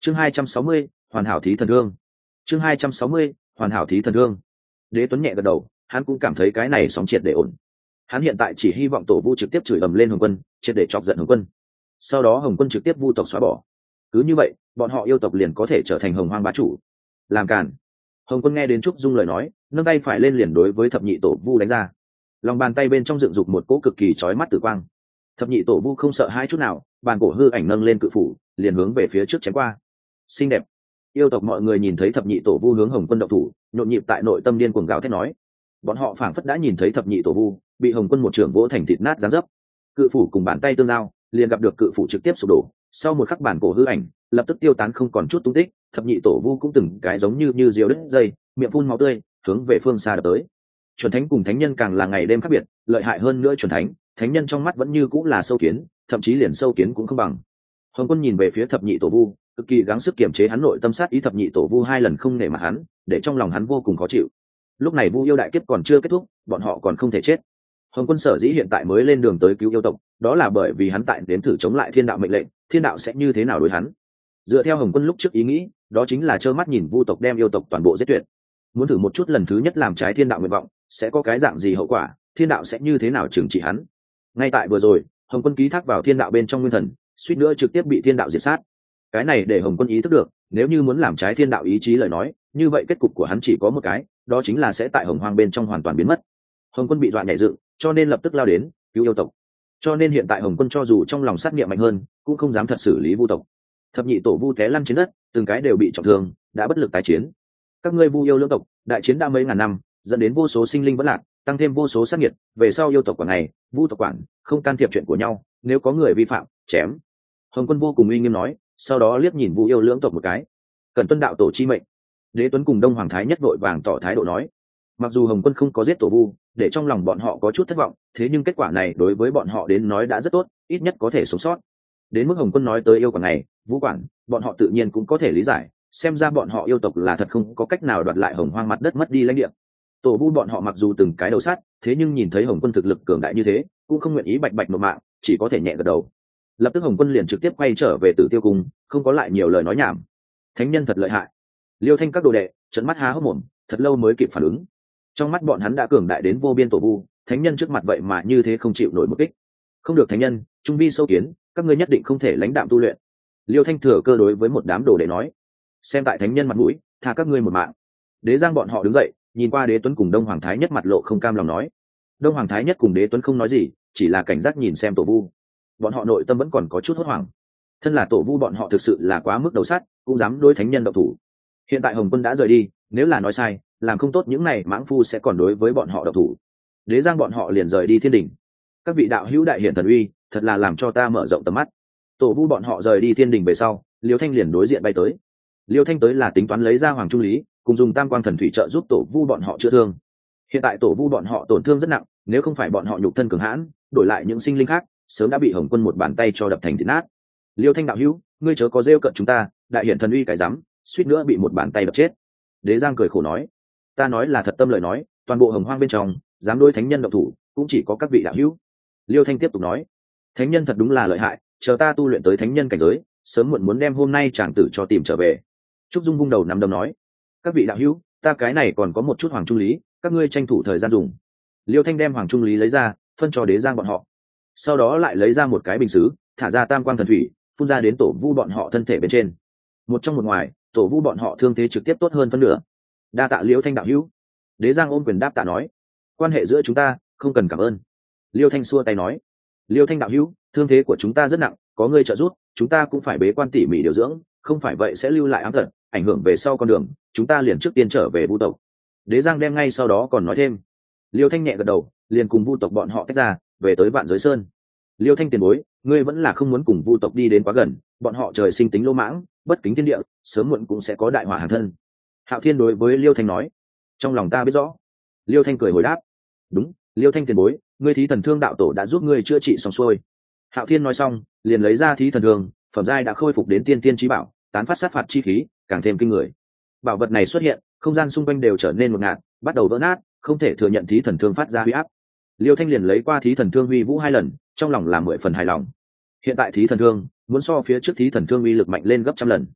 chương 260, hoàn hảo thí thần thương. chương 260, hoàn hảo thí thần thương. Đế Tuấn nhẹ gật đầu, hắn cũng cảm thấy cái này sóng triệt để ổn. Hắn hiện tại chỉ hy vọng Tổ Vu trực tiếp chửi ầm lên Hồng Quân, triệt để chọc giận Hồng Quân. Sau đó Hồng Quân trực tiếp vu tộc xóa bỏ. Cứ như vậy, bọn họ yêu tộc liền có thể trở thành Hồng Hoang bá chủ. Làm cản. Hồng Quân nghe đến Trúc Dung lời nói, nâng tay phải lên liền đối với Thập Nhị Tổ Vu đánh ra. Lòng bàn tay bên trong dựng dục một cỗ cực kỳ chói mắt tử quang. Thập Nhị Tổ Vu không sợ hai chút nào, bàn cổ hư ảnh nâng lên cự phủ, liền hướng về phía trước chém qua. Xinh đẹp. Yêu tộc mọi người nhìn thấy Thập Nhị Tổ Vu hướng Hồng Quân động thủ, nhộn nhịp tại nội tâm điên cuồng gào thét nói. Bọn họ phảng phất đã nhìn thấy Thập Nhị Tổ Vu bị Hồng Quân một trưởng vỗ thành thịt nát giáng dấp. Cự phủ cùng bàn tay tương giao, liền gặp được cự phủ trực tiếp sụp đổ. Sau một khắc bản cổ hư ảnh lập tức tiêu tán không còn chút tung tích. Thập Nhị Tổ Vu cũng từng cái giống như diều đứt dây, miệng phun máu tươi, hướng về phương xa đập tới. Chuẩn thánh cùng thánh nhân càng là ngày đêm khác biệt, lợi hại hơn nữa chuẩn thánh, thánh nhân trong mắt vẫn như cũng là sâu kiến, thậm chí liền sâu kiến cũng không bằng. Hồng Quân nhìn về phía Thập Nhị Tổ Vu, cực kỳ gắng sức kiềm chế hắn nội tâm sát ý. Thập Nhị Tổ Vu hai lần không nể mặt hắn, để trong lòng hắn vô cùng khó chịu. Lúc này Vu yêu đại kiếp còn chưa kết thúc, bọn họ còn không thể chết. Hồng Quân sở dĩ hiện tại mới lên đường tới cứu yêu tộc, đó là bởi vì hắn tại đến thử chống lại thiên đạo mệnh lệnh, thiên đạo sẽ như thế nào đối hắn. Dựa theo Hồng Quân lúc trước ý nghĩ, đó chính là trơ mắt nhìn Vu tộc đem yêu tộc toàn bộ giết tuyệt. Muốn thử một chút lần thứ nhất làm trái thiên đạo nguyện vọng, sẽ có cái dạng gì hậu quả, thiên đạo sẽ như thế nào trừng trị hắn. Ngay tại vừa rồi, Hồng Quân ký thác vào thiên đạo bên trong nguyên thần, suýt nữa trực tiếp bị thiên đạo diệt sát. Cái này để Hồng Quân ý thức được, nếu như muốn làm trái thiên đạo ý chí lời nói, như vậy kết cục của hắn chỉ có một cái, đó chính là sẽ tại Hồng Hoang bên trong hoàn toàn biến mất. Hồng Quân bị dọa nhảy dựng, cho nên lập tức lao đến cứu yêu tộc. Cho nên hiện tại Hồng Quân cho dù trong lòng sát niệm mạnh hơn, cũng không dám thật xử lý Vu tộc. Thập Nhị Tổ Vu té lăn trên đất, từng cái đều bị trọng thương, đã bất lực tái chiến. Các ngươi Vu yêu lưỡng tộc, đại chiến đã mấy ngàn năm, dẫn đến vô số sinh linh vẫn lạc, tăng thêm vô số sát nghiệt, về sau yêu tộc quản này, Vu tộc quản, không can thiệp chuyện của nhau, nếu có người vi phạm, chém. Hồng Quân vô cùng uy nghiêm nói, sau đó liếc nhìn Vu yêu lưỡng tộc một cái. Cần tuân đạo tổ chi mệnh. Đế Tuấn cùng Đông Hoàng Thái Nhất vội vàng tỏ thái độ nói. Mặc dù Hồng Quân không có giết Tổ Vu, để trong lòng bọn họ có chút thất vọng, thế nhưng kết quả này đối với bọn họ đến nói đã rất tốt, ít nhất có thể sống sót. Đến mức Hồng Quân nói tới yêu quản này, Vu quản, bọn họ tự nhiên cũng có thể lý giải, xem ra bọn họ yêu tộc là thật không có cách nào đoạt lại Hồng Hoang mặt đất mất đi lãnh địa. Tổ Vu bọn họ mặc dù từng cái đầu sắt, thế nhưng nhìn thấy Hồng Quân thực lực cường đại như thế, cũng không nguyện ý bạch bạch nộp mạng, chỉ có thể nhẹ gật đầu. Lập tức Hồng Quân liền trực tiếp quay trở về Tử Tiêu Cung, không có lại nhiều lời nói nhảm. Thánh nhân thật lợi hại. Liêu Thanh các đồ đệ trợn mắt há hốc mồm, thật lâu mới kịp phản ứng. Trong mắt bọn hắn đã cường đại đến vô biên Tổ Vu, thánh nhân trước mặt vậy mà như thế không chịu nổi một kích. Không được thánh nhân, trung vi sâu kiến, các ngươi nhất định không thể lãnh đạm tu luyện. Liêu Thanh thừa cơ đối với một đám đồ đệ nói, xem tại thánh nhân mặt mũi, tha các ngươi một mạng. Đế Giang bọn họ đứng dậy, nhìn qua Đế Tuấn cùng Đông Hoàng Thái Nhất mặt lộ không cam lòng nói. Đông Hoàng Thái Nhất cùng Đế Tuấn không nói gì, chỉ là cảnh giác nhìn xem Tổ Vu. Bọn họ nội tâm vẫn còn có chút hốt hoảng. Thân là Tổ Vu bọn họ thực sự là quá mức đầu sắt, cũng dám đối thánh nhân động thủ. Hiện tại Hồng Quân đã rời đi, nếu là nói sai, làm không tốt những này mãng phu sẽ còn đối với bọn họ động thủ. Đế Giang bọn họ liền rời đi thiên đình. Các vị đạo hữu đại hiển thần uy, thật là làm cho ta mở rộng tầm mắt. Tổ Vu bọn họ rời đi thiên đình về sau, Liêu Thanh liền đối diện bay tới. Liêu Thanh tới là tính toán lấy ra Hoàng Trung Lý, cùng dùng Tam Quang Thần Thủy trợ giúp Tổ Vu bọn họ chữa thương. Hiện tại Tổ Vu bọn họ tổn thương rất nặng, nếu không phải bọn họ nhục thân cường hãn, đổi lại những sinh linh khác, sớm đã bị Hồng Quân một bàn tay cho đập thành thịt nát. Liêu Thanh đạo hữu, ngươi chớ có rêu cợt chúng ta, đại hiển thần uy cái rắm, suýt nữa bị một bàn tay đập chết. Đế Giang cười khổ nói, ta nói là thật tâm lời nói, toàn bộ Hồng Hoang bên trong, dám đối thánh nhân động thủ, cũng chỉ có các vị đạo hữu. Liêu Thanh tiếp tục nói, thánh nhân thật đúng là lợi hại, chờ ta tu luyện tới thánh nhân cảnh giới, sớm muộn muốn đem hôm nay chàng tử cho tìm trở về. Trúc Dung vung đầu nắm đấm nói, các vị đạo hữu, ta cái này còn có một chút Hoàng Trung Lý, các ngươi tranh thủ thời gian dùng. Liêu Thanh đem Hoàng Trung Lý lấy ra, phân cho Đế Giang bọn họ, sau đó lại lấy ra một cái bình sứ, thả ra Tam Quang Thần Thủy, phun ra đến Tổ Vu bọn họ thân thể bên trên. Một trong một ngoài, Tổ Vu bọn họ thương thế trực tiếp tốt hơn phân nửa. Đa tạ Liêu Thanh đạo hữu. Đế Giang ôm quyền đáp tạ nói, quan hệ giữa chúng ta không cần cảm ơn. Liêu Thanh xua tay nói, Liêu Thanh đạo hữu, thương thế của chúng ta rất nặng, có ngươi trợ giúp, chúng ta cũng phải bế quan tỉ mỉ điều dưỡng, không phải vậy sẽ lưu lại ám tật, ảnh hưởng về sau con đường, chúng ta liền trước tiên trở về Vu tộc. Đế Giang đem ngay sau đó còn nói thêm. Liêu Thanh nhẹ gật đầu, liền cùng Vu tộc bọn họ tách ra, về tới Vạn Giới Sơn. Liêu Thanh tiền bối, ngươi vẫn là không muốn cùng Vu tộc đi đến quá gần, bọn họ trời sinh tính lỗ mãng, bất kính thiên địa, sớm muộn cũng sẽ có đại họa hàng thân. Hạo Thiên đối với Liêu Thanh nói, trong lòng ta biết rõ. Liêu Thanh cười hồi đáp, đúng, Liêu Thanh tiền bối, ngươi thí thần thương đạo tổ đã giúp ngươi chữa trị xong xuôi. Hạo Thiên nói xong, liền lấy ra thí thần thương, phẩm giai đã khôi phục đến tiên tiên chí bảo, tán phát sát phạt chi khí, càng thêm kinh người. Bảo vật này xuất hiện, không gian xung quanh đều trở nên ngột ngạt, bắt đầu vỡ nát, không thể thừa nhận thí thần thương phát ra huy áp. Liêu Thanh liền lấy qua thí thần thương huy vũ 2 lần, trong lòng là 10 phần hài lòng. Hiện tại thí thần thương muốn so phía trước thí thần thương uy lực mạnh lên gấp trăm lần.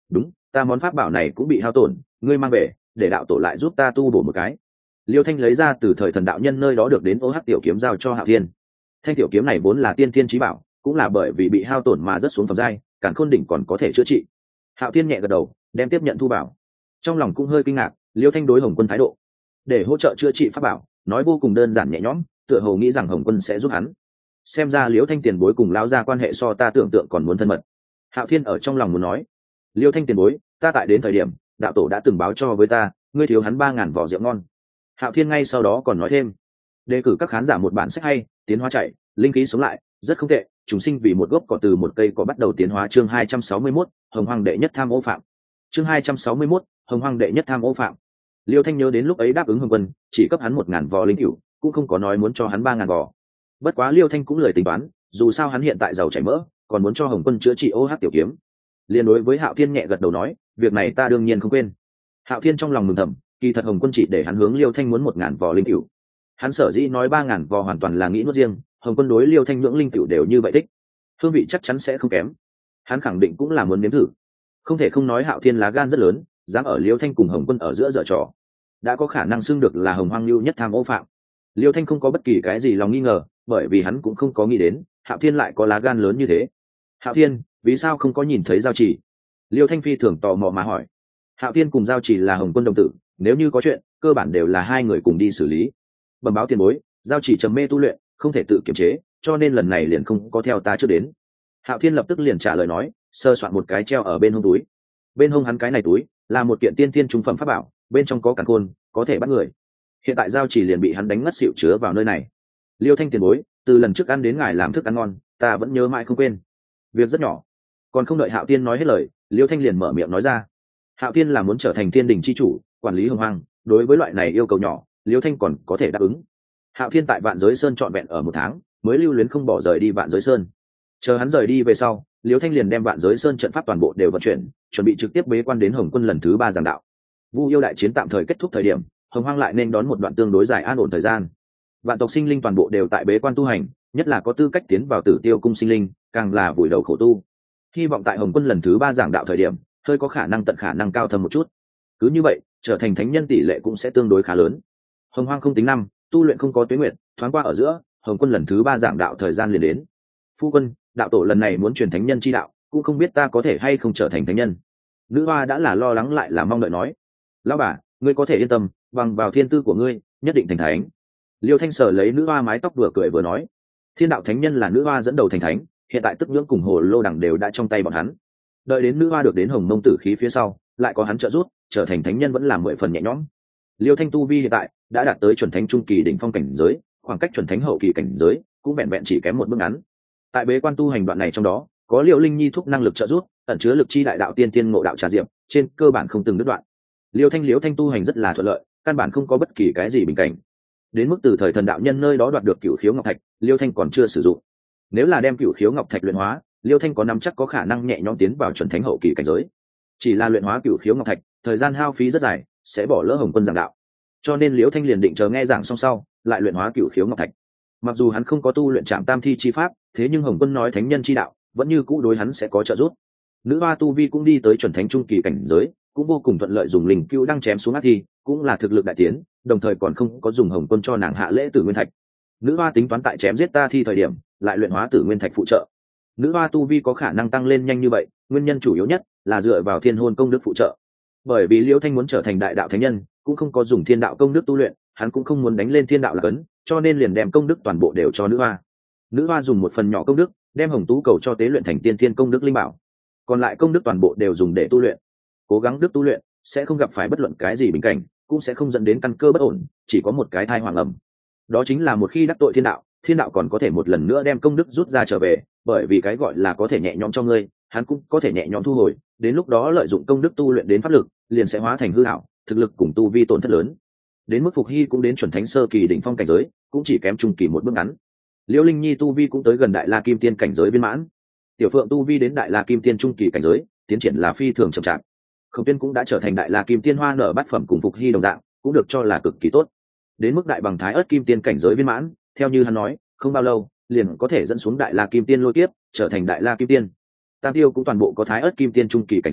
đúng, ta món pháp bảo này cũng bị hao tổn, ngươi mang về để đạo tổ lại giúp ta tu bổ một cái. Liêu Thanh lấy ra từ thời thần đạo nhân nơi đó được đến OH tiểu kiếm giao cho Hạo Thiên. Thanh tiểu kiếm này vốn là tiên thiên chí bảo, cũng là bởi vì bị hao tổn mà rất xuống phẩm giai, Càn Khôn đỉnh còn có thể chữa trị. Hạo Thiên nhẹ gật đầu, đem tiếp nhận thu bảo. Trong lòng cũng hơi kinh ngạc, Liêu Thanh đối Hồng Quân thái độ để hỗ trợ chữa trị pháp bảo, nói vô cùng đơn giản nhẹ nhõm, tựa hồ nghĩ rằng Hồng Quân sẽ giúp hắn. Xem ra Liêu Thanh tiền bối cùng lão gia quan hệ so ta tưởng tượng còn muốn thân mật. Hạo Thiên ở trong lòng muốn nói, Liêu Thanh tiền bối, ta tại đến thời điểm, đạo tổ đã từng báo cho với ta, ngươi thiếu hắn 3.000 vỏ rượu ngon. Hạo Thiên ngay sau đó còn nói thêm, đề cử các khán giả một bản sách hay, tiến hóa chạy, linh khí sống lại, rất không tệ, chúng sinh vì một gốc cỏ từ một cây cỏ bắt đầu tiến hóa. Chương 261, Hồng Hoàng đệ nhất tham ô phạm. Chương 261, Hồng Hoàng đệ nhất tham ô phạm. Liêu Thanh nhớ đến lúc ấy đáp ứng Hồng Quân, chỉ cấp hắn 1.000 vỏ linh cửu, cũng không có nói muốn cho hắn 3.000 vỏ. Bất quá Liêu Thanh cũng lười tính toán, dù sao hắn hiện tại giàu chảy mỡ, còn muốn cho Hồng Quân chữa trị OH tiểu kiếm. Liên đối với Hạo Thiên nhẹ gật đầu nói, việc này ta đương nhiên không quên. Hạo Thiên trong lòng mừng thầm, kỳ thật Hồng Quân chỉ để hắn hướng Liêu Thanh muốn 1.000 vỏ linh cửu. Hắn sở dĩ nói 3.000 vỏ hoàn toàn là nghĩ nuốt riêng, Hồng Quân đối Liêu Thanh nhưỡng linh cửu đều như vậy thích, hương vị chắc chắn sẽ không kém. Hắn khẳng định cũng là muốn nếm thử. Không thể không nói Hạo Thiên lá gan rất lớn, dám ở Liêu Thanh cùng Hồng Quân ở giữa giở trò, đã có khả năng xưng được là Hồng Hoang lưu nhất tham ô phạm. Liêu Thanh không có bất kỳ cái gì lòng nghi ngờ, bởi vì hắn cũng không có nghĩ đến Hạo Thiên lại có lá gan lớn như thế. Hạo Thiên, vì sao không có nhìn thấy Giao Chỉ? Liêu Thanh phi thường tò mò mà hỏi. Hạo Thiên cùng Giao Chỉ là Hồng Quân đồng tử, nếu như có chuyện, cơ bản đều là hai người cùng đi xử lý. Bẩm báo tiền bối, Giao Chỉ trầm mê tu luyện, không thể tự kiềm chế, cho nên lần này liền không có theo ta trước đến. Hạo Thiên lập tức liền trả lời nói, sơ soạn một cái treo ở bên hông túi. Bên hông hắn cái này túi là một kiện tiên tiên trung phẩm pháp bảo, bên trong có càn khôn, có thể bắt người. Hiện tại Giao Chỉ liền bị hắn đánh ngất xỉu chứa vào nơi này. Liêu Thanh tiền bối, từ lần trước ăn đến ngài làm thức ăn ngon, ta vẫn nhớ mãi không quên. Việc rất nhỏ. Còn không đợi Hạo Thiên nói hết lời, Liêu Thanh liền mở miệng nói ra. Hạo Thiên là muốn trở thành thiên đình chi chủ, quản lý Hồng Hoang, đối với loại này yêu cầu nhỏ, Liêu Thanh còn có thể đáp ứng. Hạo Thiên tại Vạn Giới Sơn trọn vẹn ở 1 tháng, mới lưu luyến không bỏ rời đi Vạn Giới Sơn. Chờ hắn rời đi về sau, Liêu Thanh liền đem Vạn Giới Sơn trận pháp toàn bộ đều vận chuyển, chuẩn bị trực tiếp bế quan đến Hồng Quân lần thứ 3 giảng đạo. Vu yêu đại chiến tạm thời kết thúc thời điểm, Hồng Hoang lại nên đón một đoạn tương đối dài an ổn thời gian. Vạn tộc sinh linh toàn bộ đều tại bế quan tu hành, nhất là có tư cách tiến vào Tử Tiêu cung sinh linh, càng là vùi đầu khổ tu. Hy vọng tại Hồng Quân lần thứ 3 giảng đạo thời điểm, hơi có khả năng tận khả năng cao thâm một chút. Cứ như vậy, trở thành thánh nhân tỷ lệ cũng sẽ tương đối khá lớn. Hồng Hoang không tính năm, tu luyện không có tuế nguyệt, thoáng qua ở giữa, Hồng Quân lần thứ 3 giảng đạo thời gian liền đến. Phu quân, đạo tổ lần này muốn truyền thánh nhân chi đạo, cũng không biết ta có thể hay không trở thành thánh nhân. Nữ hoa đã là lo lắng lại là mong đợi nói. Lão bà, ngươi có thể yên tâm, bằng vào thiên tư của ngươi, nhất định thành thánh. Liêu Thanh sở lấy nữ hoa mái tóc vừa cười vừa nói. Thiên đạo thánh nhân là nữ hoa dẫn đầu thành thánh, hiện tại tức nhưỡng cùng hồ lô đẳng đều đã trong tay bọn hắn. Đợi đến nữ hoa được đến hồng mông tử khí phía sau, lại có hắn trợ giúp, trở thành thánh nhân vẫn là 10 phần nhẹ nhõm. Liêu Thanh tu vi hiện tại đã đạt tới chuẩn thánh trung kỳ đỉnh phong cảnh giới, khoảng cách chuẩn thánh hậu kỳ cảnh giới cũng vẹn vẹn chỉ kém một bước ngắn. Tại bế quan tu hành đoạn này trong đó, có Liêu Linh Nhi thúc năng lực trợ giúp, ẩn chứa lực chi đại đạo tiên tiên ngộ đạo trà diệp, trên cơ bản không từng đứt đoạn. Liêu Thanh tu hành rất là thuận lợi, căn bản không có bất kỳ cái gì bình cảnh. Đến mức từ thời thần đạo nhân nơi đó đoạt được cửu khiếu ngọc thạch, Liêu Thanh còn chưa sử dụng. Nếu là đem cửu khiếu ngọc thạch luyện hóa, Liêu Thanh có nắm chắc có khả năng nhẹ nhõm tiến vào chuẩn thánh hậu kỳ cảnh giới. Chỉ là luyện hóa cửu khiếu ngọc thạch, thời gian hao phí rất dài, sẽ bỏ lỡ Hồng Quân giảng đạo. Cho nên Liêu Thanh liền định chờ nghe giảng xong sau, lại luyện hóa cửu khiếu ngọc thạch. Mặc dù hắn không có tu luyện Trảm Tam Thi chi pháp, thế nhưng Hồng Quân nói thánh nhân chi đạo, vẫn như cũ đối hắn sẽ có trợ giúp. Nữ hoa tu vi cũng đi tới chuẩn thánh trung kỳ cảnh giới, cũng vô cùng thuận lợi dùng linh cữu đang chém xuống ác thi, cũng là thực lực đại tiến, đồng thời còn không có dùng Hồng Quân cho nàng hạ lễ Tử Nguyên Thạch. Nữ hoa tính toán tại chém giết ta thi thời điểm, lại luyện hóa Tử Nguyên Thạch phụ trợ. Nữ hoa tu vi có khả năng tăng lên nhanh như vậy, nguyên nhân chủ yếu nhất là dựa vào Thiên Hôn công đức phụ trợ. Bởi vì Liêu Thanh muốn trở thành đại đạo thánh nhân, cũng không có dùng thiên đạo công đức tu luyện, hắn cũng không muốn đánh lên thiên đạo là cấn, cho nên liền đem công đức toàn bộ đều cho nữ hoa. Nữ hoa dùng một phần nhỏ công đức, đem Hồng Tú cầu cho tế luyện thành tiên thiên công đức linh bảo, còn lại công đức toàn bộ đều dùng để tu luyện. Cố gắng đức tu luyện sẽ không gặp phải bất luận cái gì bình cảnh, cũng sẽ không dẫn đến căn cơ bất ổn, chỉ có một cái thai hoàng ẩm. Đó chính là một khi đắc tội thiên đạo còn có thể một lần nữa đem công đức rút ra trở về, bởi vì cái gọi là có thể nhẹ nhõm cho ngươi, hắn cũng có thể nhẹ nhõm thu hồi, đến lúc đó lợi dụng công đức tu luyện đến pháp lực, liền sẽ hóa thành hư ảo, thực lực cùng tu vi tổn thất lớn. Đến mức Phục Hy cũng đến chuẩn thánh sơ kỳ đỉnh phong cảnh giới, cũng chỉ kém trung kỳ một bước ngắn. Liễu Linh Nhi tu vi cũng tới gần đại la kim tiên cảnh giới viên mãn. Tiểu Phượng tu vi đến đại la kim tiên trung kỳ cảnh giới, tiến triển là phi thường chậm chạp. Khổng Tiên cũng đã trở thành đại la kim tiên hoa nở bát phẩm cùng Phục Hy đồng dạng, cũng được cho là cực kỳ tốt. Đến mức đại bằng thái ớt kim tiên cảnh giới viên mãn, theo như hắn nói, không bao lâu liền có thể dẫn xuống đại la kim tiên lôi kiếp, trở thành đại la kim tiên. Tam Tiêu cũng toàn bộ có thái ớt kim tiên trung kỳ cảnh giới,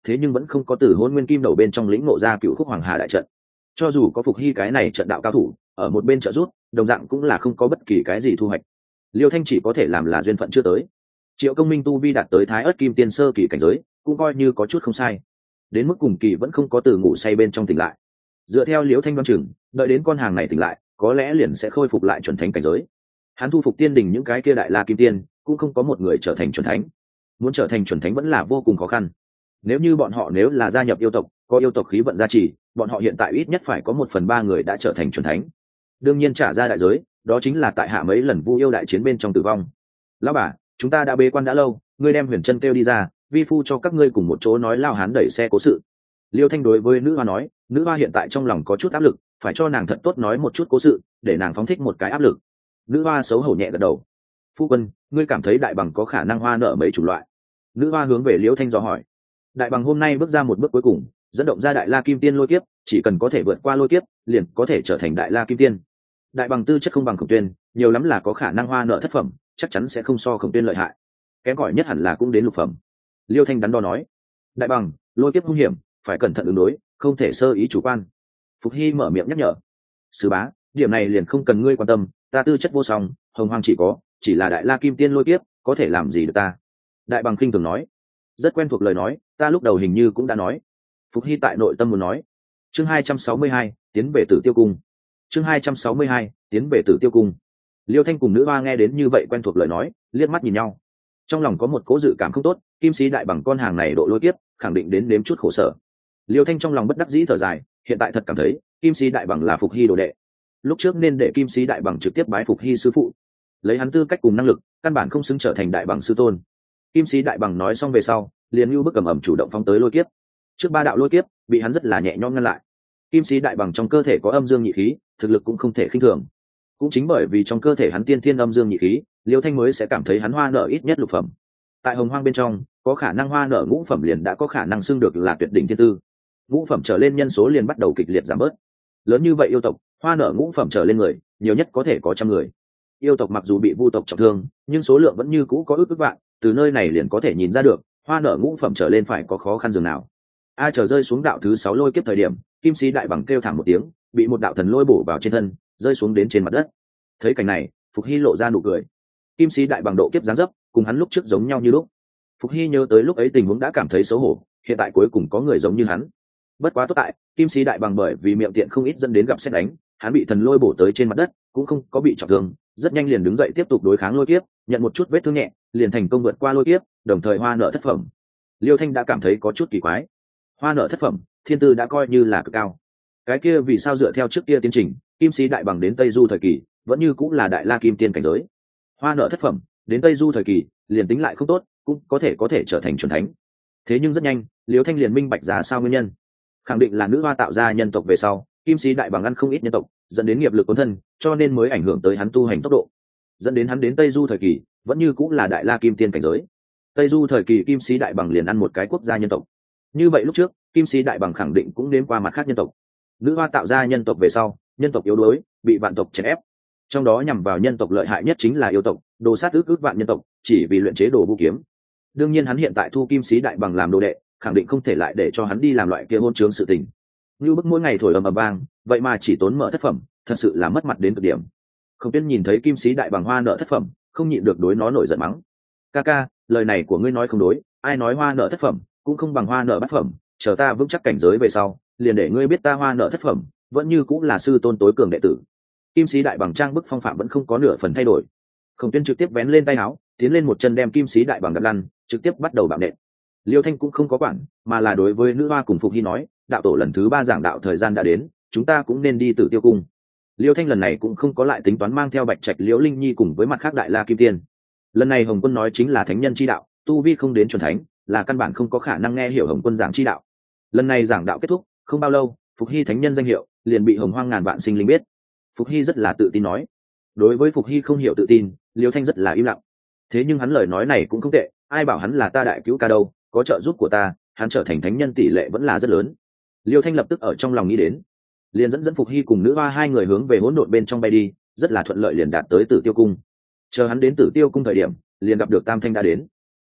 thế nhưng vẫn không có từ Hôn Nguyên Kim Đầu bên trong lĩnh ngộ ra Cựu Khúc Hoàng Hà đại trận. Cho dù có Phục Hy cái này trận đạo cao thủ ở một bên trợ giúp, đồng dạng cũng là không có bất kỳ cái gì thu hoạch. Liêu Thanh chỉ có thể làm là duyên phận chưa tới. Triệu Công Minh tu vi đạt tới Thái Ức Kim Tiên sơ kỳ cảnh giới, cũng coi như có chút không sai. Đến mức cùng kỳ vẫn không có từ ngủ say bên trong tỉnh lại. Dựa theo Liêu Thanh đoán chừng, đợi đến con hàng này tỉnh lại, có lẽ liền sẽ khôi phục lại chuẩn thánh cảnh giới. Hắn thu phục tiên đình những cái kia đại la kim tiên, cũng không có một người trở thành chuẩn thánh. Muốn trở thành chuẩn thánh vẫn là vô cùng khó khăn. Nếu như bọn họ nếu là gia nhập yêu tộc, có yêu tộc khí vận gia trì, bọn họ hiện tại ít nhất phải có 1/3 người đã trở thành chuẩn thánh. Đương nhiên trả ra đại giới, đó chính là tại hạ mấy lần Vu yêu đại chiến bên trong tử vong. Lão bà, chúng ta đã bế quan đã lâu, ngươi đem Huyền Chân kêu đi ra, vi phu cho các ngươi cùng một chỗ nói lao hán đẩy xe cố sự. Liêu Thanh đối với nữ hoa nói, nữ hoa hiện tại trong lòng có chút áp lực, phải cho nàng thật tốt nói một chút cố sự, để nàng phóng thích một cái áp lực. Nữ hoa xấu hổ nhẹ gật đầu. Phu quân, ngươi cảm thấy đại bằng có khả năng hoa nợ mấy chủng loại? Nữ hoa hướng về Liêu Thanh dò hỏi. Đại bằng hôm nay bước ra một bước cuối cùng, dẫn động ra đại la kim tiên lôi kiếp, chỉ cần có thể vượt qua lôi kiếp, liền có thể trở thành đại la kim tiên. Đại bằng tư chất không bằng Khổng Tuyên, nhiều lắm là có khả năng hoa nợ thất phẩm, chắc chắn sẽ không so Khổng Tuyên lợi hại. Kém cỏi nhất hẳn là cũng đến lục phẩm. Liêu Thanh đắn đo nói. Đại bằng, lôi kiếp hung hiểm, phải cẩn thận ứng đối, không thể sơ ý chủ quan. Phục Hy mở miệng nhắc nhở. Sứ bá, điểm này liền không cần ngươi quan tâm, ta tư chất vô song, hồng hoang chỉ là đại la kim tiên lôi kiếp, có thể làm gì được ta? Đại bằng khinh thường nói. Rất quen thuộc lời nói, ta lúc đầu hình như cũng đã nói. Phục Hy tại nội tâm muốn nói. Chương 262, tiến về Tử Tiêu cung. Chương 262, tiến về Tử Tiêu cung. Liêu Thanh cùng nữ hoa nghe đến như vậy quen thuộc lời nói, liếc mắt nhìn nhau. Trong lòng có một cố dự cảm không tốt, Kim Sĩ đại bằng con hàng này độ lôi kiếp, khẳng định đến nếm chút khổ sở. Liêu Thanh trong lòng bất đắc dĩ thở dài, hiện tại thật cảm thấy Kim Sĩ đại bằng là Phục Hy đồ đệ. Lúc trước nên để Kim Sĩ đại bằng trực tiếp bái Phục Hy sư phụ, lấy hắn tư cách cùng năng lực, căn bản không xứng trở thành đại bằng sư tôn. Kim Sĩ đại bằng nói xong về sau, liền như bức ầm ầm chủ động phóng tới lôi kiếp. Trước 3 đạo lôi kiếp, bị hắn rất là nhẹ nhõm ngăn lại. Kim Sĩ đại bằng trong cơ thể có âm dương nhị khí, thực lực cũng không thể khinh thường. Cũng chính bởi vì trong cơ thể hắn tiên thiên âm dương nhị khí, Liêu Thanh mới sẽ cảm thấy hắn hoa nợ ít nhất lục phẩm. Tại hồng hoang bên trong, có khả năng hoa nợ ngũ phẩm liền đã có khả năng xưng được là tuyệt đỉnh thiên tư. Ngũ phẩm trở lên nhân số liền bắt đầu kịch liệt giảm bớt. Lớn như vậy yêu tộc, hoa nợ ngũ phẩm trở lên người, nhiều nhất có thể có 100 người. Yêu tộc mặc dù bị vu tộc trọng thương, nhưng số lượng vẫn như cũ có ước vạn, từ nơi này liền có thể nhìn ra được, hoa nợ ngũ phẩm trở lên phải có khó khăn dường nào. Chờ rơi xuống đạo thứ 6 lôi kiếp thời điểm, Kim Sĩ đại bằng kêu thảm một tiếng, bị một đạo thần lôi bổ vào trên thân, rơi xuống đến trên mặt đất. Thấy cảnh này, Phục Hy lộ ra nụ cười. Kim Sĩ đại bằng độ kiếp dáng dấp, cùng hắn lúc trước giống nhau như lúc. Phục Hy nhớ tới lúc ấy tình huống đã cảm thấy xấu hổ, hiện tại cuối cùng có người giống như hắn. Bất quá tốt tại, Kim Sĩ đại bằng bởi vì miệng tiện không ít dẫn đến gặp sét đánh, hắn bị thần lôi bổ tới trên mặt đất, cũng không có bị trọng thương, rất nhanh liền đứng dậy tiếp tục đối kháng lôi kiếp, nhận một chút vết thương nhẹ, liền thành công vượt qua lôi kiếp, đồng thời hoa nợ thất phẩm. Liêu Thanh đã cảm thấy có chút kỳ quái. Hoa nợ thất phẩm, thiên tư đã coi như là cực cao. Cái kia vì sao dựa theo trước kia tiến trình, Kim Sĩ đại bằng đến Tây Du thời kỳ, vẫn như cũng là đại la kim tiên cảnh giới. Hoa nợ thất phẩm, đến Tây Du thời kỳ, liền tính lại không tốt, cũng có thể trở thành chuẩn thánh. Thế nhưng rất nhanh, Liêu Thanh liền minh bạch ra sao nguyên nhân. Khẳng định là nữ hoa tạo ra nhân tộc về sau, Kim Sĩ đại bằng ăn không ít nhân tộc, dẫn đến nghiệp lực cuốn thân, cho nên mới ảnh hưởng tới hắn tu hành tốc độ. Dẫn đến hắn đến Tây Du thời kỳ, vẫn như cũng là đại la kim tiên cảnh giới. Tây Du thời kỳ Kim Sĩ đại bằng liền ăn một cái quốc gia nhân tộc. Như vậy lúc trước, Kim Sĩ đại bằng khẳng định cũng đến qua mặt khác nhân tộc. Nữ hoa tạo ra nhân tộc về sau, nhân tộc yếu đuối, bị vạn tộc chèn ép. Trong đó nhằm vào nhân tộc lợi hại nhất chính là yêu tộc, đồ sát ước vạn nhân tộc, chỉ vì luyện chế đồ vũ kiếm. Đương nhiên hắn hiện tại thu Kim Sĩ đại bằng làm đồ đệ, khẳng định không thể lại để cho hắn đi làm loại kia hôn chướng sự tình. Như bức mỗi ngày thổi ầm ầm vang, vậy mà chỉ tốn mở thất phẩm, thật sự là mất mặt đến cực điểm. Không Tuyên nhìn thấy Kim Sĩ đại bằng hoa nợ thất phẩm, không nhịn được đối nó nổi giận mắng. Ca, lời này của ngươi nói không đối, ai nói hoa nợ thất phẩm, cũng không bằng hoa nợ bát phẩm, chờ ta vững chắc cảnh giới về sau, liền để ngươi biết ta hoa nợ thất phẩm, vẫn như cũng là sư tôn tối cường đệ tử. Kim Sĩ đại bằng trang bức phong phạm vẫn không có nửa phần thay đổi. Khổng Tuyên trực tiếp vén lên tay áo, tiến lên một chân đem Kim Sĩ đại bằng đập lăn, trực tiếp bắt đầu bạo nện. Liêu Thanh cũng không có quản, mà là đối với nữ hoa cùng Phục Hy nói, đạo tổ lần thứ 3 giảng đạo thời gian đã đến, chúng ta cũng nên đi Tử Tiêu cung. Liêu Thanh lần này cũng không có lại tính toán mang theo Bạch Trạch Liễu Linh Nhi cùng với mặt khác đại la kim tiên. Lần này Hồng Quân nói chính là thánh nhân chi đạo, tu vi không đến chuẩn thánh, là căn bản không có khả năng nghe hiểu Hồng Quân giảng chi đạo. Lần này giảng đạo kết thúc, không bao lâu, Phục Hy thánh nhân danh hiệu liền bị Hồng Hoang ngàn vạn sinh linh biết. Phục Hy rất là tự tin nói. Đối với Phục Hy không hiểu tự tin, Liêu Thanh rất là im lặng. Thế nhưng hắn lời nói này cũng không tệ, ai bảo hắn là ta đại cứu ca đâu, có trợ giúp của ta, hắn trở thành thánh nhân tỷ lệ vẫn là rất lớn. Liêu Thanh lập tức ở trong lòng nghĩ đến, liền dẫn Phục Hy cùng nữ hoa hai người hướng về hỗn độn bên trong bay đi, rất là thuận lợi liền đạt tới Tử Tiêu cung. Chờ hắn đến Tử Tiêu cung thời điểm, liền gặp được Tam Thanh đã đến.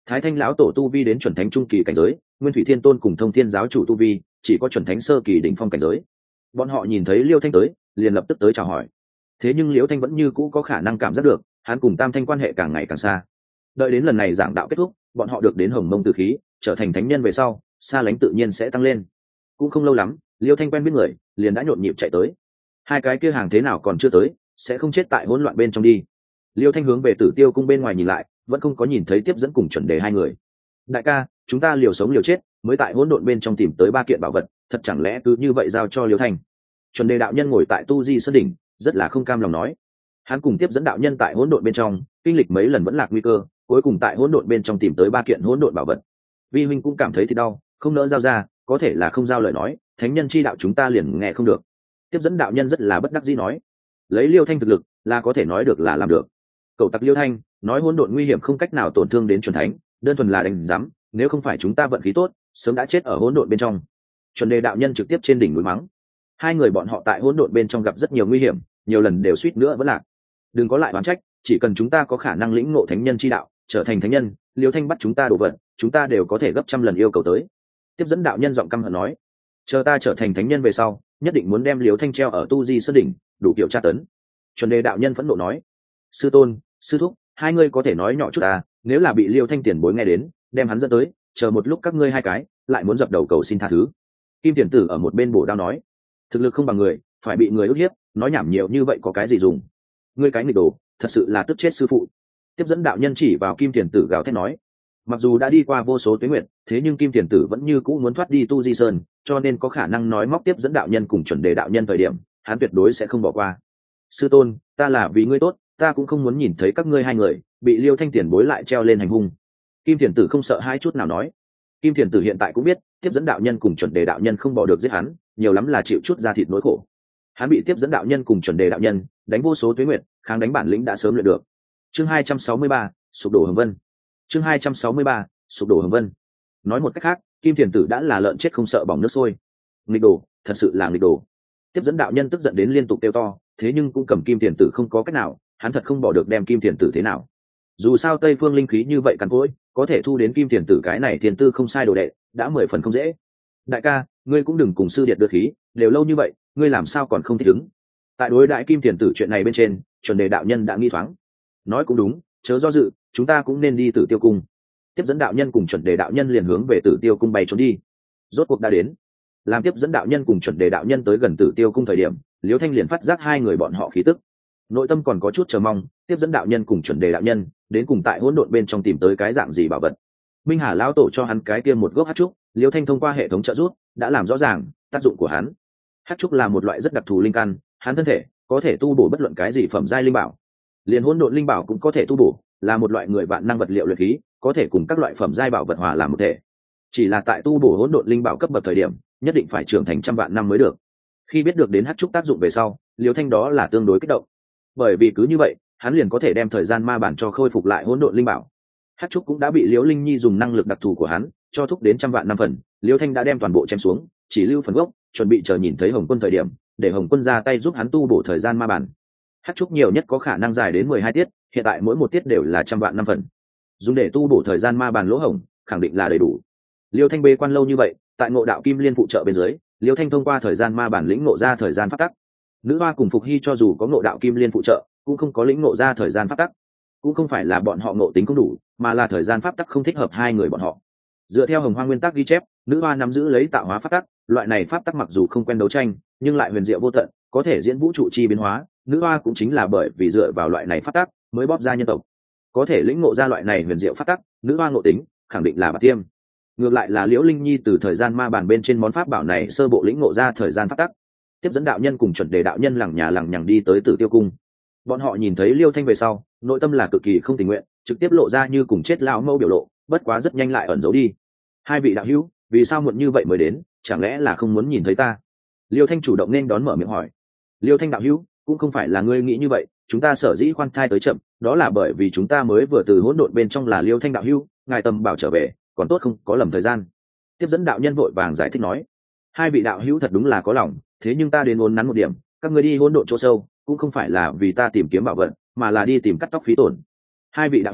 Thái Thanh lão tổ tu vi đến chuẩn thánh trung kỳ cảnh giới, Nguyên Thủy Thiên Tôn cùng Thông Thiên giáo chủ tu vi chỉ có chuẩn thánh sơ kỳ đỉnh phong cảnh giới. Bọn họ nhìn thấy Liêu Thanh tới, liền lập tức tới chào hỏi. Thế nhưng Liêu Thanh vẫn như cũ có khả năng cảm giác được, hắn cùng Tam Thanh quan hệ càng ngày càng xa. Đợi đến lần này giảng đạo kết thúc, bọn họ được đến Hồng Mông Tử khí, trở thành thánh nhân về sau, xa lánh tự nhiên sẽ tăng lên. Cũng không lâu lắm, Liêu Thanh quen biết người, liền đã nhộn nhịp chạy tới. Hai cái kia hàng thế nào còn chưa tới, sẽ không chết tại hỗn loạn bên trong đi. Liêu Thanh hướng về Tử Tiêu cung bên ngoài nhìn lại, vẫn không có nhìn thấy tiếp dẫn cùng chuẩn đề hai người. Đại ca, chúng ta liều sống liều chết, mới tại hỗn độn bên trong tìm tới 3 kiện bảo vật, thật chẳng lẽ cứ như vậy giao cho Liêu Thanh? Chuẩn đề đạo nhân ngồi tại tu di sơn đỉnh, rất là không cam lòng nói. Hắn cùng tiếp dẫn đạo nhân tại hỗn độn bên trong, kinh lịch mấy lần vẫn lạc nguy cơ, cuối cùng tại hỗn độn bên trong tìm tới 3 kiện hỗn độn bảo vật. Vi huynh cũng cảm thấy thì đau, không nỡ giao ra, có thể là không giao lời nói, thánh nhân chi đạo chúng ta liền nghe không được. Tiếp dẫn đạo nhân rất là bất đắc dĩ nói, lấy Liêu Thanh thực lực, là có thể nói được là làm được. Cậu tặc Liêu Thanh, nói hỗn độn nguy hiểm không cách nào tổn thương đến chuẩn thánh, đơn thuần là đánh giám, nếu không phải chúng ta vận khí tốt, sớm đã chết ở hỗn độn bên trong. Chuẩn đề đạo nhân trực tiếp trên đỉnh núi mắng. Hai người bọn họ tại hỗn độn bên trong gặp rất nhiều nguy hiểm, nhiều lần đều suýt nữa vẫn lạc. Đừng có lại oán trách, chỉ cần chúng ta có khả năng lĩnh ngộ thánh nhân chi đạo, trở thành thánh nhân, Liêu Thanh bắt chúng ta đổ vật, chúng ta đều có thể gấp trăm lần yêu cầu tới. Tiếp dẫn đạo nhân giọng căm hận nói, chờ ta trở thành thánh nhân về sau, nhất định muốn đem Liêu Thanh treo ở tu di sơn đỉnh, đủ kiểu tra tấn. Chuẩn đề đạo nhân phẫn nộ nói, sư tôn, sư thúc, hai ngươi có thể nói nhỏ chút à, nếu là bị Liêu Thanh tiền bối nghe đến, đem hắn dẫn tới, chờ một lúc các ngươi hai cái lại muốn dập đầu cầu xin tha thứ. Kim Tiền Tử ở một bên bổ đao nói, thực lực không bằng người, phải bị người ức hiếp, nói nhảm nhiều như vậy có cái gì dùng? Ngươi cái nghịch đồ, thật sự là tức chết sư phụ. Tiếp dẫn đạo nhân chỉ vào Kim Tiền Tử gào thét nói, mặc dù đã đi qua vô số tuế nguyệt, thế nhưng Kim Tiền Tử vẫn như cũ muốn thoát đi tu di sơn, cho nên có khả năng nói móc tiếp dẫn đạo nhân cùng chuẩn đề đạo nhân thời điểm, hắn tuyệt đối sẽ không bỏ qua. Sư tôn, ta là vì ngươi tốt, ta cũng không muốn nhìn thấy các ngươi hai người bị Liêu Thanh tiền bối lại treo lên hành hung. Kim Tiền Tử không sợ hai chút nào nói. Kim Tiền Tử hiện tại cũng biết, tiếp dẫn đạo nhân cùng chuẩn đề đạo nhân không bỏ được giết hắn, nhiều lắm là chịu chút da thịt nỗi khổ. Hắn bị tiếp dẫn đạo nhân cùng chuẩn đề đạo nhân đánh vô số tuế nguyệt, kháng đánh bản lĩnh đã sớm luyện được. Chương 263, sụp đổ Hồng Vân. Chương 263, sụp đổ Hồng Vân. Nói một cách khác, Kim Tiền Tử đã là lợn chết không sợ bỏng nước sôi. Nghịch đồ, thật sự là nghịch đồ. Tiếp dẫn đạo nhân tức giận đến liên tục kêu to, thế nhưng cũng cầm Kim Tiền Tử không có cách nào, hắn thật không bỏ được đem Kim Tiền Tử thế nào. Dù sao Tây Phương linh khí như vậy cằn cỗi, có thể thu đến Kim Tiền Tử cái này tiền tư không sai đồ đệ, đã 10 phần không dễ. Đại ca, ngươi cũng đừng cùng sư điệt đưa khí, đều lâu như vậy, ngươi làm sao còn không thích ứng? Tại đối đại Kim Tiền Tử chuyện này bên trên, chuẩn đề đạo nhân đã nghi thoáng. Nói cũng đúng, chớ do dự, chúng ta cũng nên đi Tử Tiêu cung. Tiếp dẫn đạo nhân cùng chuẩn đề đạo nhân liền hướng về Tử Tiêu cung bay trốn đi. Rốt cuộc đã đến. Làm tiếp dẫn đạo nhân cùng chuẩn đề đạo nhân tới gần Tử Tiêu cung thời điểm, Liễu Thanh liền phát giác hai người bọn họ khí tức. Nội tâm còn có chút chờ mong, tiếp dẫn đạo nhân cùng chuẩn đề đạo nhân đến cùng tại hỗn độn bên trong tìm tới cái dạng gì bảo vật. Minh Hà lão tổ cho hắn cái kia một gốc hắc trúc, Liễu Thanh thông qua hệ thống trợ giúp đã làm rõ ràng tác dụng của hắn. Hắc trúc là một loại rất đặc thù linh căn, hắn thân thể có thể tu bổ bất luận cái gì phẩm giai linh bảo. Liền hỗn độn linh bảo cũng có thể tu bổ, là một loại người vạn năng vật liệu luyện khí, có thể cùng các loại phẩm giai bảo vật hòa làm một thể. Chỉ là tại tu bổ hỗn độn linh bảo cấp bậc thời điểm, nhất định phải trưởng thành trăm vạn năm mới được. Khi biết được đến hắc trúc tác dụng về sau, Liễu Thanh đó là tương đối kích động. Bởi vì cứ như vậy, hắn liền có thể đem thời gian ma bản cho khôi phục lại hỗn độn linh bảo. Hắc trúc cũng đã bị Liễu Linh Nhi dùng năng lực đặc thù của hắn cho thúc đến trăm vạn năm phần, Liễu Thanh đã đem toàn bộ chém xuống, chỉ lưu phần gốc, chuẩn bị chờ nhìn thấy Hồng Quân thời điểm, để Hồng Quân ra tay giúp hắn tu bổ thời gian ma bản. Hắc trúc nhiều nhất có khả năng dài đến 12 tiết, hiện tại mỗi một tiết đều là trăm vạn năm phần. Dùng để tu bổ thời gian ma bản lỗ hổng, khẳng định là đầy đủ. Liễu Thanh bế quan lâu như vậy, tại Ngộ Đạo Kim Liên phụ trợ bên dưới, Liễu Thanh thông qua thời gian ma bản lĩnh ngộ ra thời gian pháp tắc. Nữ hoa cùng Phục Hy cho dù có Ngộ Đạo Kim Liên phụ trợ, cũng không có lĩnh ngộ ra thời gian pháp tắc. Cũng không phải là bọn họ ngộ tính không đủ, mà là thời gian pháp tắc không thích hợp hai người bọn họ. Dựa theo Hồng Hoang nguyên tắc ghi chép, nữ hoa nắm giữ lấy tạo hóa pháp tắc, loại này pháp tắc mặc dù không quen đấu tranh, nhưng lại huyền diệu vô tận, có thể diễn vũ trụ chi biến hóa. Nữ hoa cũng chính là bởi vì dựa vào loại này pháp tắc, mới bóp ra nhân tộc. Có thể lĩnh ngộ ra loại này huyền diệu pháp tắc, nữ hoa ngộ tính khẳng định là bạc tiêm. Ngược lại là Liễu Linh Nhi từ thời gian ma bản bên trên món pháp bảo này sơ bộ lĩnh ngộ ra thời gian pháp tắc. Tiếp dẫn đạo nhân cùng chuẩn đề đạo nhân lằng nhà lằng nhằng đi tới Tử Tiêu cung. Bọn họ nhìn thấy Liêu Thanh về sau, nội tâm là cực kỳ không tình nguyện, trực tiếp lộ ra như cùng chết lão mâu biểu lộ, bất quá rất nhanh lại ẩn giấu đi. Hai vị đạo hữu, vì sao muộn như vậy mới đến, chẳng lẽ là không muốn nhìn thấy ta? Liêu Thanh chủ động nên đón mở miệng hỏi. Liêu Thanh đạo hữu, cũng không phải là ngươi nghĩ như vậy, chúng ta sở dĩ khoan thai tới chậm, đó là bởi vì chúng ta mới vừa từ hỗn độn bên trong là Liêu Thanh đạo hữu, ngài tầm bảo trở về, còn tốt không có lầm thời gian. Tiếp dẫn đạo nhân vội vàng giải thích nói. Hai vị đạo hữu thật đúng là có lòng, thế nhưng ta đến uốn nắn một điểm, các ngươi đi hỗn độn chỗ sâu, cũng không phải là vì ta tìm kiếm bảo vật, mà là đi tìm cắt tóc phí tổn. Hai vị đạo hữu,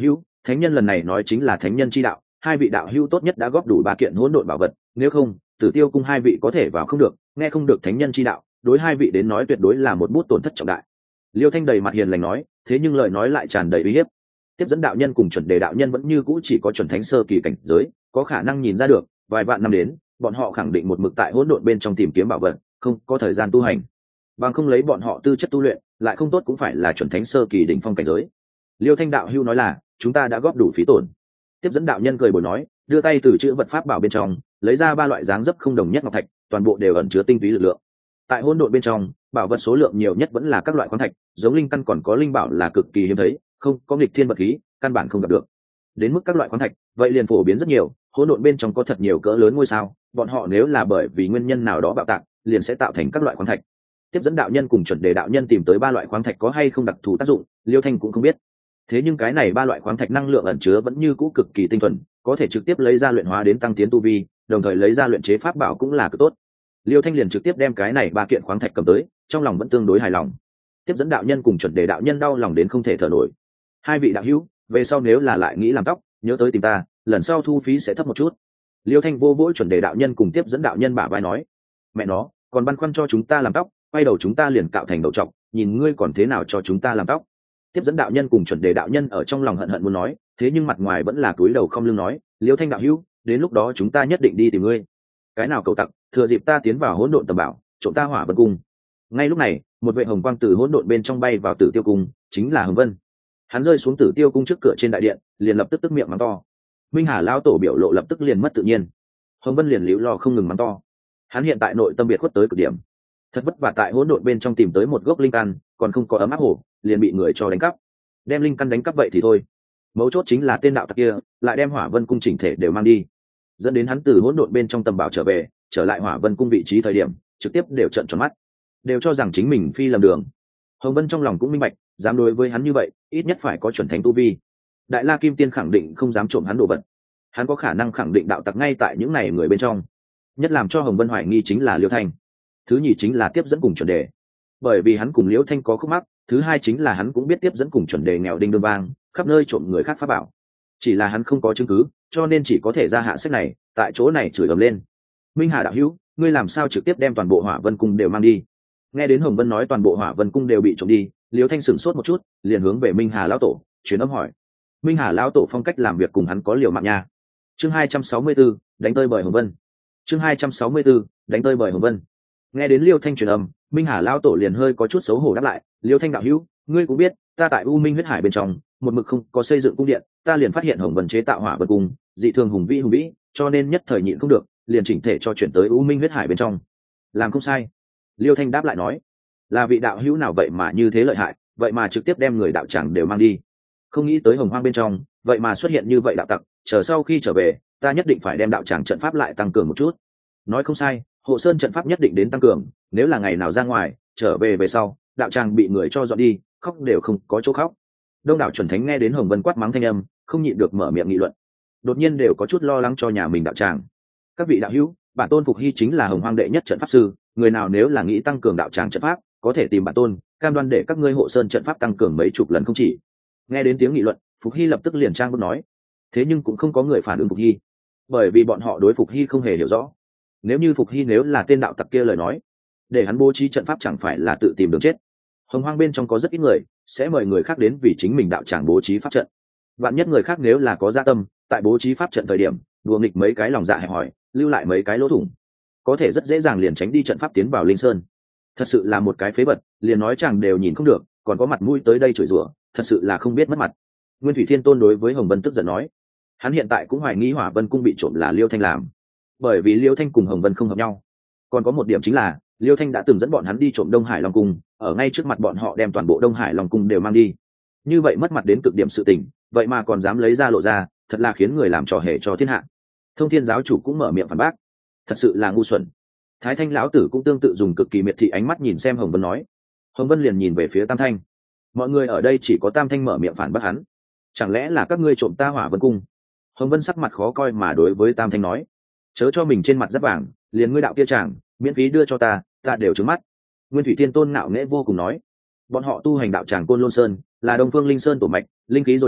thánh nhân lần này nói chính là thánh nhân chi đạo, hai vị đạo hữu tốt nhất đã góp đủ 3 kiện hỗn độn bảo vật, nếu không Tử Tiêu cung hai vị có thể vào không được, nghe không được thánh nhân chi đạo, đối hai vị đến nói tuyệt đối là một bút tổn thất trọng đại. Liêu Thanh đầy mặt hiền lành nói, thế nhưng lời nói lại tràn đầy uy hiếp. Tiếp dẫn đạo nhân cùng chuẩn đề đạo nhân vẫn như cũ chỉ có chuẩn thánh sơ kỳ cảnh giới, có khả năng nhìn ra được vài vạn năm đến bọn họ khẳng định một mực tại hỗn độn bên trong tìm kiếm bảo vật, không có thời gian tu hành, bằng không lấy bọn họ tư chất tu luyện lại không tốt cũng phải là chuẩn thánh sơ kỳ đỉnh phong cảnh giới. Liêu Thanh đạo hưu nói là chúng ta đã góp đủ phí tổn. Tiếp dẫn đạo nhân cười bồi nói, đưa tay từ chữ vật pháp bảo bên trong lấy ra 3 loại dáng dấp không đồng nhất ngọc thạch, toàn bộ đều ẩn chứa tinh túy lực lượng. Tại hỗn độn bên trong, bảo vật số lượng nhiều nhất vẫn là các loại khoáng thạch, giống linh căn còn có linh bảo là cực kỳ hiếm thấy, không có nghịch thiên vật khí, căn bản không gặp được. Đến mức các loại khoáng thạch, vậy liền phổ biến rất nhiều, hỗn độn bên trong có thật nhiều cỡ lớn ngôi sao, bọn họ nếu là bởi vì nguyên nhân nào đó bạo tạc, liền sẽ tạo thành các loại khoáng thạch. Tiếp dẫn đạo nhân cùng chuẩn đề đạo nhân tìm tới 3 loại khoáng thạch có hay không đặc thù tác dụng, Liêu Thanh cũng không biết. Thế nhưng cái này 3 loại khoáng thạch năng lượng ẩn chứa vẫn như cũ cực kỳ tinh thuần, có thể trực tiếp lấy ra luyện hóa đến tăng tiến tu vi, đồng thời lấy ra luyện chế pháp bảo cũng là cực tốt. Liêu Thanh liền trực tiếp đem cái này 3 kiện khoáng thạch cầm tới, trong lòng vẫn tương đối hài lòng. Tiếp dẫn đạo nhân cùng chuẩn đề đạo nhân đau lòng đến không thể thở nổi. Hai vị đạo hữu, về sau nếu là lại nghĩ làm tóc, nhớ tới tìm ta, lần sau thu phí sẽ thấp một chút. Liêu Thanh vô vỗ chuẩn đề đạo nhân cùng tiếp dẫn đạo nhân bả vai nói, mẹ nó, còn băn khoăn cho chúng ta làm tóc, quay đầu chúng ta liền cạo thành đầu trọc, nhìn ngươi còn thế nào cho chúng ta làm tóc. Tiếp dẫn đạo nhân cùng chuẩn đề đạo nhân ở trong lòng hận hận muốn nói, thế nhưng mặt ngoài vẫn là cúi đầu không lưng nói, Liêu Thanh đạo hữu, đến lúc đó chúng ta nhất định đi tìm ngươi. Cái nào cầu tặc, thừa dịp ta tiến vào hỗn độn tầm bảo, trộm ta Hỏa Vân cung. Ngay lúc này, một vệ hồng quang từ hỗn độn bên trong bay vào Tử Tiêu cung, chính là Hồng Vân. Hắn rơi xuống Tử Tiêu cung trước cửa trên đại điện, liền lập tức tức miệng mắng to. Minh Hà lão tổ biểu lộ lập tức liền mất tự nhiên. Hồng Vân liền liễu lo không ngừng mắng to. Hắn hiện tại nội tâm biệt khuất tới cực điểm. Thật vất vả tại hỗn độn bên trong tìm tới một gốc linh căn, còn không có ấm áp hổ, liền bị người cho đánh cắp. Đem linh căn đánh cắp vậy thì thôi. Mấu chốt chính là tên đạo tặc kia, lại đem Hỏa Vân cung chỉnh thể đều mang đi. Dẫn đến hắn từ hỗn độn bên trong tầm bảo trở về, trở lại Hỏa Vân cung vị trí thời điểm, trực tiếp đều trợn tròn mắt, đều cho rằng chính mình phi lầm đường. Hồng Vân trong lòng cũng minh bạch, dám đối với hắn như vậy, ít nhất phải có chuẩn thánh tu vi. Đại La Kim Tiên khẳng định không dám trộm hắn đồ vật. Hắn có khả năng khẳng định đạo tặc ngay tại những này người bên trong. Nhất làm cho Hồng Vân hoài nghi chính là Liêu Thanh. Thứ nhì chính là tiếp dẫn cùng chuẩn đề. Bởi vì hắn cùng Liêu Thanh có khúc mắc, thứ hai chính là hắn cũng biết tiếp dẫn cùng chuẩn đề nghèo đinh đương vang, khắp nơi trộm người khác pháp bảo. Chỉ là hắn không có chứng cứ, cho nên chỉ có thể ra hạ sách này, tại chỗ này chửi ầm lên. Minh Hà đạo hữu, ngươi làm sao trực tiếp đem toàn bộ Hỏa Vân cung đều mang đi? Nghe đến Hồng Vân nói toàn bộ Hỏa Vân cung đều bị trộm đi, Liêu Thanh sửng sốt một chút, liền hướng về Minh Hà lão tổ truyền âm hỏi. Minh Hà lão tổ phong cách làm việc cùng hắn có liều mạng nha. Chương 264, đánh tơi bời Hồng Vân. Chương 264, đánh tơi bời Hồng Vân. Nghe đến Liêu Thanh truyền âm, Minh Hà lão tổ liền hơi có chút xấu hổ đáp lại, Liêu Thanh đạo hữu, ngươi cũng biết, ta tại U Minh huyết hải bên trong, một mực không có xây dựng cung điện, ta liền phát hiện Hồng Vân chế tạo Hỏa Vân cung, dị thường hùng vĩ, cho nên nhất thời nhịn không được, liền chỉnh thể cho chuyển tới U Minh huyết hải bên trong. Làm không sai. Liêu Thanh đáp lại nói, là vị đạo hữu nào vậy mà như thế lợi hại, vậy mà trực tiếp đem người đạo tràng đều mang đi. Không nghĩ tới Hồng Hoang bên trong, vậy mà xuất hiện như vậy đạo tặc, chờ sau khi trở về, ta nhất định phải đem đạo tràng trận pháp lại tăng cường một chút. Nói không sai, Hộ Sơn trận pháp nhất định đến tăng cường, nếu là ngày nào ra ngoài, trở về sau, đạo tràng bị người cho dọn đi, khóc đều không có chỗ khóc. Đông đảo chuẩn thánh nghe đến Hồng Vân quát mắng thanh âm, không nhịn được mở miệng nghị luận. Đột nhiên đều có chút lo lắng cho nhà mình đạo tràng. Các vị đạo hữu, bản tôn Phục Hy chính là Hồng Hoang đệ nhất trận pháp sư, người nào nếu là nghĩ tăng cường đạo tràng trận pháp, có thể tìm bản tôn, cam đoan để các ngươi Hộ Sơn trận pháp tăng cường mấy chục lần không chỉ. Nghe đến tiếng nghị luận, Phục Hy lập tức liền trang bước nói. Thế nhưng cũng không có người phản ứng Phục Hy, bởi vì bọn họ đối Phục Hy không hề hiểu rõ. Nếu như Phục Hy nếu là tên đạo tặc kia lời nói, để hắn bố trí trận pháp chẳng phải là tự tìm đường chết. Hồng Hoang bên trong có rất ít người sẽ mời người khác đến vì chính mình đạo tràng bố trí pháp trận. Vạn nhất người khác nếu là có dạ tâm, tại bố trí pháp trận thời điểm đùa nghịch mấy cái lòng dạ hẹp hòi, lưu lại mấy cái lỗ thủng, có thể rất dễ dàng liền tránh đi trận pháp tiến vào linh sơn. Thật sự là một cái phế vật, liền nói chàng đều nhìn không được, còn có mặt mũi tới đây chửi rủa, thật sự là không biết mất mặt. Nguyên Thủy Thiên Tôn đối với Hồng Vân tức giận nói, hắn hiện tại cũng hoài nghi Hỏa Vân cung bị trộm là Liêu Thanh làm, bởi vì Liêu Thanh cùng Hồng Vân không hợp nhau. Còn có một điểm chính là Liêu Thanh đã từng dẫn bọn hắn đi trộm Đông Hải Long cung, ở ngay trước mặt bọn họ đem toàn bộ Đông Hải Long cung đều mang đi. Như vậy mất mặt đến cực điểm sự tình, vậy mà còn dám lấy ra lộ ra, thật là khiến người làm trò hề cho thiên hạ. Thông Thiên giáo chủ cũng mở miệng phản bác, thật sự là ngu xuẩn. Thái Thanh lão tử cũng tương tự dùng cực kỳ miệt thị ánh mắt nhìn xem Hồng Vân nói. Hồng Vân liền nhìn về phía Tam Thanh. Mọi người ở đây chỉ có Tam Thanh mở miệng phản bác hắn. Chẳng lẽ là các ngươi trộm ta Hỏa Vân cung? Hồng Vân sắc mặt khó coi mà đối với Tam Thanh nói, chớ cho mình trên mặt giáp vàng, liền ngươi đạo kia chàng miễn phí đưa cho ta đều trướng mắt. Nguyên Thủy Thiên Tôn ngạo nghễ vô cùng nói, bọn họ tu hành đạo tràng Côn Lôn Sơn, là Đông Phương Linh Sơn tổ mạch, linh khí dồi dào,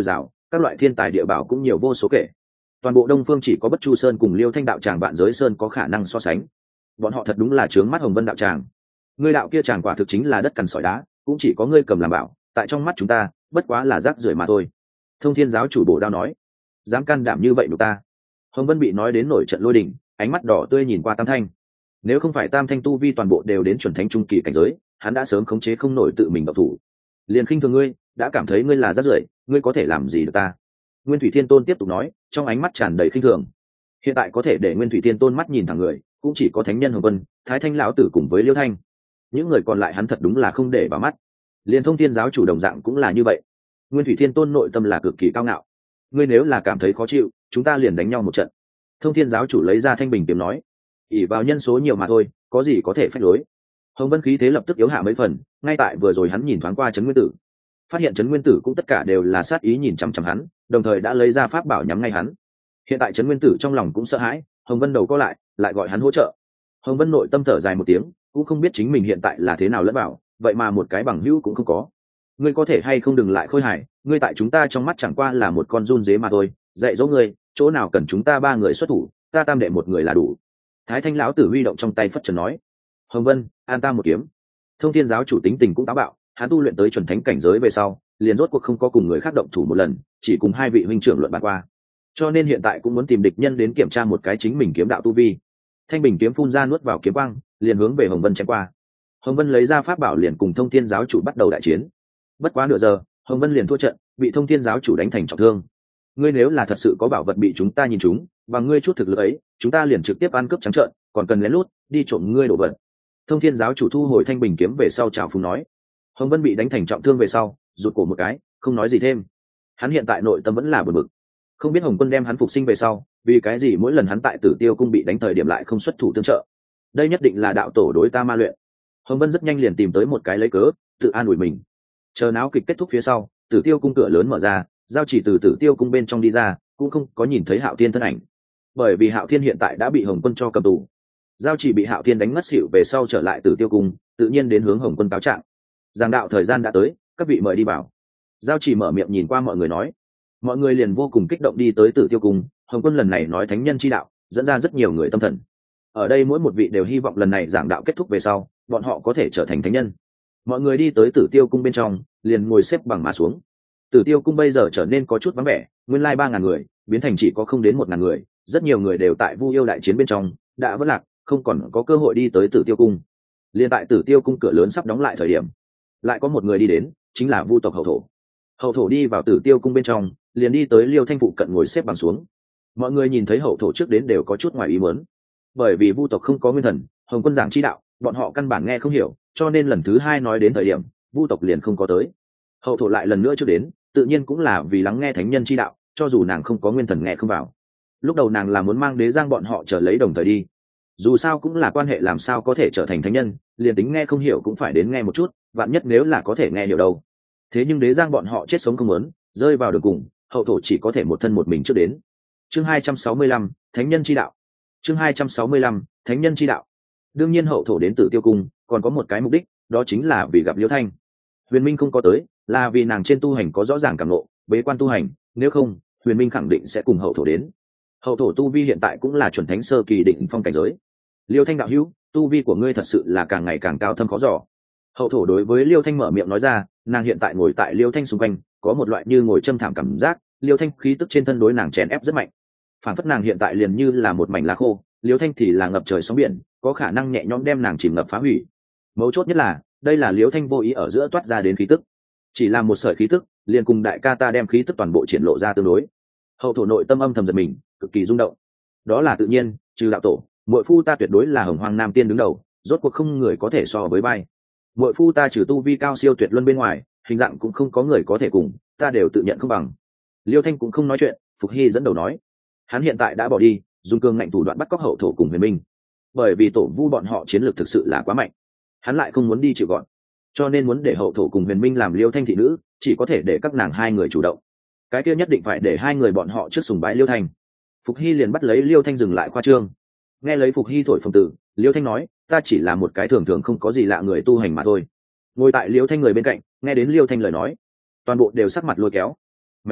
các loại thiên tài địa bảo cũng nhiều vô số kể. Toàn bộ Đông Phương chỉ có Bất Chu Sơn cùng Liêu Thanh đạo tràng Vạn Giới Sơn có khả năng so sánh. Bọn họ thật đúng là trướng mắt Hồng Vân đạo tràng. Ngươi đạo kia tràng quả thực chính là đất cằn sỏi đá, cũng chỉ có ngươi cầm làm bảo, tại trong mắt chúng ta bất quá là rác rưởi mà thôi. Thông Thiên giáo chủ Bổ Đao nói. Dám can đảm như vậy nhục ta. Hồng Vân bị nói đến nổi trận lôi đình, ánh mắt đỏ tươi nhìn qua Tam Thanh. Nếu không phải Tam Thanh tu vi toàn bộ đều đến chuẩn thánh trung kỳ cảnh giới, hắn đã sớm khống chế không nổi tự mình động thủ. Liền khinh thường ngươi, đã cảm thấy ngươi là rác rưởi, ngươi có thể làm gì được ta? Nguyên Thủy Thiên Tôn tiếp tục nói, trong ánh mắt tràn đầy khinh thường. Hiện tại có thể để Nguyên Thủy Thiên Tôn mắt nhìn thẳng người, cũng chỉ có thánh nhân Hồng Vân, Thái Thanh lão tử cùng với Liêu Thanh. Những người còn lại hắn thật đúng là không để vào mắt. Liên Thông Thiên giáo chủ đồng dạng cũng là như vậy. Nguyên Thủy Thiên Tôn nội tâm là cực kỳ cao ngạo. Ngươi nếu là cảm thấy khó chịu, chúng ta liền đánh nhau một trận. Thông Thiên giáo chủ lấy ra thanh bình kiếm nói, ỷ vào nhân số nhiều mà thôi, có gì có thể phách lối. Hồng Vân khí thế lập tức yếu hạ mấy phần, ngay tại vừa rồi hắn nhìn thoáng qua Trấn Nguyên Tử, phát hiện Trấn Nguyên Tử cũng tất cả đều là sát ý nhìn chằm chằm hắn, đồng thời đã lấy ra pháp bảo nhắm ngay hắn. Hiện tại Trấn Nguyên Tử trong lòng cũng sợ hãi, Hồng Vân đầu co lại gọi hắn hỗ trợ. Hồng Vân nội tâm thở dài một tiếng, cũng không biết chính mình hiện tại là thế nào lẫn vào, vậy mà một cái bằng hữu cũng không có. Ngươi có thể hay không đừng lại khôi hài, ngươi tại chúng ta trong mắt chẳng qua là một con run dế mà thôi, dạy dỗ ngươi, chỗ nào cần chúng ta ba người xuất thủ, ta tam đệ một người là đủ. Thái Thanh lão tử huy động trong tay phất trần nói. Hồng Vân, an ta một kiếm. Thông Thiên giáo chủ tính tình cũng táo bạo, hắn tu luyện tới chuẩn thánh cảnh giới về sau, liền rốt cuộc không có cùng người khác động thủ một lần, chỉ cùng hai vị huynh trưởng luận bàn qua. Cho nên hiện tại cũng muốn tìm địch nhân đến kiểm tra một cái chính mình kiếm đạo tu vi. Thanh bình kiếm phun ra nuốt vào kiếm quang, liền hướng về Hồng Vân chém qua. Hồng Vân lấy ra pháp bảo liền cùng Thông Thiên giáo chủ bắt đầu đại chiến. Bất quá nửa giờ, Hồng Vân liền thua trận, bị Thông Thiên giáo chủ đánh thành trọng thương. Ngươi nếu là thật sự có bảo vật bị chúng ta nhìn trúng, bằng ngươi chút thực lực ấy, chúng ta liền trực tiếp ăn cướp trắng trợn, còn cần lén lút đi trộm ngươi đồ vật. Thông Thiên giáo chủ thu hồi thanh bình kiếm về sau chào phúng nói. Hồng Vân bị đánh thành trọng thương về sau, rụt cổ một cái, không nói gì thêm. Hắn hiện tại nội tâm vẫn là bực bực, không biết Hồng Quân đem hắn phục sinh về sau, vì cái gì mỗi lần hắn tại Tử Tiêu cung bị đánh thời điểm lại không xuất thủ tương trợ. Đây nhất định là đạo tổ đối ta ma luyện. Hồng Vân rất nhanh liền tìm tới một cái lấy cớ, tự an ủi mình. Chờ náo kịch kết thúc phía sau, Tử Tiêu cung cửa lớn mở ra, Giao Chỉ từ Tử Tiêu cung bên trong đi ra, cũng không có nhìn thấy Hạo Thiên thân ảnh, bởi vì Hạo Thiên hiện tại đã bị Hồng Quân cho cầm tù. Giao Chỉ bị Hạo Thiên đánh ngất xỉu về sau trở lại Tử Tiêu cung, tự nhiên đến hướng Hồng Quân cáo trạng. Giảng đạo thời gian đã tới, các vị mời đi vào. Giao Chỉ mở miệng nhìn qua mọi người nói. Mọi người liền vô cùng kích động đi tới Tử Tiêu cung. Hồng Quân lần này nói thánh nhân chi đạo, dẫn ra rất nhiều người tâm thần. Ở đây mỗi một vị đều hy vọng lần này giảng đạo kết thúc về sau, bọn họ có thể trở thành thánh nhân. Mọi người đi tới Tử Tiêu cung bên trong, liền ngồi xếp bằng mà xuống. Tử Tiêu cung bây giờ trở nên có chút vắng vẻ, nguyên lai 3.000 người biến thành chỉ có không đến 1.000 người, rất nhiều người đều tại Vu Yêu đại chiến bên trong đã vất lạc, không còn có cơ hội đi tới Tử Tiêu cung. Liên tại Tử Tiêu cung cửa lớn sắp đóng lại thời điểm, lại có một người đi đến, chính là Vu tộc Hậu Thổ. Hậu Thổ đi vào Tử Tiêu cung bên trong, liền đi tới Liêu Thanh phụ cận ngồi xếp bằng xuống. Mọi người nhìn thấy Hậu Thổ trước đến đều có chút ngoài ý muốn, bởi vì Vu tộc không có nguyên thần, Hồng Quân giảng chi đạo, bọn họ căn bản nghe không hiểu, cho nên lần thứ 2 nói đến thời điểm, Vu tộc liền không có tới. Hậu Thổ lại lần nữa trước đến, tự nhiên cũng là vì lắng nghe thánh nhân chi đạo, cho dù nàng không có nguyên thần nghe không vào. Lúc đầu nàng là muốn mang Đế Giang bọn họ trở lấy đồng thời đi, dù sao cũng là quan hệ, làm sao có thể trở thành thánh nhân, liền tính nghe không hiểu cũng phải đến nghe một chút, vạn nhất nếu là có thể nghe hiểu đâu. Thế nhưng Đế Giang bọn họ chết sống không muốn, rơi vào đường cùng, Hậu Thổ chỉ có thể một thân một mình trước đến. Chương 265, thánh nhân chi đạo. Chương 265, thánh nhân chi đạo. Đương nhiên Hậu Thổ đến Tử Tiêu cung còn có một cái mục đích, đó chính là vì gặp Liêu Thanh. Huyền Minh không có tới, là vì nàng trên tu hành có rõ ràng cảm ngộ, bế quan tu hành, nếu không, Huyền Minh khẳng định sẽ cùng Hậu Thổ đến. Hậu Thổ tu vi hiện tại cũng là chuẩn thánh sơ kỳ đỉnh phong cảnh giới. Liêu Thanh đạo hữu, tu vi của ngươi thật sự là càng ngày càng cao thâm khó dò. Hậu Thổ đối với Liêu Thanh mở miệng nói ra, nàng hiện tại ngồi tại Liêu Thanh xung quanh, có một loại như ngồi châm thảm cảm giác, Liêu Thanh khí tức trên thân đối nàng chèn ép rất mạnh. Phản phất nàng hiện tại liền như là một mảnh lá khô, Liêu Thanh thì là ngập trời sóng biển, có khả năng nhẹ nhõm đem nàng chìm ngập phá hủy. Mấu chốt nhất là, đây là Liêu Thanh vô ý ở giữa toát ra đến khí tức, chỉ là một sợi khí tức, liền cùng đại ca ta đem khí tức toàn bộ triển lộ ra tương đối. Hậu Thổ nội tâm âm thầm giật mình, cực kỳ rung động. Đó là tự nhiên, trừ đạo tổ, muội phu ta tuyệt đối là Hồng Hoang Nam Tiên đứng đầu, rốt cuộc không người có thể so với bay. Muội phu ta trừ tu vi cao siêu tuyệt luân bên ngoài, hình dạng cũng không có người có thể cùng, ta đều tự nhận không bằng. Liêu Thanh cũng không nói chuyện, Phục Hy dẫn đầu nói. Hắn hiện tại đã bỏ đi, dùng cương ngạnh thủ đoạn bắt cóc Hậu Thổ cùng Huyền Minh, bởi vì tổ vu bọn họ chiến lược thực sự là quá mạnh, hắn lại không muốn đi chịu gọn, cho nên muốn để Hậu Thổ cùng Huyền Minh làm Liêu Thanh thị nữ, chỉ có thể để các nàng hai người chủ động. Cái kia nhất định phải để hai người bọn họ trước sùng bái Liêu Thanh. Phục Hy liền bắt lấy Liêu Thanh dừng lại khoa trương. Nghe lấy Phục Hy thổi phồng tử, Liêu Thanh nói, ta chỉ là một cái thường thường không có gì lạ người tu hành mà thôi. Ngồi tại Liêu Thanh người bên cạnh, nghe đến Liêu Thanh lời nói, toàn bộ đều sắc mặt lôi kéo. Mẹ nó,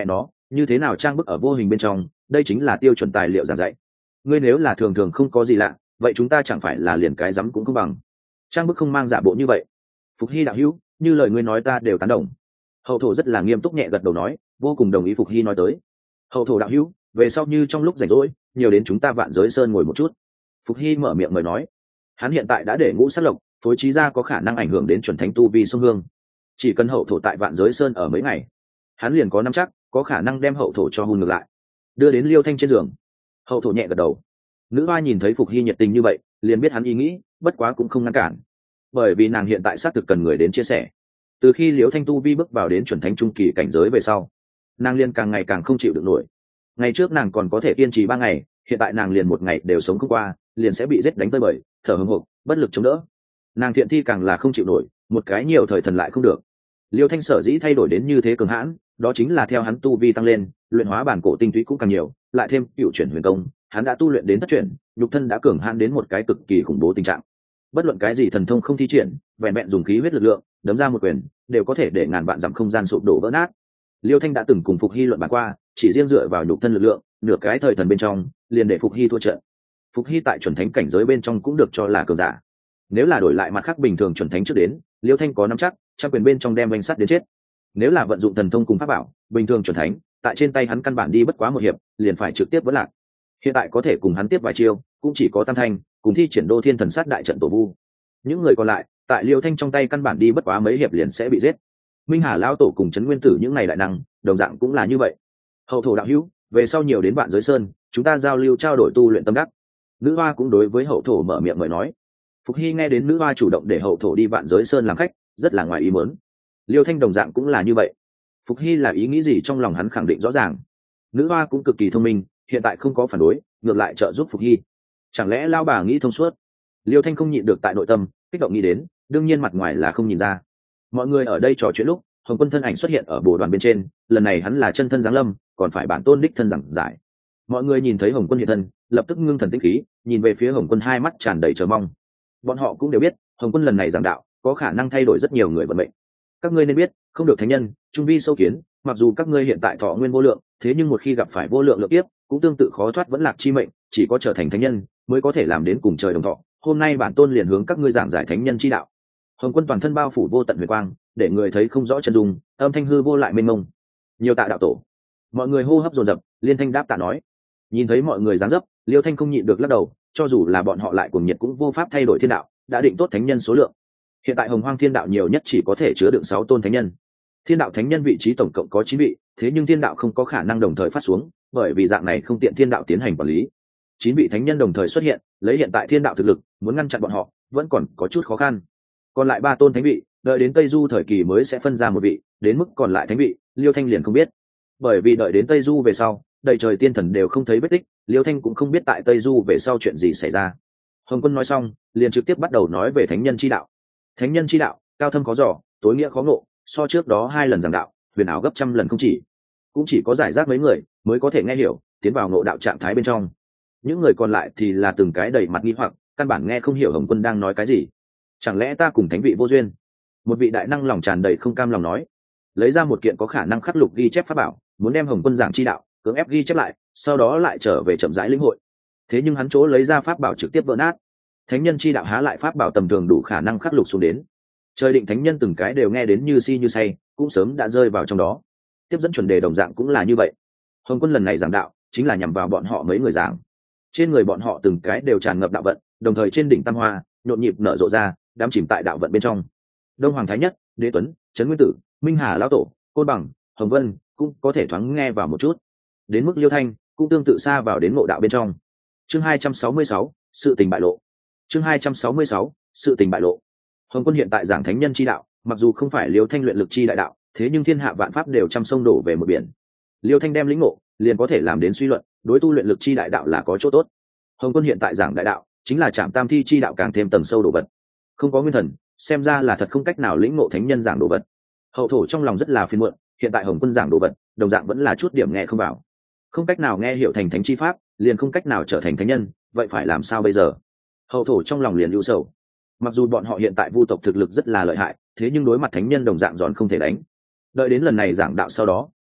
như thế nào trang bức ở vô hình bên trong, đây chính là tiêu chuẩn tài liệu giảng dạy. Ngươi nếu là thường thường không có gì lạ, vậy chúng ta chẳng phải là liền cái rắm cũng không bằng. Trang bức không mang giả bộ như vậy. Phục Hy đạo hữu, như lời ngươi nói ta đều tán đồng. Hậu thổ rất là nghiêm túc nhẹ gật đầu nói, vô cùng đồng ý Phục Hy nói tới. Hậu thổ đạo hữu, về sau như trong lúc rảnh rỗi, nhiều đến chúng ta Vạn Giới Sơn ngồi một chút. Phục Hy mở miệng mời nói. Hắn hiện tại đã để ngũ sát lộc phối trí ra có khả năng ảnh hưởng đến chuẩn thánh tu vi sông hương, chỉ cần hậu thổ tại Vạn Giới Sơn ở mấy ngày, hắn liền có nắm chắc có khả năng đem hậu thổ cho hôn ngược lại, đưa đến Liêu Thanh trên giường. Hậu thổ nhẹ gật đầu. Nữ hoa nhìn thấy Phục Hy nhiệt tình như vậy, liền biết hắn ý nghĩ, bất quá cũng không ngăn cản, bởi vì nàng hiện tại xác thực cần người đến chia sẻ. Từ khi Liêu Thanh tu vi bước vào đến chuẩn thánh trung kỳ cảnh giới về sau, nàng liền càng ngày càng không chịu được nổi. Ngày trước nàng còn có thể kiên trì 3 ngày, hiện tại nàng liền 1 ngày đều sống không qua, liền sẽ bị giết đánh tơi bời, thở hổn hộc, bất lực chống đỡ. Nàng thiện thi càng là không chịu nổi, một cái nhiều thời thần lại không được. Liêu Thanh sở dĩ thay đổi đến như thế cường hãn, đó chính là theo hắn tu vi tăng lên, luyện hóa bản cổ tinh túy cũng càng nhiều, lại thêm cựu chuyển huyền công, hắn đã tu luyện đến thất chuyển, nhục thân đã cường hãn đến một cái cực kỳ khủng bố tình trạng. Bất luận cái gì thần thông không thi triển, vẹn vẹn dùng khí huyết lực lượng, đấm ra một quyền, đều có thể để ngàn vạn dặm không gian sụp đổ vỡ nát. Liêu Thanh đã từng cùng Phục Hy luận bàn qua, chỉ riêng dựa vào nhục thân lực lượng, nửa cái thời thần bên trong, liền để Phục Hy thua trận. Phục Hy tại chuẩn thánh cảnh giới bên trong cũng được cho là cường giả. Nếu là đổi lại mặt khác bình thường chuẩn thánh trước đến, Liêu Thanh có nắm chắc, trăm quyền bên trong đem vành sắt đến chết. Nếu là vận dụng thần thông cùng pháp bảo, bình thường chuẩn thánh, tại trên tay hắn căn bản đi bất quá một hiệp, liền phải trực tiếp vỡ lạc. Hiện tại có thể cùng hắn tiếp vài chiêu, cũng chỉ có Tam Thanh, cùng thi triển Đô Thiên Thần Sát đại trận tổ vu. Những người còn lại, tại Liêu Thanh trong tay căn bản đi bất quá mấy hiệp liền sẽ bị giết. Minh Hà lão tổ cùng Trấn Nguyên Tử những này đại năng, đồng dạng cũng là như vậy. Hậu thổ đạo hữu, về sau nhiều đến Vạn Giới Sơn, chúng ta giao lưu trao đổi tu luyện tâm đắc. Nữ hoa cũng đối với hậu thổ mở miệng mời nói. Phục Hy nghe đến nữ hoa chủ động để hậu thổ đi Vạn Giới Sơn làm khách, rất là ngoài ý muốn. Liêu Thanh đồng dạng cũng là như vậy. Phục Hy là ý nghĩ gì trong lòng hắn khẳng định rõ ràng. Nữ hoa cũng cực kỳ thông minh, hiện tại không có phản đối, ngược lại trợ giúp Phục Hy. Chẳng lẽ lao bà nghĩ thông suốt? Liêu Thanh không nhịn được tại nội tâm kích động nghĩ đến, đương nhiên mặt ngoài là không nhìn ra. Mọi người ở đây trò chuyện lúc, Hồng Quân thân ảnh xuất hiện ở bồ đoàn bên trên, lần này hắn là chân thân giáng lâm, còn phải bản tôn đích thân giảng giải. Mọi người nhìn thấy Hồng Quân hiện thân, lập tức ngưng thần tinh khí, nhìn về phía Hồng Quân hai mắt tràn đầy chờ mong. Bọn họ cũng đều biết, Hồng Quân lần này giảng đạo, có khả năng thay đổi rất nhiều người vận mệnh. Các ngươi nên biết, không được thánh nhân, trung vi sâu kiến, mặc dù các ngươi hiện tại thọ nguyên vô lượng, thế nhưng một khi gặp phải vô lượng lượng kiếp, cũng tương tự khó thoát vẫn lạc chi mệnh, chỉ có trở thành thánh nhân mới có thể làm đến cùng trời đồng thọ. Hôm nay bản tôn liền hướng các ngươi giảng giải thánh nhân chi đạo. Hồng Quân toàn thân bao phủ vô tận huyền quang, để người thấy không rõ chân dung, âm thanh hư vô lại mênh mông. Nhiều tạ đạo tổ. Mọi người hô hấp dồn dập, liên thanh đáp tạ nói. Nhìn thấy mọi người dáng dấp, Liêu Thanh không nhịn được lắc đầu, cho dù là bọn họ lại cuồng nhiệt cũng vô pháp thay đổi thiên đạo, đã định tốt thánh nhân số lượng. Hiện tại Hồng Hoang thiên đạo nhiều nhất chỉ có thể chứa đựng 6 tôn thánh nhân. Thiên đạo thánh nhân vị trí tổng cộng có 9 vị, thế nhưng thiên đạo không có khả năng đồng thời phát xuống, bởi vì dạng này không tiện thiên đạo tiến hành quản lý. 9 vị thánh nhân đồng thời xuất hiện, lấy hiện tại thiên đạo thực lực, muốn ngăn chặn bọn họ, vẫn còn có chút khó khăn. Còn lại 3 tôn thánh vị, đợi đến Tây Du thời kỳ mới sẽ phân ra một vị, đến mức còn lại thánh vị, Liêu Thanh liền không biết. Bởi vì đợi đến Tây Du về sau, đầy trời tiên thần đều không thấy vết tích, Liêu Thanh cũng không biết tại Tây Du về sau chuyện gì xảy ra. Hồng Quân nói xong, liền trực tiếp bắt đầu nói về thánh nhân chi đạo. Thánh nhân chi đạo, cao thâm khó dò, tối nghĩa khó ngộ, so trước đó 2 lần giảng đạo, huyền ảo gấp trăm lần không chỉ. Cũng chỉ có giải rác mấy người mới có thể nghe hiểu, tiến vào ngộ đạo trạng thái bên trong. Những người còn lại thì là từng cái đầy mặt nghi hoặc, căn bản nghe không hiểu Hồng Quân đang nói cái gì. Chẳng lẽ ta cùng thánh vị vô duyên? Một vị đại năng lòng tràn đầy không cam lòng nói, lấy ra một kiện có khả năng khắc lục ghi chép pháp bảo, muốn đem Hồng Quân giảng chi đạo cưỡng ép ghi chép lại, sau đó lại trở về chậm rãi lĩnh hội. Thế nhưng hắn chỗ lấy ra pháp bảo trực tiếp vỡ nát. Thánh nhân chi đạo há lại pháp bảo tầm thường đủ khả năng khắc lục xuống đến. Trời định thánh nhân từng cái đều nghe đến như si như say, cũng sớm đã rơi vào trong đó. Tiếp dẫn chuẩn đề đồng dạng cũng là như vậy. Hồng Quân lần này giảng đạo chính là nhằm vào bọn họ mấy người giảng. Trên người bọn họ từng cái đều tràn ngập đạo vận, đồng thời trên đỉnh tam hoa nhộn nhịp nở rộ ra, đám chìm tại đạo vận bên trong. Đông Hoàng Thái Nhất, Đế Tuấn, Trấn Nguyên Tử, Minh Hà lão tổ, Côn Bằng, Hồng Vân cũng có thể thoáng nghe vào một chút. Đến mức Liêu Thanh cũng tương tự xa vào đến ngộ đạo bên trong. Chương 266, sự tình bại lộ. Chương 266, sự tình bại lộ. Hồng Quân hiện tại giảng thánh nhân chi đạo, mặc dù không phải Liêu Thanh luyện lực chi đại đạo, thế nhưng thiên hạ vạn pháp đều trăm sông đổ về một biển. Liêu Thanh đem lĩnh ngộ, liền có thể làm đến suy luận, đối tu luyện lực chi đại đạo là có chỗ tốt. Hồng Quân hiện tại giảng đại đạo, chính là Trảm Tam Thi chi đạo càng thêm tầng sâu đồ vật. Không có nguyên thần, xem ra là thật không cách nào lĩnh ngộ thánh nhân giảng đồ vật. Hậu thổ trong lòng rất là phiền muộn, hiện tại Hồng Quân giảng đồ vật, đồng dạng vẫn là chút điểm nghe không vào. Không cách nào nghe hiểu thành thánh chi pháp, liền không cách nào trở thành thánh nhân, vậy phải làm sao bây giờ? Hậu thổ trong lòng liền ưu sầu. Mặc dù bọn họ hiện tại vu tộc thực lực rất là lợi hại, thế nhưng đối mặt thánh nhân đồng dạng giòn không thể đánh. Đợi đến lần này giảng đạo sau đó,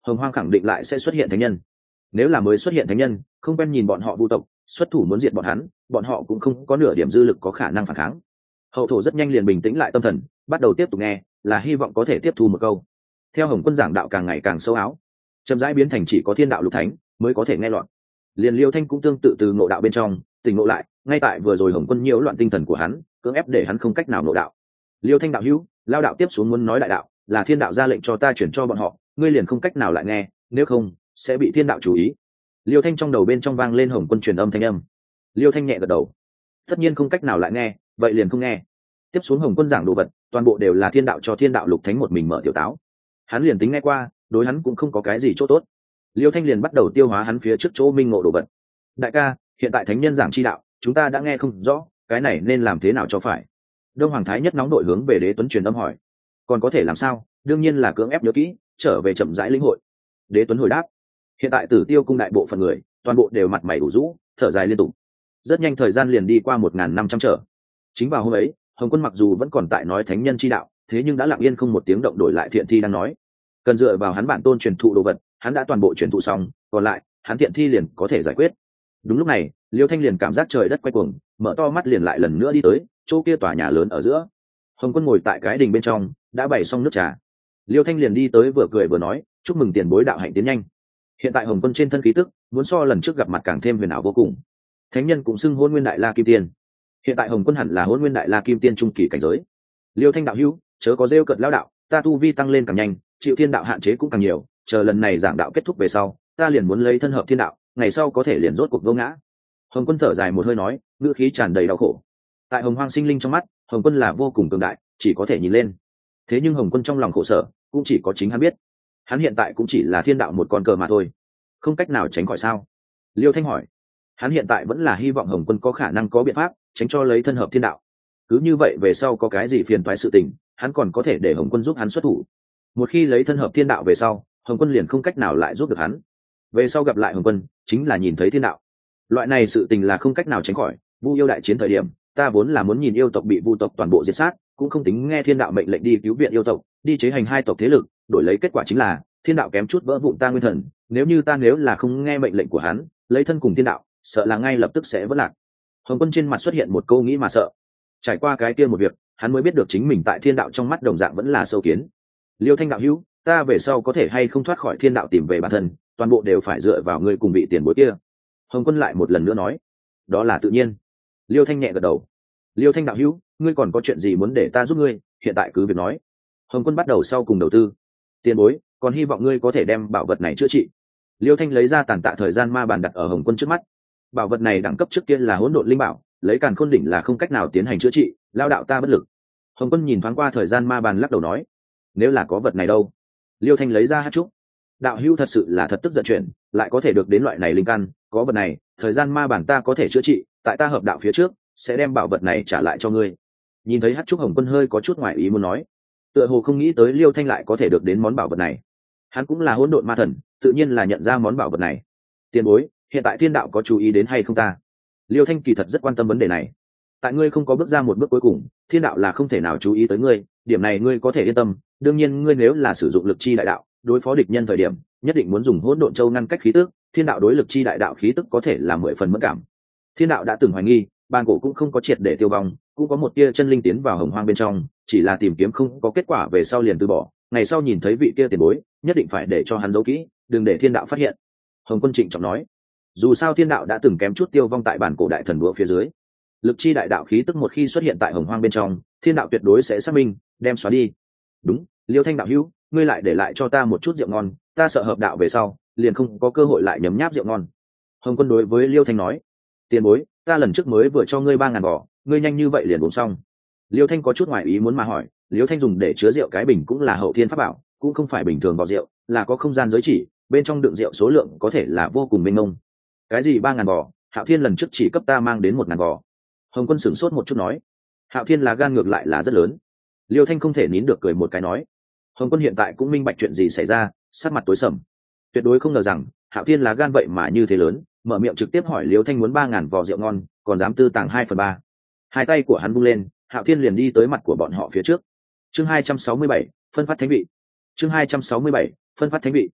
Hồng Hoang khẳng định lại sẽ xuất hiện thánh nhân. Nếu là mới xuất hiện thánh nhân, không quen nhìn bọn họ vu tộc, xuất thủ muốn diệt bọn họ cũng không có nửa điểm dư lực có khả năng phản kháng. Hậu thổ rất nhanh liền bình tĩnh lại tâm thần, bắt đầu tiếp tục nghe, là hy vọng có thể tiếp thu một câu. Theo Hồng Quân giảng đạo càng ngày càng sâu áo, chậm rãi biến thành chỉ có thiên đạo lục thánh mới có thể nghe loạn. Liền Liêu Thanh cũng tương tự từ ngộ đạo bên trong tỉnh ngộ lại, ngay tại vừa rồi Hồng Quân nhiễu loạn tinh thần của hắn, cưỡng ép để hắn không cách nào ngộ đạo. Liêu Thanh đạo hữu, lao đạo tiếp xuống muốn nói đại đạo, là thiên đạo ra lệnh cho ta chuyển cho bọn họ, ngươi liền không cách nào lại nghe, nếu không sẽ bị thiên đạo chú ý. Liêu Thanh trong đầu bên trong vang lên Hồng Quân truyền âm thanh âm. Liêu Thanh nhẹ gật đầu, tất nhiên không cách nào lại nghe, vậy liền không nghe. Tiếp xuống Hồng Quân giảng đồ vật toàn bộ đều là thiên đạo cho thiên đạo lục thánh một mình mở tiểu táo, hắn liền tính nghe qua, đối hắn cũng không có cái gì chỗ tốt. Liêu Thanh liền bắt đầu tiêu hóa hắn phía trước chỗ minh ngộ đồ vật. Đại ca, hiện tại thánh nhân giảng chi đạo chúng ta đã nghe không rõ, cái này nên làm thế nào cho phải? Đông Hoàng Thái Nhất nóng đội hướng về Đế Tuấn truyền âm hỏi. Còn có thể làm sao, đương nhiên là cưỡng ép nhớ kỹ, trở về chậm rãi lĩnh hội. Đế Tuấn hồi đáp. Hiện tại Tử Tiêu cung đại bộ phận người toàn bộ đều mặt mày đủ rũ, thở dài liên tục. Rất nhanh thời gian liền đi qua 1.500 trở. Chính vào hôm ấy, Hồng Quân mặc dù vẫn còn tại nói thánh nhân chi đạo, thế nhưng đã lặng yên không một tiếng động đổi lại Thiện Thi đang nói. Cần dựa vào hắn bản tôn truyền thụ đồ vật, hắn đã toàn bộ truyền thụ xong, còn lại hắn Thiện Thi liền có thể giải quyết. Đúng lúc này, Liêu Thanh liền cảm giác trời đất quay cuồng, mở to mắt liền lại lần nữa đi tới chỗ kia tòa nhà lớn ở giữa. Hồng Quân ngồi tại cái đình bên trong, đã bày xong nước trà. Liêu Thanh liền đi tới vừa cười vừa nói, chúc mừng tiền bối đạo hạnh tiến nhanh. Hiện tại Hồng Quân trên thân khí tức muốn so lần trước gặp mặt càng thêm huyền ảo vô cùng. Thánh nhân cũng xưng Hôn Nguyên Đại La Kim Tiên. Hiện tại Hồng Quân hẳn là Hôn Nguyên Đại La Kim Tiên trung kỳ cảnh giới. Liêu Thanh đạo hữu, chớ có rêu cợt lão đạo, ta tu vi tăng lên càng nhanh, chịu thiên đạo hạn chế cũng càng nhiều, chờ lần này giảng đạo kết thúc về sau, ta liền muốn lấy thân hợp thiên đạo, ngày sau có thể liền rốt cuộc vô ngã. Hồng Quân thở dài một hơi nói, ngữ khí tràn đầy đau khổ. Tại Hồng Hoang sinh linh trong mắt, Hồng Quân là vô cùng cường đại, chỉ có thể nhìn lên. Thế nhưng Hồng Quân trong lòng khổ sở, cũng chỉ có chính hắn biết. Hắn hiện tại cũng chỉ là thiên đạo một con cờ mà thôi, không cách nào tránh khỏi sao? Liêu Thanh hỏi. Hắn hiện tại vẫn là hy vọng Hồng Quân có khả năng có biện pháp tránh cho lấy thân hợp thiên đạo. Cứ như vậy về sau có cái gì phiền toái sự tình, hắn còn có thể để Hồng Quân giúp hắn xuất thủ. Một khi lấy thân hợp thiên đạo về sau, Hồng Quân liền không cách nào lại giúp được hắn. Về sau gặp lại Hồng Quân, chính là nhìn thấy thiên đạo. Loại này sự tình là không cách nào tránh khỏi. Vu yêu đại chiến thời điểm, ta vốn là muốn nhìn yêu tộc bị vu tộc toàn bộ diệt sát, cũng không tính nghe thiên đạo mệnh lệnh đi cứu viện yêu tộc, đi chế hành hai tộc thế lực, đổi lấy kết quả chính là thiên đạo kém chút vỡ vụn ta nguyên thần. Nếu là không nghe mệnh lệnh của hắn, lấy thân cùng thiên đạo, sợ là ngay lập tức sẽ vỡ lạc. Hồng Quân trên mặt xuất hiện một câu nghĩ mà sợ. Trải qua cái kia một việc, hắn mới biết được chính mình tại thiên đạo trong mắt đồng dạng vẫn là sâu kiến. Liêu Thanh đạo hữu, ta về sau có thể hay không thoát khỏi thiên đạo tìm về bản thân, toàn bộ đều phải dựa vào ngươi cùng vị tiền bối kia. Hồng Quân lại một lần nữa nói. Đó là tự nhiên. Liêu Thanh nhẹ gật đầu. Liêu Thanh đạo hữu, ngươi còn có chuyện gì muốn để ta giúp ngươi, hiện tại cứ việc nói. Hồng Quân bắt đầu sau cùng đầu tư. Tiền bối, còn hy vọng ngươi có thể đem bảo vật này chữa trị. Liêu Thanh lấy ra tàn tạ thời gian ma bàn đặt ở Hồng Quân trước mắt. Bảo vật này đẳng cấp trước kia là hỗn độn linh bảo, lấy càn khôn đỉnh là không cách nào tiến hành chữa trị, lao đạo ta bất lực. Hồng Quân nhìn thoáng qua thời gian ma bàn lắc đầu nói. Nếu là có vật này đâu? Liêu Thanh lấy ra hát trúc. Đạo hữu thật sự là thật tức giận chuyện, lại có thể được đến loại này linh căn, có vật này, thời gian ma bản ta có thể chữa trị, tại ta hợp đạo phía trước, sẽ đem bảo vật này trả lại cho ngươi. Nhìn thấy hát trúc, Hồng Quân hơi có chút ngoại ý muốn nói, tựa hồ không nghĩ tới Liêu Thanh lại có thể được đến món bảo vật này. Hắn cũng là hỗn độn ma thần, tự nhiên là nhận ra món bảo vật này. Tiền bối, hiện tại thiên đạo có chú ý đến hay không ta? Liêu Thanh kỳ thật rất quan tâm vấn đề này. Tại ngươi không có bước ra một bước cuối cùng, thiên đạo là không thể nào chú ý tới ngươi, điểm này ngươi có thể yên tâm. Đương nhiên ngươi nếu là sử dụng lực chi đại đạo đối phó địch nhân thời điểm, nhất định muốn dùng hỗn độn châu ngăn cách khí tức, thiên đạo đối lực chi đại đạo khí tức có thể là 10 phần mất cảm. Thiên đạo đã từng hoài nghi, bàn cổ cũng không có triệt để tiêu vong, cũng có một tia chân linh tiến vào hồng hoang bên trong, chỉ là tìm kiếm không có kết quả về sau liền từ bỏ. Ngày sau nhìn thấy vị kia tiền bối, nhất định phải để cho hắn giấu kỹ, đừng để thiên đạo phát hiện. Hồng Quân trịnh trọng nói, dù sao thiên đạo đã từng kém chút tiêu vong tại bản cổ đại thần đũa phía dưới, lực chi đại đạo khí tức một khi xuất hiện tại hồng hoang bên trong, thiên đạo tuyệt đối sẽ xác minh, đem xóa đi. Đúng, Liêu Thanh đạo hữu, ngươi lại để lại cho ta một chút rượu ngon, ta sợ hợp đạo về sau liền không có cơ hội lại nhấm nháp rượu ngon. Hồng Quân đối với Liêu Thanh nói, tiền bối, ta lần trước mới vừa cho ngươi 3.000 vỏ, ngươi nhanh như vậy liền uống xong. Liêu Thanh có chút ngoài ý muốn mà hỏi, Liêu Thanh dùng để chứa rượu cái bình cũng là hậu thiên pháp bảo, cũng không phải bình thường vỏ rượu, là có không gian giới chỉ, bên trong đựng rượu số lượng có thể là vô cùng mênh mông. Cái gì 3.000 vỏ? Hạo Thiên lần trước chỉ cấp ta mang đến 1.000 vỏ. Hồng Quân sửng sốt một chút nói, Hạo Thiên là gan ngược lại là rất lớn. Liêu Thanh không thể nín được cười một cái nói, Hồng Quân hiện tại cũng minh bạch chuyện gì xảy ra, sắc mặt tối sầm, tuyệt đối không ngờ rằng Hạo Thiên là gan vậy mà như thế lớn, mở miệng trực tiếp hỏi Liêu Thanh muốn 3.000 vỏ rượu ngon, còn dám tư tàng 2/3. Hai tay của hắn vung lên, Hạo Thiên liền đi tới mặt của bọn họ phía trước. Chương 267, phân phát thánh vị. Chương 267, phân phát thánh vị.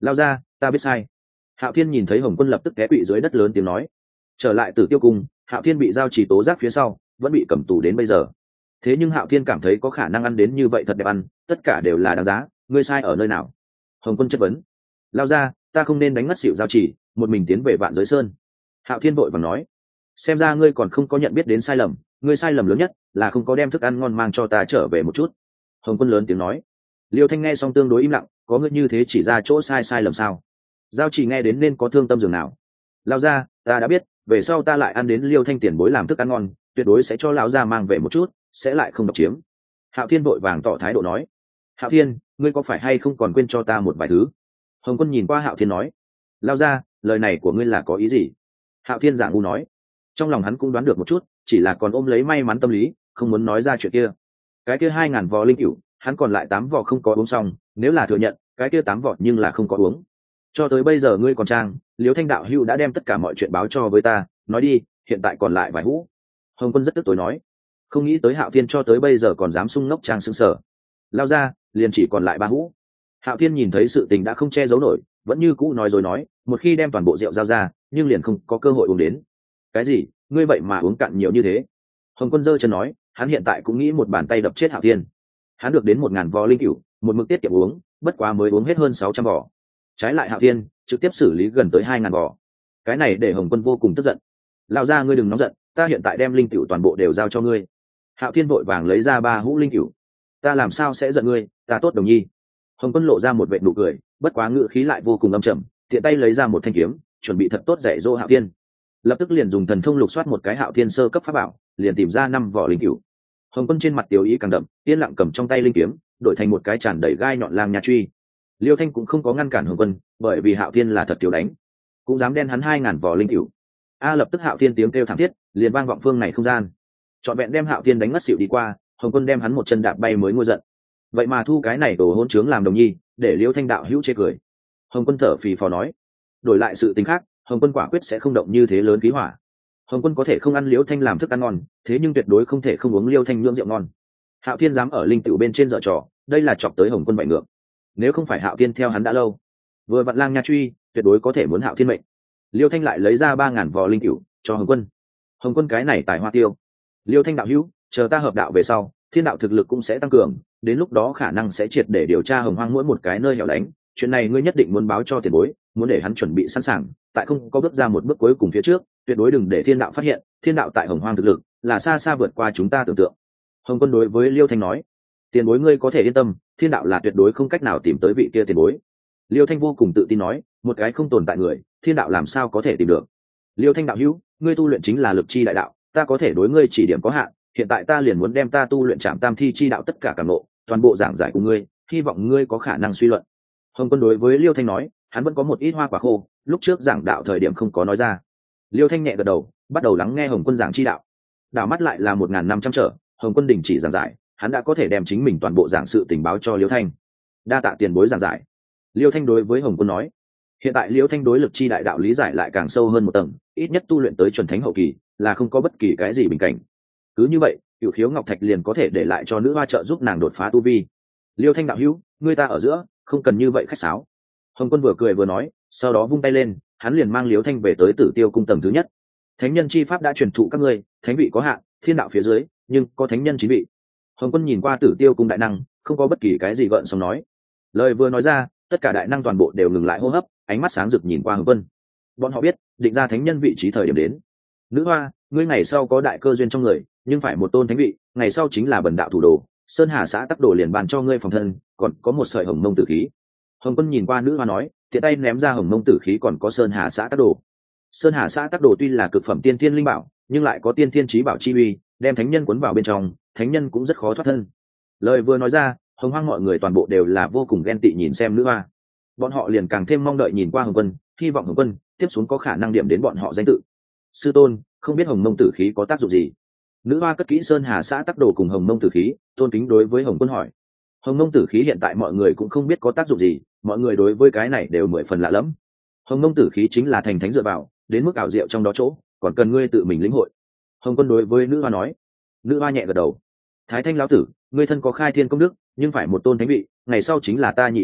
lao ra, ta biết sai. Hạo Thiên nhìn thấy Hồng Quân lập tức té quỵ dưới đất lớn tiếng nói. Trở lại Tử Tiêu cung, Hạo Thiên bị giao chỉ tố giác phía sau, vẫn bị cầm tù đến bây giờ. Thế nhưng Hạo Thiên cảm thấy có khả năng ăn đến như vậy thật đẹp ăn, tất cả đều là đáng giá. Ngươi sai ở nơi nào? Hồng Quân chất vấn. Lao ra, ta không nên đánh ngất xỉu giao chỉ, một mình tiến về Vạn Giới Sơn. Hạo Thiên vội vàng nói. Xem ra ngươi còn không có nhận biết đến sai lầm, ngươi sai lầm lớn nhất là không có đem thức ăn ngon mang cho ta trở về một chút. Hồng Quân lớn tiếng nói. Liêu Thanh nghe xong tương đối im lặng, có ngươi như thế chỉ ra chỗ sai lầm sao? Giao chỉ nghe đến nên có thương tâm dường nào. Lao ra, ta đã biết, về sau ta lại ăn đến Liêu Thanh tiền bối làm thức ăn ngon, tuyệt đối sẽ cho lão gia mang về một chút, sẽ lại không độc chiếm. Hạo Thiên vội vàng tỏ thái độ nói. Hạo Thiên, ngươi có phải hay không còn quên cho ta một vài thứ? Hồng Quân nhìn qua Hạo Thiên nói. Lao ra, lời này của ngươi là có ý gì? Hạo Thiên giả ngu nói. Trong lòng hắn cũng đoán được một chút, chỉ là còn ôm lấy may mắn tâm lý, không muốn nói ra chuyện kia. Cái kia 2000 vò linh cửu, hắn còn lại 8 vò không có uống xong, nếu là thừa nhận, cái kia 8 vò nhưng là không có uống. Cho tới bây giờ ngươi còn trang, Liễu Thanh đạo hữu đã đem tất cả mọi chuyện báo cho với ta, nói đi, hiện tại còn lại vài hũ. Hồng Quân rất tức tối nói. Không nghĩ tới Hạo Thiên cho tới bây giờ còn dám sung ngốc trang sững sờ. Lao ra, liền chỉ còn lại 3 hũ. Hạo Thiên nhìn thấy sự tình đã không che giấu nổi, vẫn như cũ nói rồi nói, một khi đem toàn bộ rượu giao ra, nhưng liền không có cơ hội uống đến. Cái gì? Ngươi vậy mà uống cạn nhiều như thế? Hồng Quân giơ chân nói, hắn hiện tại cũng nghĩ một bàn tay đập chết Hạo Thiên. Hắn được đến 1000 vò linh cửu, một mực tiết kiệm uống, bất quá mới uống hết hơn 600 vò. Trái lại Hạo Thiên trực tiếp xử lý gần tới 2000 vò. Cái này để Hồng Quân vô cùng tức giận. Lão gia ngươi đừng nóng giận, ta hiện tại đem linh cửu toàn bộ đều giao cho ngươi. Hạo Thiên vội vàng lấy ra 3 hũ linh cửu. Ta làm sao sẽ giận ngươi, ta tốt đồng nhi. Hồng Quân lộ ra một vệt nụ cười, bất quá ngữ khí lại vô cùng âm trầm, tiện tay lấy ra một thanh kiếm, chuẩn bị thật tốt dạy dỗ Hạo Thiên. Lập tức liền dùng thần thông lục soát một cái Hạo Thiên sơ cấp pháp bảo, liền tìm ra 5 vỏ linh cửu. Hồng Quân trên mặt tiểu ý càng đậm, yên lặng cầm trong tay linh kiếm, đổi thành một cái tràn đầy gai nhọn lang nha truy. Liêu Thanh cũng không có ngăn cản Hồng Quân, bởi vì Hạo Thiên là thật tiểu đánh, cũng dám đen hắn 2000 vỏ linh cửu. Lập tức Hạo Thiên tiếng kêu thảm thiết, liền vang vọng phương này không gian. Trọn vẹn đem Hạo Thiên đánh ngất xỉu đi qua, Hồng Quân đem hắn một chân đạp bay mới ngôi giận. Vậy mà thu cái này đồ hỗn trướng làm đồng nhi, để Liêu Thanh đạo hữu chê cười. Hồng Quân thở phì phò nói. Đổi lại sự tình khác, Hồng Quân quả quyết sẽ không động như thế lớn khí hỏa. Hồng Quân có thể không ăn Liêu Thanh làm thức ăn ngon, thế nhưng tuyệt đối không thể không uống Liêu Thanh nhưỡng rượu ngon. Hạo Thiên dám ở linh tựu bên trên dở trò, đây là chọc tới Hồng Quân bại ngược. Nếu không phải Hạo Thiên theo hắn đã lâu, vừa vặn lang nha truy, tuyệt đối có thể muốn Hạo Thiên mệnh. Liêu Thanh lại lấy ra 3000 vò linh cựu cho Hồng Quân. Hồng Quân cái này tài hoa tiêu. Liêu Thanh đạo hữu, chờ ta hợp đạo về sau, thiên đạo thực lực cũng sẽ tăng cường, đến lúc đó khả năng sẽ triệt để điều tra Hồng Hoang mỗi một cái nơi hẻo lánh. Chuyện này ngươi nhất định muốn báo cho tiền bối, muốn để hắn chuẩn bị sẵn sàng, tại không có bước ra một bước cuối cùng phía trước, tuyệt đối đừng để thiên đạo phát hiện, thiên đạo tại Hồng Hoang thực lực là xa xa vượt qua chúng ta tưởng tượng. Hồng Quân đối với Liêu Thanh nói, tiền bối ngươi có thể yên tâm, thiên đạo là tuyệt đối không cách nào tìm tới vị kia tiền bối. Liêu Thanh vô cùng tự tin nói, một cái không tồn tại người, thiên đạo làm sao có thể tìm được. Liêu Thanh đạo hữu, ngươi tu luyện chính là lực chi đại đạo, ta có thể đối ngươi chỉ điểm có hạn, hiện tại ta liền muốn đem ta tu luyện Trảm Tam Thi chi đạo tất cả cảm ngộ, toàn bộ giảng giải của ngươi, hy vọng ngươi có khả năng suy luận. Hồng Quân đối với Liêu Thanh nói, hắn vẫn có một ít hoa quả khô, lúc trước giảng đạo thời điểm không có nói ra. Liêu Thanh nhẹ gật đầu, bắt đầu lắng nghe Hồng Quân giảng chi đạo. Đảo mắt lại là 1500 trở, Hồng Quân đình chỉ giảng giải, hắn đã có thể đem chính mình toàn bộ giảng sự tình báo cho Liêu Thanh. Đa tạ tiền bối giảng giải. Liêu Thanh đối với Hồng Quân nói, hiện tại Liêu Thanh đối lực chi đại đạo lý giải lại càng sâu hơn một tầng, ít nhất tu luyện tới chuẩn thánh hậu kỳ là không có bất kỳ cái gì bình cảnh. Cứ như vậy, Cửu Khiếu Ngọc Thạch liền có thể để lại cho nữ hoa trợ giúp nàng đột phá tu vi. Liêu Thanh đạo hữu, ngươi ta ở giữa, không cần như vậy khách sáo. Hồng Quân vừa cười vừa nói, sau đó vung tay lên, hắn liền mang Liêu Thanh về tới Tử Tiêu cung tầng thứ nhất. Thánh nhân chi pháp đã truyền thụ các ngươi, thánh vị có hạn, thiên đạo phía dưới, nhưng có thánh nhân 9 vị. Hồng Quân nhìn qua Tử Tiêu cung đại năng, không có bất kỳ cái gì gợn sóng nói. Lời vừa nói ra, tất cả đại năng toàn bộ đều ngừng lại hô hấp, ánh mắt sáng rực nhìn qua Hồng Quân. Bọn họ biết, định ra thánh nhân vị trí thời điểm đến. Nữ hoa, ngươi ngày sau có đại cơ duyên trong người, nhưng phải một tôn thánh vị, ngày sau chính là bần đạo thủ đồ, Sơn Hà xã tắc đồ liền bàn cho ngươi phòng thân, còn có một sợi hồng mông tử khí. Hồng Quân nhìn qua nữ hoa nói, tiện tay ném ra hồng mông tử khí còn có Sơn Hà xã tắc đồ. Sơn Hà xã tắc đồ tuy là cực phẩm tiên thiên linh bảo, nhưng lại có tiên thiên chí bảo chi uy, đem thánh nhân cuốn vào bên trong, thánh nhân cũng rất khó thoát thân. Lời vừa nói ra, Hồng Hoang mọi người toàn bộ đều là vô cùng ghen tị nhìn xem nữ hoa. Bọn họ liền càng thêm mong đợi nhìn qua Hồng Quân, hy vọng Hồng Quân tiếp xuống có khả năng điểm đến bọn họ danh tự. Sư tôn, không biết hồng mông tử khí có tác dụng gì? Nữ hoa cất kỹ Sơn Hà xã tắc đồ cùng hồng mông tử khí, tôn kính đối với Hồng Quân hỏi. Hồng mông tử khí hiện tại mọi người cũng không biết có tác dụng gì, mọi người đối với cái này đều 10 phần lạ lẫm. Hồng mông tử khí chính là thành thánh dựa vào, đến mức ảo diệu trong đó chỗ, còn cần ngươi tự mình lĩnh hội. Hồng Quân đối với nữ hoa nói. Nữ hoa nhẹ gật đầu. Thái Thanh lão tử, ngươi thân có khai thiên công đức, nhưng phải một tôn thánh vị, ngày sau chính là ta nhị đồ đệ,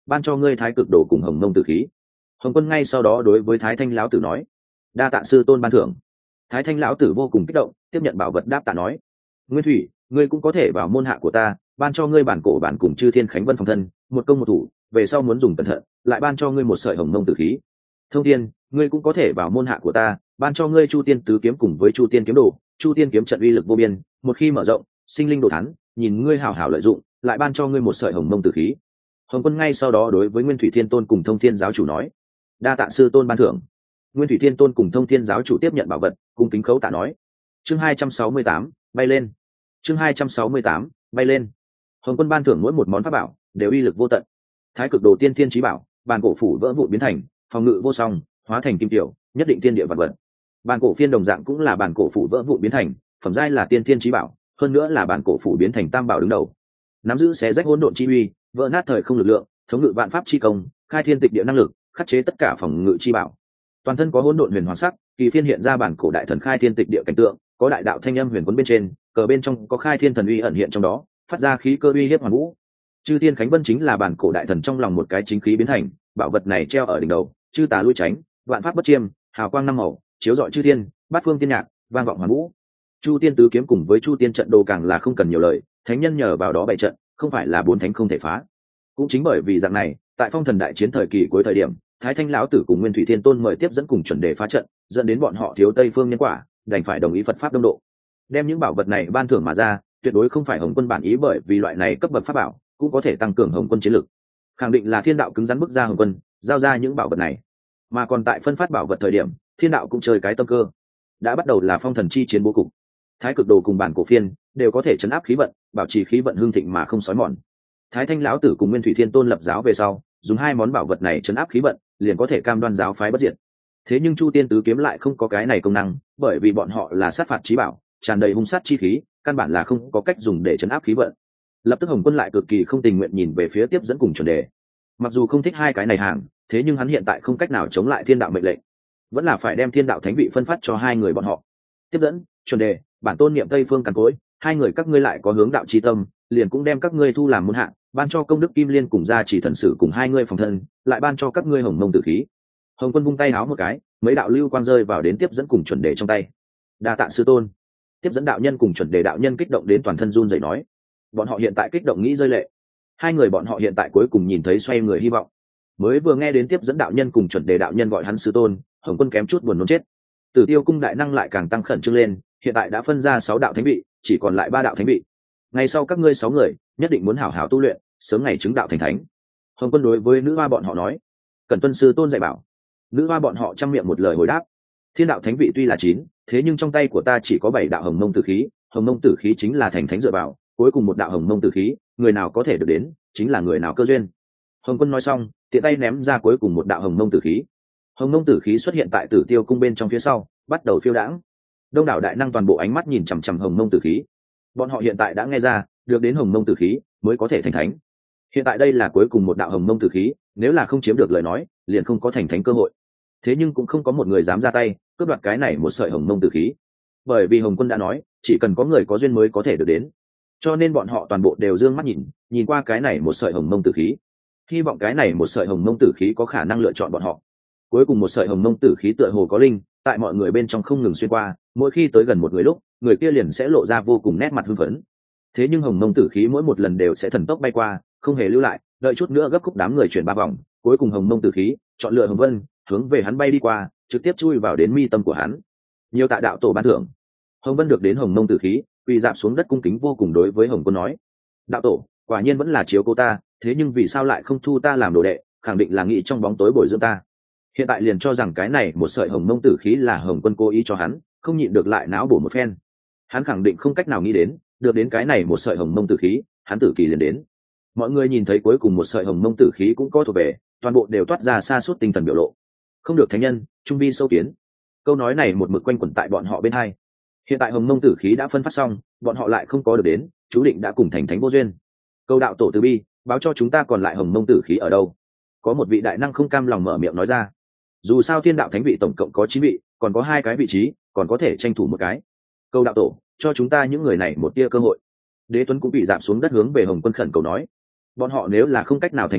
ban cho ngươi thái cực đồ cùng hồng mông tử khí. Hồng Quân ngay sau đó đối với Thái Thanh lão tử nói, đa tạ sư tôn ban thưởng. Thái Thanh lão tử vô cùng kích động, tiếp nhận bảo vật đáp tạ nói, Nguyên Thủy, ngươi cũng có thể vào môn hạ của ta, ban cho ngươi bản cổ bản cùng chư thiên khánh vân phòng thân, một công một thủ, về sau muốn dùng cẩn thận, lại ban cho ngươi một sợi hồng mông tử khí. Thông Thiên, ngươi cũng có thể vào môn hạ của ta, ban cho ngươi chu tiên tứ kiếm cùng với chu tiên kiếm đồ, chu tiên kiếm trận uy lực vô biên, một khi mở rộng, sinh linh đồ thắng, nhìn ngươi hảo hảo lợi dụng, lại ban cho ngươi một sợi hồng mông tử khí. Hồng Quân ngay sau đó đối với Nguyên Thủy Thiên Tôn cùng Thông Thiên giáo chủ nói, đa tạ sư tôn ban thưởng. Nguyên Thủy Thiên Tôn cùng Thông Thiên giáo chủ tiếp nhận bảo vật, cung kính khấu tạ nói, chương 268, bay lên. Chương 268, bay lên. Hồng Quân ban thưởng mỗi một món pháp bảo đều uy lực vô tận. Thái cực đồ tiên thiên chí bảo, bàn cổ phủ vỡ vụn biến thành, phòng ngự vô song, hóa thành kim tiểu, nhất định tiên địa vật vật. Bàn cổ phiên đồng dạng cũng là bàn cổ phủ vỡ vụn biến thành, phẩm giai là tiên thiên chí bảo, hơn nữa là bàn cổ phủ biến thành tam bảo đứng đầu. Nắm giữ xé rách hỗn độn chi uy, vỡ nát thời không lực lượng, thống ngự vạn pháp chi công, khai thiên tịch địa năng lực, khắc chế tất cả phòng ngự chi bảo. Toàn thân có hỗn độn huyền hoàng sắc, kỳ phiên hiện ra bản cổ đại thần khai thiên tịch địa cảnh tượng, có đại đạo thanh âm huyền cuốn bên trên, cờ bên trong có khai thiên thần uy ẩn hiện trong đó, phát ra khí cơ uy hiếp hoàn vũ. Chư thiên khánh vân chính là bản cổ đại thần trong lòng một cái chính khí biến thành, bảo vật này treo ở đỉnh đầu, chư tà lui tránh, vạn pháp bất chiêm, hào quang năm màu, chiếu rọi chư thiên, bát phương tiên nhạc, vang vọng hoàn vũ. Chu tiên tứ kiếm cùng với chu tiên trận đồ càng là không cần nhiều lời, thánh nhân nhờ vào đó bày trận, không phải là bốn thánh không thể phá. Cũng chính bởi vì dạng này, tại phong thần đại chiến thời kỳ cuối thời điểm, Thái Thanh lão tử cùng Nguyên Thủy Thiên Tôn mời tiếp dẫn cùng chuẩn đề phá trận, dẫn đến bọn họ thiếu Tây phương nhân quả, đành phải đồng ý Phật pháp đông độ. Đem những bảo vật này ban thưởng mà ra, tuyệt đối không phải Hồng Quân bản ý, bởi vì loại này cấp bậc pháp bảo cũng có thể tăng cường Hồng Quân chiến lực. Khẳng định là Thiên đạo cứng rắn bức ra Hồng Quân, giao ra những bảo vật này. Mà còn tại phân phát bảo vật thời điểm, Thiên đạo cũng chơi cái tâm cơ. Đã bắt đầu là phong thần chi chiến bố cục. Thái cực đồ cùng bản cổ phiên đều có thể chấn áp khí vận, bảo trì khí vận hương thịnh mà không xói mòn. Thái Thanh lão tử cùng Nguyên Thủy Thiên Tôn lập giáo về sau, dùng hai món bảo vật này chấn áp khí vận, liền có thể cam đoan giáo phái bất diệt. Thế nhưng chu tiên tứ kiếm lại không có cái này công năng, bởi vì bọn họ là sát phạt chí bảo, tràn đầy hung sát chi khí, căn bản là không có cách dùng để chấn áp khí vận. Lập tức Hồng Quân lại cực kỳ không tình nguyện nhìn về phía tiếp dẫn cùng chuẩn đề. Mặc dù không thích hai cái này hàng, thế nhưng hắn hiện tại không cách nào chống lại thiên đạo mệnh lệnh, vẫn là phải đem thiên đạo thánh vị phân phát cho hai người bọn họ. Tiếp dẫn, chuẩn đề, bản tôn niệm tây phương càn cối, hai người các ngươi lại có hướng đạo chi tâm, liền cũng đem các ngươi thu làm môn hạ, ban cho công đức kim liên cùng gia chỉ thần sử cùng hai ngươi phòng thân, lại ban cho các ngươi hồng mông tử khí. Hồng Quân vung tay háo một cái, mấy đạo lưu quang rơi vào đến tiếp dẫn cùng chuẩn đề trong tay. Đa tạ sư tôn. Tiếp dẫn đạo nhân cùng chuẩn đề đạo nhân kích động đến toàn thân run rẩy nói, bọn họ hiện tại kích động nghĩ rơi lệ. Hai người bọn họ hiện tại cuối cùng nhìn thấy xoay người hy vọng. Mới vừa nghe đến tiếp dẫn đạo nhân cùng chuẩn đề đạo nhân gọi hắn sư tôn, Hồng Quân kém chút buồn nôn chết. Tử Tiêu cung đại năng lại càng tăng khẩn trương lên, hiện tại đã phân ra 6 đạo thánh vị, chỉ còn lại 3 đạo thánh vị. Ngày sau các ngươi 6 người nhất định muốn hảo hảo tu luyện, sớm ngày chứng đạo thành thánh. Hồng Quân đối với nữ hoa bọn họ nói, cần tuân sư tôn dạy bảo. Nữ hoa bọn họ trăm miệng một lời hồi đáp, thiên đạo thánh vị tuy là 9, thế nhưng trong tay của ta chỉ có 7 đạo hồng mông tử khí, hồng mông tử khí chính là thành thánh dựa vào, cuối cùng một đạo hồng mông tử khí, người nào có thể được đến, chính là người nào cơ duyên. Hồng Quân nói xong, tiện tay ném ra cuối cùng một đạo hồng mông tử khí. Hồng mông tử khí xuất hiện tại Tử Tiêu cung bên trong phía sau, bắt đầu phiêu đãng. Đông đảo đại năng toàn bộ ánh mắt nhìn chằm chằm hồng mông tử khí. Bọn họ hiện tại đã nghe ra, được đến hồng mông tử khí mới có thể thành thánh. Hiện tại đây là cuối cùng một đạo hồng mông tử khí, nếu là không chiếm được lời nói, liền không có thành thánh cơ hội. Thế nhưng cũng không có một người dám ra tay cướp đoạt cái này một sợi hồng mông tử khí, bởi vì Hồng Quân đã nói, chỉ cần có người có duyên mới có thể được đến. Cho nên bọn họ toàn bộ đều dương mắt nhìn qua cái này một sợi hồng mông tử khí, hy vọng cái này một sợi hồng mông tử khí có khả năng lựa chọn bọn họ. Cuối cùng một sợi hồng mông tử khí tựa hồ có linh, tại mọi người bên trong không ngừng xuyên qua, mỗi khi tới gần một người lúc, người kia liền sẽ lộ ra vô cùng nét mặt hưng phấn. Thế nhưng hồng mông tử khí mỗi một lần đều sẽ thần tốc bay qua, không hề lưu lại, đợi chút nữa gấp khúc đám người chuyển 3 vòng, cuối cùng hồng mông tử khí chọn lựa Hồng Vân, hướng về hắn bay đi qua, trực tiếp chui vào đến mi tâm của hắn. Nhiều tạ đạo tổ ban thưởng. Hồng Vân được đến hồng mông tử khí, quỳ dạp xuống đất cung kính vô cùng đối với Hồng Quân nói, đạo tổ, quả nhiên vẫn là chiếu cố ta, thế nhưng vì sao lại không thu ta làm đồ đệ, khẳng định là nghĩ trong bóng tối bồi dưỡng ta. Hiện tại liền cho rằng cái này một sợi hồng mông tử khí là Hồng Quân cố ý cho hắn, không nhịn được lại não bổ một phen. Hắn khẳng định không cách nào nghĩ đến, được đến cái này một sợi hồng mông tử khí, hắn tử kỳ liền đến. Mọi người nhìn thấy cuối cùng một sợi hồng mông tử khí cũng có thuộc về, toàn bộ đều toát ra sa sút tinh thần biểu lộ. Không được thánh nhân, trung vi sâu kiến. Câu nói này một mực quanh quẩn tại bọn họ bên hai. Hiện tại hồng mông tử khí đã phân phát xong, bọn họ lại không có được đến, chú định đã cùng thành thánh vô duyên. Câu đạo tổ từ bi, báo cho chúng ta còn lại hồng mông tử khí ở đâu. Có một vị đại năng không cam lòng mở miệng nói ra, dù sao thiên đạo thánh vị tổng cộng có 9 vị, còn có 2 cái vị trí, còn có thể tranh thủ một cái. Câu đạo tổ, cho chúng ta những người này một tia cơ hội. Đế Tuấn cũng bị giảm xuống đất hướng về Hồng Quân khẩn cầu nói, bọn họ nếu là không cách nào thành thánh,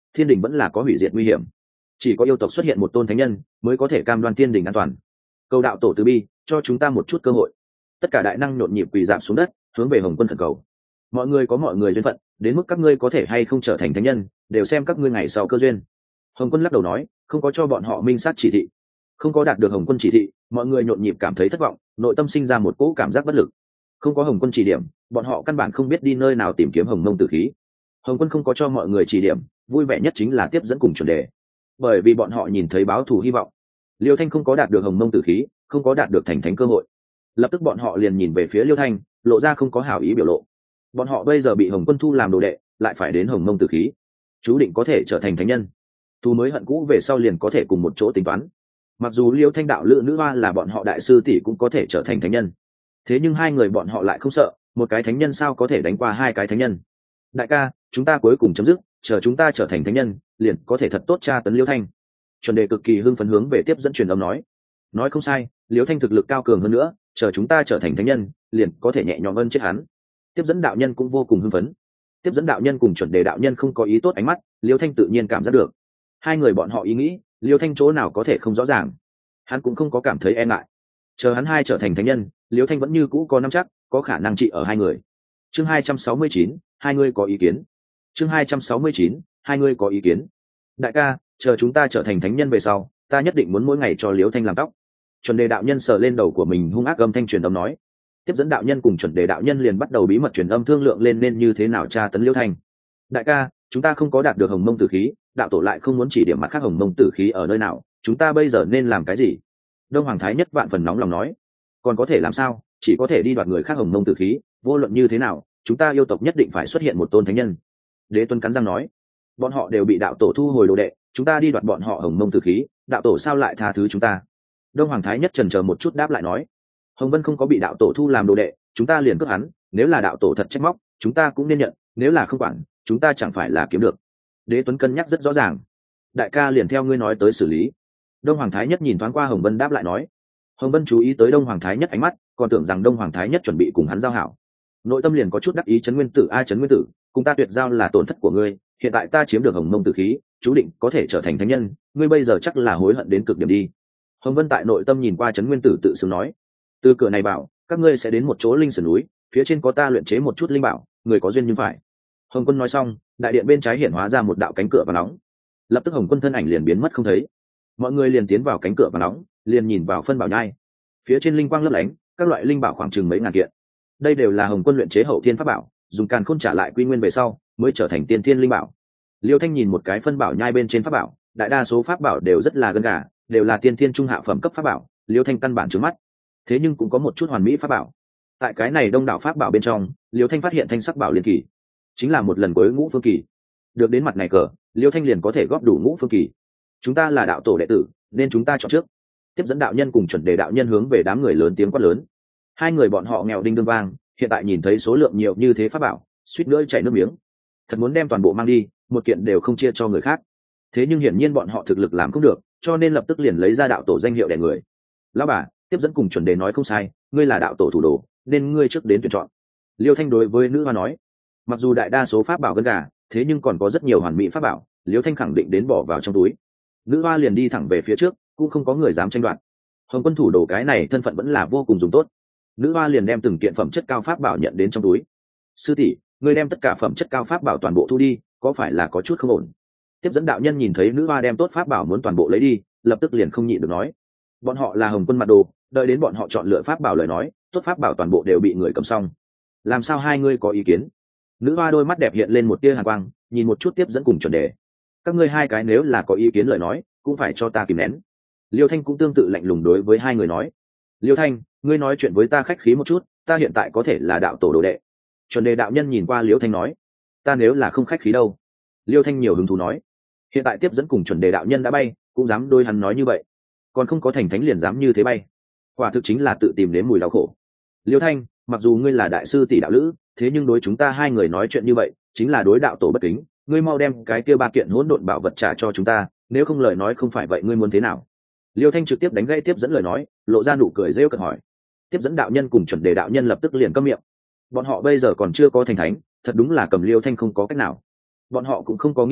thiên đình vẫn là có hủy diệt nguy hiểm. Chỉ có yêu tộc xuất hiện một tôn thánh nhân mới có thể cam đoan thiên đình an toàn. Cầu đạo tổ từ bi cho chúng ta một chút cơ hội. Tất cả đại năng nhộn nhịp quỳ rạp xuống đất, hướng về Hồng Quân thần cầu. Mọi người có mọi người duyên phận, đến mức các ngươi có thể hay không trở thành thánh nhân đều xem các ngươi ngày sau cơ duyên. Hồng Quân lắc đầu nói, không có cho bọn họ minh sát chỉ thị. Không có đạt được Hồng Quân chỉ thị, mọi người nhộn nhịp cảm thấy thất vọng, nội tâm sinh ra một cỗ cảm giác bất lực. Không có Hồng Quân chỉ điểm, bọn họ căn bản không biết đi nơi nào tìm kiếm Hồng Mông tử khí. Hồng Quân không có cho mọi người chỉ điểm, vui vẻ nhất chính là tiếp dẫn cùng chuẩn đề, bởi vì bọn họ nhìn thấy báo thù hy vọng. Liêu Thanh không có đạt được Hồng Mông tử khí, không có đạt được thành thánh cơ hội, lập tức bọn họ liền nhìn về phía Liêu Thanh, lộ ra không có hảo ý biểu lộ. Bọn họ bây giờ bị Hồng Quân thu làm đồ đệ, lại phải đến Hồng Mông tử khí, chú định có thể trở thành thánh nhân. Thù mới hận cũ về sau liền có thể cùng một chỗ tính toán. Mặc dù Liêu Thanh đạo lữ nữ hoa là bọn họ đại sư tỷ cũng có thể trở thành thánh nhân, thế nhưng hai người bọn họ lại không sợ, một cái thánh nhân sao có thể đánh qua hai cái thánh nhân. Đại ca, chúng ta cuối cùng chấm dứt, chờ chúng ta trở thành thánh nhân liền có thể thật tốt tra tấn Liêu Thanh. Chuẩn đề cực kỳ hưng phấn hướng về tiếp dẫn truyền âm nói không sai, Liêu Thanh thực lực cao cường hơn nữa, chờ chúng ta trở thành thánh nhân liền có thể nhẹ nhõm hơn chết hắn. Tiếp dẫn đạo nhân cũng vô cùng hưng phấn. Tiếp dẫn đạo nhân cùng chuẩn đề đạo nhân không có ý tốt ánh mắt, Liêu Thanh tự nhiên cảm giác được. Hai người bọn họ ý nghĩ, Liêu Thanh chỗ nào có thể không rõ ràng. Hắn cũng không có cảm thấy e ngại. Chờ hắn hai trở thành thánh nhân, Liêu Thanh vẫn như cũ có nắm chắc, có khả năng trị ở hai người. Chương 269, hai người có ý kiến. Chương 269, hai người có ý kiến. Đại ca, chờ chúng ta trở thành thánh nhân về sau, ta nhất định muốn mỗi ngày cho Liêu Thanh làm tóc. Chuẩn đề đạo nhân sờ lên đầu của mình hung ác âm thanh truyền âm nói. Tiếp dẫn đạo nhân cùng chuẩn đề đạo nhân liền bắt đầu bí mật truyền âm thương lượng lên nên như thế nào tra tấn Liêu Thanh. Đại ca, chúng ta không có đạt được Hồng Mông tử khí, đạo tổ lại không muốn chỉ điểm mặt khác Hồng Mông tử khí ở nơi nào, chúng ta bây giờ nên làm cái gì? Đông Hoàng Thái Nhất vạn phần nóng lòng nói. Còn có thể làm sao, chỉ có thể đi đoạt người khác Hồng Mông tử khí, vô luận như thế nào chúng ta yêu tộc nhất định phải xuất hiện một tôn thánh nhân. Đế Tuấn cắn răng nói. Bọn họ đều bị đạo tổ thu hồi đồ đệ, chúng ta đi đoạt bọn họ Hồng Mông tử khí, đạo tổ sao lại tha thứ chúng ta? Đông Hoàng Thái Nhất chần chờ một chút đáp lại nói. Hồng Vân không có bị đạo tổ thu làm đồ đệ, chúng ta liền cướp hắn, nếu là đạo tổ thật trách móc chúng ta cũng nên nhận, nếu là không quản chúng ta chẳng phải là kiếm được. Đế Tuấn cân nhắc rất rõ ràng. Đại ca liền theo ngươi nói tới xử lý. Đông Hoàng Thái Nhất nhìn thoáng qua Hồng Vân đáp lại nói. Hồng Vân chú ý tới Đông Hoàng Thái Nhất ánh mắt, còn tưởng rằng Đông Hoàng Thái Nhất chuẩn bị cùng hắn giao hảo, nội tâm liền có chút đắc ý. Trấn Nguyên Tử Trấn Nguyên Tử, cùng ta tuyệt giao là tổn thất của ngươi, hiện tại ta chiếm được Hồng Mông tử khí, chú định có thể trở thành thánh nhân, ngươi bây giờ chắc là hối hận đến cực điểm đi. Hồng Vân tại nội tâm nhìn qua Trấn Nguyên Tử tự sướng nói. Từ cửa này bảo các ngươi sẽ đến một chỗ linh sườn núi, phía trên có ta luyện chế một chút linh bảo, người có duyên nhưng phải. Hồng Quân nói xong, đại điện bên trái hiện hóa ra một đạo cánh cửa và nóng, lập tức Hồng Quân thân ảnh liền biến mất không thấy. Mọi người liền tiến vào cánh cửa và nóng, liền nhìn vào phân bảo nhai, phía trên linh quang lấp lánh, các loại linh bảo khoảng chừng mấy ngàn kiện. Đây đều là Hồng Quân luyện chế hậu thiên pháp bảo, dùng càn khôn trả lại quy nguyên về sau mới trở thành tiên thiên linh bảo. Liêu Thanh nhìn một cái phân bảo nhai bên trên pháp bảo, đại đa số pháp bảo đều rất là gần gà, đều là tiên thiên trung hạ phẩm cấp pháp bảo, Liêu Thanh căn bản trướng mắt. Thế nhưng cũng có một chút hoàn mỹ pháp bảo. Tại cái này đông đảo pháp bảo bên trong, Liêu Thanh phát hiện thanh sắc bảo liên kỳ, chính là một lần cuối ngũ phương kỳ. Được đến mặt này cờ, Liêu Thanh liền có thể góp đủ ngũ phương kỳ. Chúng ta là đạo tổ đệ tử, nên chúng ta chọn trước. Tiếp dẫn đạo nhân cùng chuẩn đề đạo nhân hướng về đám người lớn tiếng quát lớn. Hai người bọn họ nghèo đinh đương vang, hiện tại nhìn thấy số lượng nhiều như thế pháp bảo, suýt nữa chảy nước miếng. Thật muốn đem toàn bộ mang đi, một kiện đều không chia cho người khác. Thế nhưng hiển nhiên bọn họ thực lực làm không được, cho nên lập tức liền lấy ra đạo tổ danh hiệu để người. Lão bà, tiếp dẫn cùng chuẩn đề nói không sai, ngươi là đạo tổ thủ đồ, nên ngươi trước đến tuyển chọn. Liêu Thanh đối với nữ hoa nói. Mặc dù đại đa số pháp bảo gần gà, thế nhưng còn có rất nhiều hoàn mỹ pháp bảo, Liêu Thanh khẳng định đến bỏ vào trong túi. Nữ hoa liền đi thẳng về phía trước, cũng không có người dám tranh đoạt. Hồng Quân thủ đồ cái này thân phận vẫn là vô cùng dùng tốt. Nữ hoa liền đem từng kiện phẩm chất cao pháp bảo nhận đến trong túi. Sư tỷ, ngươi đem tất cả phẩm chất cao pháp bảo toàn bộ thu đi, có phải là có chút không ổn? Tiếp dẫn đạo nhân nhìn thấy nữ hoa đem tốt pháp bảo muốn toàn bộ lấy đi, lập tức liền không nhịn được nói. Bọn họ là Hồng Quân mặt đồ, đợi đến bọn họ chọn lựa pháp bảo lời nói, tốt pháp bảo toàn bộ đều bị người cầm xong. Làm sao hai ngươi có ý kiến? Nữ hoa đôi mắt đẹp hiện lên một tia hàn quang, nhìn một chút tiếp dẫn cùng chuẩn đề. Các ngươi hai cái nếu là có ý kiến lời nói, cũng phải cho ta kìm nén. Liêu Thanh cũng tương tự lạnh lùng đối với hai người nói. Liêu Thanh, ngươi nói chuyện với ta khách khí một chút, ta hiện tại có thể là đạo tổ đồ đệ. Chuẩn đề đạo nhân nhìn qua Liêu Thanh nói. Ta nếu là không khách khí đâu? Liêu Thanh nhiều hứng thú nói. Hiện tại tiếp dẫn cùng chuẩn đề đạo nhân đã bay, cũng dám đôi hắn nói như vậy, còn không có thành thánh liền dám như thế bay, quả thực chính là tự tìm đến mùi đau khổ. Liêu Thanh, mặc dù ngươi là đại sư tỷ đạo lữ, thế nhưng đối chúng ta hai người nói chuyện như vậy chính là đối đạo tổ bất kính, ngươi mau đem cái kia ba kiện hỗn độn bảo vật trả cho chúng ta, nếu không lời nói không phải vậy ngươi muốn thế nào? Liêu Thanh trực tiếp đánh gãy tiếp dẫn lời nói, lộ ra nụ cười rêu cợt hỏi. Tiếp dẫn đạo nhân cùng chuẩn đề đạo nhân lập tức liền câm miệng. Bọn họ bây giờ còn chưa có thành thánh, thật đúng là cầm Liêu Thanh không có cách nào. Bọn họ cũng không có nghĩ đến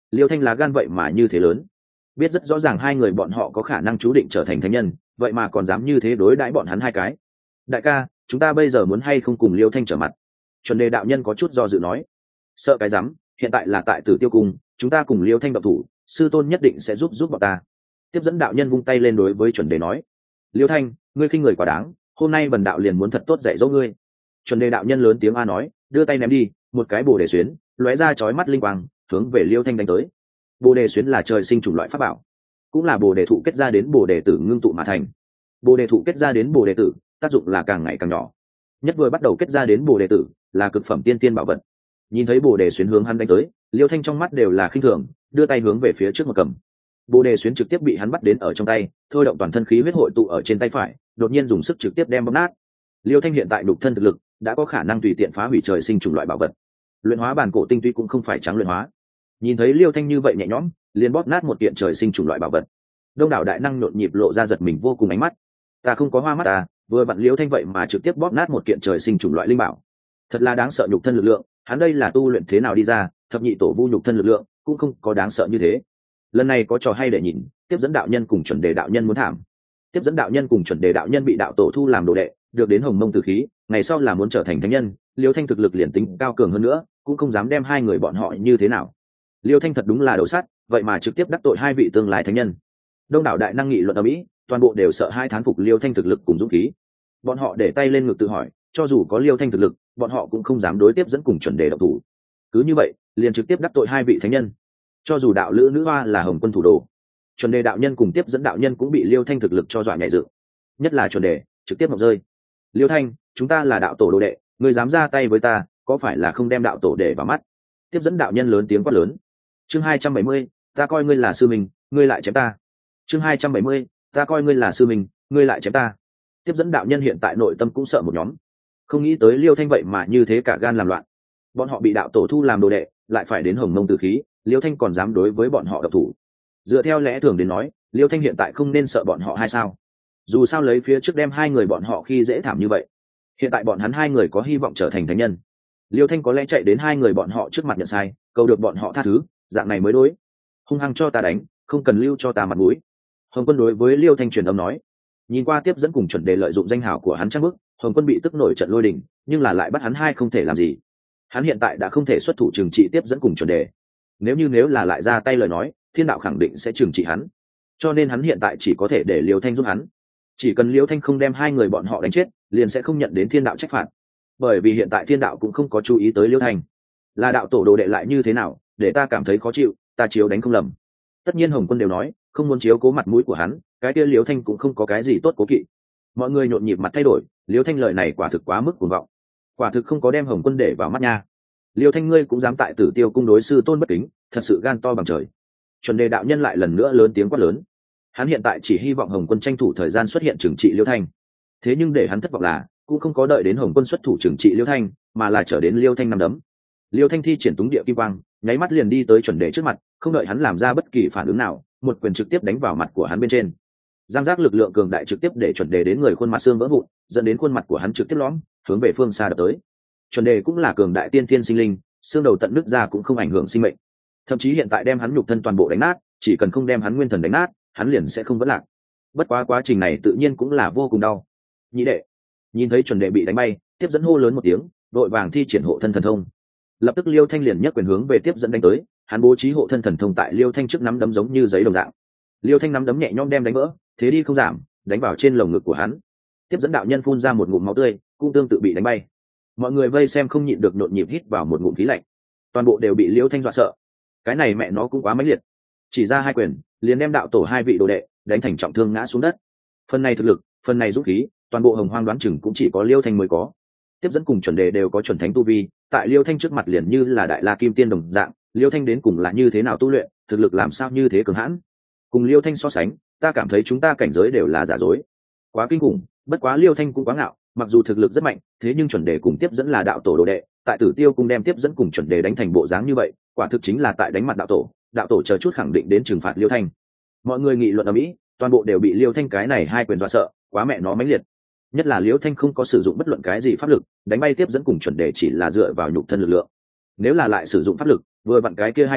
Liêu Thanh lá gan vậy mà như thế lớn, biết rất rõ ràng hai người bọn họ có khả năng chú định trở thành thánh nhân, vậy mà còn dám như thế đối đãi bọn hắn hai cái. Đại ca, chúng ta bây giờ muốn hay không cùng Liêu Thanh trở mặt? Chuẩn đề đạo nhân có chút do dự nói. Sợ cái rắm, hiện tại là tại Tử Tiêu Cung, chúng ta cùng Liêu Thanh động thủ, sư tôn nhất định sẽ giúp bọn ta. Tiếp dẫn đạo nhân vung tay lên đối với chuẩn đề nói. Liêu Thanh, ngươi khinh người quá đáng, hôm nay bần đạo liền muốn thật tốt dạy dỗ ngươi. Chuẩn đề đạo nhân lớn tiếng a nói, đưa tay ném đi, một cái bồ đề xuyến lóe ra chói mắt linh quang, hướng về Liêu Thanh đánh tới. Bồ đề xuyến là trời sinh chủng loại pháp bảo, cũng là bồ đề thụ kết ra đến bồ đề tử ngưng tụ mà thành. Bồ đề thụ kết ra đến bồ đề tử, tác dụng là càng ngày càng nhỏ, nhất vừa bắt đầu kết ra đến bồ đề tử là cực phẩm tiên tiên bảo vật. Nhìn thấy bồ đề xuyến hướng hắn đánh tới, Liêu Thanh trong mắt đều là khinh thường, đưa tay hướng về phía trước một cầm. Bồ đề xuyến trực tiếp bị hắn bắt đến ở trong tay, thôi động toàn thân khí huyết hội tụ ở trên tay phải, đột nhiên dùng sức trực tiếp đem bóp nát. Liêu Thanh hiện tại đục thân thực lực đã có khả năng tùy tiện phá hủy trời sinh chủng loại bảo vật. Luyện hóa bản cổ tinh túy cũng không phải trắng luyện hóa. Nhìn thấy Liêu Thanh như vậy nhẹ nhõm, liền bóp nát một kiện trời sinh chủng loại bảo vật. Đông đảo đại năng nhộn nhịp lộ ra giật mình vô cùng ánh mắt. Ta không có hoa mắt à, vừa vặn Liêu Thanh vậy mà trực tiếp bóp nát một kiện trời sinh chủng loại linh bảo. Thật là đáng sợ nhục thân lực lượng, hắn đây là tu luyện thế nào đi ra, thập nhị tổ vu nhục thân lực lượng cũng không có đáng sợ như thế. Lần này có trò hay để nhìn, tiếp dẫn đạo nhân cùng chuẩn đề đạo nhân muốn thảm. Tiếp dẫn đạo nhân cùng chuẩn đề đạo nhân bị đạo tổ thu làm đồ đệ, được đến hồng mông tử khí, ngày sau là muốn trở thành thánh nhân. Liêu Thanh thực lực liền tính cao cường hơn nữa, cũng không dám đem hai người bọn họ như thế nào. Liêu Thanh thật đúng là đầu sắt, vậy mà trực tiếp đắc tội hai vị tương lai thánh nhân. Đông đảo đại năng nghị luận ở mỹ, toàn bộ đều sợ hai thán phục Liêu Thanh thực lực cùng dũng khí. Bọn họ để tay lên ngực tự hỏi, cho dù có Liêu Thanh thực lực, bọn họ cũng không dám đối tiếp dẫn cùng chuẩn đề động thủ. Cứ như vậy, liền trực tiếp đắc tội hai vị thánh nhân. Cho dù đạo lữ nữ hoa là hồng quân thủ đồ, chuẩn đề đạo nhân cùng tiếp dẫn đạo nhân cũng bị Liêu Thanh thực lực cho dọa nhảy dựng. Nhất là chuẩn đề, trực tiếp ngọc rơi. Liêu Thanh, chúng ta là đạo tổ đồ đệ, ngươi dám ra tay với ta, có phải là không đem đạo tổ để vào mắt? Tiếp dẫn đạo nhân lớn tiếng quát lớn. Chương 270, ta coi ngươi là sư mình, ngươi lại chém ta. Chương 270, ta coi ngươi là sư mình, ngươi lại chém ta. Tiếp dẫn đạo nhân hiện tại nội tâm cũng sợ một nhóm, không nghĩ tới Liêu Thanh vậy mà như thế cả gan làm loạn. Bọn họ bị đạo tổ thu làm đồ đệ, lại phải đến hồng mông tử khí, Liêu Thanh còn dám đối với bọn họ độc thủ. Dựa theo lẽ thường đến nói, Liêu Thanh hiện tại không nên sợ bọn họ hay sao? Dù sao lấy phía trước đem hai người bọn họ khi dễ thảm như vậy, hiện tại bọn hắn hai người có hy vọng trở thành thánh nhân. Liêu Thanh có lẽ chạy đến hai người bọn họ trước mặt nhận sai, cầu được bọn họ tha thứ, dạng này mới đối. Hung hăng cho ta đánh, không cần lưu cho ta mặt mũi. Hồng Quân đối với Liêu Thanh truyền âm nói. Nhìn qua tiếp dẫn cùng chuẩn đề lợi dụng danh hào của hắn trang bức, Hồng Quân bị tức nổi trận lôi đình, nhưng là lại bắt hắn hai không thể làm gì. Hắn hiện tại đã không thể xuất thủ trừng trị tiếp dẫn cùng chuẩn đề. Nếu là lại ra tay lời nói, thiên đạo khẳng định sẽ trừng trị hắn. Cho nên hắn hiện tại chỉ có thể để Liêu Thanh giúp hắn. Chỉ cần Liêu Thanh không đem hai người bọn họ đánh chết, liền sẽ không nhận đến thiên đạo trách phạt. Bởi vì hiện tại thiên đạo cũng không có chú ý tới Liêu Thanh. Là đạo tổ đồ đệ lại như thế nào, để ta cảm thấy khó chịu, ta chiếu đánh không lầm. Tất nhiên Hồng Quân đều nói, không muốn chiếu cố mặt mũi của hắn, cái kia Liêu Thanh cũng không có cái gì tốt cố kỵ. Mọi người nhộn nhịp mặt thay đổi, Liêu Thanh lời này quả thực quá mức cuồng vọng. Quả thực không có đem Hồng Quân để vào mắt nha. Liêu Thanh ngươi cũng dám tại Tử Tiêu cung đối sư tôn bất kính, thật sự gan to bằng trời. Chuẩn đề đạo nhân lại lần nữa lớn tiếng quát lớn. Hắn hiện tại chỉ hy vọng Hồng Quân tranh thủ thời gian xuất hiện trừng trị Liêu Thanh. Thế nhưng để hắn thất vọng là, cũng không có đợi đến Hồng Quân xuất thủ trừng trị Liêu Thanh, mà là trở đến Liêu Thanh nắm đấm. Liêu Thanh thi triển túng địa kim quang, nháy mắt liền đi tới chuẩn đề trước mặt, không đợi hắn làm ra bất kỳ phản ứng nào, một quyền trực tiếp đánh vào mặt của hắn bên trên. Giang giác lực lượng cường đại trực tiếp để chuẩn đề đến người khuôn mặt xương vỡ vụn, dẫn đến khuôn mặt của hắn trực tiếp lõm, hướng về phương xa đập tới. Chuẩn đề cũng là cường đại tiên thiên sinh linh, xương đầu tận nứt ra cũng không ảnh hưởng sinh mệnh. Thậm chí hiện tại đem hắn nhục thân toàn bộ đánh nát, chỉ cần không đem hắn nguyên thần đánh nát, hắn liền sẽ không vỡ lạc. Bất quá quá trình này tự nhiên cũng là vô cùng đau. Nhị đệ, nhìn thấy chuẩn đệ bị đánh bay, tiếp dẫn hô lớn một tiếng, đội vàng thi triển hộ thân thần thông. Lập tức Liêu Thanh liền nhấc quyền hướng về tiếp dẫn đánh tới, hắn bố trí hộ thân thần thông tại Liêu Thanh trước nắm đấm giống như giấy đồng dạng. Liêu Thanh nắm đấm nhẹ nhõm đem đánh vỡ, thế đi không giảm, đánh vào trên lồng ngực của hắn. Tiếp dẫn đạo nhân phun ra một ngụm máu tươi, cũng tương tự bị đánh bay. Mọi người vây xem không nhịn được nhộn nhịp hít vào một ngụm khí lạnh, toàn bộ đều bị Liêu Thanh dọa sợ. Cái này mẹ nó cũng quá mãnh liệt, chỉ ra hai quyền liền đem đạo tổ hai vị đồ đệ đánh thành trọng thương ngã xuống đất. Phần này thực lực, phần này dũng khí, toàn bộ hồng hoang đoán chừng cũng chỉ có Liêu Thanh mới có. Tiếp dẫn cùng chuẩn đề đều có chuẩn thánh tu vi, tại Liêu Thanh trước mặt liền như là đại la kim tiên đồng dạng. Liêu Thanh đến cùng là như thế nào tu luyện, thực lực làm sao như thế cường hãn? Cùng Liêu Thanh so sánh, ta cảm thấy chúng ta cảnh giới đều là giả dối, quá kinh khủng. Bất quá Liêu Thanh cũng quá ngạo, mặc dù thực lực rất mạnh, thế nhưng chuẩn đề cùng tiếp dẫn là đạo tổ đồ đệ, tại Tử Tiêu cung đem tiếp dẫn cùng chuẩn đề đánh thành bộ dáng như vậy, quả thực chính là tại đánh mặt đạo tổ. Đạo tổ chờ chút khẳng định đến trừng phạt Liêu Thanh. Mọi người nghị luận ở mỹ, toàn bộ đều bị Liêu Thanh cái này hai quyền dọa sợ, quá mẹ nó mãnh liệt. Nhất là Liêu Thanh không có sử dụng bất luận cái gì pháp lực, đánh bay tiếp dẫn cùng chuẩn đề chỉ là dựa vào nhục thân lực lượng. Nếu là lại sử dụng pháp lực, vừa vặn cái kia hai quyền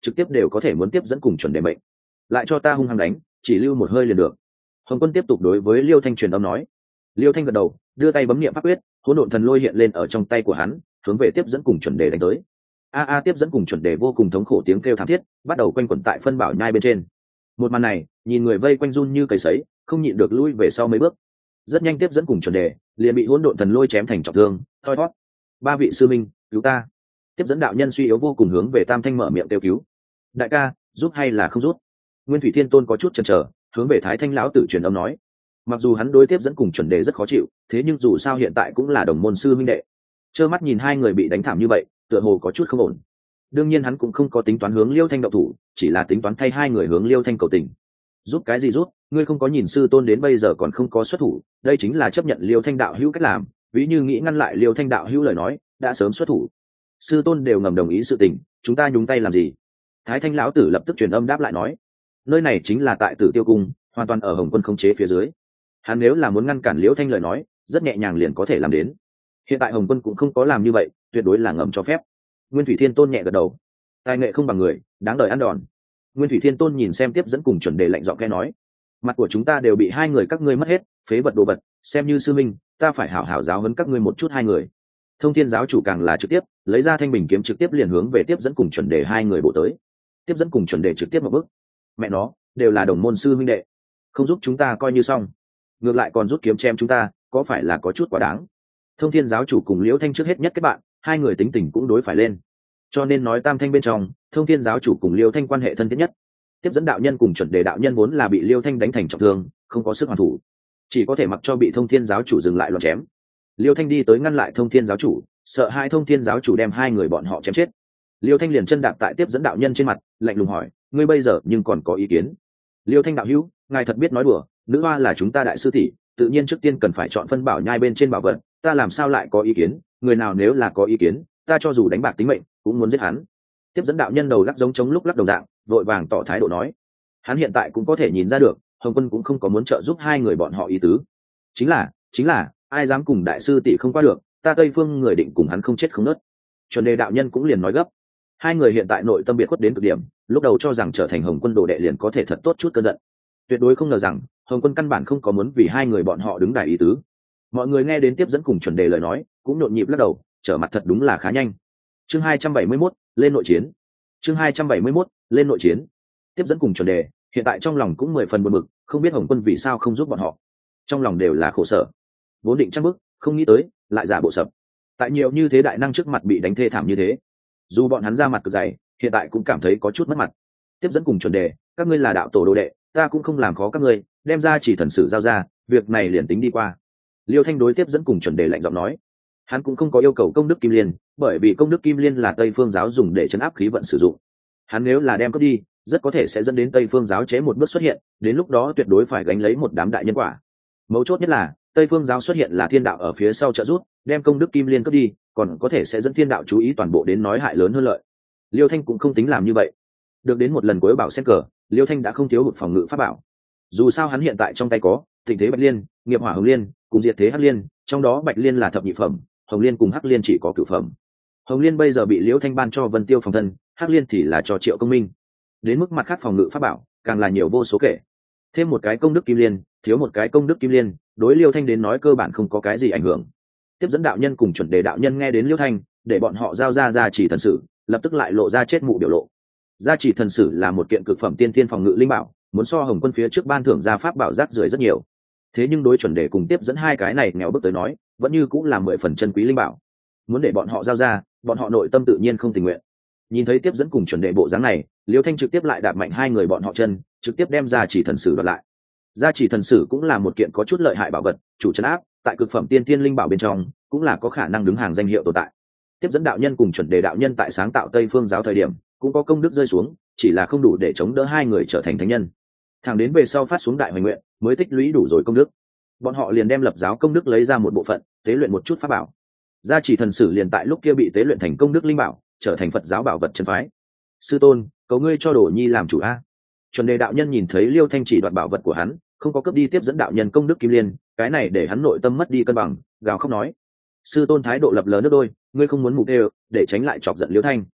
trực tiếp đều có thể muốn tiếp dẫn cùng chuẩn đề mệnh. Lại cho ta hung hăng đánh, chỉ lưu một hơi liền được. Hồng Quân tiếp tục đối với Liêu Thanh truyền âm nói. Liêu Thanh gật đầu, đưa tay bấm niệm pháp quyết, hỗn độn thần lôi hiện lên ở trong tay của hắn, hướng về tiếp dẫn cùng chuẩn đề đánh tới. Tiếp dẫn cùng chuẩn đề vô cùng thống khổ tiếng kêu thảm thiết bắt đầu quanh quẩn tại phân bảo nhai bên trên. Một màn này nhìn người vây quanh run như cầy sấy, không nhịn được lui về sau mấy bước. Rất nhanh tiếp dẫn cùng chuẩn đề liền bị hỗn độn thần lôi chém thành trọng thương, thoi thoát. Ba vị sư minh, cứu ta! Tiếp dẫn đạo nhân suy yếu vô cùng hướng về Tam Thanh mở miệng kêu cứu. Đại ca, giúp hay là không giúp? Nguyên Thủy Thiên Tôn có chút chần chờ, hướng về Thái Thanh lão tử truyền âm nói. Mặc dù hắn đối tiếp dẫn cùng chuẩn đề rất khó chịu, thế nhưng dù sao hiện tại cũng là đồng môn sư minh đệ. Trơ mắt nhìn hai người bị đánh thảm như vậy, tựa hồ có chút không ổn. Đương nhiên hắn cũng không có tính toán hướng Liêu Thanh động thủ, chỉ là tính toán thay hai người hướng Liêu Thanh cầu tình. Giúp cái gì giúp? Ngươi không có nhìn sư tôn đến bây giờ còn không có xuất thủ, đây chính là chấp nhận Liêu Thanh đạo hữu cách làm, ví như nghĩ ngăn lại Liêu Thanh đạo hữu lời nói, đã sớm xuất thủ. Sư tôn đều ngầm đồng ý sự tình, chúng ta nhúng tay làm gì? Thái Thanh lão tử lập tức truyền âm đáp lại nói, nơi này chính là tại Tử Tiêu cung, hoàn toàn ở Hồng Quân khống chế phía dưới. Hắn nếu là muốn ngăn cản Liêu Thanh lời nói, rất nhẹ nhàng liền có thể làm đến. Hiện tại Hồng Quân cũng không có làm như vậy, tuyệt đối là ngầm cho phép. Nguyên Thủy Thiên Tôn nhẹ gật đầu, tài nghệ không bằng người, đáng đời ăn đòn. Nguyên Thủy Thiên Tôn nhìn xem tiếp dẫn cùng chuẩn đề lạnh giọng nghe nói, mặt của chúng ta đều bị hai người các ngươi mất hết, phế vật đồ vật, xem như sư minh, ta phải hảo hảo giáo huấn các ngươi một chút hai người. Thông Thiên giáo chủ càng là trực tiếp lấy ra thanh bình kiếm trực tiếp liền hướng về tiếp dẫn cùng chuẩn đề hai người bổ tới. Tiếp dẫn cùng chuẩn đề trực tiếp một bước, mẹ nó đều là đồng môn sư minh đệ, không giúp chúng ta coi như xong, ngược lại còn rút kiếm chém chúng ta, có phải là có chút quá đáng? Thông Thiên giáo chủ cùng Liễu Thanh trước hết nhất kết bạn, hai người tính tình cũng đối phải lên, cho nên nói Tam Thanh bên trong, Thông Thiên giáo chủ cùng Liễu Thanh quan hệ thân thiết nhất. Tiếp dẫn đạo nhân cùng chuẩn đề đạo nhân vốn là bị Liêu Thanh đánh thành trọng thương, không có sức hoàn thủ, chỉ có thể mặc cho bị Thông Thiên giáo chủ dừng lại loạn chém. Liêu Thanh đi tới ngăn lại Thông Thiên giáo chủ, sợ hai Thông Thiên giáo chủ đem hai người bọn họ chém chết. Liêu Thanh liền chân đạp tại tiếp dẫn đạo nhân trên mặt, lạnh lùng hỏi, ngươi bây giờ nhưng còn có ý kiến? Liêu Thanh đạo hữu, ngài thật biết nói đùa, nữ hoa là chúng ta đại sư tỷ, tự nhiên trước tiên cần phải chọn phân bảo nhai bên trên bảo vật, ta làm sao lại có ý kiến? Người nào nếu là có ý kiến, ta cho dù đánh bạc tính mệnh cũng muốn giết hắn. Tiếp dẫn đạo nhân đầu lắc giống chống lúc lắc đồng dạng, vội vàng tỏ thái độ nói, hắn hiện tại cũng có thể nhìn ra được Hồng Quân cũng không có muốn trợ giúp hai người bọn họ ý tứ. Chính là ai dám cùng đại sư tỷ không qua được, ta Tây Phương người định cùng hắn không chết không nứt. Chuẩn đề đạo nhân cũng liền nói gấp, hai người hiện tại nội tâm biệt khuất đến cực điểm, lúc đầu cho rằng trở thành Hồng Quân đồ đệ liền có thể thật tốt chút cơn giận, tuyệt đối không ngờ rằng Hồng Quân căn bản không có muốn vì hai người bọn họ đứng đài ý tứ. Mọi người nghe đến tiếp dẫn cùng chuẩn đề lời nói cũng nhộn nhịp lắc đầu, trở mặt thật đúng là khá nhanh. Chương 271, lên nội chiến. Chương 271, lên nội chiến. Tiếp dẫn cùng chuẩn đề hiện tại trong lòng cũng 10 phần buồn bực, không biết Hồng Quân vì sao không giúp bọn họ, trong lòng đều là khổ sở. Vốn định trăng bức, không nghĩ tới lại giả bộ sập, tại nhiều như thế đại năng trước mặt bị đánh thê thảm như thế, dù bọn hắn ra mặt cực dày, hiện tại cũng cảm thấy có chút mất mặt. Tiếp dẫn cùng chuẩn đề, các ngươi là đạo tổ đồ đệ, ta cũng không làm khó các ngươi, đem ra chỉ thần sử giao ra, việc này liền tính đi qua. Liêu Thanh đối tiếp dẫn cùng chuẩn đề lạnh giọng nói, hắn cũng không có yêu cầu công đức kim liên, bởi vì công đức kim liên là Tây Phương giáo dùng để trấn áp khí vận sử dụng, hắn nếu là đem cướp đi, rất có thể sẽ dẫn đến Tây Phương giáo chế một bước xuất hiện, đến lúc đó tuyệt đối phải gánh lấy một đám đại nhân quả. Mấu chốt nhất là Tây Phương giáo xuất hiện là thiên đạo ở phía sau trợ giúp, đem công đức kim liên cướp đi, còn có thể sẽ dẫn thiên đạo chú ý toàn bộ đến nói hại lớn hơn lợi. Liêu Thanh cũng không tính làm như vậy. Được đến một lần cuối bảo xét cờ, Liêu Thanh đã không thiếu hụt phòng ngự pháp bảo. Dù sao hắn hiện tại trong tay có Thịnh Thế Bạch Liên, Nghiệp Hỏa Hồng Liên, cùng Diệt Thế Hắc Liên, trong đó Bạch Liên là thập nhị phẩm, Hồng Liên cùng Hắc Liên chỉ có cửu phẩm. Hồng Liên bây giờ bị Liêu Thanh ban cho Vân Tiêu phòng thân, Hắc Liên thì là cho Triệu Công Minh. Đến mức mặt khác phòng ngự pháp bảo càng là nhiều vô số kể, thêm một cái công đức kim liên, thiếu một cái công đức kim liên, đối Liêu Thanh đến nói cơ bản không có cái gì ảnh hưởng. Tiếp dẫn đạo nhân cùng chuẩn đề đạo nhân nghe đến Liêu Thanh để bọn họ giao ra gia chỉ thần sử, lập tức lại lộ ra chết mụ biểu lộ. Gia chỉ thần sử là một kiện cực phẩm tiên thiên phòng ngự linh bảo, muốn so Hồng Quân phía trước ban thưởng ra pháp bảo rác rưởi rất nhiều, thế nhưng đối chuẩn đề cùng tiếp dẫn hai cái này nghèo bước tới nói vẫn như cũng là 10 phần chân quý linh bảo, muốn để bọn họ giao ra, bọn họ nội tâm tự nhiên không tình nguyện. Nhìn thấy tiếp dẫn cùng chuẩn đề bộ dáng này, Liêu Thanh trực tiếp lại đạp mạnh hai người bọn họ chân, trực tiếp đem gia chỉ thần sử đoạt lại. Gia chỉ thần sử cũng là một kiện có chút lợi hại bảo vật, chủ trấn áp tại cực phẩm tiên thiên linh bảo bên trong, cũng là có khả năng đứng hàng danh hiệu tồn tại. Tiếp dẫn đạo nhân cùng chuẩn đề đạo nhân tại sáng tạo Tây Phương giáo thời điểm cũng có công đức rơi xuống, chỉ là không đủ để chống đỡ hai người trở thành thánh nhân. Thẳng đến về sau phát xuống đại hoành nguyện mới tích lũy đủ rồi công đức, bọn họ liền đem lập giáo công đức lấy ra một bộ phận tế luyện một chút pháp bảo. Gia chỉ thần sử liền tại lúc kia bị tế luyện thành công đức linh bảo, trở thành Phật giáo bảo vật chân phái. Sư tôn, cầu ngươi cho Đồ Nhi làm chủ a. Chuẩn đề đạo nhân nhìn thấy Liêu Thanh chỉ đoạt bảo vật của hắn, không có cướp đi tiếp dẫn đạo nhân công đức kim liên, cái này để hắn nội tâm mất đi cân bằng, gào khóc nói: sư tôn thái độ lập lờ nước đôi, ngươi không muốn mục đều để tránh lại chọc giận Liêu Thanh.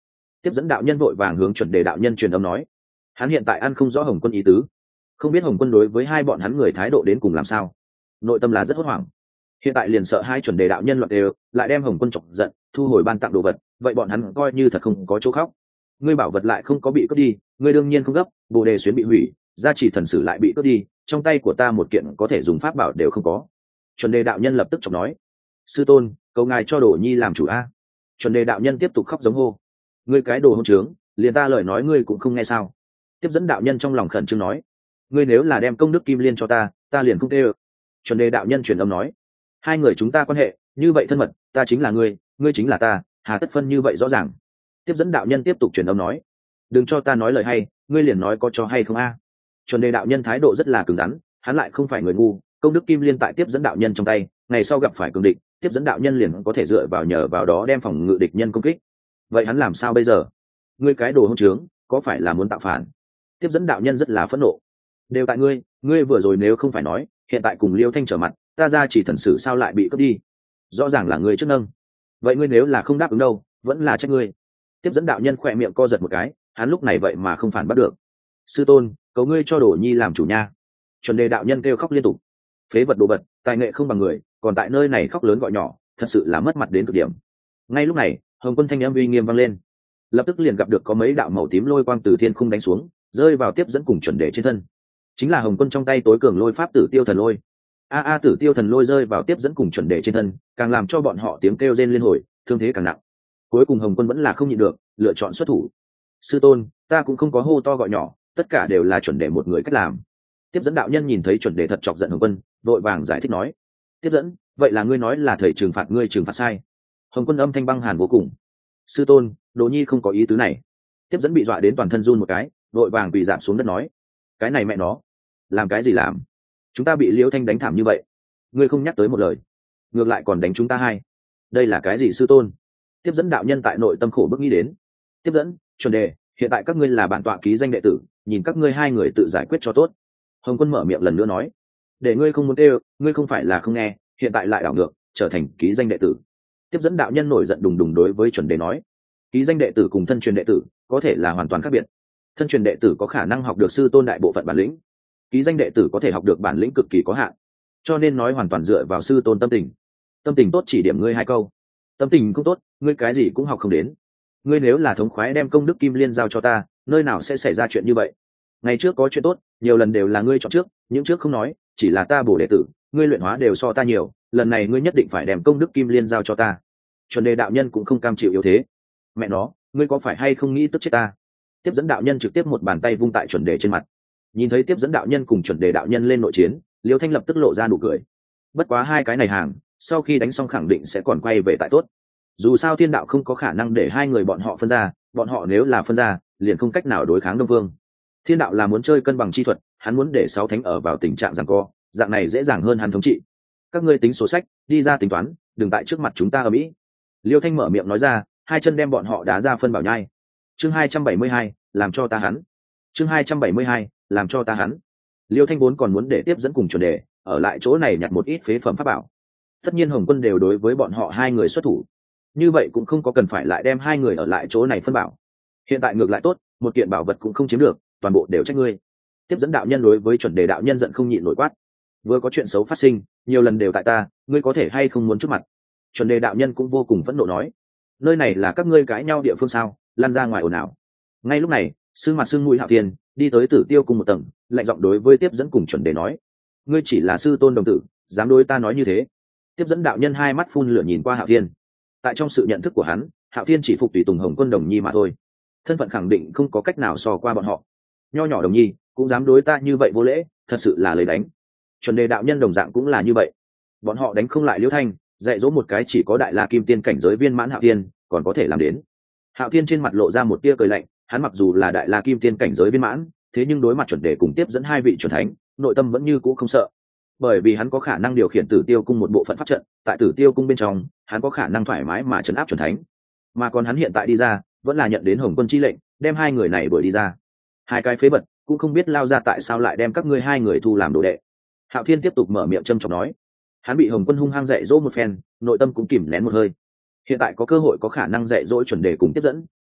Tiếp dẫn đạo nhân vội vàng hướng chuẩn đề đạo nhân truyền âm nói, hắn hiện tại ăn không rõ Hồng Quân ý tứ, không biết Hồng Quân đối với hai bọn hắn người thái độ đến cùng làm sao, nội tâm là rất hốt hoảng. Hiện tại liền sợ hai chuẩn đề đạo nhân loạn đều lại đem Hồng Quân chọc giận, thu hồi ban tặng đồ vật, vậy bọn hắn coi như thật không có chỗ khóc. Ngươi bảo vật lại không có bị cướp đi, ngươi đương nhiên không gấp, bồ đề xuyến bị hủy, gia trì thần sử lại bị cướp đi, trong tay của ta một kiện có thể dùng pháp bảo đều không có. Chuẩn đề đạo nhân lập tức chọc nói, sư tôn, cầu ngài cho đồ nhi làm chủ a. Chuẩn đề đạo nhân tiếp tục khóc giống hô, ngươi cái đồ hỗn trướng, liền ta lời nói ngươi cũng không nghe sao? Tiếp dẫn đạo nhân trong lòng khẩn trương nói, ngươi nếu là đem công đức kim liên cho ta, ta liền không tê ơ. Chuẩn đề đạo nhân truyền âm nói, hai người chúng ta quan hệ như vậy thân mật, ta chính là ngươi, ngươi chính là ta, hà tất phân như vậy rõ ràng. Tiếp dẫn đạo nhân tiếp tục truyền âm nói, đừng cho ta nói lời hay, ngươi liền nói có cho hay không a. Chuẩn đề đạo nhân thái độ rất là cứng rắn, hắn lại không phải người ngu, công đức kim liên tại tiếp dẫn đạo nhân trong tay, ngày sau gặp phải cường địch, tiếp dẫn đạo nhân liền có thể dựa vào nhờ vào đó đem phòng ngự địch nhân công kích. Vậy hắn làm sao bây giờ? Ngươi cái đồ hỗn trướng, có phải là muốn tạo phản? Tiếp dẫn đạo nhân rất là phẫn nộ, đều tại ngươi, ngươi vừa rồi nếu không phải nói, hiện tại cùng Liêu Thanh trở mặt, ta ra chỉ thần sử sao lại bị cướp đi? Rõ ràng là ngươi trước nâng, vậy ngươi nếu là không đáp ứng đâu, vẫn là trách ngươi. Tiếp dẫn đạo nhân khỏe miệng co giật một cái, hắn lúc này vậy mà không phản bắt được. Sư tôn, cầu ngươi cho đồ nhi làm chủ nha. Chuẩn đề đạo nhân kêu khóc liên tục, phế vật đồ vật, tài nghệ không bằng người, còn tại nơi này khóc lớn gọi nhỏ, thật sự là mất mặt đến cực điểm. Ngay lúc này, Hồng Quân thanh âm uy nghiêm vang lên, lập tức liền gặp được có mấy đạo màu tím lôi quang từ thiên khung đánh xuống, rơi vào tiếp dẫn cùng chuẩn đề trên thân. Chính là Hồng Quân trong tay tối cường lôi pháp Tử Tiêu Thần Lôi. Tử Tiêu Thần Lôi rơi vào tiếp dẫn cùng chuẩn đề trên thân, càng làm cho bọn họ tiếng kêu rên liên hồi, thương thế càng nặng. Cuối cùng Hồng Quân vẫn là không nhịn được, lựa chọn xuất thủ. Sư tôn, ta cũng không có hô to gọi nhỏ, tất cả đều là chuẩn đề một người cách làm. Tiếp dẫn đạo nhân nhìn thấy chuẩn đề thật chọc giận Hồng Quân, vội vàng giải thích nói, tiếp dẫn, vậy là ngươi nói là thầy trừng phạt ngươi trừng phạt sai. Hồng Quân âm thanh băng hàn vô cùng, sư tôn, đồ nhi không có ý tứ này. Tiếp dẫn bị dọa đến toàn thân run một cái, vội vàng bị giảm xuống đất nói, cái này mẹ nó làm cái gì làm, chúng ta bị Liễu Thanh đánh thảm như vậy, ngươi không nhắc tới một lời, ngược lại còn đánh chúng ta hai, đây là cái gì sư tôn? Tiếp dẫn đạo nhân tại nội tâm khổ bức nghĩ đến. Tiếp dẫn, chuẩn đề, hiện tại các ngươi là bản tọa ký danh đệ tử, nhìn các ngươi hai người tự giải quyết cho tốt. Hồng Quân mở miệng lần nữa nói, để ngươi không muốn kêu, ngươi không phải là không nghe, hiện tại lại đảo ngược, trở thành ký danh đệ tử. Tiếp dẫn đạo nhân nổi giận đùng đùng đối với chuẩn đề nói, ký danh đệ tử cùng thân truyền đệ tử có thể là hoàn toàn khác biệt. Thân truyền đệ tử có khả năng học được sư tôn đại bộ phận bản lĩnh, ký danh đệ tử có thể học được bản lĩnh cực kỳ có hạn, cho nên nói hoàn toàn dựa vào sư tôn tâm tình. Tâm tình tốt chỉ điểm ngươi hai câu, tâm tình không tốt, ngươi cái gì cũng học không đến. Ngươi nếu là thống khoái đem công đức kim liên giao cho ta, nơi nào sẽ xảy ra chuyện như vậy? Ngày trước có chuyện tốt, nhiều lần đều là ngươi chọn trước, những trước không nói, chỉ là ta bổ đệ tử, ngươi luyện hóa đều so ta nhiều, lần này ngươi nhất định phải đem công đức kim liên giao cho ta. Chuẩn đề đạo nhân cũng không cam chịu yếu thế. Mẹ nó, ngươi có phải hay không nghĩ tức chết ta? Tiếp dẫn đạo nhân trực tiếp một bàn tay vung tại chuẩn đề trên mặt. Nhìn thấy tiếp dẫn đạo nhân cùng chuẩn đề đạo nhân lên nội chiến, Liêu Thanh lập tức lộ ra nụ cười. Bất quá hai cái này hàng, sau khi đánh xong khẳng định sẽ còn quay về tại tốt. Dù sao thiên đạo không có khả năng để hai người bọn họ phân ra, bọn họ nếu là phân ra, liền không cách nào đối kháng Đông Vương. Thiên đạo là muốn chơi cân bằng chi thuật, hắn muốn để sáu thánh ở vào tình trạng giằng co, dạng này dễ dàng hơn hắn thống trị. Các ngươi tính sổ sách, đi ra tính toán, đừng tại trước mặt chúng ta ở mỹ. Liêu Thanh mở miệng nói ra, hai chân đem bọn họ đá ra phân bảo nhai. Chương 272, làm cho ta hắn. Chương 272, làm cho ta hắn. Liêu Thanh vốn còn muốn để tiếp dẫn cùng chuẩn đề ở lại chỗ này nhặt một ít phế phẩm pháp bảo. Tất nhiên Hồng Quân đều đối với bọn họ hai người xuất thủ, như vậy cũng không có cần phải lại đem hai người ở lại chỗ này phân bảo. Hiện tại ngược lại tốt, một kiện bảo vật cũng không chiếm được, toàn bộ đều trách ngươi. Tiếp dẫn đạo nhân đối với chuẩn đề đạo nhân giận không nhịn nổi quát, vừa có chuyện xấu phát sinh, nhiều lần đều tại ta, ngươi có thể hay không muốn chút mặt? Chuẩn đề đạo nhân cũng vô cùng phẫn nộ nói, nơi này là các ngươi cãi nhau địa phương sao, lan ra ngoài ồn ào. Ngay lúc này, sưng mặt sưng mũi Hạo Thiên đi tới Tử Tiêu cùng một tầng, lạnh giọng đối với tiếp dẫn cùng chuẩn đề nói, ngươi chỉ là sư tôn đồng tử, dám đối ta nói như thế? Tiếp dẫn đạo nhân hai mắt phun lửa nhìn qua Hạo Thiên. Tại trong sự nhận thức của hắn, Hạo Thiên chỉ phục tùy tùng Hồng Quân đồng nhi mà thôi, thân phận khẳng định không có cách nào so qua bọn họ. Nho nhỏ đồng nhi cũng dám đối ta như vậy vô lễ, thật sự là lấy đánh. Chuẩn đề đạo nhân đồng dạng cũng là như vậy, bọn họ đánh không lại Liễu Thanh, dạy dỗ một cái chỉ có đại la kim tiên cảnh giới viên mãn Hạo Thiên còn có thể làm đến. Hạo Thiên trên mặt lộ ra một tia cười lạnh, hắn mặc dù là đại la kim tiên cảnh giới viên mãn, thế nhưng đối mặt chuẩn đề cùng tiếp dẫn hai vị chuẩn thánh, nội tâm vẫn như cũ không sợ, bởi vì hắn có khả năng điều khiển Tử Tiêu cung một bộ phận pháp trận, tại Tử Tiêu cung bên trong, hắn có khả năng thoải mái mà trấn áp chuẩn thánh. Mà còn hắn hiện tại đi ra, vẫn là nhận đến Hồng Quân chi lệnh, đem hai người này đuổi đi ra. Hai cái phế vật, cũng không biết lao ra tại sao lại đem các ngươi hai người thu làm đồ đệ. Hạo Thiên tiếp tục mở miệng châm chọc nói, hắn bị Hồng Quân hung hăng dạy dỗ một phen, nội tâm cũng kìm nén một hơi. Hiện tại có cơ hội có khả năng dạy dỗ chuẩn đề cùng tiếp dẫn,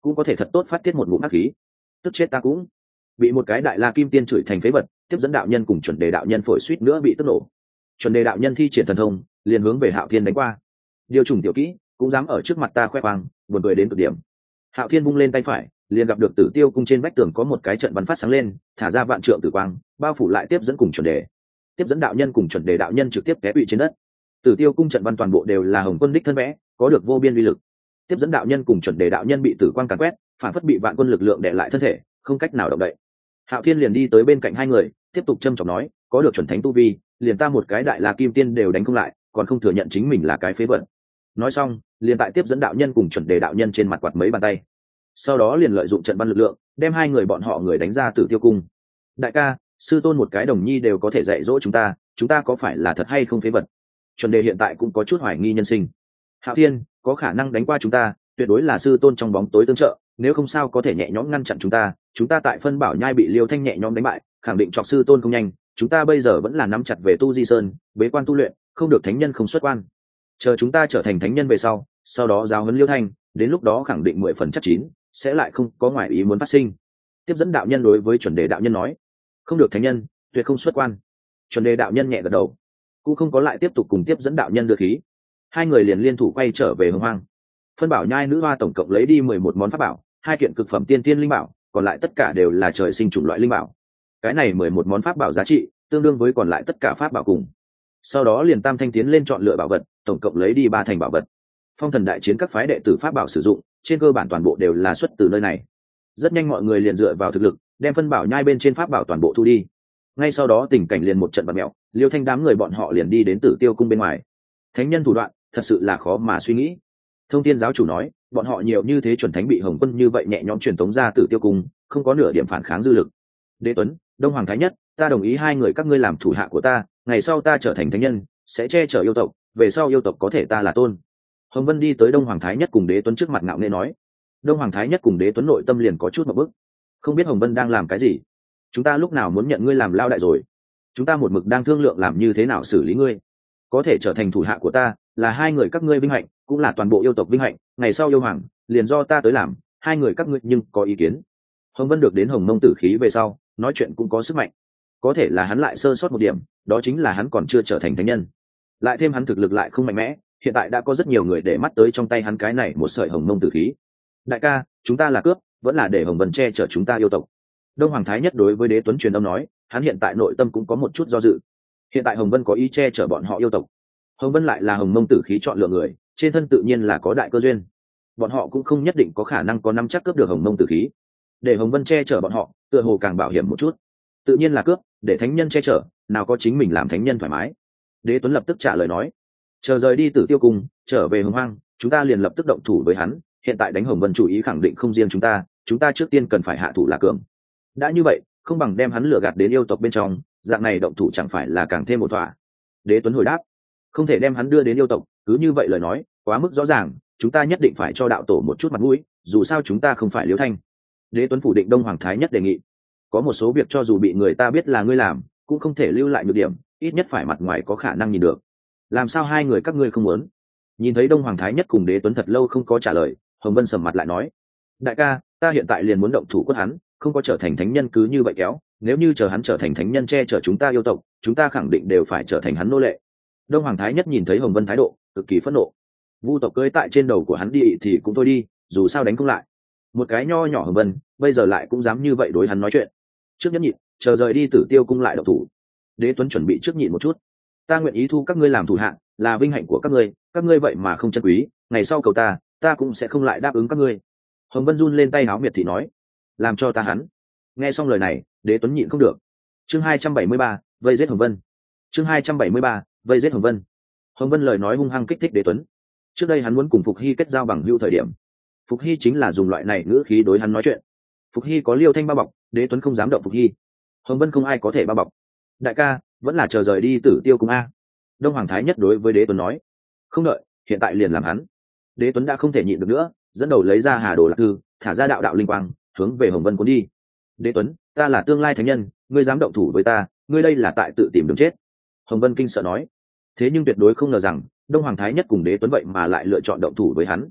cũng có thể thật tốt phát tiết một ngụm ác khí. Tức chết ta cũng. Bị một cái đại la kim tiên chửi thành phế vật, tiếp dẫn đạo nhân cùng chuẩn đề đạo nhân phổi suýt nữa bị tức nổ. Chuẩn đề đạo nhân thi triển thần thông, liền hướng về Hạo Thiên đánh qua. Điều trùng tiểu kỹ, cũng dám ở trước mặt ta khoe khoang, buồn cười đến cực điểm. Hạo Thiên vung lên tay phải, liền gặp được Tử Tiêu cung trên vách tường có một cái trận bắn phát sáng lên, thả ra vạn trượng tử quang, bao phủ lại tiếp dẫn cùng chuẩn đề. Tiếp dẫn đạo nhân cùng chuẩn đề đạo nhân trực tiếp té bị trên đất. Tử Tiêu cung trận văn toàn bộ đều là Hồng Quân đích thân vẽ, có được vô biên uy lực. Tiếp dẫn đạo nhân cùng chuẩn đề đạo nhân bị tử quang càn quét, phản phất bị vạn quân lực lượng đè lại thân thể, không cách nào động đậy. Hạo Thiên liền đi tới bên cạnh hai người, tiếp tục châm chọc nói, có được chuẩn thánh tu vi, liền ta một cái đại la kim tiên đều đánh không lại, còn không thừa nhận chính mình là cái phế vật. Nói xong, liền tại tiếp dẫn đạo nhân cùng chuẩn đề đạo nhân trên mặt quạt mấy bàn tay. Sau đó liền lợi dụng trận văn lực lượng, đem hai người bọn họ người đánh ra Tử Tiêu cung. Đại ca, sư tôn một cái đồng nhi đều có thể dạy dỗ chúng ta có phải là thật hay không phế vật? Chuẩn đề hiện tại cũng có chút hoài nghi nhân sinh. Hạo Thiên, có khả năng đánh qua chúng ta, tuyệt đối là sư tôn trong bóng tối tương trợ, nếu không sao có thể nhẹ nhõm ngăn chặn chúng ta tại phân bảo nhai bị Liêu Thanh nhẹ nhõm đánh bại, khẳng định chọc sư tôn không nhanh, chúng ta bây giờ vẫn là nắm chặt về tu di sơn, bế quan tu luyện, không được thánh nhân không xuất quan. Chờ chúng ta trở thành thánh nhân về sau đó giáo huấn Liêu Thanh, đến lúc đó khẳng định 10 phần chắc chín, sẽ lại không có ngoại ý muốn phát sinh. Tiếp dẫn đạo nhân đối với chuẩn đề đạo nhân nói, không được thánh nhân, tuyệt không xuất quan. Chuẩn đề đạo nhân nhẹ gật đầu, cũng không có lại tiếp tục cùng tiếp dẫn đạo nhân đưa khí. Hai người liền liên thủ quay trở về Hồng Hoang. Phân bảo nhai nữ hoa tổng cộng lấy đi 11 món pháp bảo, 2 kiện cực phẩm tiên tiên linh bảo, còn lại tất cả đều là trời sinh chủng loại linh bảo. Cái này 11 món pháp bảo giá trị tương đương với còn lại tất cả pháp bảo cùng. Sau đó liền tam thanh tiến lên chọn lựa bảo vật, tổng cộng lấy đi 3 thành bảo vật. Phong thần đại chiến các phái đệ tử pháp bảo sử dụng, trên cơ bản toàn bộ đều là xuất từ nơi này. Rất nhanh mọi người liền dựa vào thực lực, đem phân bảo nhai bên trên pháp bảo toàn bộ thu đi. Ngay sau đó tình cảnh liền một trận bạt mẹo, Liêu Thanh đám người bọn họ liền đi đến Tử Tiêu cung bên ngoài. Thánh nhân thủ đoạn, thật sự là khó mà suy nghĩ. Thông Thiên giáo chủ nói, bọn họ nhiều như thế chuẩn thánh bị Hồng Quân như vậy nhẹ nhõm truyền tống ra Tử Tiêu cung, không có nửa điểm phản kháng dư lực. Đế Tuấn, Đông Hoàng Thái Nhất, ta đồng ý hai người các ngươi làm thủ hạ của ta, ngày sau ta trở thành thánh nhân, sẽ che chở yêu tộc, về sau yêu tộc có thể ta là tôn. Hồng Vân đi tới Đông Hoàng Thái Nhất cùng Đế Tuấn trước mặt ngạo nghễ nói. Đông Hoàng Thái Nhất cùng Đế Tuấn nội tâm liền có chút một bức, không biết Hồng Vân đang làm cái gì. Chúng ta lúc nào muốn nhận ngươi làm lao đại rồi? Chúng ta một mực đang thương lượng làm như thế nào xử lý ngươi. Có thể trở thành thủ hạ của ta, là hai người các ngươi vinh hạnh, cũng là toàn bộ yêu tộc vinh hạnh, ngày sau yêu hoàng liền do ta tới làm, hai người các ngươi nhưng có ý kiến. Hồng Vân được đến Hồng Mông tử khí về sau, nói chuyện cũng có sức mạnh. Có thể là hắn lại sơ sót một điểm, đó chính là hắn còn chưa trở thành thánh nhân. Lại thêm hắn thực lực lại không mạnh mẽ, hiện tại đã có rất nhiều người để mắt tới trong tay hắn cái này một sợi Hồng Mông tử khí. Đại ca, chúng ta là cướp, vẫn là để Hồng Vân che chở chúng ta yêu tộc? Đông Hoàng Thái Nhất đối với Đế Tuấn truyền âm nói, hắn hiện tại nội tâm cũng có một chút do dự. Hiện tại Hồng Vân có ý che chở bọn họ yêu tộc, Hồng Vân lại là Hồng Mông tử khí chọn lựa người, trên thân tự nhiên là có đại cơ duyên. Bọn họ cũng không nhất định có khả năng có nắm chắc cướp được Hồng Mông tử khí. Để Hồng Vân che chở bọn họ, tựa hồ càng bảo hiểm một chút. Tự nhiên là cướp, để thánh nhân che chở, nào có chính mình làm thánh nhân thoải mái. Đế Tuấn lập tức trả lời nói, chờ rời đi Tử Tiêu cung, trở về Hồng Hoang, chúng ta liền lập tức động thủ với hắn. Hiện tại đánh Hồng Vân chủ ý khẳng định không riêng chúng ta trước tiên cần phải hạ thủ là cường. Đã như vậy, không bằng đem hắn lừa gạt đến yêu tộc bên trong, dạng này động thủ chẳng phải là càng thêm một thỏa. Đế Tuấn hồi đáp, không thể đem hắn đưa đến yêu tộc, cứ như vậy lời nói quá mức rõ ràng, chúng ta nhất định phải cho đạo tổ một chút mặt mũi, dù sao chúng ta không phải Liêu Thanh. Đế Tuấn phủ định Đông Hoàng Thái Nhất đề nghị, có một số việc cho dù bị người ta biết là ngươi làm, cũng không thể lưu lại nhược điểm, ít nhất phải mặt ngoài có khả năng nhìn được. Làm sao hai người các ngươi không muốn? Nhìn thấy Đông Hoàng Thái Nhất cùng Đế Tuấn thật lâu không có trả lời, Hồng Vân sầm mặt lại nói, đại ca, ta hiện tại liền muốn động thủ quất hắn, không có trở thành thánh nhân cứ như vậy kéo, nếu như chờ hắn trở thành thánh nhân che chở chúng ta yêu tộc, chúng ta khẳng định đều phải trở thành hắn nô lệ. Đông Hoàng Thái Nhất nhìn thấy Hồng Vân thái độ, cực kỳ phẫn nộ. Vu tộc cưỡi tại trên đầu của hắn đi thì cũng thôi đi, dù sao đánh không lại. Một cái nho nhỏ Hồng Vân, bây giờ lại cũng dám như vậy đối hắn nói chuyện. Trước nhẫn nhịn, chờ rời đi Tử Tiêu cung lại động thủ. Đế Tuấn chuẩn bị trước nhịn một chút. Ta nguyện ý thu các ngươi làm thủ hạ, là vinh hạnh của các ngươi vậy mà không trân quý, ngày sau cầu ta cũng sẽ không lại đáp ứng các ngươi. Hồng Vân run lên tay áo miệt thị nói, làm cho ta hắn. Nghe xong lời này, Đế Tuấn nhịn không được. Chương 273, vây giết Hồng Vân. Chương 273, vây giết Hồng Vân. Hồng Vân lời nói hung hăng kích thích Đế Tuấn. Trước đây hắn muốn cùng Phục Hy kết giao bằng hữu thời điểm, Phục Hy chính là dùng loại này ngữ khí đối hắn nói chuyện. Phục Hy có Liêu Thanh bao bọc, Đế Tuấn không dám động Phục Hy. Hồng Vân không ai có thể bao bọc. Đại ca, vẫn là chờ rời đi Tử Tiêu cung a. Đông Hoàng Thái Nhất đối với Đế Tuấn nói, không đợi, hiện tại liền làm hắn. Đế Tuấn đã không thể nhịn được nữa, dẫn đầu lấy ra Hà Đồ Lạc Thư, thả ra đạo đạo linh quang, hướng về Hồng Vân cuốn đi. Đế Tuấn, ta là tương lai thánh nhân, ngươi dám động thủ với ta, ngươi đây là tại tự tìm đường chết. Hồng Vân kinh sợ nói. Thế nhưng tuyệt đối không ngờ rằng Đông Hoàng Thái Nhất cùng Đế Tuấn vậy mà lại lựa chọn động thủ với hắn.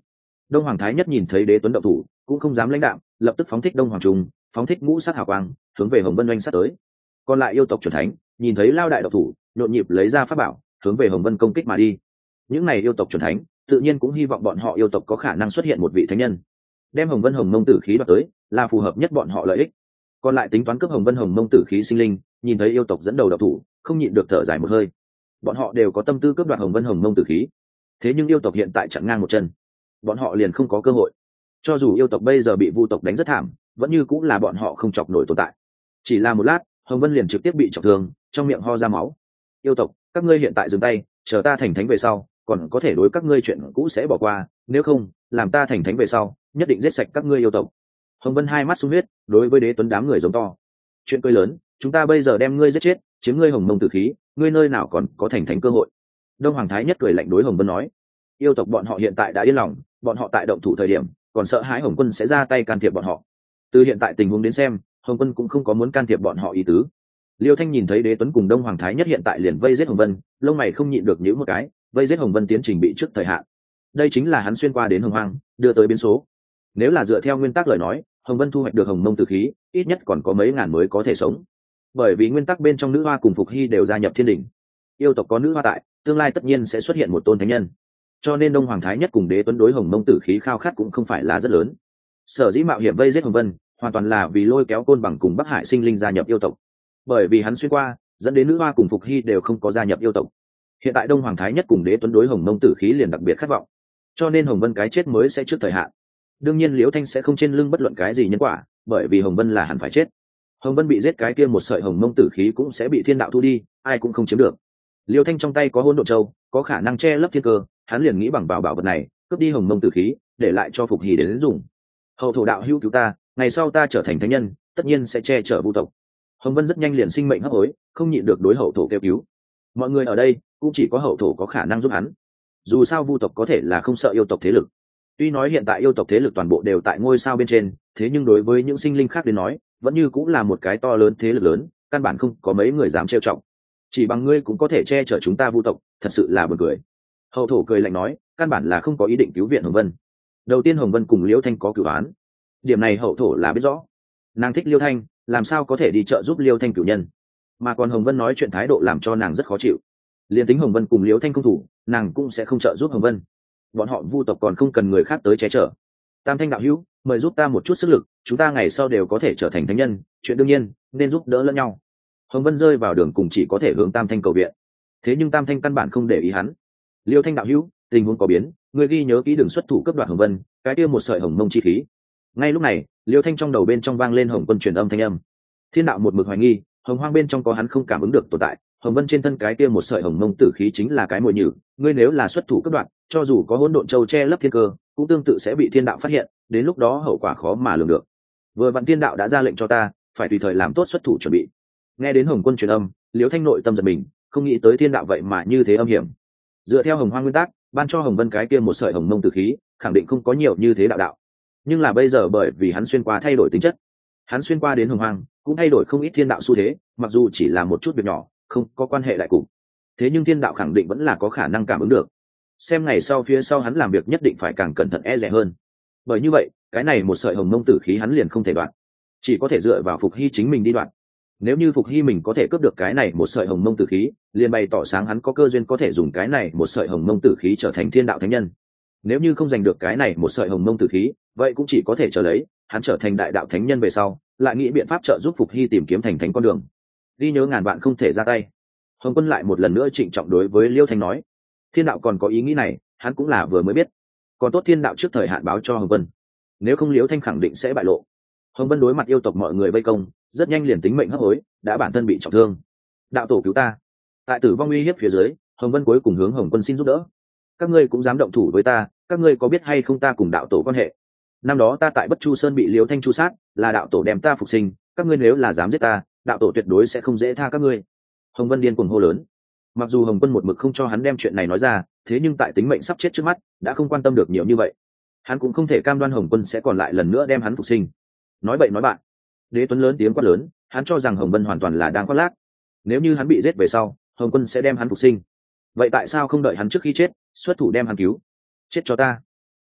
Đông Hoàng Thái Nhất nhìn thấy Đế Tuấn động thủ cũng không dám lãnh đạm, lập tức phóng thích Đông Hoàng Trùng, phóng thích ngũ sắc hào quang hướng về Hồng Vân oanh sát tới. Còn lại yêu tộc chuẩn thánh nhìn thấy lao đại động thủ, nhộn nhịp lấy ra pháp bảo hướng về Hồng Vân công kích mà đi. Những này yêu tộc chuẩn thánh tự nhiên cũng hy vọng bọn họ yêu tộc có khả năng xuất hiện một vị thánh nhân, đem Hồng Vân Hồng Mông tử khí đoạt tới là phù hợp nhất bọn họ lợi ích. Còn lại tính toán cướp Hồng Vân Hồng Mông tử khí sinh linh nhìn thấy yêu tộc dẫn đầu động thủ, không nhịn được thở dài một hơi. Bọn họ đều có tâm tư cướp đoạt Hồng Vân Hồng Mông tử khí, thế nhưng yêu tộc hiện tại chặn ngang một chân, bọn họ liền không có cơ hội. Cho dù yêu tộc bây giờ bị vu tộc đánh rất thảm, vẫn như cũng là bọn họ không chọc nổi tồn tại. Chỉ là một lát, Hồng Vân liền trực tiếp bị trọng thương, trong miệng ho ra máu. Yêu tộc, các ngươi hiện tại dừng tay, chờ ta thành thánh về sau còn có thể đối các ngươi chuyện cũ sẽ bỏ qua, nếu không làm ta thành thánh về sau nhất định giết sạch các ngươi yêu tộc. Hồng Vân hai mắt sung huyết, đối với Đế Tuấn đám người giống to: chuyện cười lớn, chúng ta bây giờ đem ngươi giết chết, chiếm ngươi Hồng Mông tử khí, ngươi nơi nào còn có thành thánh cơ hội. Đông Hoàng Thái Nhất cười lạnh đối Hồng Vân nói: yêu tộc bọn họ hiện tại đã yên lòng, bọn họ tại động thủ thời điểm còn sợ hãi Hồng Quân sẽ ra tay can thiệp bọn họ. Từ hiện tại tình huống đến xem, Hồng Quân cũng không có muốn can thiệp bọn họ ý tứ. Liêu Thanh nhìn thấy Đế Tuấn cùng Đông Hoàng Thái Nhất hiện tại liền vây giết Hồng Vân, lông mày không nhịn được nhíu một cái, vây giết Hồng Vân tiến trình bị trước thời hạn. Đây chính là hắn xuyên qua đến Hồng Hoang, đưa tới biến số. Nếu là dựa theo nguyên tắc lời nói, Hồng Vân thu hoạch được Hồng Mông tử khí, ít nhất còn có mấy ngàn mới có thể sống. Bởi vì nguyên tắc bên trong nữ hoa cùng Phục Hy đều gia nhập thiên đình, yêu tộc có nữ hoa tại, tương lai tất nhiên sẽ xuất hiện một tôn thánh nhân. Cho nên Đông Hoàng Thái Nhất cùng Đế Tuấn đối Hồng Mông tử khí khao khát cũng không phải là rất lớn. Sở dĩ mạo hiểm vây giết Hồng Vân, hoàn toàn là vì lôi kéo Côn Bằng cùng Bắc Hải sinh linh gia nhập yêu tộc. Bởi vì hắn xuyên qua, dẫn đến nữ hoa cùng Phục Hy đều không có gia nhập yêu tộc. Hiện tại Đông Hoàng Thái Nhất cùng Đế Tuấn đối Hồng Mông tử khí liền đặc biệt khát vọng, cho nên Hồng Vân cái chết mới sẽ trước thời hạn. Đương nhiên Liễu Thanh sẽ không trên lưng bất luận cái gì nhân quả, bởi vì Hồng Vân là hẳn phải chết. Hồng Vân bị giết, cái kia một sợi Hồng Mông tử khí cũng sẽ bị thiên đạo thu đi, ai cũng không chiếm được. Liễu Thanh trong tay có Hỗn Độn Châu, có khả năng che lấp thiên cơ, hắn liền nghĩ bằng vào bảo vật này cướp đi Hồng Mông tử khí, để lại cho Phục Hy đến dùng. Hậu thổ đạo hữu cứu ta, ngày sau ta trở thành thánh nhân, tất nhiên sẽ che chở vu tộc. Hồng Vân rất nhanh liền sinh mệnh hấp hối, không nhịn được đối hậu thổ kêu cứu. Mọi người ở đây cũng chỉ có hậu thổ có khả năng giúp hắn. Dù sao vu tộc có thể là không sợ yêu tộc thế lực. Tuy nói hiện tại yêu tộc thế lực toàn bộ đều tại ngôi sao bên trên, thế nhưng đối với những sinh linh khác đến nói, vẫn như cũng là một cái to lớn thế lực lớn, căn bản không có mấy người dám trêu chọc. Chỉ bằng ngươi cũng có thể che chở chúng ta vu tộc, thật sự là buồn cười. Hậu thổ cười lạnh nói, căn bản là không có ý định cứu viện Hồng Vân. Đầu tiên Hồng Vân cùng Liễu Thanh có cửu án, điểm này hậu thổ là biết rõ. Nàng thích Liêu Thanh, làm sao có thể đi trợ giúp Liêu Thanh cửu nhân, mà còn Hồng Vân nói chuyện thái độ làm cho nàng rất khó chịu. Liên tính Hồng Vân cùng Liêu Thanh công thủ, nàng cũng sẽ không trợ giúp Hồng Vân. Bọn họ vu tộc còn không cần người khác tới che chở. Tam Thanh đạo hữu, mời giúp ta một chút sức lực, chúng ta ngày sau đều có thể trở thành thánh nhân, chuyện đương nhiên nên giúp đỡ lẫn nhau. Hồng Vân rơi vào đường cùng chỉ có thể hướng Tam Thanh cầu viện, thế nhưng Tam Thanh căn bản không để ý hắn. Liêu Thanh đạo hữu, tình huống có biến, người ghi nhớ kỹ đừng xuất thủ cấp đoạt Hồng Vân, cái kia một sợi Hồng Mông chi khí. Ngay lúc này, Liêu Thanh trong đầu bên trong vang lên Hồng Quân truyền âm thanh âm. Thiên đạo một mực hoài nghi, Hồng Hoang bên trong có hắn không cảm ứng được tồn tại, Hồng Vân trên thân cái kia một sợi Hồng Mông tử khí chính là cái mồi nhử, ngươi nếu là xuất thủ cấp đoạn, cho dù có Hỗn Độn Châu che lấp thiên cơ, cũng tương tự sẽ bị thiên đạo phát hiện, đến lúc đó hậu quả khó mà lường được. Vừa vặn thiên đạo đã ra lệnh cho ta, phải tùy thời làm tốt xuất thủ chuẩn bị. Nghe đến Hồng Quân truyền âm, Liêu Thanh nội tâm giật mình, không nghĩ tới thiên đạo vậy mà như thế âm hiểm. Dựa theo Hồng Hoang nguyên tắc, ban cho Hồng Vân cái kia một sợi Hồng Mông tử khí, khẳng định không có nhiều như thế đạo. Nhưng là bây giờ bởi vì hắn xuyên qua thay đổi tính chất, hắn xuyên qua đến Hồng Hoang cũng thay đổi không ít thiên đạo xu thế, mặc dù chỉ là một chút việc nhỏ, không có quan hệ đại cục, thế nhưng thiên đạo khẳng định vẫn là có khả năng cảm ứng được. Xem ngày sau phía sau hắn làm việc nhất định phải càng cẩn thận e dè hơn, bởi như vậy cái này một sợi Hồng Mông tử khí hắn liền không thể đoạn, chỉ có thể dựa vào Phục Hy chính mình đi đoạn. Nếu như Phục Hy mình có thể cướp được cái này một sợi Hồng Mông tử khí, liền bày tỏ sáng hắn có cơ duyên có thể dùng cái này một sợi Hồng Mông tử khí trở thành thiên đạo thánh nhân. Nếu như không giành được cái này một sợi Hồng Mông tử khí, vậy cũng chỉ có thể chờ lấy hắn trở thành đại đạo thánh nhân về sau, lại nghĩ biện pháp trợ giúp Phục Hy tìm kiếm thành thánh con đường. Ghi nhớ ngàn vạn không thể ra tay. Hồng Quân lại một lần nữa trịnh trọng đối với Liêu Thanh nói, thiên đạo còn có ý nghĩ này, hắn cũng là vừa mới biết. Còn tốt thiên đạo trước thời hạn báo cho Hồng Quân, nếu không Liêu Thanh khẳng định sẽ bại lộ. Hồng Vân đối mặt yêu tộc mọi người vây công, rất nhanh liền tính mệnh hấp hối, đã bản thân bị trọng thương. Đạo tổ cứu ta. Tại tử vong uy hiếp phía dưới, Hồng Vân cuối cùng hướng Hồng Quân xin giúp đỡ. Các ngươi cũng dám động thủ với ta, các ngươi có biết hay không ta cùng đạo tổ quan hệ? Năm đó ta tại Bất Chu Sơn bị Liêu Thanh chu sát, là đạo tổ đem ta phục sinh, các ngươi nếu là dám giết ta, đạo tổ tuyệt đối sẽ không dễ tha các ngươi. Hồng Vân điên cuồng hô lớn. Mặc dù Hồng Quân một mực không cho hắn đem chuyện này nói ra, thế nhưng tại tính mệnh sắp chết trước mắt, đã không quan tâm được nhiều như vậy. Hắn cũng không thể cam đoan Hồng Quân sẽ còn lại lần nữa đem hắn phục sinh. Nói bậy nói bạn. Đế Tuấn lớn tiếng quát lớn, hắn cho rằng Hồng Vân hoàn toàn là đang khoác lác. Nếu như hắn bị giết về sau, Hồng Quân sẽ đem hắn phục sinh. Vậy tại sao không đợi hắn trước khi chết, xuất thủ đem hắn cứu? Chết cho ta.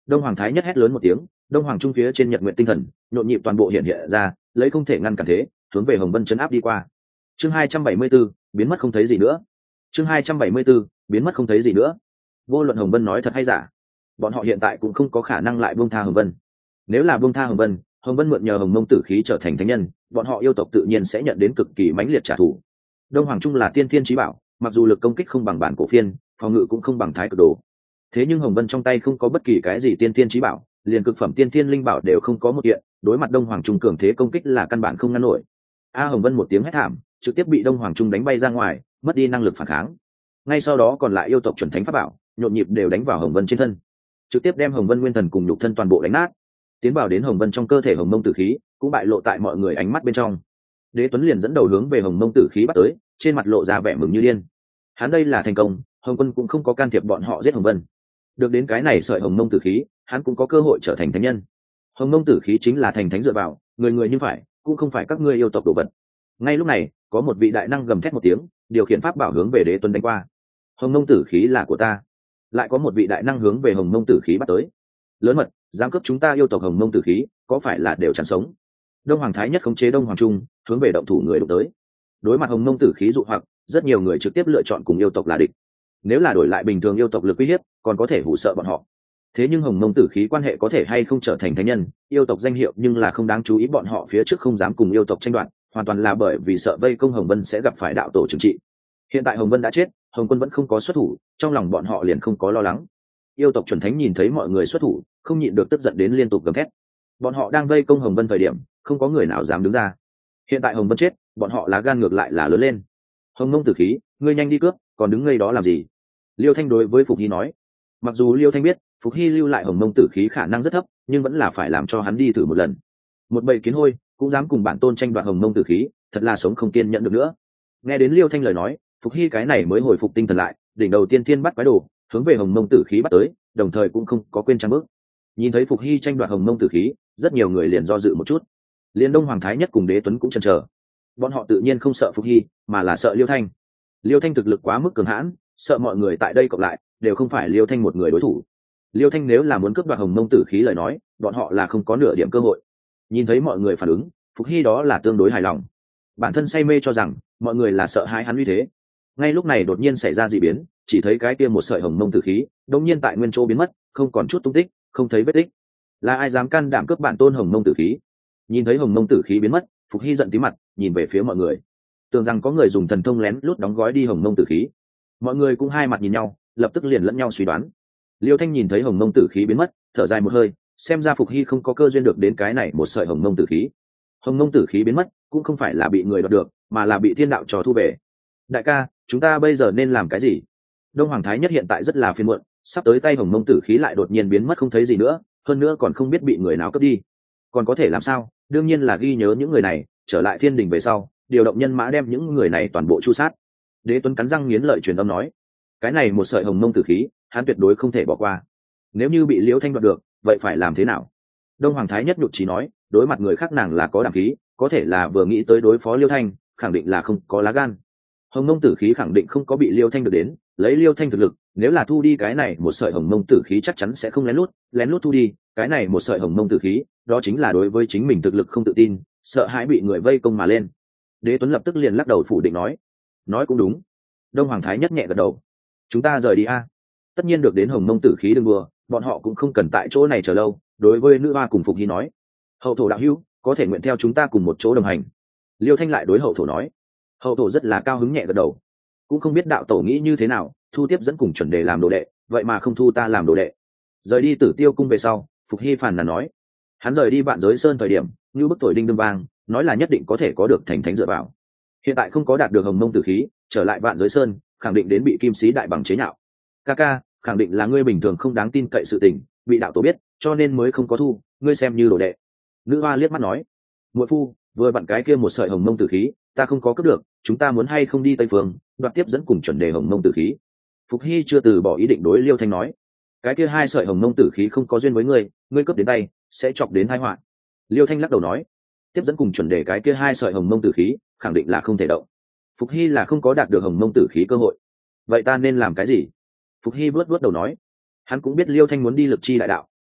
Đông Hoàng Thái Nhất hét lớn một tiếng, Đông Hoàng Trung phía trên nhật nguyện tinh thần nhộn nhịp toàn bộ hiện ra, lấy không thể ngăn cản thế, hướng về Hồng Vân chấn áp đi qua. Chương 274, biến mất không thấy gì nữa. Chương 274, biến mất không thấy gì nữa. Vô luận Hồng Vân nói thật hay giả, bọn họ hiện tại cũng không có khả năng lại buông tha Hồng Vân. Nếu là buông tha Hồng Vân mượn nhờ Hồng Mông tử khí trở thành thánh nhân, bọn họ yêu tộc tự nhiên sẽ nhận đến cực kỳ mãnh liệt trả thù. Đông Hoàng Trung là tiên thiên chí bảo, mặc dù lực công kích không bằng bản cổ phiên, phòng ngự cũng không bằng thái cực đồ. Thế nhưng Hồng Vân trong tay không có bất kỳ cái gì tiên thiên chí bảo, liền cực phẩm tiên thiên linh bảo đều không có một kiện, đối mặt Đông Hoàng Trung cường thế công kích là căn bản không ngăn nổi. Hồng Vân một tiếng hét thảm, trực tiếp bị Đông Hoàng Trung đánh bay ra ngoài, mất đi năng lực phản kháng. Ngay sau đó còn lại yêu tộc chuẩn thánh pháp bảo, nhộn nhịp đều đánh vào Hồng Vân trên thân, trực tiếp đem Hồng Vân nguyên thần cùng nhục thân toàn bộ đánh nát. Tiến vào đến Hồng Vân trong cơ thể Hồng Mông tử khí, cũng bại lộ tại mọi người ánh mắt bên trong. Đế Tuấn liền dẫn đầu hướng về Hồng Mông tử khí bắt tới, trên mặt lộ ra vẻ mừng như điên. Hắn đây là thành công, Hồng Quân cũng không có can thiệp bọn họ giết Hồng Vân. Được đến cái này sợi Hồng Mông tử khí, hắn cũng có cơ hội trở thành thánh nhân. Hồng Mông tử khí chính là thành thánh dựa vào, người người như phải, cũng không phải các ngươi yêu tộc đồ vật. Ngay lúc này, có một vị đại năng gầm thét một tiếng, điều khiển pháp bảo hướng về Đế Tuấn đánh qua. Hồng Mông tử khí là của ta. Lại có một vị đại năng hướng về Hồng Mông tử khí bắt tới. Lớn mật, dám cướp chúng ta yêu tộc Hồng Mông tử khí, có phải là đều chán sống? Đông Hoàng Thái Nhất khống chế Đông Hoàng Trung, hướng về động thủ người đụng tới. Đối mặt Hồng Mông tử khí dụ hoặc, rất nhiều người trực tiếp lựa chọn cùng yêu tộc là địch. Nếu là đổi lại bình thường yêu tộc lực uy hiếp, còn có thể hù sợ bọn họ. Thế nhưng Hồng Mông tử khí quan hệ có thể hay không trở thành thánh nhân, yêu tộc danh hiệu nhưng là không đáng chú ý, bọn họ phía trước không dám cùng yêu tộc tranh đoạt, hoàn toàn là bởi vì sợ vây công Hồng Vân sẽ gặp phải đạo tổ trừng trị. Hiện tại Hồng Vân đã chết, Hồng Quân vẫn không có xuất thủ, trong lòng bọn họ liền không có lo lắng. Yêu tộc chuẩn thánh nhìn thấy mọi người xuất thủ, không nhịn được tức giận đến liên tục gầm thét. Bọn họ đang vây công Hồng Vân thời điểm, không có người nào dám đứng ra. Hiện tại Hồng Vân chết, bọn họ lá gan ngược lại là lớn lên. Hồng Mông tử khí, ngươi nhanh đi cướp, còn đứng ngây đó làm gì? Liêu Thanh đối với Phục Hy nói. Mặc dù Liêu Thanh biết Phục Hy lưu lại Hồng Mông tử khí khả năng rất thấp, nhưng vẫn là phải làm cho hắn đi thử một lần. Một bầy kiến hôi cũng dám cùng bản tôn tranh đoạt Hồng Mông tử khí, thật là sống không kiên nhẫn được nữa. Nghe đến Liêu Thanh lời nói, Phục Hy cái này mới hồi phục tinh thần lại, đỉnh đầu tiên thiên bắt quái đồ, hướng về Hồng Mông tử khí bắt tới, đồng thời cũng không có quên trang bước. Nhìn thấy Phục Hy tranh đoạt Hồng Mông tử khí, rất nhiều người liền do dự một chút. Liên Đông Hoàng Thái Nhất cùng Đế Tuấn cũng chần chờ. Bọn họ tự nhiên không sợ Phục Hy, mà là sợ Liêu Thanh. Liêu Thanh thực lực quá mức cường hãn, sợ mọi người tại đây cộng lại đều không phải Liêu Thanh một người đối thủ. Liêu Thanh nếu là muốn cướp đoạt Hồng Mông tử khí lời nói, bọn họ là không có nửa điểm cơ hội. Nhìn thấy mọi người phản ứng, Phục Hy đó là tương đối hài lòng. Bản thân say mê cho rằng mọi người là sợ hãi hắn uy thế. Ngay lúc này đột nhiên xảy ra dị biến, chỉ thấy cái kia một sợi Hồng Mông tử khí đột nhiên tại nguyên chỗ biến mất, không còn chút tung tích, không thấy vết tích. Là ai dám can đảm cướp bản tôn Hồng Mông tử khí? Nhìn thấy Hồng Mông tử khí biến mất, Phục Hy giận tí mặt, nhìn về phía mọi người, tưởng rằng có người dùng thần thông lén lút đóng gói đi Hồng Mông tử khí. Mọi người cũng hai mặt nhìn nhau, lập tức liền lẫn nhau suy đoán. Liêu Thanh nhìn thấy Hồng Mông tử khí biến mất, thở dài một hơi, xem ra Phục Hy không có cơ duyên được đến cái này một sợi Hồng Mông tử khí. Hồng Mông tử khí biến mất, cũng không phải là bị người đoạt được, mà là bị thiên đạo trò thu về. Đại ca, chúng ta bây giờ nên làm cái gì? Đông Hoàng Thái Nhất hiện tại rất là phiền muộn, sắp tới tay Hồng Mông tử khí lại đột nhiên biến mất không thấy gì nữa, hơn nữa còn không biết bị người nào cướp đi. Còn có thể làm sao? Đương nhiên là ghi nhớ những người này, trở lại thiên đình về sau, điều động nhân mã đem những người này toàn bộ tru sát. Đế Tuấn cắn răng nghiến lợi truyền âm nói, cái này một sợi Hồng Mông tử khí, hắn tuyệt đối không thể bỏ qua. Nếu như bị Liễu Thanh đoạt được, vậy phải làm thế nào? Đông Hoàng Thái Nhất nhục trí nói, đối mặt người khác nàng là có đảm khí, có thể là vừa nghĩ tới đối phó Liêu Thanh, khẳng định là không có lá gan. Hồng Mông tử khí khẳng định không có bị Liêu Thanh được đến, lấy Liêu Thanh thực lực, nếu là thu đi cái này một sợi Hồng Mông tử khí chắc chắn sẽ không lén lút thu đi cái này một sợi Hồng Mông tử khí, đó chính là đối với chính mình thực lực không tự tin, sợ hãi bị người vây công mà lên. Đế Tuấn lập tức liền lắc đầu phủ định nói cũng đúng. Đông Hoàng Thái Nhất nhẹ gật đầu, chúng ta rời đi a. Tất nhiên được đến Hồng Mông tử khí đừng đùa, bọn họ cũng không cần tại chỗ này chờ lâu. Đối với nữ hoa cùng Phục Hy nói, hậu thổ đạo hữu có thể nguyện theo chúng ta cùng một chỗ đồng hành. Liêu Thanh lại đối hậu thổ nói, hậu thổ rất là cao hứng nhẹ gật đầu, cũng không biết đạo tổ nghĩ như thế nào, thu tiếp dẫn cùng chuẩn đề làm đồ đệ, vậy mà không thu ta làm đồ đệ. Rời đi Tử Tiêu cung về sau, Phục Hy phàn nàn nói, hắn rời đi Vạn Giới Sơn thời điểm như bức thổi đinh đương vang, nói là nhất định có thể có được thành thánh dựa vào. Hiện tại không có đạt được Hồng Mông tử khí, trở lại Vạn Giới Sơn khẳng định đến bị Kim Sĩ Đại Bằng chế nhạo. Ca khẳng định là ngươi bình thường không đáng tin cậy sự tình, bị đạo tổ biết cho nên mới không có thu ngươi xem như đồ đệ. Nữ hoa liếc mắt nói, muội phu vừa vặn cái kia một sợi Hồng Mông tử khí ta không có cướp được, chúng ta muốn hay không đi Tây Phương đoạt tiếp dẫn cùng chuẩn đề Hồng Mông tử khí? Phục Hy chưa từ bỏ ý định đối Liêu Thanh nói, cái kia hai sợi Hồng Mông tử khí không có duyên với ngươi cướp đến tay sẽ chọc đến tai họa. Liêu Thanh lắc đầu nói, tiếp dẫn cùng chuẩn đề cái kia hai sợi Hồng Mông tử khí khẳng định là không thể động. Phục Hy là không có đạt được Hồng Mông tử khí cơ hội, vậy ta nên làm cái gì? Phục Hy vuốt đầu nói, hắn cũng biết Liêu Thanh muốn đi Lực Chi đại đạo,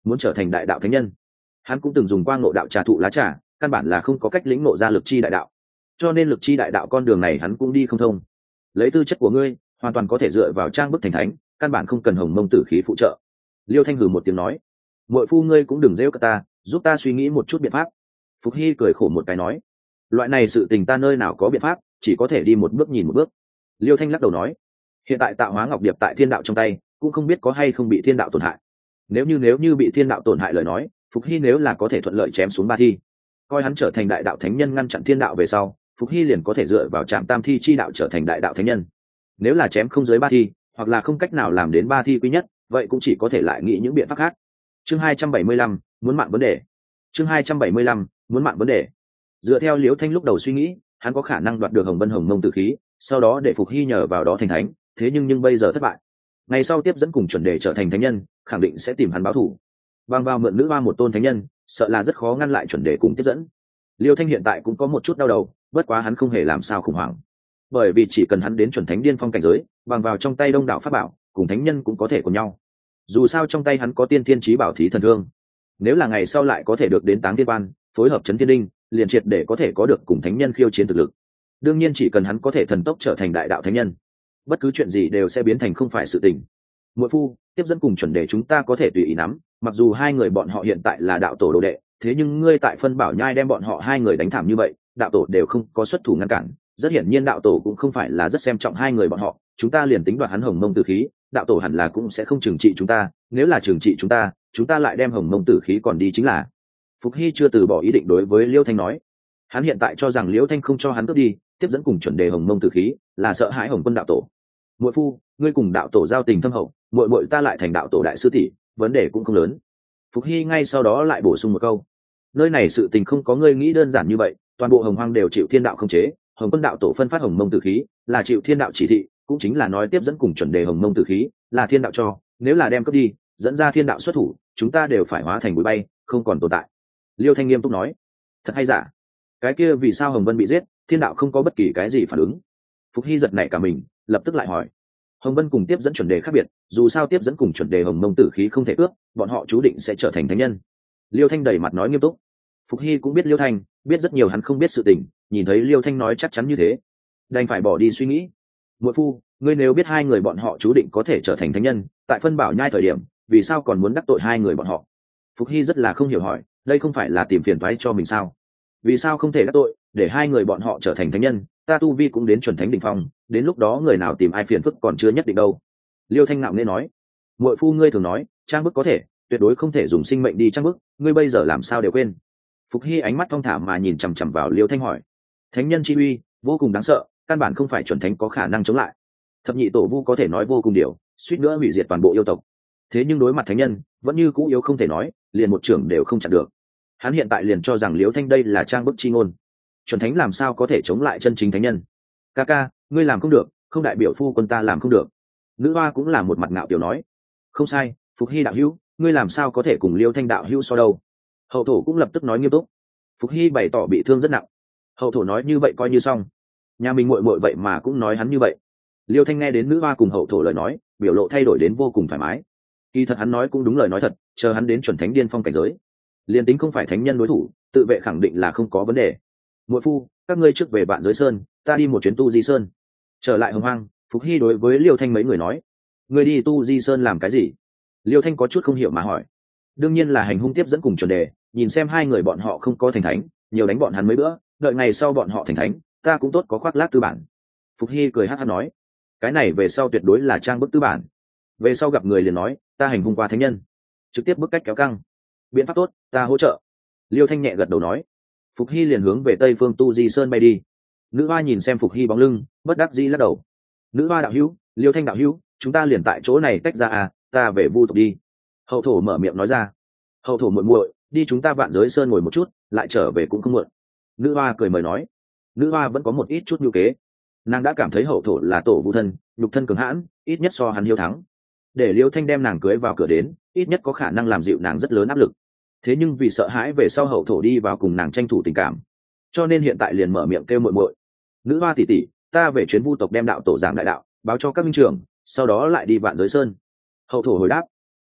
muốn trở thành đại đạo thánh nhân. Hắn cũng từng dùng qua ngộ đạo trà thụ lá trà, căn bản là không có cách lĩnh ngộ ra lực chi đại đạo, cho nên lực chi đại đạo con đường này hắn cũng đi không thông. Lấy tư chất của ngươi hoàn toàn có thể dựa vào trang bức thành thánh, căn bản không cần hồng mông tử khí phụ trợ. Liêu Thanh hừ một tiếng nói, muội phu ngươi cũng đừng rêu cả ta, giúp ta suy nghĩ một chút biện pháp. Phục Hy cười khổ một cái nói, loại này sự tình ta nơi nào có biện pháp, chỉ có thể đi một bước nhìn một bước. Liêu Thanh lắc đầu nói, hiện tại tạo hóa ngọc điệp tại thiên đạo trong tay, cũng không biết có hay không bị thiên đạo tổn hại. Nếu như bị thiên đạo tổn hại lời nói, Phục Hy nếu là có thể thuận lợi chém xuống ba thi, coi hắn trở thành đại đạo thánh nhân ngăn chặn thiên đạo về sau, Phục Hy liền có thể dựa vào trạm tam thi chi đạo trở thành đại đạo thánh nhân. Nếu là chém không dưới ba thi, hoặc là không cách nào làm đến ba thi quý nhất, vậy cũng chỉ có thể lại nghĩ những biện pháp khác. Chương 275, muốn mạng vấn đề. Chương 275, muốn mạng vấn đề. Dựa theo Liễu Thanh lúc đầu suy nghĩ, hắn có khả năng đoạt được hồng vân hồng mông tử khí, sau đó để Phục Hy nhờ vào đó thành thánh, thế nhưng bây giờ thất bại. Ngày sau tiếp dẫn cùng chuẩn đề trở thành thánh nhân, khẳng định sẽ tìm hắn báo thù. Bằng vào mượn nữ hoa một tôn thánh nhân, sợ là rất khó ngăn lại chuẩn đề cùng tiếp dẫn. Liêu Thanh hiện tại cũng có một chút đau đầu, bất quá hắn không hề làm sao khủng hoảng, bởi vì chỉ cần hắn đến chuẩn thánh điên phong cảnh giới, bằng vào trong tay đông đảo pháp bảo, cùng thánh nhân cũng có thể cùng nhau. Dù sao trong tay hắn có tiên thiên chí bảo thí thần thương, nếu là ngày sau lại có thể được đến táng thiên quan, phối hợp chấn thiên đinh, liền triệt để có thể có được cùng thánh nhân khiêu chiến thực lực. Đương nhiên chỉ cần hắn có thể thần tốc trở thành đại đạo thánh nhân, bất cứ chuyện gì đều sẽ biến thành không phải sự tình. Muội phu, tiếp dẫn cùng chuẩn đề chúng ta có thể tùy ý nắm, mặc dù hai người bọn họ hiện tại là đạo tổ đồ đệ, thế nhưng ngươi tại phân bảo nhai đem bọn họ hai người đánh thảm như vậy, đạo tổ đều không có xuất thủ ngăn cản, rất hiển nhiên đạo tổ cũng không phải là rất xem trọng hai người bọn họ. Chúng ta liền tính đoạt hắn hồng mông tử khí, đạo tổ hẳn là cũng sẽ không trừng trị chúng ta, nếu là trừng trị chúng ta lại đem hồng mông tử khí còn đi chính là. Phục Hy chưa từ bỏ ý định đối với Liêu Thanh nói, hắn hiện tại cho rằng Liêu Thanh không cho hắn cướp đi tiếp dẫn cùng chuẩn đề hồng mông tử khí là sợ hãi hồng quân đạo tổ. Muội phu, ngươi cùng đạo tổ giao tình thâm hậu, muội ta lại thành đạo tổ đại sư tỷ, vấn đề cũng không lớn. Phục Hy ngay sau đó lại bổ sung một câu, nơi này sự tình không có ngươi nghĩ đơn giản như vậy, toàn bộ hồng hoang đều chịu thiên đạo khống chế, hồng quân đạo tổ phân phát hồng mông tử khí là chịu thiên đạo chỉ thị, cũng chính là nói tiếp dẫn cùng chuẩn đề hồng mông tử khí là thiên đạo cho, nếu là đem cướp đi dẫn ra thiên đạo xuất thủ, chúng ta đều phải hóa thành bụi bay, không còn tồn tại. Liêu Thanh nghiêm túc nói, thật hay giả? Cái kia vì sao hồng vân bị giết, thiên đạo không có bất kỳ cái gì phản ứng? Phục Hy giật nảy cả mình, lập tức lại hỏi, hồng vân cùng tiếp dẫn chuẩn đề khác biệt, dù sao tiếp dẫn cùng chuẩn đề hồng mông tử khí không thể cướp, bọn họ chú định sẽ trở thành thánh nhân. Liêu Thanh đầy mặt nói nghiêm túc. Phục Hy cũng biết Liêu Thanh biết rất nhiều hắn không biết sự tình, nhìn thấy Liêu Thanh nói chắc chắn như thế, đành phải bỏ đi suy nghĩ. Muội phu, ngươi nếu biết hai người bọn họ chú định có thể trở thành thánh nhân, tại phân bảo nhai thời điểm, vì sao còn muốn đắc tội hai người bọn họ? Phục Hy rất là không hiểu hỏi, đây không phải là tìm phiền toái cho mình sao? Vì sao không thể đắc tội, để hai người bọn họ trở thành thánh nhân, ta tu vi cũng đến chuẩn thánh đỉnh phong, đến lúc đó người nào tìm ai phiền phức còn chưa nhất định đâu. Liêu Thanh ngạo nghễ nói, muội phu ngươi thường nói trang bức có thể, tuyệt đối không thể dùng sinh mệnh đi trang bức, ngươi bây giờ làm sao đều quên. Phục Hy ánh mắt thong thả mà nhìn chằm chằm vào Liêu Thanh hỏi, thánh nhân chi uy vô cùng đáng sợ, căn bản không phải chuẩn thánh có khả năng chống lại. Thập nhị tổ vu có thể nói vô cùng điều, suýt nữa hủy diệt toàn bộ yêu tộc, thế nhưng đối mặt thánh nhân vẫn như cũ yếu không thể nói, liền một trưởng đều không chặn được. Hắn hiện tại liền cho rằng Liêu Thanh đây là trang bức chi ngôn, chuẩn thánh làm sao có thể chống lại chân chính thánh nhân? Ca ca, ngươi làm không được, không đại biểu phu quân ta làm không được. Nữ hoa cũng là một mặt ngạo kiểu nói, không sai, Phục Hy đạo hữu, ngươi làm sao có thể cùng Liêu Thanh đạo hữu so đâu? Hậu thổ cũng lập tức nói nghiêm túc. Phục Hy bày tỏ bị thương rất nặng. Hậu thổ nói như vậy coi như xong, nhà mình muội muội vậy mà cũng nói hắn như vậy. Liêu Thanh nghe đến nữ hoa cùng hậu thổ lời nói, biểu lộ thay đổi đến vô cùng thoải mái. Kỳ thật hắn nói cũng đúng lời nói thật, chờ hắn đến chuẩn thánh điên phong cảnh giới, liền tính không phải thánh nhân đối thủ, tự vệ khẳng định là không có vấn đề. Muội phu, các ngươi trước về Vạn Giới Sơn, ta đi một chuyến Tu Di Sơn. Trở lại Hồng Hoang, Phục Hy đối với Liêu Thanh mấy người nói, ngươi đi Tu Di Sơn làm cái gì? Liêu Thanh có chút không hiểu mà hỏi. Đương nhiên là hành hung tiếp dẫn cùng chuẩn đề, nhìn xem hai người bọn họ không có thành thánh, nhiều đánh bọn hắn mấy bữa, đợi ngày sau bọn họ thành thánh, ta cũng tốt có khoác lác tư bản. Phục Hy cười hắc hắc nói, cái này về sau tuyệt đối là trang bức tư bản. Về sau gặp người liền nói, ta hành hung qua thánh nhân, trực tiếp bức cách kéo căng. Biện pháp tốt, ta hỗ trợ. Liêu Thanh nhẹ gật đầu nói. Phục Hy liền hướng về tây phương Tu Di Sơn bay đi. Nữ hoa nhìn xem Phục Hy bóng lưng, bất đắc dĩ lắc đầu. Nữ hoa đạo hữu, Liêu Thanh đạo hữu, chúng ta liền tại chỗ này tách ra à, ta về vu tộc đi. Hậu thổ mở miệng nói ra. Hậu thổ muội muội, đi chúng ta Vạn Giới Sơn ngồi một chút, lại trở về cũng không muộn. Nữ hoa cười mời nói. Nữ hoa vẫn có một ít chút nhu kế, nàng đã cảm thấy hậu thổ là tổ vu thân, nhục thân cường hãn, ít nhất so hắn hiếu thắng. Để Liêu Thanh đem nàng cưới vào cửa đến, ít nhất có khả năng làm dịu nàng rất lớn áp lực. Thế nhưng vì sợ hãi về sau hậu thổ đi vào cùng nàng tranh thủ tình cảm, cho nên hiện tại liền mở miệng kêu muội muội. Nữ hoa tỷ tỷ, ta về chuyến vu tộc đem đạo tổ giảng đại đạo báo cho các minh trưởng, sau đó lại đi Vạn Giới Sơn. Hậu thổ hồi đáp.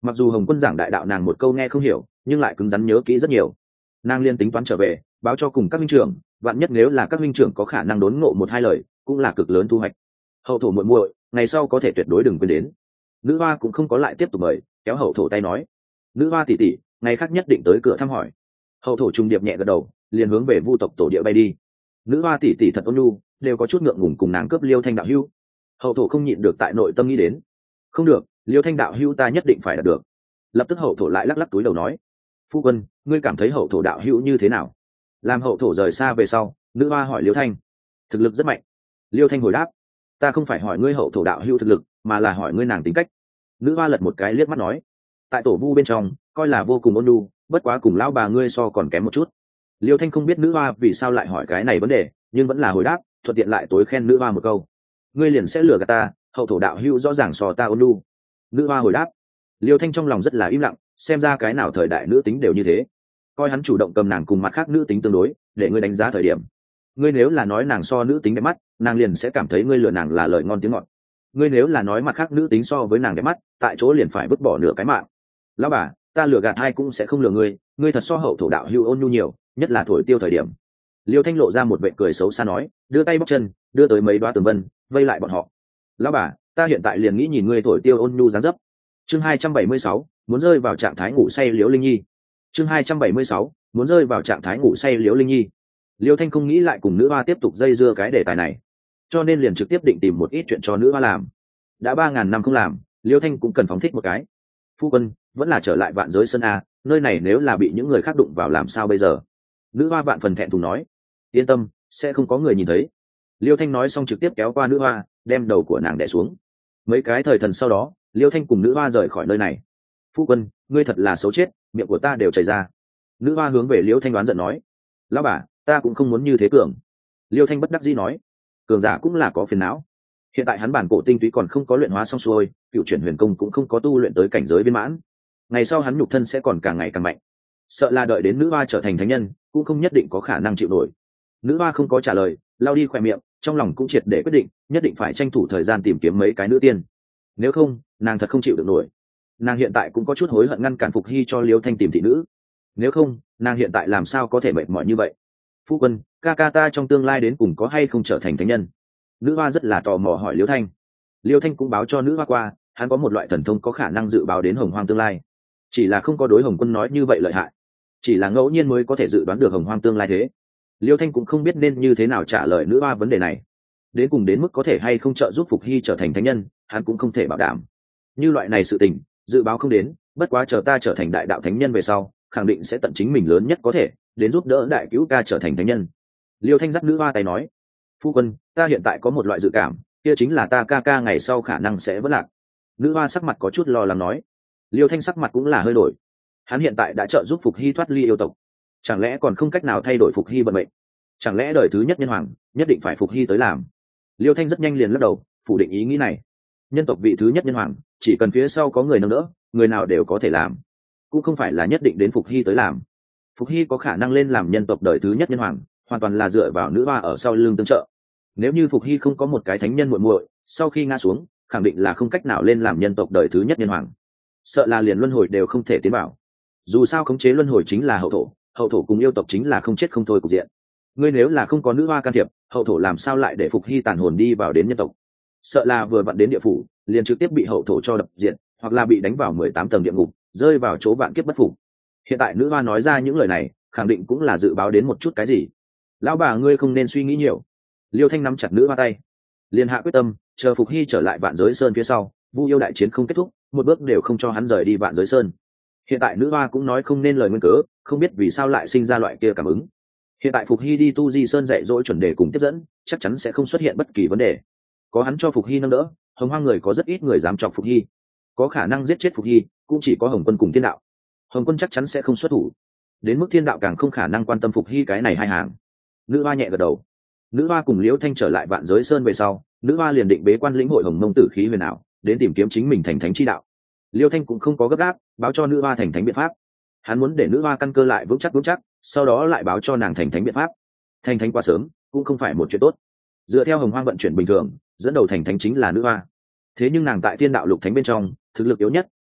Mặc dù Hồng Quân giảng đại đạo nàng một câu nghe không hiểu, nhưng lại cứng rắn nhớ kỹ rất nhiều. Nàng liên tính toán trở về báo cho cùng các huynh trưởng, vạn nhất nếu là các huynh trưởng có khả năng đốn ngộ một hai lời, cũng là cực lớn thu hoạch. Hậu thổ muội muội, ngày sau có thể tuyệt đối đừng quên đến. Nữ hoa cũng không có lại tiếp tục mời, kéo hậu thổ tay nói: nữ hoa tỷ tỷ, ngày khác nhất định tới cửa thăm hỏi. Hậu thổ trung điệp nhẹ gật đầu, liền hướng về Vu tộc tổ địa bay đi. Nữ hoa tỷ tỷ thật ôn nhu, đều có chút ngượng ngùng cùng nàng cướp Liêu Thanh đạo hữu. Hậu thổ không nhịn được tại nội tâm nghĩ đến: không được, Liêu Thanh đạo hữu ta nhất định phải đạt được. Lập tức hậu thổ lại lắc lắc túi đầu nói: phu quân, ngươi cảm thấy hậu thổ đạo hữu như thế nào? Làm hậu thổ rời xa về sau, nữ hoa hỏi Liêu Thanh: thực lực rất mạnh. Liêu Thanh hồi đáp: ta không phải hỏi ngươi hậu thổ đạo hữu thực lực, mà là hỏi ngươi nàng tính cách. Nữ hoa lật một cái liếc mắt nói: tại tổ vu bên trong coi là vô cùng ôn nhu, bất quá cùng lão bà ngươi so còn kém một chút. Liêu Thanh không biết nữ hoa vì sao lại hỏi cái này vấn đề, nhưng vẫn là hồi đáp, thuận tiện lại tối khen nữ hoa một câu: ngươi liền sẽ lừa gạt ta, hậu thổ đạo hữu rõ ràng so ta ôn nhu. Nữ hoa hồi đáp. Liêu Thanh trong lòng rất là im lặng, xem ra cái nào thời đại nữ tính đều như thế, coi hắn chủ động cầm nàng cùng mặt khác nữ tính tương đối, để ngươi đánh giá thời điểm. Ngươi nếu là nói nàng so nữ tính đẹp mắt, nàng liền sẽ cảm thấy ngươi lừa nàng là lời ngon tiếng ngọt. Ngươi nếu là nói mặt khác nữ tính so với nàng đẹp mắt, tại chỗ liền phải vứt bỏ nửa cái mạng. Lão bà, ta lừa gạt ai cũng sẽ không lừa ngươi, ngươi thật so hậu thổ đạo hữu ôn nhu nhiều, nhất là thổi tiêu thời điểm. Liêu Thanh lộ ra một vệ cười xấu xa nói, đưa tay bóc chân, đưa tới mấy đoá tường vân, vây lại bọn họ. Lão bà, ta hiện tại liền nghĩ nhìn ngươi thổi tiêu ôn nhu dáng dấp. Chương 276, muốn rơi vào trạng thái ngủ say Liễu Linh Nhi. Chương 276, muốn rơi vào trạng thái ngủ say Liễu Linh Nhi. Liêu Thanh không nghĩ lại cùng nữ hoa tiếp tục dây dưa cái đề tài này, cho nên liền trực tiếp định tìm một ít chuyện cho nữ hoa làm. Đã 3000 năm không làm, Liêu Thanh cũng cần phóng thích một cái. Phu quân, vẫn là trở lại Vạn Giới Sơn a, nơi này nếu là bị những người khác đụng vào làm sao bây giờ? Nữ hoa vạn phần thẹn thùng nói. Yên tâm, sẽ không có người nhìn thấy. Liêu Thanh nói xong trực tiếp kéo qua nữ hoa, đem đầu của nàng đè xuống. Mấy cái thời thần sau đó, Liêu Thanh cùng nữ hoa rời khỏi nơi này. Phu quân, ngươi thật là xấu chết, miệng của ta đều chảy ra. Nữ hoa hướng về Liêu Thanh đoán giận nói. Lão bà, ta cũng không muốn như thế cường. Liêu Thanh bất đắc dĩ nói. Cường giả cũng là có phiền não. Hiện tại hắn bản cổ tinh túy còn không có luyện hóa xong xuôi, cựu chuyển huyền công cũng không có tu luyện tới cảnh giới viên mãn. Ngày sau hắn nhục thân sẽ còn càng ngày càng mạnh. Sợ là đợi đến nữ hoa trở thành thánh nhân, cũng không nhất định có khả năng chịu nổi. Nữ hoa không có trả lời, lao đi khỏe miệng, trong lòng cũng triệt để quyết định, nhất định phải tranh thủ thời gian tìm kiếm mấy cái nữ tiên. Nếu không, nàng thật không chịu được nổi. Nàng hiện tại cũng có chút hối hận ngăn cản Phục Hy cho Liêu Thanh tìm thị nữ. Nếu không, nàng hiện tại làm sao có thể mệt mỏi như vậy? Phu quân, ca ca ta trong tương lai đến cùng có hay không trở thành thánh nhân? Nữ hoa rất là tò mò hỏi Liêu Thanh. Liêu Thanh cũng báo cho nữ hoa qua, hắn có một loại thần thông có khả năng dự báo đến Hồng Hoang tương lai. Chỉ là không có đối Hồng Quân nói như vậy lợi hại, chỉ là ngẫu nhiên mới có thể dự đoán được Hồng Hoang tương lai thế. Liêu Thanh cũng không biết nên như thế nào trả lời nữ hoa vấn đề này. Đến cùng đến mức có thể hay không trợ giúp Phục Hy trở thành thánh nhân, hắn cũng không thể bảo đảm. Như loại này sự tình, dự báo không đến, bất quá chờ ta trở thành đại đạo thánh nhân về sau, khẳng định sẽ tận chính mình lớn nhất có thể, đến giúp đỡ đại cứu ca trở thành thánh nhân. Liêu Thanh dắt nữ hoa tay nói. Phu quân, ta hiện tại có một loại dự cảm, kia chính là ta ca ca ngày sau khả năng sẽ vỡ lạc. Nữ hoa sắc mặt có chút lo lắng nói. Liêu Thanh sắc mặt cũng là hơi đổi. Hắn hiện tại đã trợ giúp Phục Hy thoát ly yêu tộc, chẳng lẽ còn không cách nào thay đổi Phục Hy vận mệnh? Chẳng lẽ đời thứ nhất nhân hoàng nhất định phải Phục Hy tới làm? Liêu Thanh rất nhanh liền lắc đầu, phủ định ý nghĩ này. Nhân tộc vị thứ nhất nhân hoàng, chỉ cần phía sau có người nâng đỡ, người nào đều có thể làm, cũng không phải là nhất định đến Phục Hy tới làm. Phục Hy có khả năng lên làm nhân tộc đời thứ nhất nhân hoàng, hoàn toàn là dựa vào nữ hoa ở sau lưng tương trợ. Nếu như Phục Hy không có một cái thánh nhân muội muội, sau khi ngã xuống, khẳng định là không cách nào lên làm nhân tộc đời thứ nhất nhân hoàng. Sợ là liền luân hồi đều không thể tiến vào. Dù sao khống chế luân hồi chính là hậu thổ, hậu thổ cùng yêu tộc chính là không chết không thôi cục diện. Ngươi nếu là không có nữ hoa can thiệp, hậu thổ làm sao lại để Phục Hy tàn hồn đi vào đến nhân tộc? Sợ là vừa vặn đến địa phủ, liền trực tiếp bị hậu thổ cho đập diện, hoặc là bị đánh vào 18 tầng địa ngục, rơi vào chỗ vạn kiếp bất phục. Hiện tại nữ hoa nói ra những lời này, khẳng định cũng là dự báo đến một chút cái gì. Lão bà ngươi không nên suy nghĩ nhiều. Liêu Thanh nắm chặt nữ hoa tay, liền hạ quyết tâm, chờ Phục Hy trở lại Vạn Giới Sơn phía sau, Vu yêu đại chiến không kết thúc, một bước đều không cho hắn rời đi Vạn Giới Sơn. Hiện tại nữ hoa cũng nói không nên lời nguyên cớ, không biết vì sao lại sinh ra loại kia cảm ứng. Hiện tại Phục Hy đi Tu Di Sơn dạy dỗ chuẩn đề cùng tiếp dẫn, chắc chắn sẽ không xuất hiện bất kỳ vấn đề. Có hắn cho Phục Hy nâng đỡ, Hồng Hoang người có rất ít người dám chọc Phục Hy, có khả năng giết chết Phục Hy cũng chỉ có Hồng Quân cùng Thiên Đạo. Hồng Quân chắc chắn sẽ không xuất thủ, đến mức Thiên Đạo càng không khả năng quan tâm Phục Hy cái này hai hàng. Nữ hoa nhẹ gật đầu. Nữ hoa cùng Liễu Thanh trở lại Vạn Giới Sơn về sau, nữ hoa liền định bế quan lĩnh hội Hồng Mông Tử khí huyền ảo, đến tìm kiếm chính mình thành thánh chi đạo. Liêu Thanh cũng không có gấp gáp, báo cho nữ hoa thành thánh biện pháp. Hắn muốn để nữ hoa căn cơ lại vững chắc, sau đó lại báo cho nàng thành thánh biện pháp. Thành thánh quá sớm cũng không phải một chuyện tốt. Dựa theo Hồng Hoang vận chuyển bình thường, dẫn đầu thành thánh chính là nữ hoa. Thế nhưng nàng tại Thiên Đạo lục thánh bên trong, thực lực yếu nhất,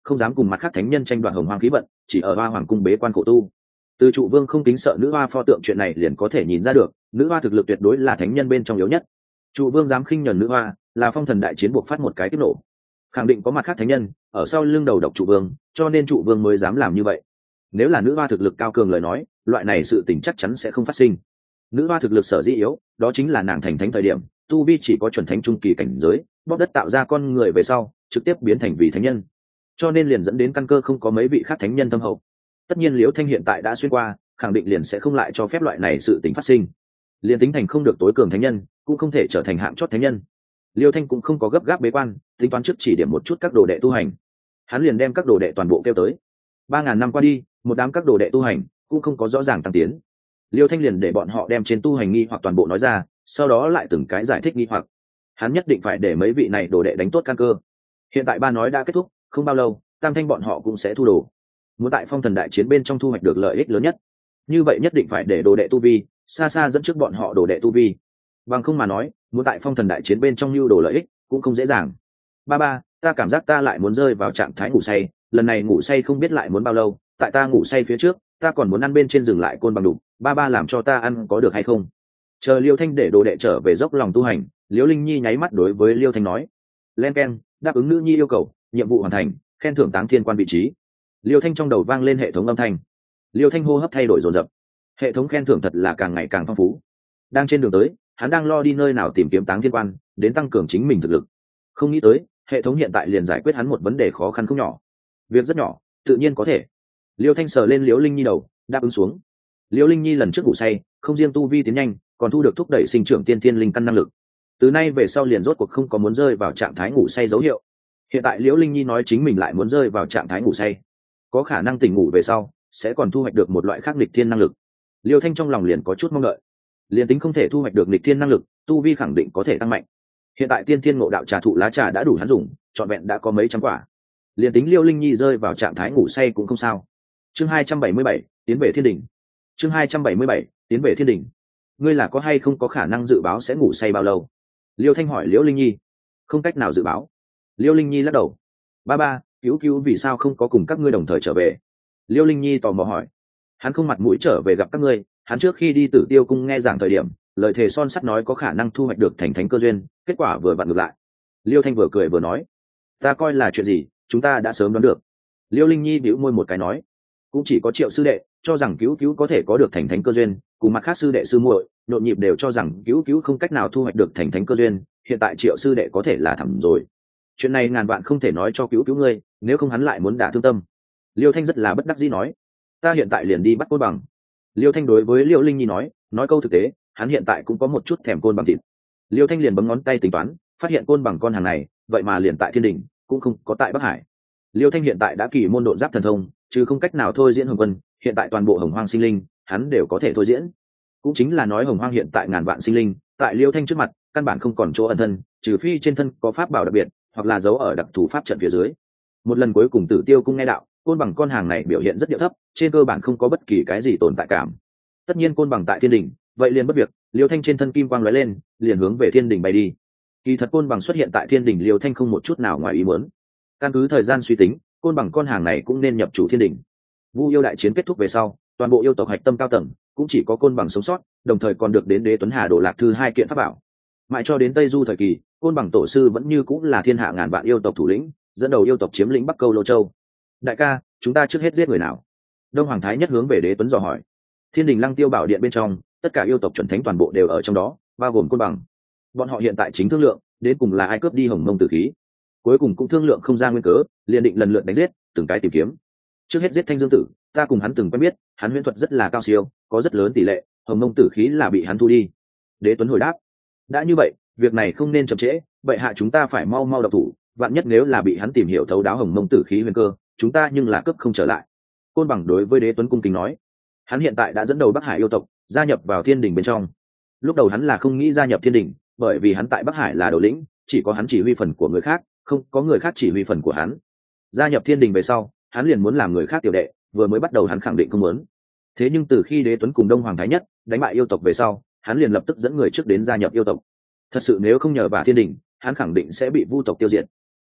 không dám cùng mặt khác thánh nhân tranh đoạt hồng hoang khí vận, chỉ ở hoa hoàng cung bế quan khổ tu. Từ trụ vương không kính sợ nữ hoa pho tượng chuyện này liền có thể nhìn ra được, nữ hoa thực lực tuyệt đối là thánh nhân bên trong yếu nhất. Trụ vương dám khinh nhẫn nữ hoa, là phong thần đại chiến buộc phát một cái kích nổ, khẳng định có mặt khác thánh nhân ở sau lưng đầu độc trụ vương, cho nên trụ vương mới dám làm như vậy. Nếu là nữ hoa thực lực cao cường lời nói, loại này sự tình chắc chắn sẽ không phát sinh. Nữ hoa thực lực sở dĩ yếu, đó chính là nàng thành thánh thời điểm tu vi chỉ có chuẩn thánh trung kỳ cảnh giới, bóp đất tạo ra con người về sau trực tiếp biến thành vị thánh nhân, cho nên liền dẫn đến căn cơ không có mấy vị khác thánh nhân thâm hậu. Tất nhiên Liễu Thanh hiện tại đã xuyên qua, khẳng định liền sẽ không lại cho phép loại này sự tình phát sinh. Liền tính thành không được tối cường thánh nhân, cũng không thể trở thành hạng chót thánh nhân. Liêu Thanh cũng không có gấp gáp bế quan, tính toán trước chỉ điểm một chút các đồ đệ tu hành. Hắn liền đem các đồ đệ toàn bộ kêu tới. 3000 năm qua đi, một đám các đồ đệ tu hành cũng không có rõ ràng tăng tiến. Liêu Thanh liền để bọn họ đem trên tu hành nghi hoặc toàn bộ nói ra, sau đó lại từng cái giải thích nghi hoặc. Hắn nhất định phải để mấy vị này đồ đệ đánh tốt căn cơ. Hiện tại ba nói đã kết thúc, không bao lâu, Tam Thanh bọn họ cũng sẽ thu đồ. Muốn tại phong thần đại chiến bên trong thu hoạch được lợi ích lớn nhất, như vậy nhất định phải để đồ đệ tu vi xa xa dẫn trước bọn họ đồ đệ tu vi. Bằng không mà nói, muốn tại phong thần đại chiến bên trong lưu đồ lợi ích cũng không dễ dàng. Ba, ta cảm giác ta lại muốn rơi vào trạng thái ngủ say, lần này ngủ say không biết lại muốn bao lâu, tại ta ngủ say phía trước, ta còn muốn ăn bên trên dừng lại côn bằng đục, ba làm cho ta ăn có được hay không? Chờ Liêu Thanh để đồ đệ trở về dốc lòng tu hành, Liễu Linh Nhi nháy mắt đối với Liêu Thanh nói: "Len keng, đáp ứng nữ nhi yêu cầu, nhiệm vụ hoàn thành, khen thưởng Táng Thiên Quan vị trí." Liêu Thanh trong đầu vang lên hệ thống âm thanh. Liêu Thanh hô hấp thay đổi dồn dập. Hệ thống khen thưởng thật là càng ngày càng phong phú. Đang trên đường tới, hắn đang lo đi nơi nào tìm kiếm Táng Thiên Quan, đến tăng cường chính mình thực lực. Không nghĩ tới, hệ thống hiện tại liền giải quyết hắn một vấn đề khó khăn không nhỏ. Việc rất nhỏ, tự nhiên có thể. Liêu Thanh sờ lên Liễu Linh Nhi đầu, đáp ứng xuống. Liễu Linh Nhi lần trước ngủ say, không riêng tu vi tiến nhanh, còn thu được thúc đẩy sinh trưởng tiên thiên linh căn năng lực. Từ nay về sau liền rốt cuộc không có muốn rơi vào trạng thái ngủ say dấu hiệu. Hiện tại Liễu Linh Nhi nói chính mình lại muốn rơi vào trạng thái ngủ say, có khả năng tỉnh ngủ về sau sẽ còn thu hoạch được một loại khác nghịch thiên năng lực. Liêu Thanh trong lòng liền có chút mong đợi. Liền tính không thể thu hoạch được nghịch thiên năng lực, tu vi khẳng định có thể tăng mạnh. Hiện tại tiên thiên ngộ đạo trà thụ lá trà đã đủ hắn dùng, trọn vẹn đã có mấy trăm quả. Liền tính Liêu Linh Nhi rơi vào trạng thái ngủ say cũng không sao. Chương 277, tiến về thiên đỉnh. Chương 277, tiến về thiên đỉnh. Ngươi là có hay không có khả năng dự báo sẽ ngủ say bao lâu? Liêu Thanh hỏi Liễu Linh Nhi. Không cách nào dự báo. Liêu Linh Nhi lắc đầu. Ba, cứu vì sao không có cùng các ngươi đồng thời trở về? Liêu Linh Nhi tò mò hỏi. Hắn không mặt mũi trở về gặp các ngươi, hắn trước khi đi Tử Tiêu cung nghe giảng thời điểm, lời thề son sắt nói có khả năng thu hoạch được thành thánh cơ duyên, kết quả vừa vặn ngược lại. Liêu Thanh vừa cười vừa nói, ta coi là chuyện gì, chúng ta đã sớm đoán được. Liêu Linh Nhi bĩu môi một cái nói, cũng chỉ có Triệu sư đệ cho rằng cứu có thể có được thành thánh cơ duyên, cùng mặt khác sư đệ sư muội nhộn nhịp đều cho rằng cứu không cách nào thu hoạch được thành thánh cơ duyên, hiện tại Triệu sư đệ có thể là thẳm rồi. Chuyện này ngàn vạn không thể nói cho cứu ngươi, nếu không hắn lại muốn đả thương tâm. Liêu Thanh rất là bất đắc dĩ nói, ta hiện tại liền đi bắt côn bằng. Liêu Thanh đối với Liễu Linh Nhi nói câu thực tế, hắn hiện tại cũng có một chút thèm côn bằng thịt. Liêu Thanh liền bấm ngón tay tính toán, phát hiện côn bằng con hàng này vậy mà liền tại thiên đình, cũng không có tại Bắc Hải. Liêu Thanh hiện tại đã kỳ môn độn giáp thần thông, chứ không cách nào thôi diễn hồng quân, hiện tại toàn bộ hồng hoang sinh linh hắn đều có thể thôi diễn. Cũng chính là nói hồng hoang hiện tại ngàn vạn sinh linh, tại Liêu Thanh trước mặt căn bản không còn chỗ ẩn thân, trừ phi trên thân có pháp bảo đặc biệt, hoặc là giấu ở đặc thù pháp trận phía dưới. Một lần cuối cùng Tử Tiêu cung nghe đạo, côn bằng con hàng này biểu hiện rất điệu thấp, trên cơ bản không có bất kỳ cái gì tồn tại cảm. Tất nhiên côn bằng tại thiên đình, vậy liền bất việc. Liêu Thanh trên thân kim quang lóe lên, liền hướng về thiên đình bay đi. Kỳ thật côn bằng xuất hiện tại thiên đình, Liêu Thanh không một chút nào ngoài ý muốn. Căn cứ thời gian suy tính, côn bằng con hàng này cũng nên nhập chủ thiên đình. Vu yêu đại chiến kết thúc về sau, toàn bộ yêu tộc hạch tâm cao tầng cũng chỉ có côn bằng sống sót, đồng thời còn được đến Đế Tuấn Hà Đồ Lạc Thư 2 kiện pháp bảo. Mãi cho đến Tây Du thời kỳ, côn bằng tổ sư vẫn như cũng là thiên hạ ngàn vạn yêu tộc thủ lĩnh, dẫn đầu yêu tộc chiếm lĩnh Bắc Câu Lô Châu. Đại ca, chúng ta trước hết giết người nào? Đông Hoàng Thái Nhất hướng về Đế Tuấn dò hỏi. Thiên đình Lăng Tiêu Bảo Điện bên trong, tất cả yêu tộc chuẩn thánh toàn bộ đều ở trong đó, bao gồm côn bằng. Bọn họ hiện tại chính thương lượng, đến cùng là ai cướp đi Hồng Mông tử khí. Cuối cùng cũng thương lượng không ra nguyên cớ, liền định lần lượt đánh giết, từng cái tìm kiếm. Trước hết giết Thanh Dương Tử, ta cùng hắn từng quen biết, hắn huyễn thuật rất là cao siêu, có rất lớn tỷ lệ, Hồng Mông tử khí là bị hắn thu đi. Đế Tuấn hồi đáp. Đã như vậy, việc này không nên chậm trễ, vậy hạ chúng ta phải mau mau động thủ, vạn nhất nếu là bị hắn tìm hiểu thấu đáo Hồng Mông tử khí huyền cơ, chúng ta nhưng là cướp không trở lại. Côn bằng đối với Đế Tuấn cung kính nói, hắn hiện tại đã dẫn đầu Bắc Hải yêu tộc gia nhập vào thiên đình bên trong. Lúc đầu hắn là không nghĩ gia nhập thiên đình, bởi vì hắn tại Bắc Hải là đầu lĩnh, chỉ có hắn chỉ huy phần của người khác, không có người khác chỉ huy phần của hắn. Gia nhập thiên đình về sau, hắn liền muốn làm người khác tiểu đệ, vừa mới bắt đầu hắn khẳng định không muốn. Thế nhưng từ khi Đế Tuấn cùng Đông Hoàng Thái Nhất đánh bại yêu tộc về sau, hắn liền lập tức dẫn người trước đến gia nhập yêu tộc. Thật sự nếu không nhờ vào thiên đình, hắn khẳng định sẽ bị vu tộc tiêu diệt.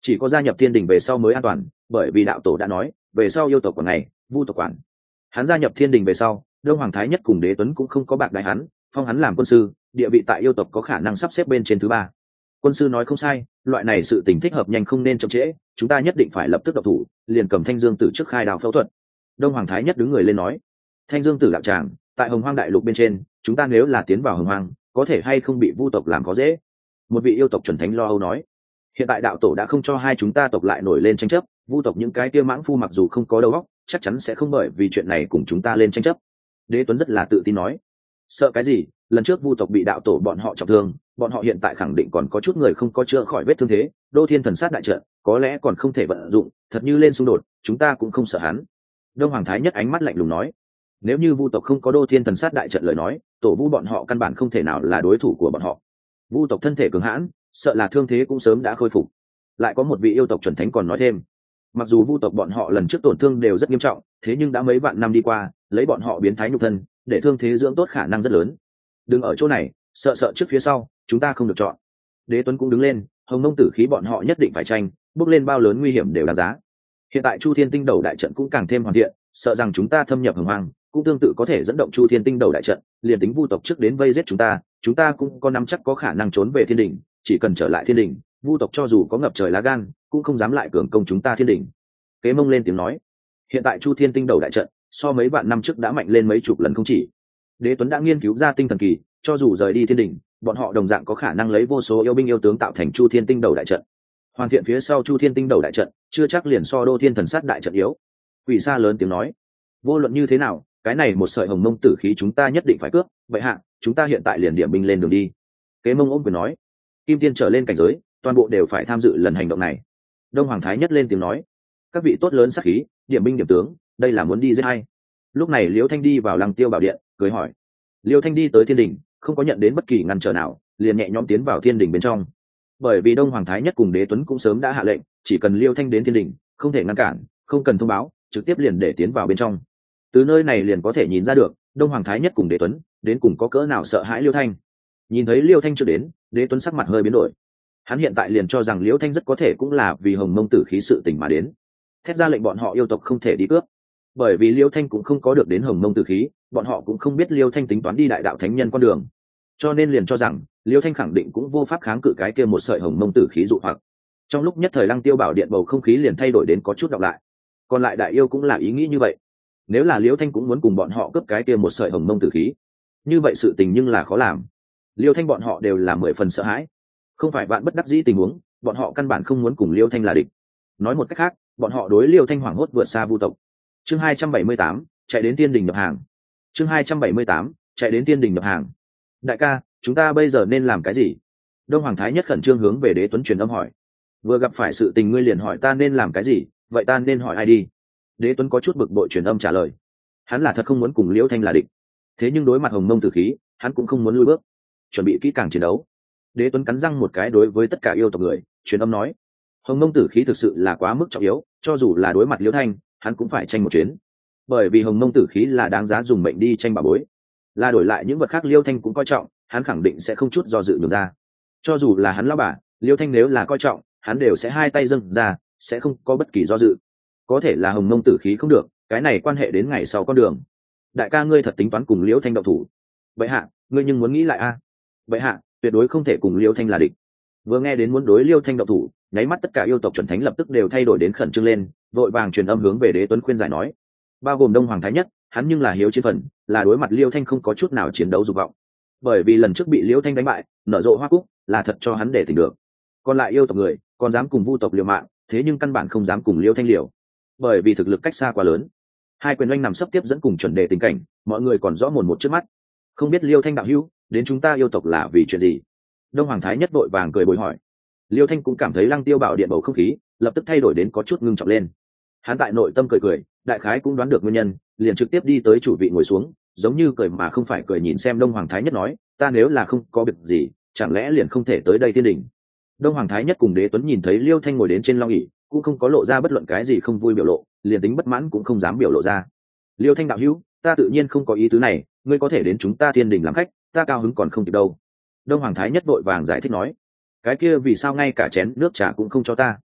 chỉ có gia nhập thiên đình về sau mới an toàn, bởi vì đạo tổ đã nói về sau yêu tộc quản này, vu tộc quản. Hắn gia nhập thiên đình về sau, đông hoàng thái nhất cùng đế tuấn cũng không có bạc đại hắn, phong hắn làm quân sư, địa vị tại yêu tộc có khả năng sắp xếp bên trên thứ ba. Quân sư nói không sai, loại này sự tình thích hợp nhanh không nên chậm trễ, chúng ta nhất định phải lập tức động thủ, liền cầm Thanh Dương Tử trước khai đào phẫu thuật. Đông hoàng thái nhất đứng người lên nói, Thanh Dương Tử đạo tràng tại Hồng Hoang đại lục bên trên, chúng ta nếu là tiến vào Hồng Hoang, có thể hay không bị vu tộc làm khó dễ. Một vị yêu tộc chuẩn thánh lo âu nói, hiện tại đạo tổ đã không cho hai chúng ta tộc lại nổi lên tranh chấp, vu tộc những cái kia mãng phu mặc dù không có đầu óc, chắc chắn sẽ không bởi vì chuyện này cùng chúng ta lên tranh chấp. Đế Tuấn rất là tự tin nói, sợ cái gì, lần trước vu tộc bị đạo tổ bọn họ trọng thương, bọn họ hiện tại khẳng định còn có chút người không có chữa khỏi vết thương thế, Đô Thiên Thần Sát đại trận có lẽ còn không thể vận dụng, thật như lên xung đột, chúng ta cũng không sợ hắn. Đông Hoàng Thái Nhất ánh mắt lạnh lùng nói, nếu như vu tộc không có Đô Thiên Thần Sát đại trận lời nói, tổ vu bọn họ căn bản không thể nào là đối thủ của bọn họ. Vu tộc thân thể cường hãn, sợ là thương thế cũng sớm đã khôi phục. Lại có một vị yêu tộc chuẩn thánh còn nói thêm, mặc dù vu tộc bọn họ lần trước tổn thương đều rất nghiêm trọng, thế nhưng đã mấy vạn năm đi qua, lấy bọn họ biến thái nhục thân, để thương thế dưỡng tốt khả năng rất lớn. Đừng ở chỗ này, sợ trước phía sau, chúng ta không được chọn. Đế Tuấn cũng đứng lên, Hồng Mông Tử khí bọn họ nhất định phải tranh, bước lên bao lớn nguy hiểm đều đáng giá. Hiện tại Chu Thiên Tinh Đầu đại trận cũng càng thêm hoàn thiện, sợ rằng chúng ta thâm nhập Hồng Hoang, cũng tương tự có thể dẫn động Chu Thiên Tinh Đầu đại trận, liền tính vu tộc trước đến vây giết chúng ta cũng có nắm chắc có khả năng trốn về thiên đình, chỉ cần trở lại thiên đình, vu tộc cho dù có ngập trời lá gan, cũng không dám lại cường công chúng ta thiên đình. Kế Mông lên tiếng nói, hiện tại Chu Thiên Tinh Đầu đại trận so mấy vạn năm trước đã mạnh lên mấy chục lần không chỉ. Đế Tuấn đã nghiên cứu ra tinh thần kỳ, cho dù rời đi thiên đình, bọn họ đồng dạng có khả năng lấy vô số yêu binh yêu tướng tạo thành Chu Thiên Tinh Đầu đại trận. Hoàn thiện phía sau Chu Thiên Tinh Đầu đại trận, chưa chắc liền so Đô Thiên Thần Sát đại trận yếu. Quỷ Sa lớn tiếng nói, vô luận như thế nào, cái này một sợi Hồng Mông Tử khí chúng ta nhất định phải cướp, vậy hạ, chúng ta hiện tại liền điểm binh lên đường đi. Kế Mông ôm quyền nói, Kim Tiên trở lên cảnh giới, toàn bộ đều phải tham dự lần hành động này. Đông Hoàng Thái Nhất lên tiếng nói, các vị tốt lớn sắc khí, điểm binh điểm tướng, đây là muốn đi giết hay? Lúc này Liễu Thanh đi vào Lăng Tiêu Bảo Điện, cười hỏi. Liễu Thanh đi tới thiên đình, không có nhận đến bất kỳ ngăn trở nào, liền nhẹ nhõm tiến vào thiên đình bên trong. Bởi vì Đông Hoàng Thái Nhất cùng Đế Tuấn cũng sớm đã hạ lệnh, chỉ cần Liễu Thanh đến thiên đình, không thể ngăn cản, không cần thông báo, trực tiếp liền để tiến vào bên trong. Từ nơi này liền có thể nhìn ra được, Đông Hoàng Thái Nhất cùng Đế Tuấn đến cùng có cỡ nào sợ hãi Liễu Thanh. Nhìn thấy Liễu Thanh chưa đến, Đế Tuấn sắc mặt hơi biến đổi. Hắn hiện tại liền cho rằng Liễu Thanh rất có thể cũng là vì Hồng Mông Tử khí sự tình mà đến, thét ra lệnh bọn họ yêu tộc không thể đi cướp. Bởi vì Liễu Thanh cũng không có được đến Hồng Mông Tử khí, bọn họ cũng không biết Liễu Thanh tính toán đi đại đạo thánh nhân con đường, cho nên liền cho rằng Liễu Thanh khẳng định cũng vô pháp kháng cự cái kia một sợi Hồng Mông Tử khí dụ hoặc. Trong lúc nhất thời Lăng Tiêu Bảo Điện bầu không khí liền thay đổi đến có chút đọc lại. Còn lại đại yêu cũng là ý nghĩ như vậy, nếu là Liễu Thanh cũng muốn cùng bọn họ cướp cái kia một sợi Hồng Mông Tử khí, như vậy sự tình nhưng là khó làm. Liễu Thanh bọn họ đều là 10 phần sợ hãi, không phải vạn bất đắc dĩ tình huống, bọn họ căn bản không muốn cùng Liễu Thanh là địch. Nói một cách khác, bọn họ đối Liễu Thanh hoảng hốt vượt xa vu tộc. Chương 278, chạy đến tiên đình nhập hàng. Chương 278, chạy đến tiên đình nhập hàng. Đại ca, chúng ta bây giờ nên làm cái gì? Đông Hoàng Thái Nhất khẩn trương hướng về Đế Tuấn truyền âm hỏi. Vừa gặp phải sự tình ngươi liền hỏi ta nên làm cái gì, vậy ta nên hỏi ai đi? Đế Tuấn có chút bực bội truyền âm trả lời. Hắn là thật không muốn cùng Liễu Thanh là địch, thế nhưng đối mặt Hồng Mông Tử khí, hắn cũng không muốn lùi bước, chuẩn bị kỹ càng chiến đấu. Đế Tuấn cắn răng một cái đối với tất cả yêu tộc người truyền âm nói, Hồng Mông Tử khí thực sự là quá mức trọng yếu, cho dù là đối mặt Liễu Thanh, hắn cũng phải tranh một chuyến, bởi vì Hồng Mông Tử khí là đáng giá dùng mệnh đi tranh bảo bối, là đổi lại những vật khác Liễu Thanh cũng coi trọng, hắn khẳng định sẽ không chút do dự nhường ra. Cho dù là hắn lão bà Liễu Thanh nếu là coi trọng, hắn đều sẽ hai tay dâng ra, sẽ không có bất kỳ do dự. Có thể là Hồng Mông Tử khí không được, cái này quan hệ đến ngày sau con đường. Đại ca ngươi thật tính toán cùng Liễu Thanh động thủ? Vậy hạ, ngươi nhưng muốn nghĩ lại a. Vậy hạ, tuyệt đối không thể cùng Liễu Thanh là địch. Vừa nghe đến muốn đối Liễu Thanh động thủ, nháy mắt tất cả yêu tộc chuẩn thánh lập tức đều thay đổi đến khẩn trương lên, vội vàng truyền âm hướng về Đế Tuấn khuyên giải nói, bao gồm Đông Hoàng Thái Nhất, hắn nhưng là hiếu chiến phần, là đối mặt Liễu Thanh không có chút nào chiến đấu dục vọng. Bởi vì lần trước bị Liễu Thanh đánh bại, nở rộ hoa cúc, là thật cho hắn để tỉnh được. Còn lại yêu tộc người, còn dám cùng vu tộc liều mạng, thế nhưng căn bản không dám cùng Liễu Thanh liều, bởi vì thực lực cách xa quá lớn. Hai quyền oanh nằm sấp tiếp dẫn cùng chuẩn đề tình cảnh, mọi người còn rõ mồn một trước mắt. Không biết Liễu Thanh đạo hữu đến chúng ta yêu tộc là vì chuyện gì? Đông Hoàng Thái Nhất vội vàng cười bồi hỏi. Liễu Thanh cũng cảm thấy Lăng Tiêu Bảo Điện bầu không khí lập tức thay đổi đến có chút ngưng trọng lên. Hắn tại nội tâm cười cười, đại khái cũng đoán được nguyên nhân, liền trực tiếp đi tới chủ vị ngồi xuống, giống như cười mà không phải cười nhìn xem Đông Hoàng Thái Nhất nói, ta nếu là không có việc gì, chẳng lẽ liền không thể tới đây thiên đình? Đông Hoàng Thái Nhất cùng Đế Tuấn nhìn thấy Liễu Thanh ngồi đến trên long ỷ, cũng không có lộ ra bất luận cái gì không vui biểu lộ, liền tính bất mãn cũng không dám biểu lộ ra. Liễu Thanh đạo hữu, ta tự nhiên không có ý tứ này, ngươi có thể đến chúng ta thiên đình làm khách, ta cao hứng còn không kịp đâu. Đông Hoàng Thái Nhất vội vàng giải thích nói, cái kia vì sao ngay cả chén nước trà cũng không cho ta?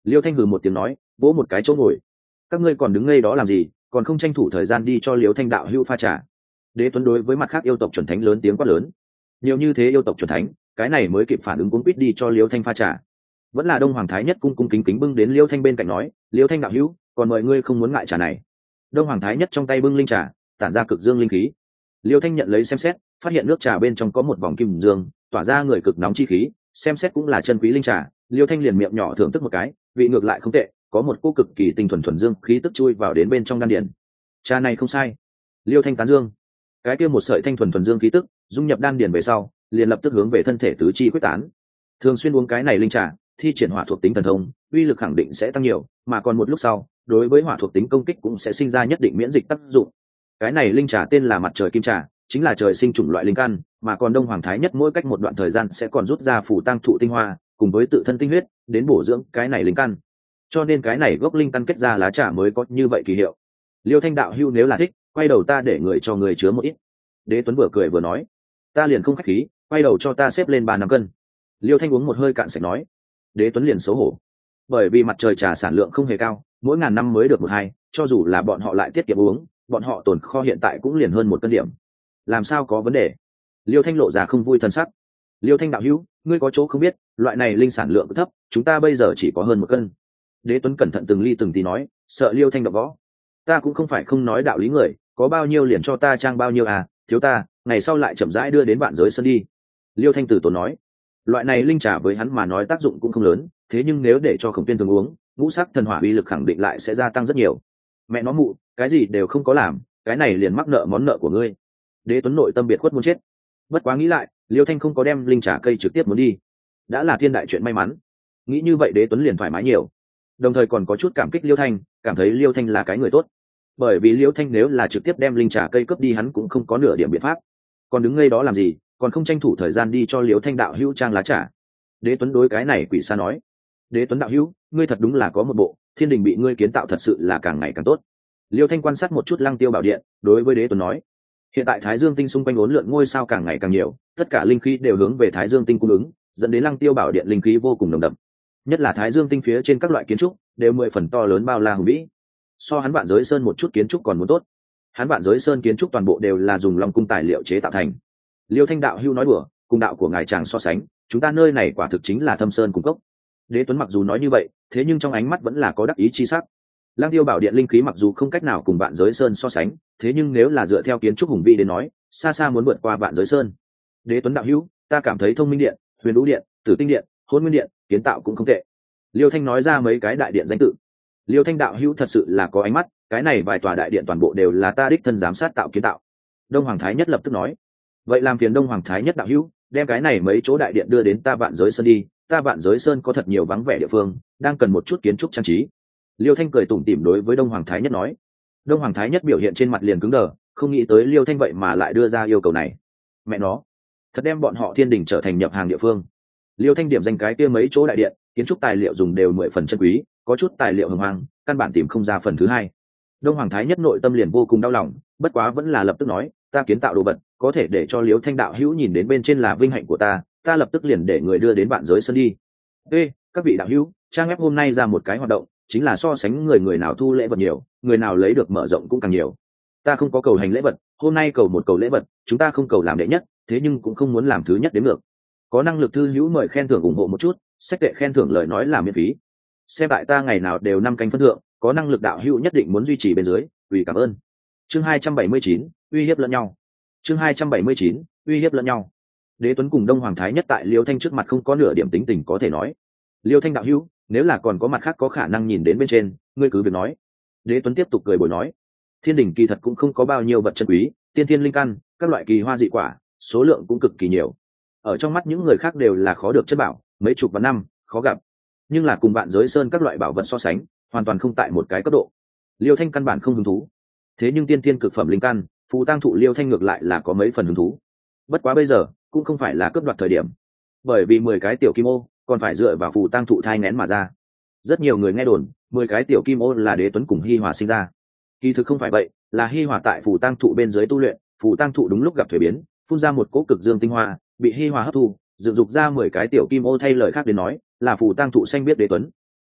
Liêu Thanh hừ một tiếng nói, vỗ một cái chỗ ngồi. Các ngươi còn đứng ngây đó làm gì, còn không tranh thủ thời gian đi cho Liêu Thanh đạo hữu pha trà. Đế Tuấn đối với mặt khác yêu tộc chuẩn thánh lớn tiếng quát lớn. Nhiều như thế yêu tộc chuẩn thánh, cái này mới kịp phản ứng cuống quýt đi cho Liêu Thanh pha trà. Vẫn là Đông Hoàng Thái Nhất cung cung kính kính bưng đến Liêu Thanh bên cạnh nói, Liêu Thanh đạo hữu, còn mời ngươi không muốn ngại trà này. Đông Hoàng Thái Nhất trong tay bưng linh trà, tản ra cực dương linh khí. Liêu Thanh nhận lấy xem xét, phát hiện nước trà bên trong có một vòng kim dương, tỏa ra người cực nóng chi khí, xem xét cũng là chân quý linh trà. Liêu Thanh liền miệng nhỏ thưởng thức một cái, vị ngược lại không tệ, có một cô cực kỳ tinh thuần thuần dương khí tức chui vào đến bên trong đan điền. Trà này không sai. Liêu Thanh tán dương. Cái kia một sợi thanh thuần thuần dương khí tức dung nhập đan điền về sau, liền lập tức hướng về thân thể tứ chi quyết tán. Thường xuyên uống cái này linh trà, thi triển hỏa thuộc tính thần thông, uy lực khẳng định sẽ tăng nhiều, mà còn một lúc sau, đối với hỏa thuộc tính công kích cũng sẽ sinh ra nhất định miễn dịch tác dụng. Cái này linh trà tên là mặt trời kim trà, chính là trời sinh chủng loại linh căn, mà còn Đông Hoàng Thái Nhất mỗi cách một đoạn thời gian sẽ còn rút ra phủ tang thụ tinh hoa, cùng với tự thân tinh huyết, đến bổ dưỡng cái này linh căn. Cho nên cái này gốc linh căn kết ra lá trà mới có như vậy kỳ hiệu. Liêu Thanh đạo hữu nếu là thích, quay đầu ta để người cho người chứa một ít. Đế Tuấn vừa cười vừa nói, ta liền không khách khí, quay đầu cho ta xếp lên 3-5 cân. Liêu Thanh uống một hơi cạn sạch nói. Đế Tuấn liền xấu hổ, bởi vì mặt trời trà sản lượng không hề cao, mỗi ngàn năm mới được 1-2, cho dù là bọn họ lại tiết kiệm uống, bọn họ tồn kho hiện tại cũng liền hơn 1 cân điểm. Làm sao có vấn đề? Liêu Thanh lộ ra không vui thân sắc. Liêu Thanh đạo hữu, ngươi có chỗ không biết, loại này linh sản lượng thấp, chúng ta bây giờ chỉ có hơn 1 cân. Đế Tuấn cẩn thận từng ly từng tí nói, sợ Liêu Thanh đập võ. Ta cũng không phải không nói đạo lý người, có bao nhiêu liền cho ta trang bao nhiêu à, thiếu ta, ngày sau lại chậm rãi đưa đến Vạn Giới Sơn đi. Liêu Thanh từ tốn nói, loại này linh trà với hắn mà nói tác dụng cũng không lớn, thế nhưng nếu để cho Khổng Tuyên thường uống, ngũ sắc thần hỏa uy lực khẳng định lại sẽ gia tăng rất nhiều. Mẹ nó mụ, cái gì đều không có làm, cái này liền mắc nợ món nợ của ngươi. Đế Tuấn nội tâm biệt khuất muốn chết. Bất quá nghĩ lại, Liêu Thanh không có đem linh trà cây trực tiếp muốn đi, đã là thiên đại chuyện may mắn. Nghĩ như vậy Đế Tuấn liền thoải mái nhiều, đồng thời còn có chút cảm kích Liêu Thanh, cảm thấy Liêu Thanh là cái người tốt. Bởi vì Liêu Thanh nếu là trực tiếp đem linh trà cây cướp đi, hắn cũng không có nửa điểm biện pháp. Còn đứng ngây đó làm gì, còn không tranh thủ thời gian đi cho Liêu Thanh đạo hữu trang lá trà. Đế Tuấn đối cái này quỷ xa nói, Đế Tuấn đạo hữu, ngươi thật đúng là có một bộ, thiên đình bị ngươi kiến tạo thật sự là càng ngày càng tốt. Liêu Thanh quan sát một chút Lăng Tiêu Bảo Điện, đối với Đế Tuấn nói, hiện tại Thái Dương tinh xung quanh uốn lượn ngôi sao càng ngày càng nhiều, tất cả linh khí đều hướng về Thái Dương tinh cung ứng, dẫn đến Lăng Tiêu Bảo Điện linh khí vô cùng nồng đậm. Nhất là Thái Dương tinh phía trên các loại kiến trúc đều 10 phần to lớn bao la hùng vĩ, so hắn Vạn Giới Sơn một chút kiến trúc còn muốn tốt. Hắn Vạn Giới Sơn kiến trúc toàn bộ đều là dùng Long cung tài liệu chế tạo thành. Liêu Thanh đạo hưu nói đùa, cùng đạo của ngài chàng so sánh, chúng ta nơi này quả thực chính là thâm sơn cung cốc. Đế Tuấn mặc dù nói như vậy, thế nhưng trong ánh mắt vẫn là có đắc ý chi sắc. Lăng Tiêu Bảo Điện linh khí mặc dù không cách nào cùng Vạn Giới Sơn so sánh, thế nhưng nếu là dựa theo kiến trúc hùng vĩ đến nói, xa xa muốn vượt qua Vạn Giới Sơn. Đế Tuấn đạo hữu, ta cảm thấy Thông Minh Điện, Huyền Vũ Điện, Tử Tinh Điện, Hỗn Nguyên Điện kiến tạo cũng không tệ. Liêu Thanh nói ra mấy cái đại điện danh tự. Liêu Thanh đạo hữu thật sự là có ánh mắt, cái này vài tòa đại điện toàn bộ đều là ta đích thân giám sát tạo kiến tạo. Đông Hoàng Thái Nhất lập tức nói, vậy làm phiền Đông Hoàng Thái Nhất đạo hữu, đem cái này mấy chỗ đại điện đưa đến ta Vạn Giới Sơn đi, ta Vạn Giới Sơn có thật nhiều vắng vẻ địa phương, đang cần một chút kiến trúc trang trí. Liêu Thanh cười tủm tỉm đối với Đông Hoàng Thái Nhất nói. Đông Hoàng Thái Nhất biểu hiện trên mặt liền cứng đờ, không nghĩ tới Liêu Thanh vậy mà lại đưa ra yêu cầu này. Mẹ nó, thật đem bọn họ Thiên Đình trở thành nhập hàng địa phương. Liêu Thanh điểm danh cái kia mấy chỗ đại điện, kiến trúc tài liệu dùng đều 10 phần chân quý, có chút tài liệu hưng hoang, căn bản tìm không ra phần thứ hai. Đông Hoàng Thái Nhất nội tâm liền vô cùng đau lòng, bất quá vẫn là lập tức nói, ta kiến tạo đồ vật, có thể để cho Liêu Thanh đạo hữu nhìn đến bên trên là vinh hạnh của ta lập tức liền để người đưa đến Vạn Giới Sơn đi. Ê, các vị đạo hữu, trang web hôm nay ra một cái hoạt động, chính là so sánh người nào thu lễ vật nhiều, người nào lấy được mở rộng cũng càng nhiều. Ta không có cầu hành lễ vật, hôm nay cầu một cầu lễ vật, chúng ta không cầu làm đệ nhất, thế nhưng cũng không muốn làm thứ nhất đến được. Có năng lực thư hữu mời khen thưởng ủng hộ một chút, sách tệ khen thưởng lời nói là miễn phí. Xem tại ta ngày nào đều 5 canh phân thượng, có năng lực đạo hữu nhất định muốn duy trì bên dưới, vì cảm ơn. Chương 279, uy hiếp lẫn nhau. Chương 279, uy hiếp lẫn nhau. Đế Tuấn cùng Đông Hoàng Thái Nhất tại Liêu Thanh trước mặt không có nửa điểm tính tình có thể nói. Liêu Thanh đạo hữu, nếu là còn có mặt khác có khả năng nhìn đến bên trên, ngươi cứ việc nói. Đế Tuấn tiếp tục cười bồi nói, Thiên Đình kỳ thật cũng không có bao nhiêu vật chân quý, tiên thiên linh căn, các loại kỳ hoa dị quả, số lượng cũng cực kỳ nhiều. Ở trong mắt những người khác đều là khó được chất bảo, mấy chục vạn năm khó gặp, nhưng là cùng Vạn Giới Sơn các loại bảo vật so sánh, hoàn toàn không tại một cái cấp độ. Liêu Thanh căn bản không hứng thú, thế nhưng tiên thiên cực phẩm linh căn, phù tang thụ Liêu Thanh ngược lại là có mấy phần hứng thú. Bất quá bây giờ cũng không phải là cướp đoạt thời điểm, bởi vì 10 cái tiểu kim ô còn phải dựa vào phù tang thụ thai nén mà ra. Rất nhiều người nghe đồn 10 cái tiểu kim ô là Đế Tuấn cùng Hi Hòa sinh ra, kỳ thực không phải vậy, là Hi Hòa tại phù tang thụ bên dưới tu luyện, phù tang thụ đúng lúc gặp thuế biến, phun ra một cỗ cực dương tinh hoa, bị Hi Hòa hấp thu, dựng dục ra 10 cái tiểu kim ô. Thay lời khác đến nói, là phù tang thụ xanh biết Đế Tuấn.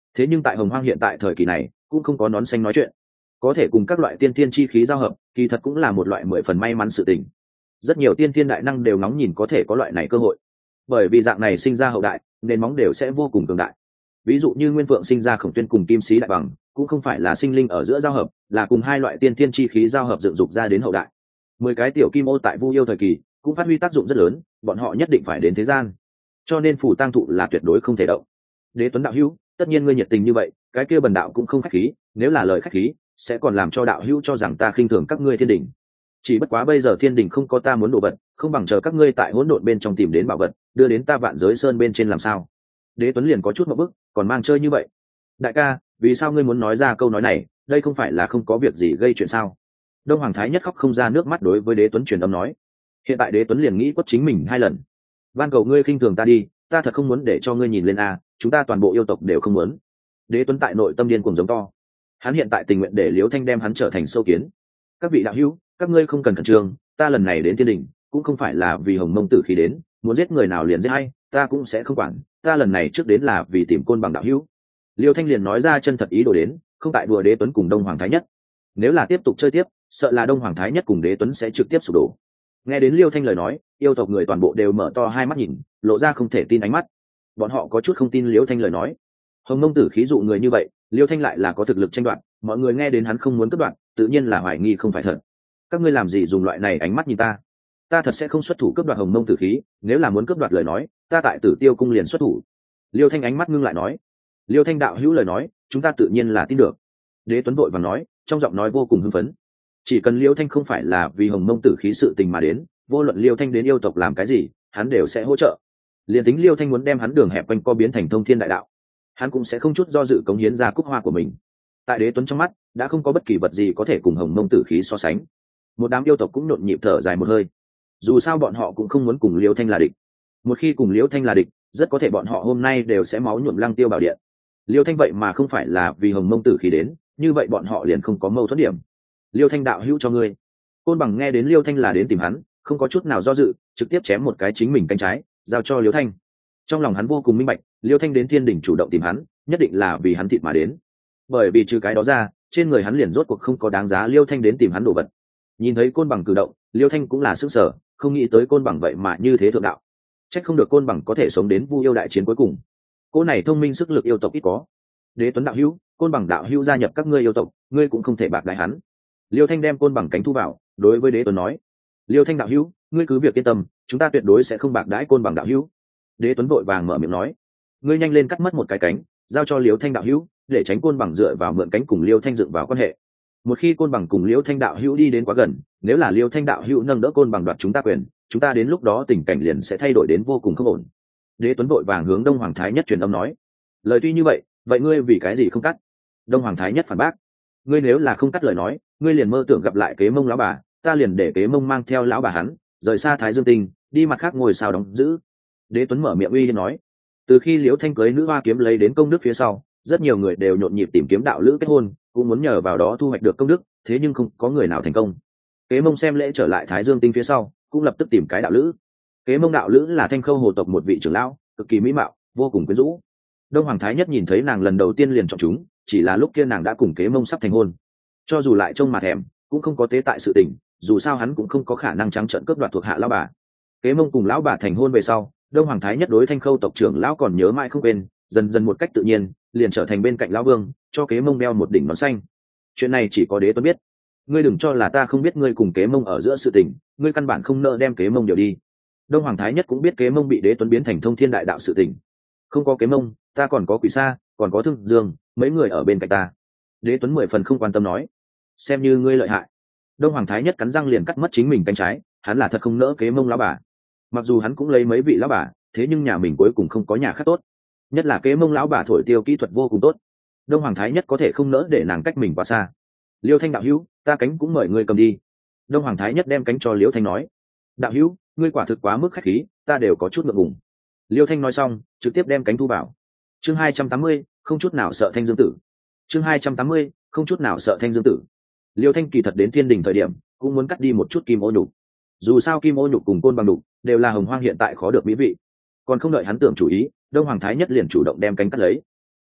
thế nhưng tại hồng hoang hiện tại thời kỳ này cũng không có nón xanh nói chuyện, có thể cùng các loại tiên thiên chi khí giao hợp kỳ thật cũng là một loại 10 phần may mắn sự tình. Rất nhiều tiên thiên đại năng đều ngóng nhìn có thể có loại này cơ hội, bởi vì dạng này sinh ra hậu đại nền móng đều sẽ vô cùng cường đại. Ví dụ như Nguyên Phượng sinh ra Khổng Tuyên cùng Kim Sĩ Đại Bằng cũng không phải là sinh linh ở giữa giao hợp, là cùng hai loại tiên thiên chi khí giao hợp dựng dục ra đến hậu đại. 10 cái tiểu kim ô tại Vu Yêu thời kỳ cũng phát huy tác dụng rất lớn, bọn họ nhất định phải đến thế gian, cho nên Phù Tang thụ là tuyệt đối không thể động. Đế Tuấn đạo hữu, tất nhiên ngươi nhiệt tình như vậy, cái kia bần đạo cũng không khách khí, nếu là lời khách khí sẽ còn làm cho đạo hữu cho rằng ta khinh thường các ngươi thiên đình. Chỉ bất quá bây giờ thiên đình không có ta muốn đồ vật, không bằng chờ các ngươi tại hỗn độn bên trong tìm đến bảo vật, đưa đến ta Vạn Giới Sơn bên trên làm sao? Đế Tuấn liền có chút ngượng bức, còn mang chơi như vậy. Đại ca, vì sao ngươi muốn nói ra câu nói này, đây không phải là không có việc gì gây chuyện sao? Đông Hoàng Thái Nhất khóc không ra nước mắt đối với Đế Tuấn truyền âm nói. Hiện tại Đế Tuấn liền nghĩ quất chính mình 2 lần. Van cầu ngươi khinh thường ta đi, ta thật không muốn để cho ngươi nhìn lên a, chúng ta toàn bộ yêu tộc đều không muốn. Đế Tuấn tại nội tâm điên cuồng giống to. Hắn hiện tại tình nguyện để Liễu Thanh đem hắn trở thành sâu kiến. Các vị đạo hữu, các ngươi không cần khẩn trương, ta lần này đến thiên đình cũng không phải là vì Hồng Mông Tử khí đến, muốn giết người nào liền giết hay, ta cũng sẽ không quản, ta lần này trước đến là vì tìm Côn Bằng đạo hữu. Liêu Thanh liền nói ra chân thật ý đồ đến, không tại đùa Đế Tuấn cùng Đông Hoàng Thái Nhất. Nếu là tiếp tục chơi tiếp, sợ là Đông Hoàng Thái Nhất cùng Đế Tuấn sẽ trực tiếp sụp đổ. Nghe đến Liêu Thanh lời nói, yêu tộc người toàn bộ đều mở to hai mắt nhìn, lộ ra không thể tin ánh mắt. Bọn họ có chút không tin Liêu Thanh lời nói. Hồng Mông Tử khí dụ người như vậy, Liêu Thanh lại là có thực lực tranh đoạt, mọi người nghe đến hắn không muốn cướp đoạt, tự nhiên là hoài nghi không phải thật. Các ngươi làm gì dùng loại này ánh mắt nhìn ta? Ta thật sẽ không xuất thủ cướp đoạt Hồng Mông Tử khí, nếu là muốn cướp đoạt lời nói, ta tại Tử Tiêu cung liền xuất thủ. Liêu Thanh ánh mắt ngưng lại nói. Liêu Thanh đạo hữu lời nói, chúng ta tự nhiên là tin được. Đế Tuấn vội vàng nói, trong giọng nói vô cùng hưng phấn. Chỉ cần Liêu Thanh không phải là vì Hồng Mông Tử khí sự tình mà đến, vô luận Liêu Thanh đến yêu tộc làm cái gì, hắn đều sẽ hỗ trợ. Liên tính Liêu Thanh muốn đem hắn đường hẹp quanh co biến thành thông thiên đại đạo, hắn cũng sẽ không chút do dự cống hiến ra cúc hoa của mình. Tại Đế Tuấn trong mắt đã không có bất kỳ vật gì có thể cùng Hồng Mông Tử khí so sánh. Một đám yêu tộc cũng nhộn nhịp thở dài một hơi. Dù sao bọn họ cũng không muốn cùng Liêu Thanh là địch. Một khi cùng Liêu Thanh là địch, rất có thể bọn họ hôm nay đều sẽ máu nhuộm Lăng Tiêu Bảo Điện. Liêu Thanh vậy mà không phải là vì Hồng Mông Tử khí đến, như vậy bọn họ liền không có mâu thuẫn điểm. Liêu Thanh đạo hữu cho ngươi. Côn Bằng nghe đến Liêu Thanh là đến tìm hắn, không có chút nào do dự, trực tiếp chém một cái chính mình cánh trái, giao cho Liêu Thanh. Trong lòng hắn vô cùng minh bạch, Liêu Thanh đến thiên đỉnh chủ động tìm hắn, nhất định là vì hắn thịt mà đến. Bởi vì trừ cái đó ra, trên người hắn liền rốt cuộc không có đáng giá Liêu Thanh đến tìm hắn đồ vật. Nhìn thấy Côn Bằng cử động, Liêu Thanh cũng là sức sở, không nghĩ tới Côn Bằng vậy mà như thế thượng đạo. Trách không được Côn Bằng có thể sống đến Vu Yêu đại chiến cuối cùng. Cô này thông minh sức lực yêu tộc ít có. Đế Tuấn đạo hữu, Côn Bằng đạo hữu gia nhập các ngươi yêu tộc, ngươi cũng không thể bạc đãi hắn. Liêu Thanh đem Côn Bằng cánh thu vào, đối với Đế Tuấn nói. Liêu Thanh đạo hữu, ngươi cứ việc yên tâm, chúng ta tuyệt đối sẽ không bạc đãi Côn Bằng đạo hữu. Đế Tuấn vội vàng mở miệng nói. Ngươi nhanh lên cắt mất một cái cánh, giao cho Liêu Thanh đạo hữu, để tránh Côn Bằng dựa vào mượn cánh cùng Liêu Thanh dựng vào quan hệ. Một khi Côn Bằng cùng Liêu Thanh đạo hữu đi đến quá gần, nếu là Liêu Thanh đạo hữu nâng đỡ Côn Bằng đoạt chúng ta quyền, chúng ta đến lúc đó tình cảnh liền sẽ thay đổi đến vô cùng không ổn. Đế Tuấn vội vàng hướng Đông Hoàng Thái Nhất truyền âm nói. Lời tuy như vậy, vậy ngươi vì cái gì không cắt? Đông Hoàng Thái Nhất phản bác. Ngươi nếu là không cắt lời nói, ngươi liền mơ tưởng gặp lại Kế Mông lão bà, ta liền để Kế Mông mang theo lão bà hắn rời xa Thái Dương Tinh, đi mặt khác ngồi sao đóng giữ. Đế Tuấn mở miệng uy hiếp nói. Từ khi Liễu Thanh cưới nữ hoa kiếm lấy đến công đức phía sau, rất nhiều người đều nhộn nhịp tìm kiếm đạo lữ kết hôn, cũng muốn nhờ vào đó thu hoạch được công đức, thế nhưng không có người nào thành công. Kế Mông xem lễ trở lại Thái Dương Tinh phía sau, cũng lập tức tìm cái đạo lữ. Kế Mông đạo lữ là Thanh Khâu hồ tộc một vị trưởng lão, cực kỳ mỹ mạo, vô cùng quyến rũ. Đông Hoàng Thái Nhất nhìn thấy nàng lần đầu tiên liền chọn chúng, chỉ là lúc kia nàng đã cùng Kế Mông sắp thành hôn. Cho dù lại trông mà thèm, cũng không có tế tại sự tình, dù sao hắn cũng không có khả năng trắng trợn cướp đoạt thuộc hạ lão bà. Kế Mông cùng lão bà thành hôn về sau, Đông Hoàng Thái Nhất đối Thanh Khâu tộc trưởng lão còn nhớ mãi không quên, dần dần một cách tự nhiên, liền trở thành bên cạnh lão vương, cho Kế Mông đeo một đỉnh nón xanh. Chuyện này chỉ có Đế Tuấn biết. Ngươi đừng cho là ta không biết ngươi cùng Kế Mông ở giữa sự tình, ngươi căn bản không nỡ đem Kế Mông điều đi. Đông Hoàng Thái Nhất cũng biết Kế Mông bị Đế Tuấn biến thành thông thiên đại đạo sự tình. Không có Kế Mông, ta còn có Quỷ Sa, còn có Thương Dương, mấy người ở bên cạnh ta. Đế Tuấn 10 phần không quan tâm nói. Xem như ngươi lợi hại. Đông Hoàng Thái Nhất cắn răng liền cắt mất chính mình cánh trái, hắn là thật không nỡ Kế Mông lão bà. Mặc dù hắn cũng lấy mấy vị lão bà, thế nhưng nhà mình cuối cùng không có nhà khác tốt. Nhất là Kế Mông lão bà thổi tiêu kỹ thuật vô cùng tốt. Đông Hoàng Thái Nhất có thể không nỡ để nàng cách mình quá xa. Liêu Thanh đạo hữu, ta cánh cũng mời ngươi cầm đi. Đông Hoàng Thái Nhất đem cánh cho Liêu Thanh nói. Đạo hữu, ngươi quả thực quá mức khách khí, ta đều có chút ngượng ngùng. Liêu Thanh nói xong, trực tiếp đem cánh thu vào. Chương 280, không chút nào sợ Thanh Dương tử. Chương 280, không chút nào sợ Thanh Dương tử. Liêu Thanh kỳ thật đến thiên đình thời điểm, cũng muốn cắt đi một chút kim ô nhục. Dù sao kim ô nhục cùng côn bằng nhục đều là hồng hoang hiện tại khó được mỹ vị. Còn không đợi hắn tưởng chủ ý, Đông Hoàng Thái Nhất liền chủ động đem cánh cắt lấy.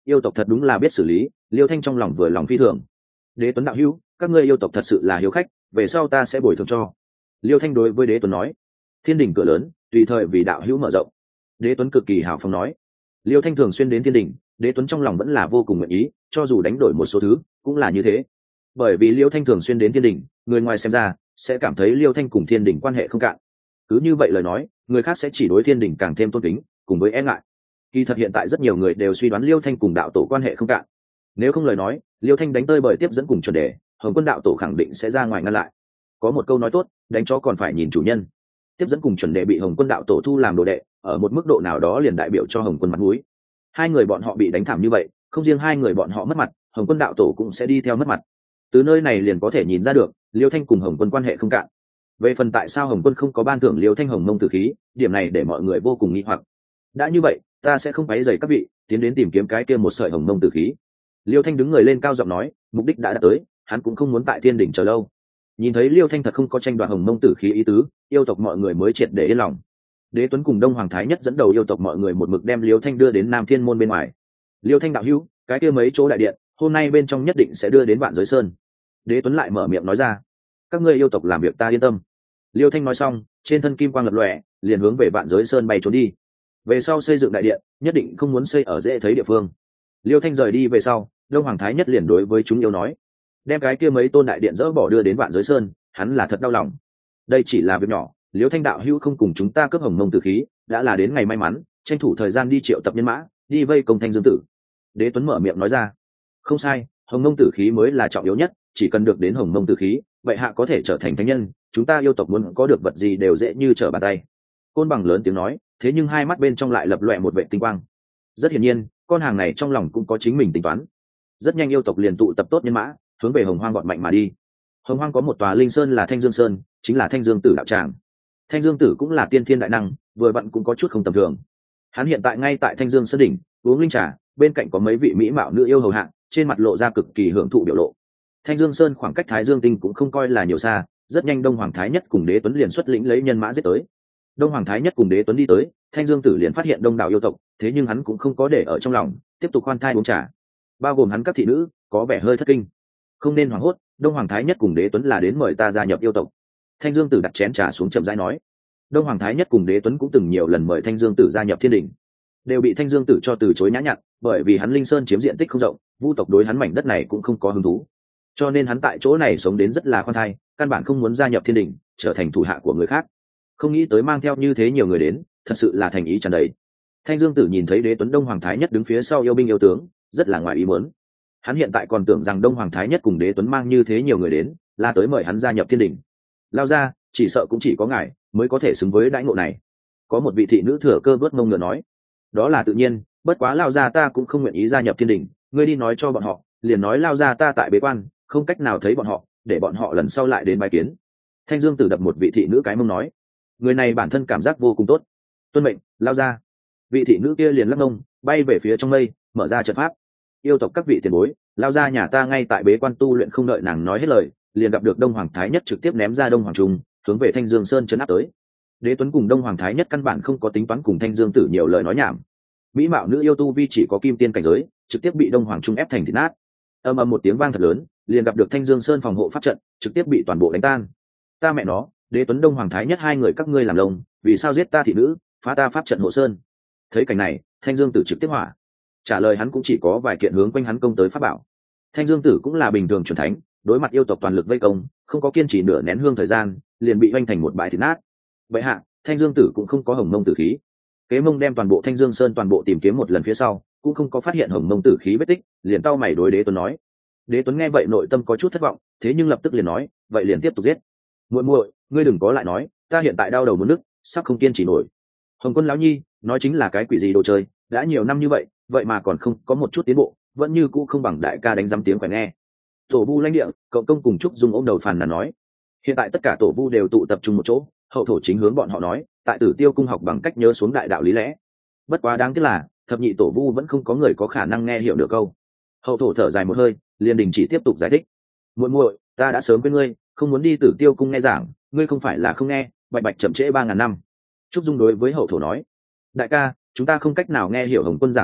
yêu tộc thật đúng là biết xử lý. Liêu Thanh trong lòng vừa lòng phi thường. Đế Tuấn đạo hữu, các ngươi yêu tộc thật sự là hiếu khách, về sau ta sẽ bồi thường cho. Liêu Thanh đối với Đế Tuấn nói. Thiên đình cửa lớn, tùy thời vì đạo hữu mở rộng. Đế Tuấn cực kỳ hào phóng nói. Liêu Thanh thường xuyên đến thiên đình, Đế Tuấn trong lòng vẫn là vô cùng nguyện ý, cho dù đánh đổi một số thứ cũng là như thế. Bởi vì Liêu Thanh thường xuyên đến thiên đình, người ngoài xem ra sẽ cảm thấy Liêu Thanh cùng thiên đình quan hệ không cạn. Cứ như vậy lời nói, người khác sẽ chỉ đối thiên đình càng thêm tôn kính cùng với e ngại. Kỳ thật hiện tại rất nhiều người đều suy đoán Liêu Thanh cùng đạo tổ quan hệ không cạn. Nếu không lời nói, Liêu Thanh đánh tơi bởi tiếp dẫn cùng chuẩn đề, Hồng Quân đạo tổ khẳng định sẽ ra ngoài ngăn lại. Có một câu nói tốt, đánh chó còn phải nhìn chủ nhân. Tiếp dẫn cùng chuẩn đề bị Hồng Quân đạo tổ thu làm đồ đệ, ở một mức độ nào đó liền đại biểu cho Hồng Quân mặt mũi. Hai người bọn họ bị đánh thảm như vậy, không riêng hai người bọn họ mất mặt, Hồng Quân đạo tổ cũng sẽ đi theo mất mặt. Từ nơi này liền có thể nhìn ra được, Liêu Thanh cùng Hồng Quân quan hệ không cạn. Về phần tại sao Hồng Quân không có ban thưởng Liêu Thanh hồng mông tử khí, điểm này để mọi người vô cùng nghi hoặc. Đã như vậy, ta sẽ không quấy rầy các vị, tiến đến tìm kiếm cái kia một sợi hồng mông tử khí. Liêu Thanh đứng người lên cao giọng nói, mục đích đã đạt tới, hắn cũng không muốn tại thiên đỉnh chờ lâu. Nhìn thấy Liêu Thanh thật không có tranh đoạt hồng mông tử khí ý tứ, yêu tộc mọi người mới triệt để yên lòng. Đế Tuấn cùng Đông Hoàng Thái Nhất dẫn đầu yêu tộc mọi người một mực đem Liêu Thanh đưa đến Nam Thiên môn bên ngoài. Liêu Thanh đạo hữu, cái kia mấy chỗ đại điện, hôm nay bên trong nhất định sẽ đưa đến Vạn Giới Sơn. Đế Tuấn lại mở miệng nói ra, các ngươi yêu tộc làm việc ta yên tâm. Liêu Thanh nói xong, trên thân kim quang lập lòe, liền hướng về Vạn Giới Sơn bay trốn đi. Về sau xây dựng đại điện, nhất định không muốn xây ở dễ thấy địa phương. Liêu Thanh rời đi về sau, Đông Hoàng Thái Nhất liền đối với chúng yêu nói, đem cái kia mấy tôn đại điện dỡ bỏ đưa đến Vạn Giới Sơn, hắn là thật đau lòng. Đây chỉ là việc nhỏ, Liêu Thanh đạo hữu không cùng chúng ta cướp hồng mông tử khí, đã là đến ngày may mắn, tranh thủ thời gian đi triệu tập nhân mã, đi vây công Thanh Dương Tử. Đế Tuấn mở miệng nói ra, không sai, hồng mông tử khí mới là trọng yếu nhất, chỉ cần được đến hồng mông tử khí, vậy hạ có thể trở thành thánh nhân, chúng ta yêu tộc muốn có được vật gì đều dễ như trở bàn tay. Côn Bằng lớn tiếng nói, thế nhưng hai mắt bên trong lại lập loè một vệ tinh quang. Rất hiển nhiên, con hàng này trong lòng cũng có chính mình tính toán. Rất nhanh yêu tộc liền tụ tập tốt nhân mã, hướng về Hồng Hoang gọn mạnh mà đi. Hồng Hoang có một tòa linh sơn là Thanh Dương Sơn, chính là Thanh Dương Tử đạo tràng. Thanh Dương Tử cũng là tiên thiên đại năng, vừa vặn cũng có chút không tầm thường. Hắn hiện tại ngay tại Thanh Dương Sơn đỉnh, uống linh trà, bên cạnh có mấy vị mỹ mạo nữ yêu hầu hạ, trên mặt lộ ra cực kỳ hưởng thụ biểu lộ. Thanh Dương Sơn khoảng cách Thái Dương Tinh cũng không coi là nhiều xa, rất nhanh Đông Hoàng Thái Nhất cùng Đế Tuấn liền xuất lĩnh lấy nhân mã giết tới. Đông Hoàng Thái Nhất cùng Đế Tuấn đi tới, Thanh Dương Tử liền phát hiện đông đảo yêu tộc, thế nhưng hắn cũng không có để ở trong lòng, tiếp tục khoan thai uống trà. Bao gồm hắn các thị nữ, có vẻ hơi thất kinh. Không nên hoảng hốt, Đông Hoàng Thái Nhất cùng Đế Tuấn là đến mời ta gia nhập yêu tộc. Thanh Dương Tử đặt chén trà xuống chậm rãi nói. Đông Hoàng Thái Nhất cùng Đế Tuấn cũng từng nhiều lần mời Thanh Dương Tử gia nhập Thiên Đình, đều bị Thanh Dương Tử cho từ chối nhã nhặn, bởi vì hắn linh sơn chiếm diện tích không rộng, vu tộc đối hắn mảnh đất này cũng không có hứng thú. Cho nên hắn tại chỗ này sống đến rất là khoan thai, căn bản không muốn gia nhập Thiên Đình, trở thành thủ hạ của người khác. Không nghĩ tới mang theo như thế nhiều người đến, thật sự là thành ý tràn đầy. Thanh Dương Tử nhìn thấy Đế Tuấn Đông Hoàng Thái Nhất đứng phía sau yêu binh yêu tướng, rất là ngoài ý muốn. Hắn hiện tại còn tưởng rằng Đông Hoàng Thái Nhất cùng Đế Tuấn mang như thế nhiều người đến, là tới mời hắn gia nhập Thiên Đình. Lao ra, chỉ sợ cũng chỉ có ngài mới có thể xứng với đãi ngộ này. Có một vị thị nữ thừa cơ vớt mông ngựa nói, đó là tự nhiên, bất quá Lao ra ta cũng không nguyện ý gia nhập Thiên Đình, ngươi đi nói cho bọn họ, liền nói Lao ra ta tại bế quan, không cách nào thấy bọn họ, để bọn họ lần sau lại đến bái kiến. Thanh Dương Tử đập một vị thị nữ cái mông nói, người này bản thân cảm giác vô cùng tốt. Tuân mệnh, Lao ra. Vị thị nữ kia liền lắc mông, bay về phía trong mây, mở ra trận pháp. Yêu tộc các vị tiền bối, Lao ra nhà ta ngay tại bế quan tu luyện, không đợi nàng nói hết lời, liền gặp được Đông Hoàng Thái Nhất trực tiếp ném ra Đông Hoàng Trung, hướng về Thanh Dương Sơn trấn áp tới. Đế Tuấn cùng Đông Hoàng Thái Nhất căn bản không có tính toán cùng Thanh Dương Tử nhiều lời nói nhảm. Mỹ mạo nữ yêu tu vi chỉ có kim tiên cảnh giới, trực tiếp bị Đông Hoàng Trung ép thành thịt nát. Ầm ầm một tiếng vang thật lớn, liền gặp được Thanh Dương Sơn phòng hộ pháp trận, trực tiếp bị toàn bộ đánh tan. Ta mẹ nó, Đế Tuấn Đông Hoàng Thái Nhất hai người các ngươi làm lông, vì sao giết ta thị nữ, phá ta pháp trận hộ sơn? Thấy cảnh này, Thanh Dương Tử trực tiếp hỏa. Trả lời hắn cũng chỉ có vài kiện hướng quanh hắn công tới pháp bảo. Thanh Dương Tử cũng là bình thường chuẩn thánh, đối mặt yêu tộc toàn lực vây công, không có kiên trì nửa nén hương thời gian, liền bị vanh thành một bãi thịt nát. Vậy hạ, Thanh Dương Tử cũng không có hồng mông tử khí. Kế Mông đem toàn bộ Thanh Dương Sơn toàn bộ tìm kiếm một lần phía sau, cũng không có phát hiện hồng mông tử khí vết tích, liền cau mày đối Đế Tuấn nói. Đế Tuấn nghe vậy nội tâm có chút thất vọng, thế nhưng lập tức liền nói, vậy liền tiếp tục giết. Muội muội, ngươi đừng có lại nói, ta hiện tại đau đầu muốn nức, sắp không kiên trì nổi. Hồng Quân lão nhi, nói chính là cái quỷ gì đồ chơi, đã nhiều năm như vậy, vậy mà còn không có một chút tiến bộ, vẫn như cũ không bằng đại ca đánh dám tiếng khỏe nghe. Tổ vu lãnh địa, cậu công cùng Trúc Dung ôm đầu phàn nàn nói. Hiện tại tất cả tổ vu đều tụ tập trung một chỗ, hậu thổ chính hướng bọn họ nói, tại Tử Tiêu cung học bằng cách nhớ xuống đại đạo lý lẽ. Bất quá đáng tiếc là, thập nhị tổ vu vẫn không có người có khả năng nghe hiểu được câu. Hậu thổ thở dài một hơi, liền đình chỉ tiếp tục giải thích. Muội muội, ta đã sớm quên ngươi, không muốn đi Tử Tiêu cung nghe giảng, ngươi không phải là không nghe, bạch bạch chậm trễ 3000 năm. Trúc Dung đối với hậu thổ nói, đại ca, chúng ta không cách nào nghe hiểu Hồng Quân giảng đại đạo,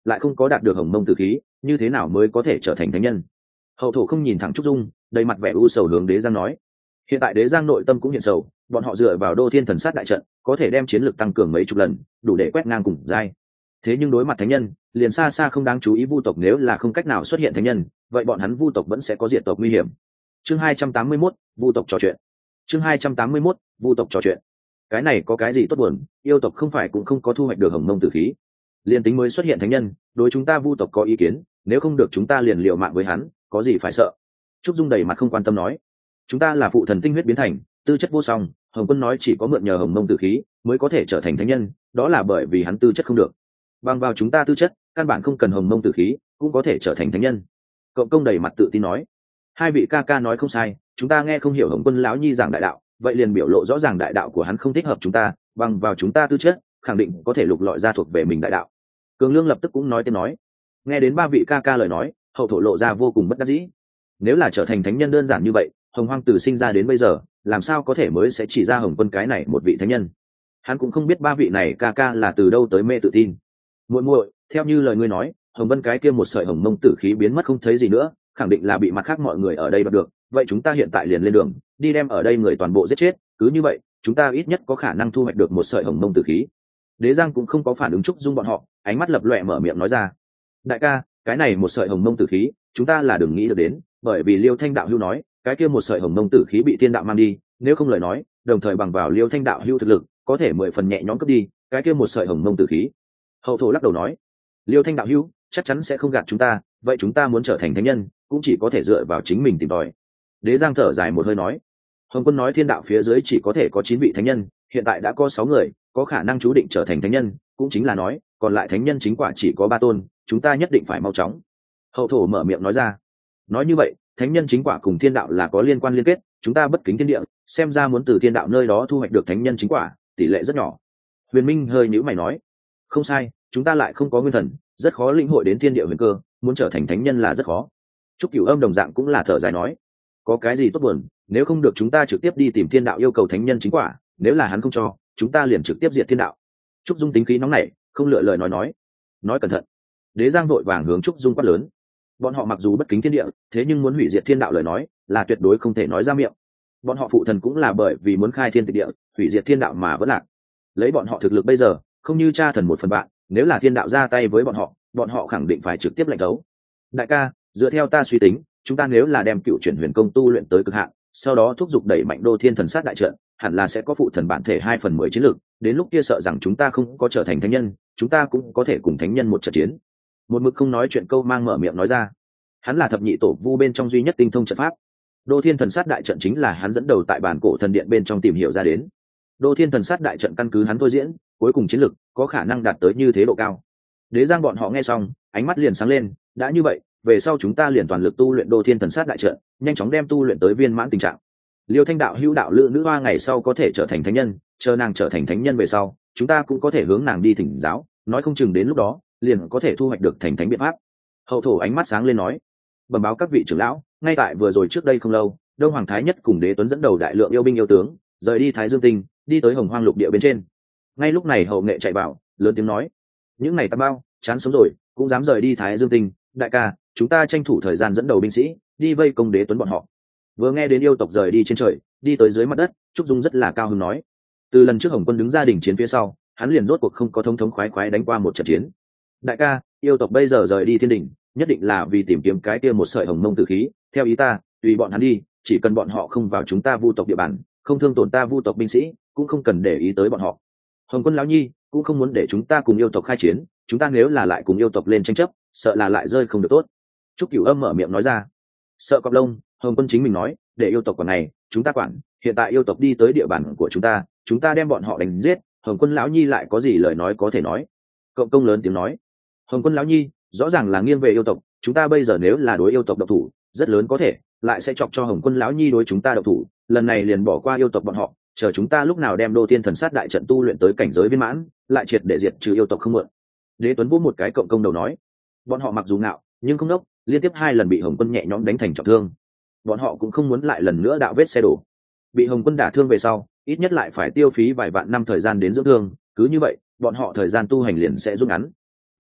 lại không có đạt được hồng mông tử khí, như thế nào mới có thể trở thành thánh nhân? Hậu thổ không nhìn thẳng Trúc Dung, đầy mặt vẻ u sầu hướng Đế Giang nói. Hiện tại Đế Giang nội tâm cũng hiện sầu, bọn họ dựa vào Đô Thiên Thần Sát đại trận, có thể đem chiến lực tăng cường mấy chục lần, đủ để quét ngang cùng giai. Thế nhưng đối mặt thánh nhân, liền xa xa không đáng chú ý. Vu tộc nếu là không cách nào xuất hiện thánh nhân, vậy bọn hắn Vu tộc vẫn sẽ có diệt tộc nguy hiểm. Chương 281, Vu tộc trò chuyện. Chương 281, Vu tộc trò chuyện. Cái này có cái gì tốt buồn, yêu tộc không phải cũng không có thu hoạch được hồng mông tử khí. Liên tính mới xuất hiện thánh nhân, đối chúng ta Vu tộc có ý kiến, nếu không được chúng ta liền liều mạng với hắn, có gì phải sợ? Trúc Dung đầy mặt không quan tâm nói, chúng ta là phụ thần tinh huyết biến thành, tư chất vô song, Hồng Quân nói chỉ có mượn nhờ hồng mông tử khí mới có thể trở thành thánh nhân, đó là bởi vì hắn tư chất không được. Bằng vào chúng ta tư chất, căn bản không cần hồng mông tử khí cũng có thể trở thành thánh nhân. Cộng công đầy mặt tự tin nói, hai vị ca ca nói không sai, chúng ta nghe không hiểu Hồng Quân lão nhi giảng đại đạo, vậy liền biểu lộ rõ ràng đại đạo của hắn không thích hợp chúng ta, bằng vào chúng ta tư chất khẳng định có thể lục lọi ra thuộc về mình đại đạo. Cường Lương lập tức cũng nói tiếng nói. Nghe đến ba vị ca ca lời nói, hậu thổ lộ ra vô cùng bất đắc dĩ. Nếu là trở thành thánh nhân đơn giản như vậy, Hồng Hoang từ sinh ra đến bây giờ làm sao có thể mới sẽ chỉ ra Hồng Quân cái này một vị thánh nhân? Hắn cũng không biết ba vị này ca ca là từ đâu tới mê tự tin. Muội muội, theo như lời ngươi nói, Hồng Vân cái kia một sợi hồng mông tử khí biến mất không thấy gì nữa, khẳng định là bị mặt khác mọi người ở đây bắt được. Vậy chúng ta hiện tại liền lên đường, đi đem ở đây người toàn bộ giết chết, cứ như vậy chúng ta ít nhất có khả năng thu hoạch được một sợi hồng mông tử khí. Đế Giang cũng không có phản ứng Trúc Dung bọn họ, ánh mắt lập loè mở miệng nói ra, đại ca, cái này một sợi hồng mông tử khí chúng ta là đừng nghĩ được đến, bởi vì Liêu Thanh đạo hưu nói cái kia một sợi hồng mông tử khí bị thiên đạo mang đi, nếu không lời nói đồng thời bằng vào Liêu Thanh đạo hưu thực lực có thể 10 phần nhẹ nhõm cướp đi cái kia một sợi hồng mông tử khí. Hậu thổ lắc đầu nói, Liêu Thanh đạo hưu chắc chắn sẽ không gạt chúng ta, vậy chúng ta muốn trở thành thánh nhân cũng chỉ có thể dựa vào chính mình tìm tòi. Đế Giang thở dài một hơi nói, Hồng Quân nói thiên đạo phía dưới chỉ có thể có 9 vị thánh nhân, hiện tại đã có 6 người có khả năng chú định trở thành thánh nhân, cũng chính là nói còn lại thánh nhân chính quả chỉ có 3 tôn, chúng ta nhất định phải mau chóng. Hậu thổ mở miệng nói ra, nói như vậy thánh nhân chính quả cùng thiên đạo là có liên quan liên kết, chúng ta bất kính thiên địa, xem ra muốn từ thiên đạo nơi đó thu hoạch được thánh nhân chính quả tỷ lệ rất nhỏ. Huyền Minh hơi nhíu mày nói, không sai, chúng ta lại không có nguyên thần, rất khó lĩnh hội đến thiên địa huyền cơ, muốn trở thành thánh nhân là rất khó. Trúc Cửu Âm đồng dạng cũng là thở dài nói, có cái gì tốt buồn, nếu không được chúng ta trực tiếp đi tìm thiên đạo yêu cầu thánh nhân chính quả, nếu là hắn không cho chúng ta liền trực tiếp diệt thiên đạo. Trúc Dung tính khí nóng nảy, không lựa lời nói cẩn thận. Đế Giang vội vàng hướng Trúc Dung quát lớn, bọn họ mặc dù bất kính thiên địa, thế nhưng muốn hủy diệt thiên đạo lời nói là tuyệt đối không thể nói ra miệng. Bọn họ phụ thần cũng là bởi vì muốn khai thiên tịch địa hủy diệt thiên đạo mà vẫn lạc. Lấy bọn họ thực lực bây giờ không như cha thần 1/3, nếu là thiên đạo ra tay với bọn họ khẳng định phải trực tiếp lệnh đấu. Đại ca, dựa theo ta suy tính, chúng ta nếu là đem cựu chuyển huyền công tu luyện tới cực hạn, sau đó thúc giục đẩy mạnh Đô Thiên Thần Sát đại trận, hẳn là sẽ có phụ thần bản thể 2/10 chiến lực, đến lúc kia sợ rằng chúng ta không có trở thành thánh nhân, chúng ta cũng có thể cùng thánh nhân một trận chiến. Một mực không nói chuyện câu mang mở miệng nói ra, hắn là thập nhị tổ vu bên trong duy nhất tinh thông trận pháp. Đô Thiên Thần Sát đại trận chính là hắn dẫn đầu tại bản cổ thần điện bên trong tìm hiểu ra đến. Đô Thiên Thần Sát đại trận căn cứ hắn thôi diễn, cuối cùng chiến lực có khả năng đạt tới như thế độ cao. Đế Giang bọn họ nghe xong ánh mắt liền sáng lên, đã như vậy về sau chúng ta liền toàn lực tu luyện Đô Thiên Thần Sát đại trận, nhanh chóng đem tu luyện tới viên mãn tình trạng. Liêu Thanh đạo hữu đạo lữ nữ hoa ngày sau có thể trở thành thánh nhân, chờ nàng trở thành thánh nhân về sau chúng ta cũng có thể hướng nàng đi thỉnh giáo, nói không chừng đến lúc đó liền có thể thu hoạch được thành thánh biện pháp. Hậu thổ ánh mắt sáng lên nói, bẩm báo các vị trưởng lão, ngay tại vừa rồi trước đây không lâu, Đông Hoàng Thái Nhất cùng Đế Tuấn dẫn đầu đại lượng yêu binh yêu tướng rời đi Thái Dương Tinh, đi tới Hồng Hoang lục địa bên trên. Ngay lúc này Hậu Nghệ chạy vào lớn tiếng nói, những này tà bao chán sống rồi cũng dám rời đi Thái Dương Tinh, đại ca chúng ta tranh thủ thời gian dẫn đầu binh sĩ đi vây công Đế Tuấn bọn họ. Vừa nghe đến yêu tộc rời đi trên trời đi tới dưới mặt đất, Trúc Dung rất là cao hứng nói, từ lần trước Hồng Quân đứng gia đình chiến phía sau hắn liền rốt cuộc không có thống khoái khoái đánh qua một trận chiến. Đại ca, yêu tộc bây giờ rời đi thiên đỉnh nhất định là vì tìm kiếm cái kia một sợi hồng mông tử khí, theo ý ta tùy bọn hắn đi, chỉ cần bọn họ không vào chúng ta Vu tộc địa bàn, không thương tổn ta Vu tộc binh sĩ, cũng không cần để ý tới bọn họ. Hồng Quân lão nhi cũng không muốn để chúng ta cùng yêu tộc khai chiến, chúng ta nếu là lại cùng yêu tộc lên tranh chấp sợ là lại rơi không được tốt. Trúc Cửu Âm mở miệng nói ra, sợ cọp lông, Hồng Quân chính mình nói để yêu tộc quản này chúng ta quản, hiện tại yêu tộc đi tới địa bàn của chúng ta đem bọn họ đánh giết, Hồng Quân lão nhi lại có gì lời nói có thể nói. Cộng công lớn tiếng nói, Hồng Quân lão nhi rõ ràng là nghiêng về yêu tộc, chúng ta bây giờ nếu là đối yêu tộc độc thủ rất lớn có thể lại sẽ chọc cho Hồng Quân lão nhi đối chúng ta độc thủ, lần này liền bỏ qua yêu tộc bọn họ, chờ chúng ta lúc nào đem Đô Thiên Thần Sát đại trận tu luyện tới cảnh giới viên mãn lại triệt để diệt trừ yêu tộc không mượn. Đế Tuấn vũ một cái cộng công đầu nói, bọn họ mặc dù ngạo nhưng không đốc, liên tiếp 2 lần bị Hồng Quân nhẹ nhõm đánh thành trọng thương, bọn họ cũng không muốn lại lần nữa đạo vết xe đổ. Bị Hồng Quân đả thương về sau ít nhất lại phải tiêu phí vài vạn năm thời gian đến dưỡng thương, cứ như vậy bọn họ thời gian tu hành liền sẽ rút ngắn.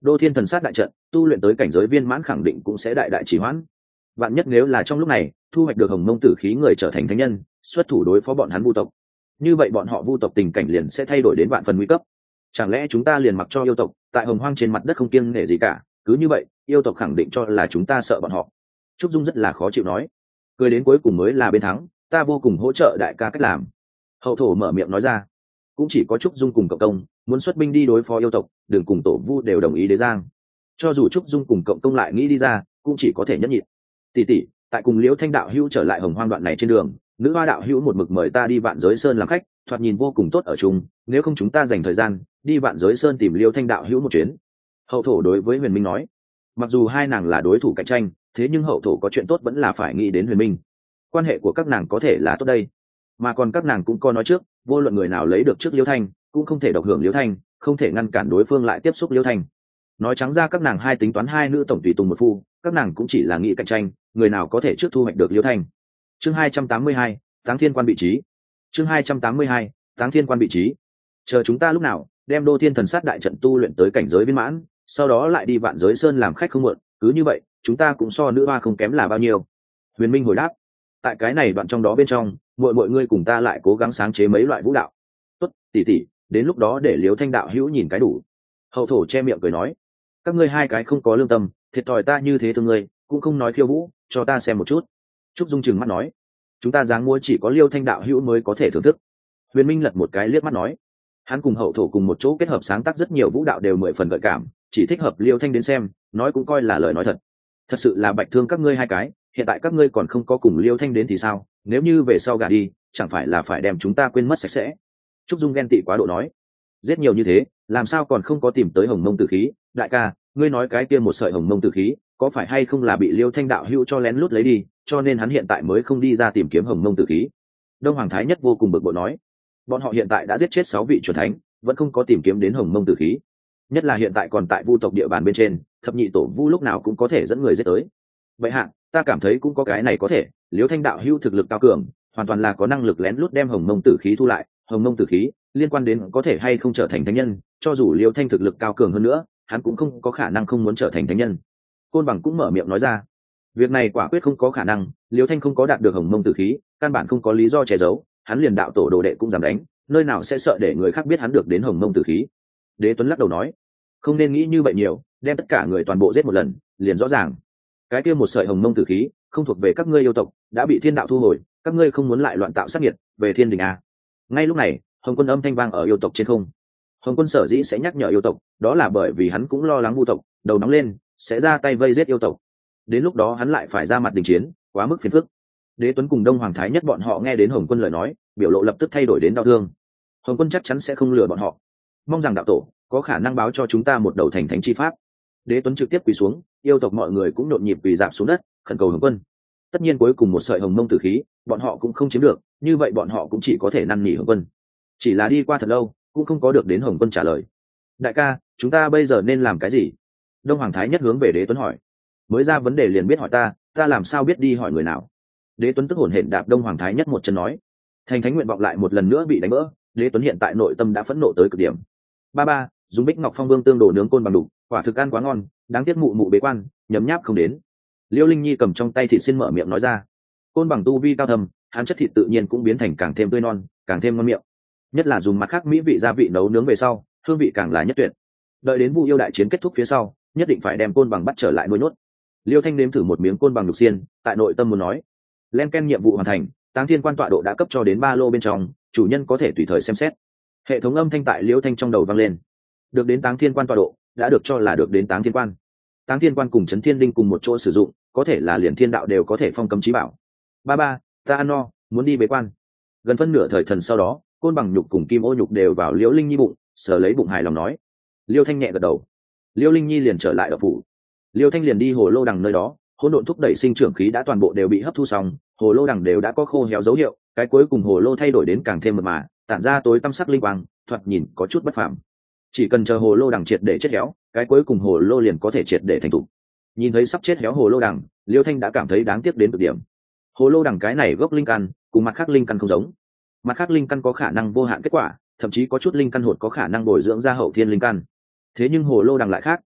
Đô Thiên Thần Sát đại trận tu luyện tới cảnh giới viên mãn khẳng định cũng sẽ đại đại trì hoãn. Vạn nhất nếu là trong lúc này thu hoạch được hồng mông tử khí người trở thành thánh nhân, xuất thủ đối phó bọn hắn vu tộc, như vậy bọn họ vu tộc tình cảnh liền sẽ thay đổi đến vạn phần nguy cấp. Chẳng lẽ chúng ta liền mặc cho yêu tộc tại hồng hoang trên mặt đất không kiêng nể gì cả, cứ như vậy yêu tộc khẳng định cho là chúng ta sợ bọn họ. Trúc Dung rất là khó chịu nói, cười đến cuối cùng mới là bên thắng, ta vô cùng hỗ trợ đại ca cách làm. Hậu thổ mở miệng nói ra, cũng chỉ có Trúc Dung cùng cộng công muốn xuất binh đi đối phó yêu tộc, đường cùng tổ vu đều đồng ý đế giang. Cho dù Trúc Dung cùng cộng công lại nghĩ đi ra, cũng chỉ có thể nhẫn nhịn. Tỷ tỷ, tại cùng Liễu Thanh đạo hữu trở lại hồng hoang đoạn này trên đường, nữ hoa đạo hữu một mực mời ta đi Vạn Giới Sơn làm khách, thoạt nhìn vô cùng tốt ở chung, nếu không chúng ta dành thời gian đi Vạn Giới Sơn tìm Liễu Thanh đạo hữu một chuyến. Hậu thổ đối với Huyền Minh nói, mặc dù hai nàng là đối thủ cạnh tranh, thế nhưng hậu thổ có chuyện tốt vẫn là phải nghĩ đến Huyền Minh. Quan hệ của các nàng có thể là tốt đây, mà còn các nàng cũng có nói trước, vô luận người nào lấy được trước Liễu Thanh cũng không thể độc hưởng Liễu Thanh, không thể ngăn cản đối phương lại tiếp xúc Liễu Thanh. Nói trắng ra các nàng hai tính toán hai nữ tổng tùy tùng một phu, các nàng cũng chỉ là nghĩ cạnh tranh, người nào có thể trước thu hoạch được Liễu Thanh. Chương 282, Táng Thiên Quan vị trí. Chương 282, Táng Thiên Quan vị trí. Chờ chúng ta lúc nào đem Đô Thiên Thần Sát đại trận tu luyện tới cảnh giới viên mãn, sau đó lại đi Vạn Giới Sơn làm khách không muộn, cứ như vậy, chúng ta cũng so nữ hoa không kém là bao nhiêu. Huyền Minh hồi đáp, tại cái này đoạn trong đó bên trong, mọi người cùng ta lại cố gắng sáng chế mấy loại vũ đạo. Tốt, tỷ tỷ, đến lúc đó để Liễu Thanh đạo hữu nhìn cái đủ. Hậu thổ che miệng cười nói, các ngươi hai cái không có lương tâm, thiệt thòi ta như thế thương ngươi, cũng không nói khiêu vũ, cho ta xem một chút. Trúc Dung trừng mắt nói, chúng ta dáng múa chỉ có Liêu Thanh đạo hữu mới có thể thưởng thức. Huyền Minh lật một cái liếc mắt nói, hắn cùng hậu thổ cùng một chỗ kết hợp sáng tác rất nhiều vũ đạo đều mười phần gợi cảm, chỉ thích hợp Liêu Thanh đến xem, nói cũng coi là lời nói thật. Thật sự là bạch thương các ngươi hai cái, hiện tại các ngươi còn không có cùng Liêu Thanh đến thì sao, nếu như về sau gả đi, chẳng phải là phải đem chúng ta quên mất sạch sẽ. Trúc Dung ghen tị quá độ nói, giết nhiều như thế, làm sao còn không có tìm tới hồng mông tử khí. Đại ca, ngươi nói cái kia một sợi hồng mông tử khí có phải hay không là bị Liêu Thanh đạo hữu cho lén lút lấy đi, cho nên hắn hiện tại mới không đi ra tìm kiếm hồng mông tử khí. Đông Hoàng Thái Nhất vô cùng bực bội nói, bọn họ hiện tại đã giết chết 6 vị chuẩn thánh, vẫn không có tìm kiếm đến hồng mông tử khí, nhất là hiện tại còn tại vu tộc địa bàn bên trên, thập nhị tổ vu lúc nào cũng có thể dẫn người giết tới. Vậy hạ, ta cảm thấy cũng có cái này có thể, Liêu Thanh đạo hữu thực lực cao cường, hoàn toàn là có năng lực lén lút đem hồng mông tử khí thu lại. Hồng mông tử khí liên quan đến có thể hay không trở thành thánh nhân, cho dù Liêu Thanh thực lực cao cường hơn nữa, hắn cũng không có khả năng không muốn trở thành thánh nhân. Côn Bằng cũng mở miệng nói ra, việc này quả quyết không có khả năng, Liêu Thanh không có đạt được hồng mông tử khí, căn bản không có lý do che giấu, hắn liền đạo tổ đồ đệ cũng dám đánh, nơi nào sẽ sợ để người khác biết hắn được đến hồng mông tử khí. Đế Tuấn lắc đầu nói, không nên nghĩ như vậy nhiều, đem tất cả người toàn bộ giết một lần liền rõ ràng. Cái kia một sợi hồng mông tử khí không thuộc về các ngươi yêu tộc, đã bị thiên đạo thu hồi, các ngươi không muốn lại loạn tạo sát nhiệt, về thiên đình a. Ngay lúc này Hồng Quân âm thanh vang ở yêu tộc trên không. Hồng Quân sở dĩ sẽ nhắc nhở yêu tộc, đó là bởi vì hắn cũng lo lắng vu tộc đầu nóng lên sẽ ra tay vây giết yêu tộc, đến lúc đó hắn lại phải ra mặt đình chiến, quá mức phiền phức. Đế Tuấn cùng Đông Hoàng Thái Nhất bọn họ nghe đến Hồng Quân lời nói, biểu lộ lập tức thay đổi đến đau thương. Hồng Quân chắc chắn sẽ không lừa bọn họ, mong rằng đạo tổ có khả năng báo cho chúng ta một đầu thành thánh chi pháp. Đế Tuấn trực tiếp quỳ xuống, yêu tộc mọi người cũng nhộn nhịp quỳ rạp xuống đất khẩn cầu Hồng Quân. Tất nhiên cuối cùng một sợi hồng mông tử khí bọn họ cũng không chiếm được, như vậy bọn họ cũng chỉ có thể năn nỉ Hồng Quân. Chỉ là đi qua thật lâu cũng không có được đến Hồng Quân trả lời. Đại ca, chúng ta bây giờ nên làm cái gì? Đông Hoàng Thái Nhất hướng về Đế Tuấn hỏi. Mới ra vấn đề liền biết hỏi ta làm sao biết đi hỏi người nào? Đế Tuấn tức hổn hển đạp Đông Hoàng Thái Nhất một chân nói. Thành thánh nguyện vọng lại một lần nữa bị đánh vỡ, Đế Tuấn hiện tại nội tâm đã phẫn nộ tới cực điểm. Ba dùng Bích Ngọc Phong Vương tương đồ nướng côn bằng đủ, quả thực ăn quá ngon, đáng tiếc mụ bế quan nhấm nháp không đến. Liêu Linh Nhi cầm trong tay thịt xin mở miệng nói ra. Côn bằng tu vi cao thầm, hắn chất thịt tự nhiên cũng biến thành càng thêm tươi non, càng thêm ngon miệng. Nhất là dùng mặt khác mỹ vị gia vị nấu nướng về sau, hương vị càng là nhất tuyệt. Đợi đến Vu yêu đại chiến kết thúc phía sau, nhất định phải đem côn bằng bắt trở lại nuôi nhốt. Liêu Thanh nếm thử một miếng côn bằng lục xiên, tại nội tâm muốn nói, len ken nhiệm vụ hoàn thành, Táng Thiên Quan tọa độ đã cấp cho đến ba lô bên trong, chủ nhân có thể tùy thời xem xét. Hệ thống âm thanh tại Liêu Thanh trong đầu vang lên. Được đến Táng Thiên Quan tọa độ, đã được cho là được đến Táng Thiên Quan. Táng Thiên Quan cùng Chấn Thiên Linh cùng một chỗ sử dụng, có thể là liền thiên đạo đều có thể phong cấm chí bảo. Ba, ta ăn no, muốn đi bế quan. Gần phân nửa thời thần sau đó, côn bằng nhục cùng kim ô nhục đều vào Liễu Linh Nhi bụng, sờ lấy bụng hài lòng nói. Liêu Thanh nhẹ gật đầu. Liễu Linh Nhi liền trở lại ở phủ. Liêu Thanh liền đi hồ lô đằng nơi đó, hỗn độn thúc đẩy sinh trưởng khí đã toàn bộ đều bị hấp thu xong, hồ lô đằng đều đã có khô héo dấu hiệu, cái cuối cùng hồ lô thay đổi đến càng thêm mượt mà, tản ra tối tăm sắc linh quang, thoạt nhìn có chút bất phàm. Chỉ cần chờ hồ lô đằng triệt để chết héo, cái cuối cùng hồ lô liền có thể triệt để thành thục. Nhìn thấy sắp chết héo hồ lô đằng, Liêu Thanh đã cảm thấy đáng tiếc đến cực điểm. Hồ lô đằng cái này gốc linh căn cùng mặt khác linh căn không giống, mặt khác linh căn có khả năng vô hạn kết quả, thậm chí có chút linh căn hột có khả năng bồi dưỡng ra hậu thiên linh căn. Thế nhưng hồ lô đằng lại khác,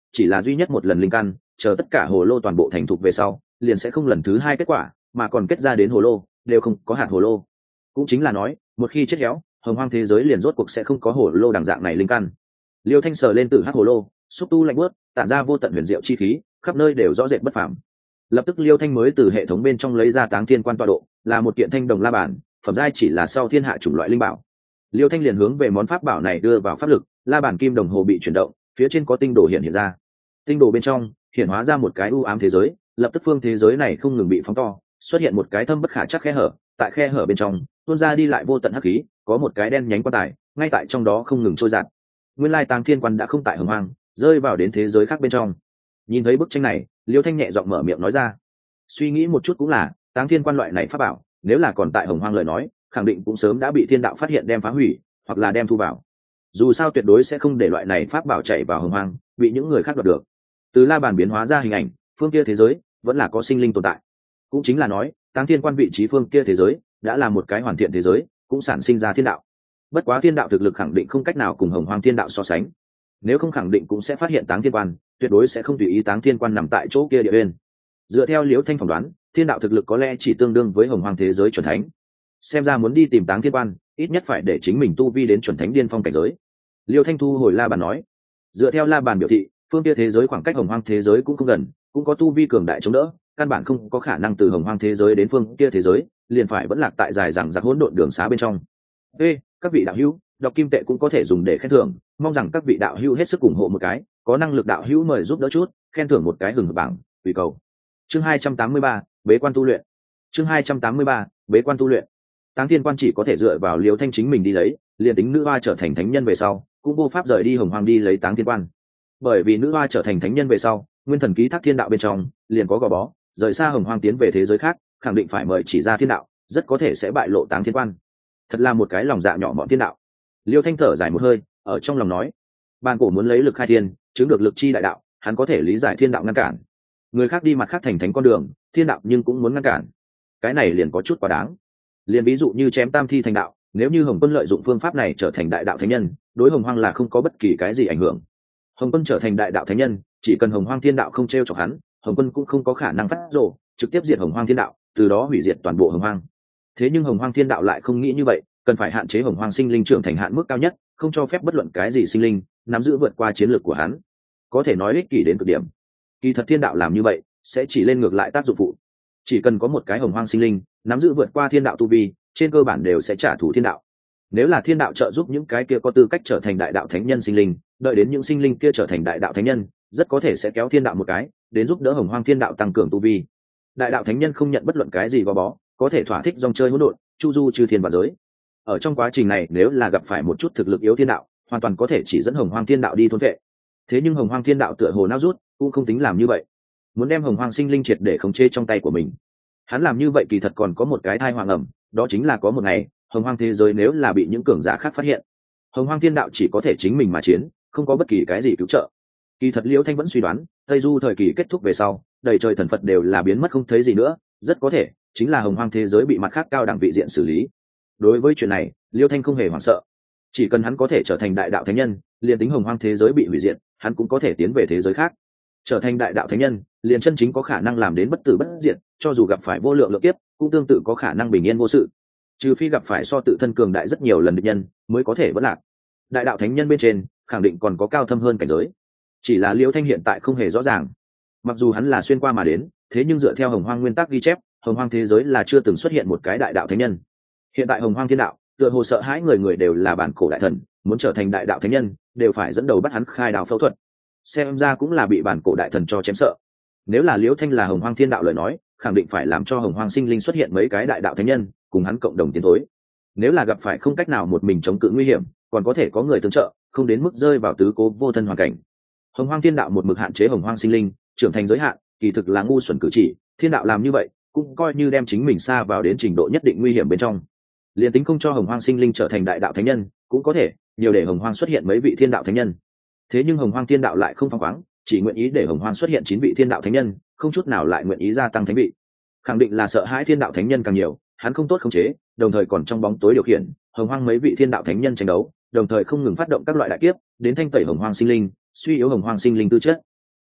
chỉ là duy nhất một lần linh căn, chờ tất cả hồ lô toàn bộ thành thục về sau liền sẽ không lần thứ hai kết quả, mà còn kết ra đến hồ lô đều không có hạt hồ lô. Cũng chính là nói một khi chết héo, hồng hoang thế giới liền rốt cuộc sẽ không có hồ lô đẳng dạng này linh căn. Liêu Thanh sờ lên tử hắc hồ lô, xúc tu lạnh bớt, tản ra vô tận huyền diệu chi khí, khắp nơi đều rõ rệt bất phàm. Lập tức Liêu Thanh mới từ hệ thống bên trong lấy ra Táng Thiên Quan tọa độ, là một kiện thanh đồng la bàn, phẩm giai chỉ là sau thiên hạ chủng loại linh bảo. Liêu Thanh liền hướng về món pháp bảo này đưa vào pháp lực, la bàn kim đồng hồ bị chuyển động, phía trên có tinh đồ hiện ra. Tinh đồ bên trong hiện hóa ra một cái u ám thế giới, lập tức phương thế giới này không ngừng bị phóng to, xuất hiện một cái thâm bất khả chắc khe hở, tại khe hở bên trong tuôn ra đi lại vô tận hắc khí, có một cái đen nhánh quan tài ngay tại trong đó không ngừng trôi giạt. Nguyên lai Táng Thiên Quan đã không tại hồng hoang, rơi vào đến thế giới khác bên trong. Nhìn thấy bức tranh này, Liêu Thanh nhẹ giọng mở miệng nói ra. Suy nghĩ một chút cũng là, Táng Thiên Quan loại này pháp bảo, nếu là còn tại hồng hoang lời nói, khẳng định cũng sớm đã bị thiên đạo phát hiện đem phá hủy, hoặc là đem thu vào. Dù sao tuyệt đối sẽ không để loại này pháp bảo chạy vào hồng hoang, bị những người khác đoạt được. Từ la bàn biến hóa ra hình ảnh, phương kia thế giới vẫn là có sinh linh tồn tại. Cũng chính là nói, Táng Thiên Quan vị trí phương kia thế giới đã là một cái hoàn thiện thế giới, cũng sản sinh ra thiên đạo. Bất quá thiên đạo thực lực khẳng định không cách nào cùng hồng hoang thiên đạo so sánh. Nếu không khẳng định cũng sẽ phát hiện Táng Thiên Quan, tuyệt đối sẽ không tùy ý Táng Thiên Quan nằm tại chỗ kia địa bên. Dựa theo Liễu Thanh phỏng đoán, thiên đạo thực lực có lẽ chỉ tương đương với hồng hoang thế giới chuẩn thánh. Xem ra muốn đi tìm Táng Thiên Quan, ít nhất phải để chính mình tu vi đến chuẩn thánh điên phong cảnh giới. Liêu Thanh thu hồi la bàn nói, dựa theo la bàn biểu thị, phương kia thế giới khoảng cách hồng hoang thế giới cũng không gần, cũng có tu vi cường đại chống đỡ, căn bản không có khả năng từ hồng hoang thế giới đến phương kia thế giới, liền phải vẫn lạc tại dài rằng giặc hỗn độn đường xá bên trong. Ê, các vị đạo hữu, đọc kim tệ cũng có thể dùng để khen thưởng, mong rằng các vị đạo hữu hết sức ủng hộ một cái, có năng lực đạo hữu mời giúp đỡ chút, khen thưởng một cái hừng hực bảng, tùy cầu. Chương 283, bế quan tu luyện. Chương 283, bế quan tu luyện. Táng Thiên Quan chỉ có thể dựa vào Liêu Thanh chính mình đi lấy, liền tính nữ hoa trở thành thánh nhân về sau, cũng vô pháp rời đi hồng hoang đi lấy Táng Thiên Quan. Bởi vì nữ hoa trở thành thánh nhân về sau, nguyên thần ký thác thiên đạo bên trong liền có gò bó, rời xa hồng hoang tiến về thế giới khác, khẳng định phải mời chỉ ra thiên đạo, rất có thể sẽ bại lộ Táng Thiên Quan. Thật là một cái lòng dạ nhỏ mọn thiên đạo. Liêu Thanh thở dài một hơi, ở trong lòng nói, bàn cổ muốn lấy lực khai thiên, chứng được lực chi đại đạo, hắn có thể lý giải thiên đạo ngăn cản. Người khác đi mặt khác thành thánh con đường, thiên đạo nhưng cũng muốn ngăn cản. Cái này liền có chút quá đáng. Liền ví dụ như chém tam thi thành đạo, nếu như Hồng Quân lợi dụng phương pháp này trở thành đại đạo thánh nhân, đối hồng hoang là không có bất kỳ cái gì ảnh hưởng. Hồng Quân trở thành đại đạo thánh nhân, chỉ cần hồng hoang thiên đạo không treo chọc hắn, Hồng Quân cũng không có khả năng phát rồ, trực tiếp diệt hồng hoang thiên đạo, từ đó hủy diệt toàn bộ hồng hoang. Thế nhưng hồng hoang thiên đạo lại không nghĩ như vậy, cần phải hạn chế hồng hoang sinh linh trưởng thành hạn mức cao nhất, không cho phép bất luận cái gì sinh linh nắm giữ vượt qua chiến lược của hắn. Có thể nói ích kỷ đến cực điểm. Kỳ thật thiên đạo làm như vậy sẽ chỉ lên ngược lại tác dụng phụ. Chỉ cần có một cái hồng hoang sinh linh nắm giữ vượt qua thiên đạo tu vi, trên cơ bản đều sẽ trả thù thiên đạo. Nếu là thiên đạo trợ giúp những cái kia có tư cách trở thành đại đạo thánh nhân sinh linh, đợi đến những sinh linh kia trở thành đại đạo thánh nhân, rất có thể sẽ kéo thiên đạo một cái, đến giúp đỡ hồng hoang thiên đạo tăng cường tu vi. Đại đạo thánh nhân không nhận bất luận cái gì gò bó, có thể thỏa thích dòng chơi hỗn độn, chu du chư thiên và giới. Ở trong quá trình này, nếu là gặp phải một chút thực lực yếu thiên đạo, hoàn toàn có thể chỉ dẫn hồng hoang thiên đạo đi thôn vệ. Thế nhưng hồng hoang thiên đạo tựa hồ nao rút, cũng không tính làm như vậy, muốn đem hồng hoang sinh linh triệt để khống chế trong tay của mình. Hắn làm như vậy kỳ thật còn có một cái thai hoàng ẩm, đó chính là có một ngày hồng hoang thế giới nếu là bị những cường giả khác phát hiện, hồng hoang thiên đạo chỉ có thể chính mình mà chiến, không có bất kỳ cái gì cứu trợ. Kỳ thật Liễu Thanh vẫn suy đoán, Tây Du thời kỳ kết thúc về sau, đầy trời thần Phật đều là biến mất không thấy gì nữa, rất có thể chính là hồng hoang thế giới bị mặt khác cao đẳng vị diện xử lý. Đối với chuyện này, Liễu Thanh không hề hoảng sợ, chỉ cần hắn có thể trở thành đại đạo thánh nhân, liền tính hồng hoang thế giới bị hủy diệt, hắn cũng có thể tiến về thế giới khác. Trở thành đại đạo thánh nhân, liền chân chính có khả năng làm đến bất tử bất diệt, cho dù gặp phải vô lượng lượng kiếp, cũng tương tự có khả năng bình yên vô sự. Trừ phi gặp phải so tự thân cường đại rất nhiều lần địch nhân, mới có thể vẫn lạc. Đại đạo thánh nhân bên trên, khẳng định còn có cao thâm hơn cảnh giới. Chỉ là Liễu Thanh hiện tại không hề rõ ràng. Mặc dù hắn là xuyên qua mà đến, thế nhưng dựa theo hồng hoang nguyên tắc ghi chép, hồng hoang thế giới là chưa từng xuất hiện một cái đại đạo thánh nhân. Hiện tại hồng hoang thiên đạo, tựa hồ sợ hãi người người đều là bản cổ đại thần, muốn trở thành đại đạo thánh nhân, đều phải dẫn đầu bắt hắn khai đào phẫu thuật. Xem ra cũng là bị bản cổ đại thần cho chém sợ. Nếu là Liễu Thanh là hồng hoang thiên đạo lời nói, khẳng định phải làm cho hồng hoang sinh linh xuất hiện mấy cái đại đạo thánh nhân, cùng hắn cộng đồng tiến thối. Nếu là gặp phải không cách nào một mình chống cự nguy hiểm, còn có thể có người tương trợ, không đến mức rơi vào tứ cố vô thân hoàn cảnh. Hồng hoang thiên đạo một mực hạn chế hồng hoang sinh linh trưởng thành giới hạn, kỳ thực là ngu xuẩn cử chỉ. Thiên đạo làm như vậy cũng coi như đem chính mình xa vào đến trình độ nhất định nguy hiểm bên trong. Liên tính không cho hồng hoang sinh linh trở thành đại đạo thánh nhân, cũng có thể nhiều để hồng hoang xuất hiện mấy vị thiên đạo thánh nhân. Thế nhưng hồng hoang thiên đạo lại không phăng khoáng, chỉ nguyện ý để hồng hoang xuất hiện 9 vị thiên đạo thánh nhân, không chút nào lại nguyện ý gia tăng thánh vị. Khẳng định là sợ hãi thiên đạo thánh nhân càng nhiều, hắn không tốt khống chế, đồng thời còn trong bóng tối điều khiển hồng hoang mấy vị thiên đạo thánh nhân tranh đấu, đồng thời không ngừng phát động các loại đại kiếp đến thanh tẩy hồng hoang sinh linh, suy yếu hồng hoang sinh linh tư chất.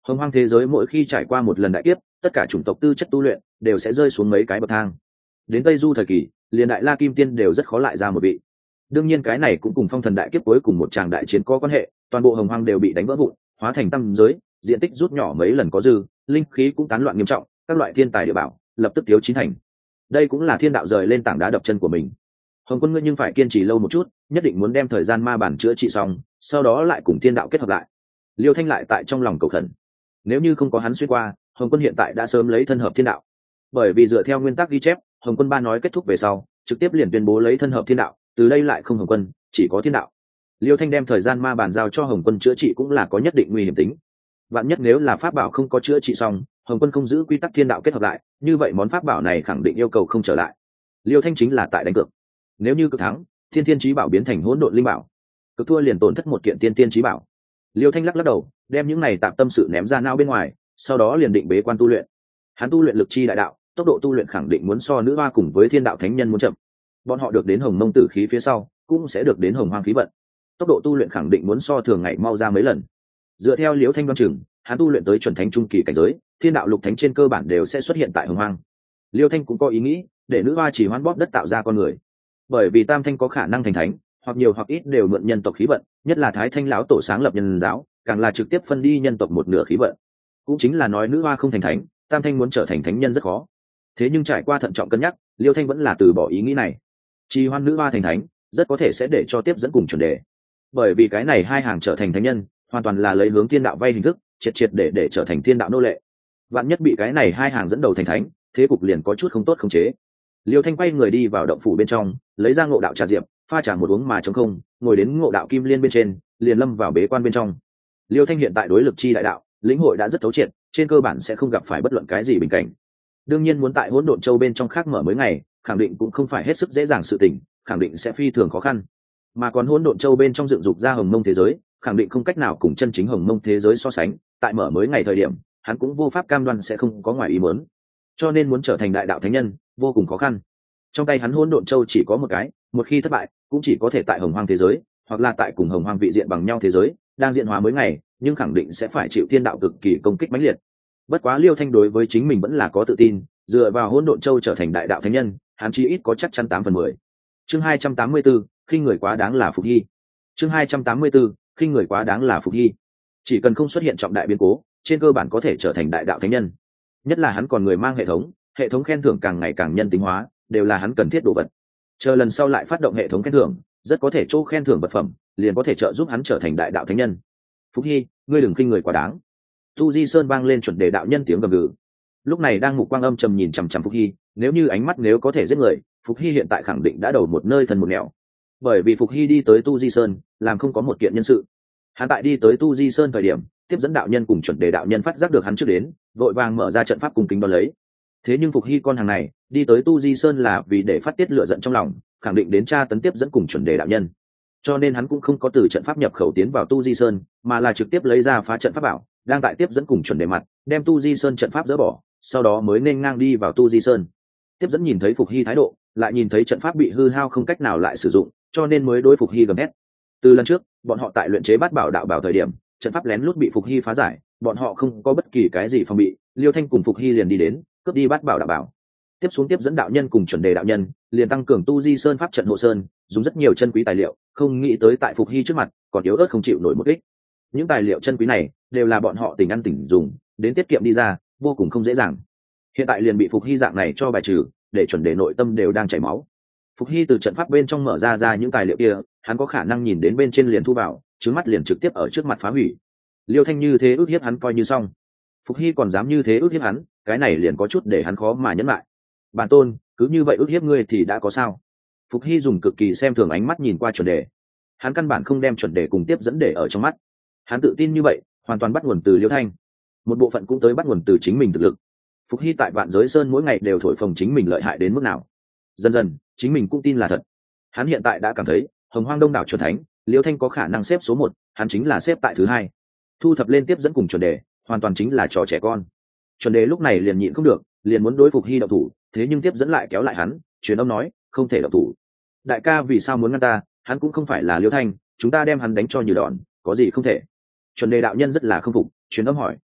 Hồng hoang thế giới mỗi khi trải qua một lần đại kiếp, tất cả chủng tộc tư chất tu luyện đều sẽ rơi xuống mấy cái bậc thang. Đến Tây Du thời kỳ, liền đại la kim tiên đều rất khó lại ra một vị. Đương nhiên cái này cũng cùng phong thần đại kiếp cuối cùng một tràng đại chiến có quan hệ, toàn bộ hồng hoang đều bị đánh vỡ vụn, hóa thành tăm giới, diện tích rút nhỏ mấy lần có dư, linh khí cũng tán loạn nghiêm trọng, các loại thiên tài địa bảo lập tức thiếu chín thành. Đây cũng là thiên đạo rời lên tảng đá đập chân của mình. Hồng Quân ngươi nhưng phải kiên trì lâu một chút, nhất định muốn đem thời gian ma bản chữa trị xong, sau đó lại cùng thiên đạo kết hợp lại. Liêu Thanh lại tại trong lòng cầu khẩn. Nếu như không có hắn xuyên qua, Hồng Quân hiện tại đã sớm lấy thân hợp thiên đạo. Bởi vì dựa theo nguyên tắc ghi chép, Hồng Quân ba nói kết thúc về sau, trực tiếp liền tuyên bố lấy thân hợp thiên đạo, từ đây lại không Hồng Quân, chỉ có thiên đạo. Liêu Thanh đem thời gian ma bản giao cho Hồng Quân chữa trị cũng là có nhất định nguy hiểm tính. Vạn nhất nếu là pháp bảo không có chữa trị xong, Hồng Quân không giữ quy tắc thiên đạo kết hợp lại, như vậy món pháp bảo này khẳng định yêu cầu không trở lại. Liêu Thanh chính là tại đánh cược. Nếu như cực thắng, thiên thiên chí bảo biến thành hỗn độn linh bảo, cực thua liền tổn thất một kiện tiên tiên chí bảo. Liêu Thanh lắc lắc đầu, đem những này tạm tâm sự ném ra não bên ngoài, sau đó liền định bế quan tu luyện. Hắn tu luyện lực chi đại đạo, tốc độ tu luyện khẳng định muốn so nữ hoa cùng với thiên đạo thánh nhân muốn chậm. Bọn họ được đến hồng mông tử khí phía sau, cũng sẽ được đến hồng hoang khí vận. Tốc độ tu luyện khẳng định muốn so thường ngày mau ra mấy lần. Dựa theo Liêu Thanh đoán chừng, hắn tu luyện tới chuẩn thánh trung kỳ cảnh giới, thiên đạo lục thánh trên cơ bản đều sẽ xuất hiện tại hồng hoang. Liêu Thanh cũng có ý nghĩ để nữ hoa chỉ hoán bóp đất tạo ra con người, bởi vì tam thanh có khả năng thành thánh, hoặc nhiều hoặc ít đều mượn nhân tộc khí vận, nhất là thái thanh lão tổ sáng lập nhân giáo, càng là trực tiếp phân đi nhân tộc một nửa khí vận. Cũng chính là nói nữ hoa không thành thánh, tam thanh muốn trở thành thánh nhân rất khó. Thế nhưng trải qua thận trọng cân nhắc, Liêu Thanh vẫn là từ bỏ ý nghĩ này. Trì hoãn nữ hoa thành thánh rất có thể sẽ để cho tiếp dẫn cùng chuẩn đề, bởi vì cái này hai hàng trở thành thánh nhân hoàn toàn là lấy hướng thiên đạo vay hình thức, triệt triệt để trở thành thiên đạo nô lệ. Vạn nhất bị cái này hai hàng dẫn đầu thành thánh, thế cục liền có chút không tốt khống chế. Liêu Thanh quay người đi vào động phủ bên trong, lấy ra ngộ đạo trà diệp, pha trà một uống mà trống không, ngồi đến ngộ đạo kim liên bên trên, liền lâm vào bế quan bên trong. Liêu Thanh hiện tại đối lực chi đại đạo, lĩnh hội đã rất thấu triệt, trên cơ bản sẽ không gặp phải bất luận cái gì bình cảnh. Đương nhiên muốn tại hỗn độn châu bên trong khác mở mới ngày, khẳng định cũng không phải hết sức dễ dàng sự tình, khẳng định sẽ phi thường khó khăn. Mà còn hỗn độn châu bên trong dựng dục ra hồng mông thế giới, khẳng định không cách nào cùng chân chính hồng mông thế giới so sánh, tại mở mới ngày thời điểm, hắn cũng vô pháp cam đoan sẽ không có ngoài ý muốn. Cho nên muốn trở thành đại đạo thánh nhân, vô cùng khó khăn. Trong tay hắn hỗn độn châu chỉ có một cái, một khi thất bại, cũng chỉ có thể tại hồng hoang thế giới, hoặc là tại cùng hồng hoang vị diện bằng nhau thế giới, đang diện hóa mới ngày, nhưng khẳng định sẽ phải chịu thiên đạo cực kỳ công kích mãnh liệt. Bất quá Liêu Thanh đối với chính mình vẫn là có tự tin, dựa vào hỗn độn châu trở thành đại đạo thánh nhân, hắn chí ít có chắc chắn 8/10. Chương 284, khi người quá đáng là Phục Hy. Chương 284, khi người quá đáng là Phục Hy. Chỉ cần không xuất hiện trọng đại biến cố, trên cơ bản có thể trở thành đại đạo thánh nhân. Nhất là hắn còn người mang hệ thống khen thưởng càng ngày càng nhân tính hóa, đều là hắn cần thiết đồ vật. Chờ lần sau lại phát động hệ thống khen thưởng, rất có thể chỗ khen thưởng vật phẩm liền có thể trợ giúp hắn trở thành đại đạo thánh nhân. Phục Hy, ngươi đừng khinh người quá đáng. Tu Di Sơn vang lên chuẩn đề đạo nhân tiếng gầm gừ. Lúc này đang mục quang âm trầm nhìn chằm chằm Phục Hy, nếu như ánh mắt nếu có thể giết người, Phục Hy hiện tại khẳng định đã đầu một nơi thần một nẻo. Bởi vì Phục Hy đi tới Tu Di Sơn, làm không có một kiện nhân sự. Hắn tại đi tới Tu Di Sơn thời điểm, tiếp dẫn đạo nhân cùng chuẩn đề đạo nhân phát giác được hắn trước đến, vội vàng mở ra trận pháp cùng kính đón lấy. Thế nhưng Phục Hy con hàng này đi tới Tu Di Sơn là vì để phát tiết lửa giận trong lòng, khẳng định đến tra tấn tiếp dẫn cùng chuẩn đề đạo nhân, cho nên hắn cũng không có từ trận pháp nhập khẩu tiến vào Tu Di Sơn, mà là trực tiếp lấy ra phá trận pháp bảo, đang tại tiếp dẫn cùng chuẩn đề mặt đem Tu Di Sơn trận pháp dỡ bỏ, sau đó mới nên ngang đi vào Tu Di Sơn. Tiếp dẫn nhìn thấy Phục Hy thái độ, lại nhìn thấy trận pháp bị hư hao không cách nào lại sử dụng, cho nên mới đối Phục Hy gầm hét. Từ lần trước bọn họ tại luyện chế bát bảo đạo bảo thời điểm, trận pháp lén lút bị Phục Hy phá giải, bọn họ không có bất kỳ cái gì phòng bị, Liêu Thanh cùng Phục Hy liền đi đến cướp đi bát bảo đạo bảo. Tiếp xuống tiếp dẫn đạo nhân cùng chuẩn đề đạo nhân liền tăng cường Tu Di Sơn pháp trận hộ sơn, dùng rất nhiều chân quý tài liệu, không nghĩ tới tại Phục Hy trước mặt còn yếu ớt không chịu nổi một kích. Những tài liệu chân quý này đều là bọn họ tình ăn tình dùng, đến tiết kiệm đi ra, vô cùng không dễ dàng. Hiện tại liền bị Phục Hy dạng này cho bài trừ, để chuẩn đề nội tâm đều đang chảy máu. Phục Hy từ trận pháp bên trong mở ra những tài liệu kia, hắn có khả năng nhìn đến bên trên liền thu vào, trứng mắt liền trực tiếp ở trước mặt phá hủy. Liêu Thanh như thế ước hiếp hắn coi như xong, Phục Hy còn dám như thế ước hiếp hắn, cái này liền có chút để hắn khó mà nhẫn lại. Bản tôn, cứ như vậy ước hiếp ngươi thì đã có sao? Phục Hy dùng cực kỳ xem thường ánh mắt nhìn qua chuẩn đề, hắn căn bản không đem chuẩn đề cùng tiếp dẫn để ở trong mắt. Hắn tự tin như vậy hoàn toàn bắt nguồn từ Liêu Thanh, một bộ phận cũng tới bắt nguồn từ chính mình thực lực. Phục Hy tại Vạn Giới Sơn mỗi ngày đều thổi phồng chính mình lợi hại đến mức nào, dần dần chính mình cũng tin là thật. Hắn hiện tại đã cảm thấy hồng hoang đông đảo chuẩn thánh, Liêu Thanh có khả năng xếp số 1, hắn chính là xếp tại thứ 2. Thu thập lên tiếp dẫn cùng chuẩn đề hoàn toàn chính là trò trẻ con. Chuẩn đề lúc này liền nhịn không được, liền muốn đối Phục Hy động thủ, thế nhưng tiếp dẫn lại kéo lại hắn, truyền âm nói không thể động thủ. Đại ca vì sao muốn ngăn ta, hắn cũng không phải là Liêu Thanh, chúng ta đem hắn đánh cho như đòn, có gì không thể. Chuẩn đề đạo nhân rất là không phục, truyền âm hỏi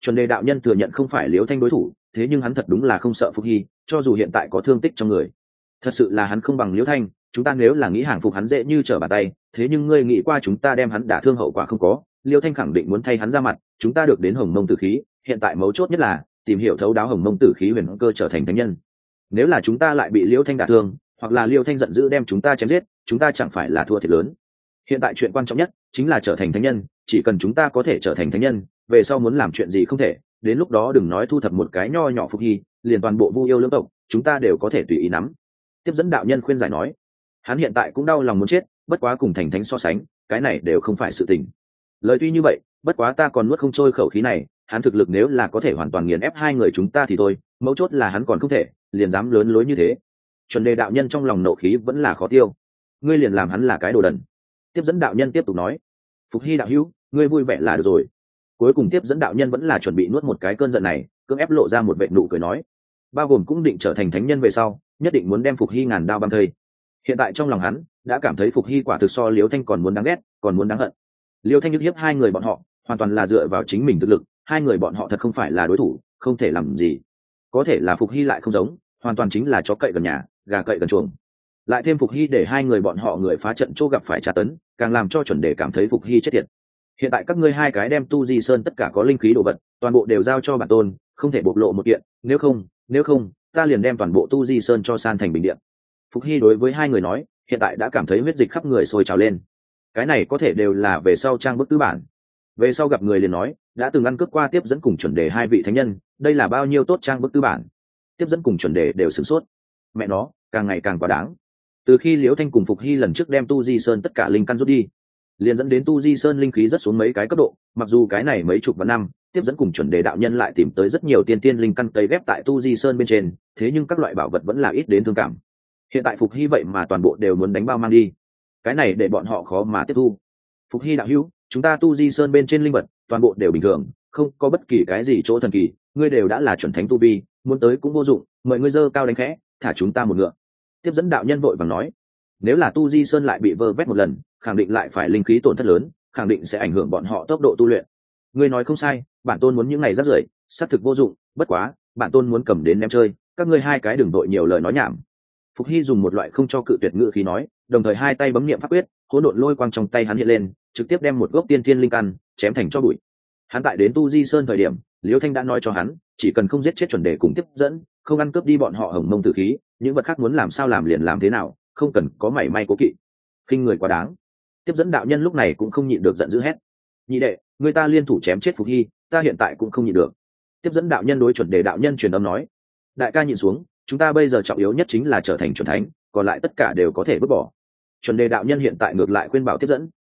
Chuẩn đề đạo nhân thừa nhận không phải Liễu Thanh đối thủ, thế nhưng hắn thật đúng là không sợ Phục Hy, cho dù hiện tại có thương tích trong người. Thật sự là hắn không bằng Liễu Thanh, chúng ta nếu là nghĩ hàng phục hắn dễ như trở bàn tay, thế nhưng ngươi nghĩ qua chúng ta đem hắn đả thương hậu quả không có, Liễu Thanh khẳng định muốn thay hắn ra mặt, chúng ta được đến Hồng Mông Tử khí, hiện tại mấu chốt nhất là tìm hiểu thấu đáo Hồng Mông Tử khí huyền cơ trở thành thánh nhân. Nếu là chúng ta lại bị Liễu Thanh đả thương, hoặc là Liễu Thanh giận dữ đem chúng ta chém giết, chúng ta chẳng phải là thua thiệt lớn. Hiện tại chuyện quan trọng nhất chính là trở thành thánh nhân, chỉ cần chúng ta có thể trở thành thánh nhân, về sau muốn làm chuyện gì không thể, đến lúc đó đừng nói thu thập một cái nho nhỏ Phục Hy, liền toàn bộ Vu yêu lưỡng tộc chúng ta đều có thể tùy ý nắm. Tiếp dẫn đạo nhân khuyên giải nói, hắn hiện tại cũng đau lòng muốn chết, bất quá cùng thành thánh so sánh, cái này đều không phải sự tình. Lời tuy như vậy, bất quá ta còn nuốt không trôi khẩu khí này, hắn thực lực nếu là có thể hoàn toàn nghiền ép hai người chúng ta thì thôi, mấu chốt là hắn còn không thể, liền dám lớn lối như thế. Chuẩn đề đạo nhân trong lòng nộ khí vẫn là khó tiêu, ngươi liền làm hắn là cái đồ đần. Tiếp dẫn đạo nhân tiếp tục nói, Phục Hy đạo hữu, ngươi vui vẻ là được rồi. Cuối cùng tiếp dẫn đạo nhân vẫn là chuẩn bị nuốt một cái cơn giận này, cưỡng ép lộ ra một vệ nụ cười nói, bao gồm cũng định trở thành thánh nhân về sau, nhất định muốn đem Phục Hy ngàn đao băm thây. Hiện tại trong lòng hắn đã cảm thấy Phục Hy quả thực so Liễu Thanh còn muốn đáng ghét, còn muốn đáng hận. Liễu Thanh nhức hiếp hai người bọn họ, hoàn toàn là dựa vào chính mình thực lực, hai người bọn họ thật không phải là đối thủ, không thể làm gì. Có thể là Phục Hy lại không giống, hoàn toàn chính là chó cậy gần nhà, gà cậy gần chuồng. Lại thêm Phục Hy để hai người bọn họ người phá trận chỗ gặp phải tra tấn, càng làm cho chuẩn đề cảm thấy Phục Hy chết tiệt. Hiện tại các ngươi hai cái đem Tu Di Sơn tất cả có linh khí đồ vật, toàn bộ đều giao cho bản tôn, không thể bộc lộ một kiện, nếu không, ta liền đem toàn bộ Tu Di Sơn cho san thành bình điện. Phục Hy đối với hai người nói, hiện tại đã cảm thấy huyết dịch khắp người sôi trào lên. Cái này có thể đều là về sau trang bức tư bản. Về sau gặp người liền nói, đã từng ăn cướp qua tiếp dẫn cùng chuẩn đề hai vị thánh nhân, đây là bao nhiêu tốt trang bức tư bản. Tiếp dẫn cùng chuẩn đề đều sửng sốt. Mẹ nó, càng ngày càng quá đáng. Từ khi Liễu Thanh cùng Phục Hy lần trước đem Tu Di Sơn tất cả linh căn rút đi, liền dẫn đến Tu Di Sơn linh khí rất xuống mấy cái cấp độ, mặc dù cái này mấy chục vạn năm, tiếp dẫn cùng chuẩn đề đạo nhân lại tìm tới rất nhiều tiên tiên linh căn cấy ghép tại Tu Di Sơn bên trên, thế nhưng các loại bảo vật vẫn là ít đến thương cảm. Hiện tại Phục Hy vậy mà toàn bộ đều muốn đánh bao mang đi, cái này để bọn họ khó mà tiếp thu. Phục Hy đạo hữu, chúng ta Tu Di Sơn bên trên linh vật toàn bộ đều bình thường, không có bất kỳ cái gì chỗ thần kỳ, ngươi đều đã là chuẩn thánh tu vi, muốn tới cũng vô dụng, mời ngươi dơ cao đánh khẽ, thả chúng ta một ngựa. Tiếp dẫn đạo nhân vội vàng nói, nếu là Tu Di Sơn lại bị vơ vét một lần, khẳng định lại phải linh khí tổn thất lớn, khẳng định sẽ ảnh hưởng bọn họ tốc độ tu luyện. Ngươi nói không sai, bản tôn muốn những này rác rưởi, xác thực vô dụng, bất quá, bản tôn muốn cầm đến ném chơi, các ngươi hai cái đừng vội nhiều lời nói nhảm. Phục Hy dùng một loại không cho cự tuyệt ngữ khí nói, đồng thời hai tay bấm niệm pháp quyết, hỗn độn lôi quang trong tay hắn hiện lên, trực tiếp đem một gốc tiên thiên linh căn chém thành cho bụi. Hắn tại đến Tu Di Sơn thời điểm, Liễu Thanh đã nói cho hắn, chỉ cần không giết chết chuẩn đề cùng tiếp dẫn, không ăn cướp đi bọn họ Hồng Mông Tử khí, những vật khác muốn làm sao làm liền làm thế nào, không cần có mảy may cố kỵ. Khinh người quá đáng. Tiếp dẫn đạo nhân lúc này cũng không nhịn được giận dữ hét, nhị đệ, người ta liên thủ chém chết Phục Hy, ta hiện tại cũng không nhịn được. Tiếp dẫn đạo nhân đối chuẩn đề đạo nhân truyền âm nói, đại ca nhịn xuống, chúng ta bây giờ trọng yếu nhất chính là trở thành chuẩn thánh, còn lại tất cả đều có thể vứt bỏ. Chuẩn đề đạo nhân hiện tại ngược lại khuyên bảo tiếp dẫn,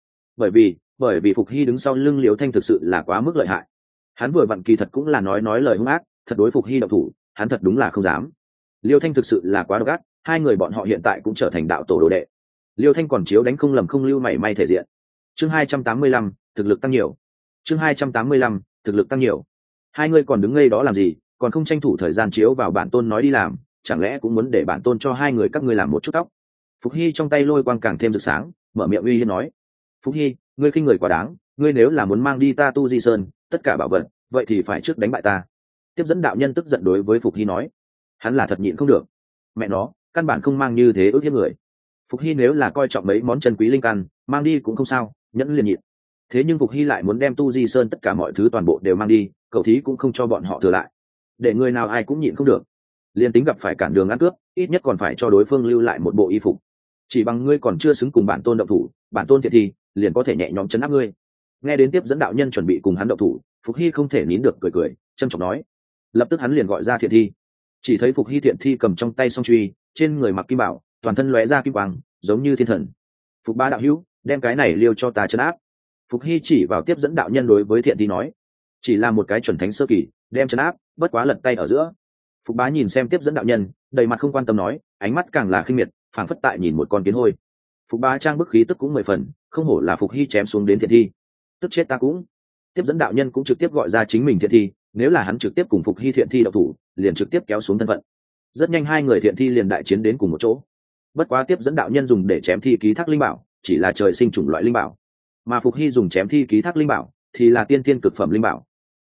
bởi vì Phục Hy đứng sau lưng Liễu Thanh thực sự là quá mức lợi hại. Hắn vừa vặn kỳ thật cũng là nói lời hung ác, thật đối Phục Hy động thủ, hắn thật đúng là không dám. Liễu Thanh thực sự là quá độc ác, hai người bọn họ hiện tại cũng trở thành đạo tổ đồ đệ. Liễu Thanh còn chiếu đánh không lầm không lưu mảy may thể diện. Chương 285, thực lực tăng nhiều. Chương 285, thực lực tăng nhiều. Hai người còn đứng ngây đó làm gì, còn không tranh thủ thời gian chiếu vào bản tôn nói đi làm, chẳng lẽ cũng muốn để bản tôn cho hai người các ngươi làm một chút tóc? Phục Hy trong tay lôi quang càng thêm rực sáng, mở miệng uy hiếp nói, Phục Hy, ngươi khinh người quá đáng, ngươi nếu là muốn mang đi ta Tu Di Sơn tất cả bảo vật, vậy thì phải trước đánh bại ta. Tiếp dẫn đạo nhân tức giận đối với Phục Hy nói, hắn là thật nhịn không được, mẹ nó, căn bản không mang như thế ước hiếp người. Phục Hy nếu là coi trọng mấy món chân quý linh căn, mang đi cũng không sao, nhẫn liền nhịn. Thế nhưng Phục Hy lại muốn đem Tu Di Sơn tất cả mọi thứ toàn bộ đều mang đi, cậu thí cũng không cho bọn họ thừa lại. Để người nào ai cũng nhịn không được. Liên tính gặp phải cản đường ăn cướp, ít nhất còn phải cho đối phương lưu lại một bộ y phục. Chỉ bằng ngươi còn chưa xứng cùng bản tôn động thủ, bản tôn thiệt thì liền có thể nhẹ nhõm chấn áp ngươi. Nghe đến tiếp dẫn đạo nhân chuẩn bị cùng hắn động thủ, Phục Hy không thể nín được cười, trân trọng nói. Lập tức hắn liền gọi ra thiện thi. Chỉ thấy Phục Hy thiện thi cầm trong tay song truy, trên người mặc kim bảo, toàn thân lóe ra kim quang, giống như thiên thần. Phục Bá đạo hữu, đem cái này liêu cho ta chấn áp. Phục Hy chỉ vào tiếp dẫn đạo nhân đối với thiện thi nói, chỉ là một cái chuẩn thánh sơ kỳ, đem chấn áp, bất quá lật tay ở giữa. Phục Bá nhìn xem tiếp dẫn đạo nhân, đầy mặt không quan tâm nói, ánh mắt càng là khinh miệt, phảng phất tại nhìn một con kiến hôi. Phục Bá trang bức khí tức cũng 10 phần, không hổ là Phục Hy chém xuống đến thiện thi, tức chết ta cũng. Tiếp dẫn đạo nhân cũng trực tiếp gọi ra chính mình thiện thi, nếu là hắn trực tiếp cùng Phục Hy thiện thi động thủ, liền trực tiếp kéo xuống thân phận. Rất nhanh hai người thiện thi liền đại chiến đến cùng một chỗ. Bất quá tiếp dẫn đạo nhân dùng để chém thi ký thác linh bảo, chỉ là trời sinh chủng loại linh bảo, mà Phục Hy dùng chém thi ký thác linh bảo thì là tiên tiên cực phẩm linh bảo.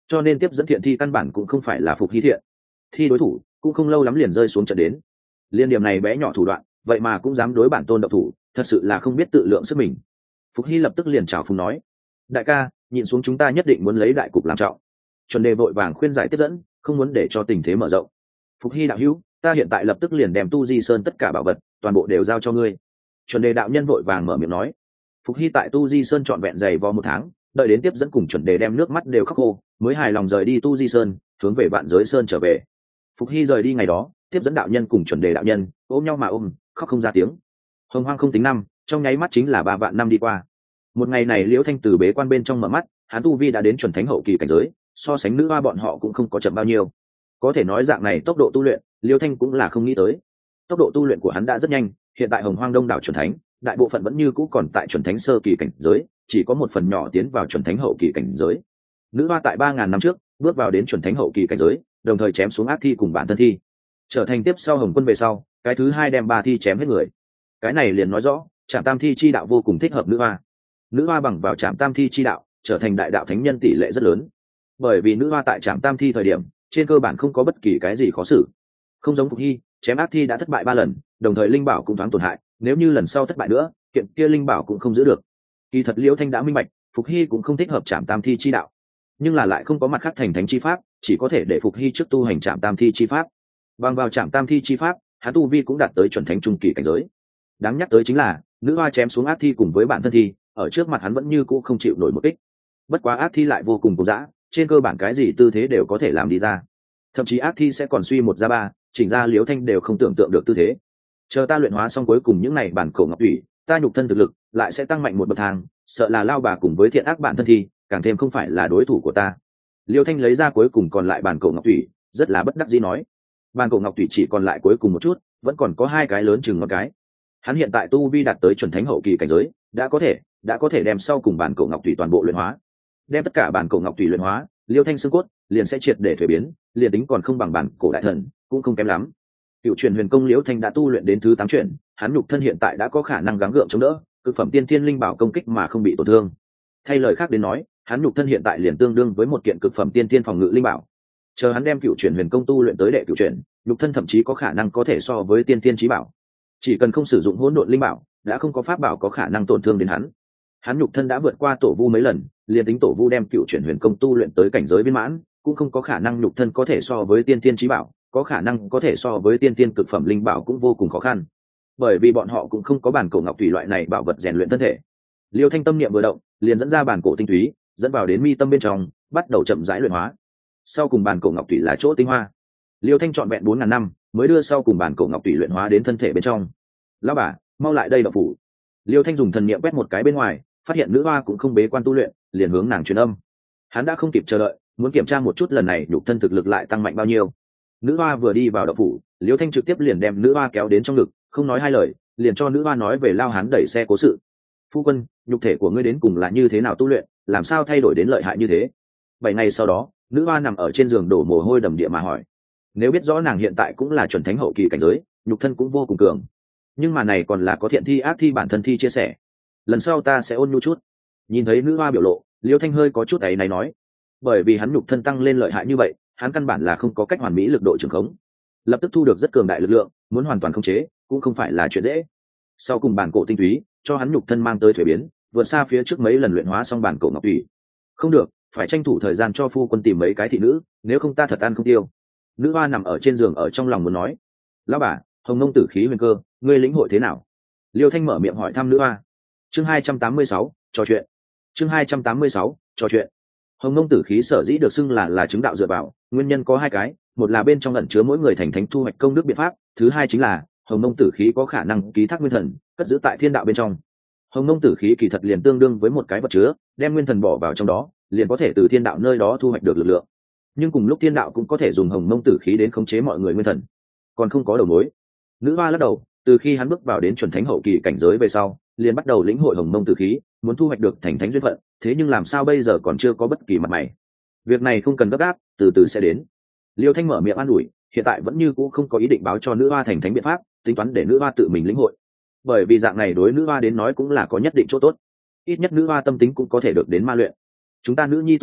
cho nên tiếp dẫn thiện thi căn bản cũng không phải là Phục Hy thiện thi đối thủ, cũng không lâu lắm liền rơi xuống trận đến. Liên điểm này bé nhỏ thủ đoạn vậy mà cũng dám đối bản tôn độc thủ, thật sự là không biết tự lượng sức mình. Phục Hy lập tức liền chào phúng nói: đại ca, nhịn xuống, chúng ta nhất định muốn lấy đại cục làm trọng. Chuẩn Đề vội vàng khuyên giải tiếp dẫn, không muốn để cho tình thế mở rộng. Phục Hy đạo hữu, ta hiện tại lập tức liền đem Tu Di Sơn tất cả bảo vật toàn bộ đều giao cho ngươi. Chuẩn Đề đạo nhân vội vàng mở miệng nói. Phục Hy tại Tu Di Sơn trọn vẹn dày vò 1 tháng, đợi đến tiếp dẫn cùng Chuẩn Đề đem nước mắt đều khóc khô, mới hài lòng rời đi Tu Di Sơn, hướng về Vạn Giới Sơn trở về. Phục Hy rời đi ngày đó, tiếp dẫn đạo nhân cùng Chuẩn Đề đạo nhân ôm nhau mà ôm, khóc không ra tiếng. Hồng hoang không tính năm, trong nháy mắt chính là 3 vạn năm đi qua. Một ngày này Liễu Thanh từ bế quan bên trong mở mắt, hắn tu vi đã đến chuẩn thánh hậu kỳ cảnh giới, so sánh nữ hoa bọn họ cũng không có chậm bao nhiêu. Có thể nói dạng này tốc độ tu luyện, Liễu Thanh cũng là không nghĩ tới. Tốc độ tu luyện của hắn đã rất nhanh, hiện tại Hồng Hoang đông đảo chuẩn thánh, đại bộ phận vẫn như cũ còn tại chuẩn thánh sơ kỳ cảnh giới, chỉ có một phần nhỏ tiến vào chuẩn thánh hậu kỳ cảnh giới. Nữ hoa tại 3000 năm trước bước vào đến chuẩn thánh hậu kỳ cảnh giới, đồng thời chém xuống ác thi cùng bản thân thi, trở thành tiếp sau Hồng Quân về sau, cái thứ hai đem 3 thi chém hết người. Cái này liền nói rõ, Trảm Tam Thi chi đạo vô cùng thích hợp nữ hoa. Nữ hoa bằng vào Trảm Tam Thi chi đạo, trở thành đại đạo thánh nhân tỷ lệ rất lớn. Bởi vì nữ hoa tại Trảm Tam Thi thời điểm, trên cơ bản không có bất kỳ cái gì khó xử. Không giống Phục Hy, chém ác thi đã thất bại 3 lần, đồng thời linh bảo cũng thoáng tổn hại, nếu như lần sau thất bại nữa, kiện kia linh bảo cũng không giữ được. Kỳ thật Liễu Thanh đã minh bạch, Phục Hy cũng không thích hợp Trảm Tam Thi chi đạo, nhưng là lại không có mặt khác thành thánh chi pháp, chỉ có thể để Phục Hy trước tu hành Trảm Tam Thi chi pháp. Bằng vào Trảm Tam Thi chi pháp, hắn tu vi cũng đạt tới chuẩn thánh trung kỳ cảnh giới. Đáng nhắc tới chính là, nữ hoa chém xuống ác thi cùng với bản thân thi, ở trước mặt hắn vẫn như cũ không chịu nổi một kích. Bất quá ác thi lại vô cùng cố dã, trên cơ bản cái gì tư thế đều có thể làm đi ra. Thậm chí ác thi sẽ còn suy 1 ra 3, chỉnh ra Liễu Thanh đều không tưởng tượng được tư thế. Chờ ta luyện hóa xong cuối cùng những này bản cổ ngọc thủy, ta nhục thân thực lực lại sẽ tăng mạnh 1 bậc thang, sợ là lao bà cùng với thiện ác bản thân thi, càng thêm không phải là đối thủ của ta. Liễu Thanh lấy ra cuối cùng còn lại bản cổ ngọc thủy, rất là bất đắc dĩ nói: bản cổ ngọc thủy chỉ còn lại cuối cùng một chút, vẫn còn có 2 cái lớn chừng ngón cái. Hắn hiện tại tu vi đạt tới chuẩn thánh hậu kỳ cảnh giới, đã có thể đem sau cùng bản cổ ngọc thủy toàn bộ luyện hóa. Đem tất cả bản cổ ngọc thủy luyện hóa, Liễu Thanh xương cốt liền sẽ triệt để thuế biến, liền tính còn không bằng bản cổ đại thần, cũng không kém lắm. Cựu truyền huyền công Liễu Thanh đã tu luyện đến thứ 8 truyền, hắn nhục thân hiện tại đã có khả năng gắng gượng chống đỡ cực phẩm tiên thiên linh bảo công kích mà không bị tổn thương. Thay lời khác đến nói, hắn nhục thân hiện tại liền tương đương với một kiện cực phẩm tiên thiên phòng ngự linh bảo. Chờ hắn đem cựu truyền huyền công tu luyện tới đệ cựu truyền, nhục thân thậm chí có khả năng có thể so với tiên thiên chí bảo. Chỉ cần không sử dụng hỗn độn linh bảo, đã không có pháp bảo có khả năng tổn thương đến hắn. Hắn nhục thân đã vượt qua tổ vu mấy lần, liền tính tổ vu đem cựu truyền huyền công tu luyện tới cảnh giới viên mãn, cũng không có khả năng nhục thân có thể so với tiên thiên chí bảo, có khả năng có thể so với tiên thiên cực phẩm linh bảo cũng vô cùng khó khăn. Bởi vì bọn họ cũng không có bản cổ ngọc thủy loại này bảo vật rèn luyện thân thể. Liêu Thanh tâm niệm vừa động, liền dẫn ra bản cổ tinh túy, dẫn vào đến mi tâm bên trong, bắt đầu chậm rãi luyện hóa. Sau cùng bản cổ ngọc thủy là chỗ tinh hoa. Liêu Thanh trọn vẹn 4000 năm mới đưa sau cùng bản cổ ngọc thủy luyện hóa đến thân thể bên trong. Lão bà, mau lại đây động phủ. Liêu Thanh dùng thần niệm quét một cái bên ngoài, phát hiện nữ hoa cũng không bế quan tu luyện, liền hướng nàng truyền âm. Hắn đã không kịp chờ đợi, muốn kiểm tra một chút lần này nhục thân thực lực lại tăng mạnh bao nhiêu. Nữ hoa vừa đi vào động phủ, Liêu Thanh trực tiếp liền đem nữ hoa kéo đến trong ngực, không nói hai lời, liền cho nữ hoa nói về lao hán đẩy xe cố sự. Phu quân, nhục thể của ngươi đến cùng là như thế nào tu luyện, làm sao thay đổi đến lợi hại như thế? 7 ngày sau đó, nữ hoa nằm ở trên giường đổ mồ hôi đầm địa mà hỏi. Nếu biết rõ nàng hiện tại cũng là chuẩn thánh hậu kỳ cảnh giới, nhục thân cũng vô cùng cường, nhưng mà này còn là có thiện thi ác thi bản thân thi chia sẻ. Lần sau ta sẽ ôn nhu chút. Nhìn thấy nữ hoa biểu lộ, Liêu Thanh hơi có chút ấy này nói, bởi vì hắn nhục thân tăng lên lợi hại như vậy, hắn căn bản là không có cách hoàn mỹ lực độ trường khống, lập tức thu được rất cường đại lực lượng, muốn hoàn toàn khống chế cũng không phải là chuyện dễ. Sau cùng bản cổ tinh túy cho hắn nhục thân mang tới thuế biến, vượt xa phía trước mấy lần luyện hóa xong bản cổ ngọc thủy. Không được, phải tranh thủ thời gian cho phu quân tìm mấy cái thị nữ, nếu không ta thật ăn không tiêu. Nữ hoa nằm ở trên giường ở trong lòng muốn nói. Lão bà, Hồng Nông tử khí huyền cơ, ngươi lĩnh hội thế nào? Liêu Thanh mở miệng hỏi thăm nữ hoa. Chương 286, trò chuyện. Chương 286, trò chuyện. Hồng Nông tử khí sở dĩ được xưng là chứng đạo dựa vào, nguyên nhân có 2 cái, một là bên trong ẩn chứa mỗi người thành thánh thu hoạch công đức biện pháp, thứ hai chính là Hồng Nông tử khí có khả năng ký thác nguyên thần, cất giữ tại thiên đạo bên trong. Hồng Nông tử khí kỳ thật liền tương đương với một cái vật chứa, đem nguyên thần bỏ vào trong đó, liền có thể từ thiên đạo nơi đó thu hoạch được lực lượng. Nhưng cùng lúc thiên đạo cũng có thể dùng Hồng Nông tử khí đến khống chế mọi người nguyên thần. Còn không có đầu mối. Nữ hoa lắc đầu, từ khi hắn bước vào đến chuẩn thánh hậu kỳ cảnh giới về sau, liền bắt đầu lĩnh hội Hồng Nông tử khí, muốn thu hoạch được thành thánh duyên phận, thế nhưng làm sao bây giờ còn chưa có bất kỳ mặt mày. Việc này không cần gấp gáp, từ từ sẽ đến. Liêu Thanh mở miệng an ủi, hiện tại vẫn như cũ không có ý định báo cho nữ hoa thành thánh biện pháp, tính toán để nữ hoa tự mình lĩnh hội. Bởi vì dạng này đối nữ hoa đến nói cũng là có nhất định chỗ tốt, ít nhất nữ hoa tâm tính cũng có thể được đến ma luyện. Chúng ta nữ nhi tu vi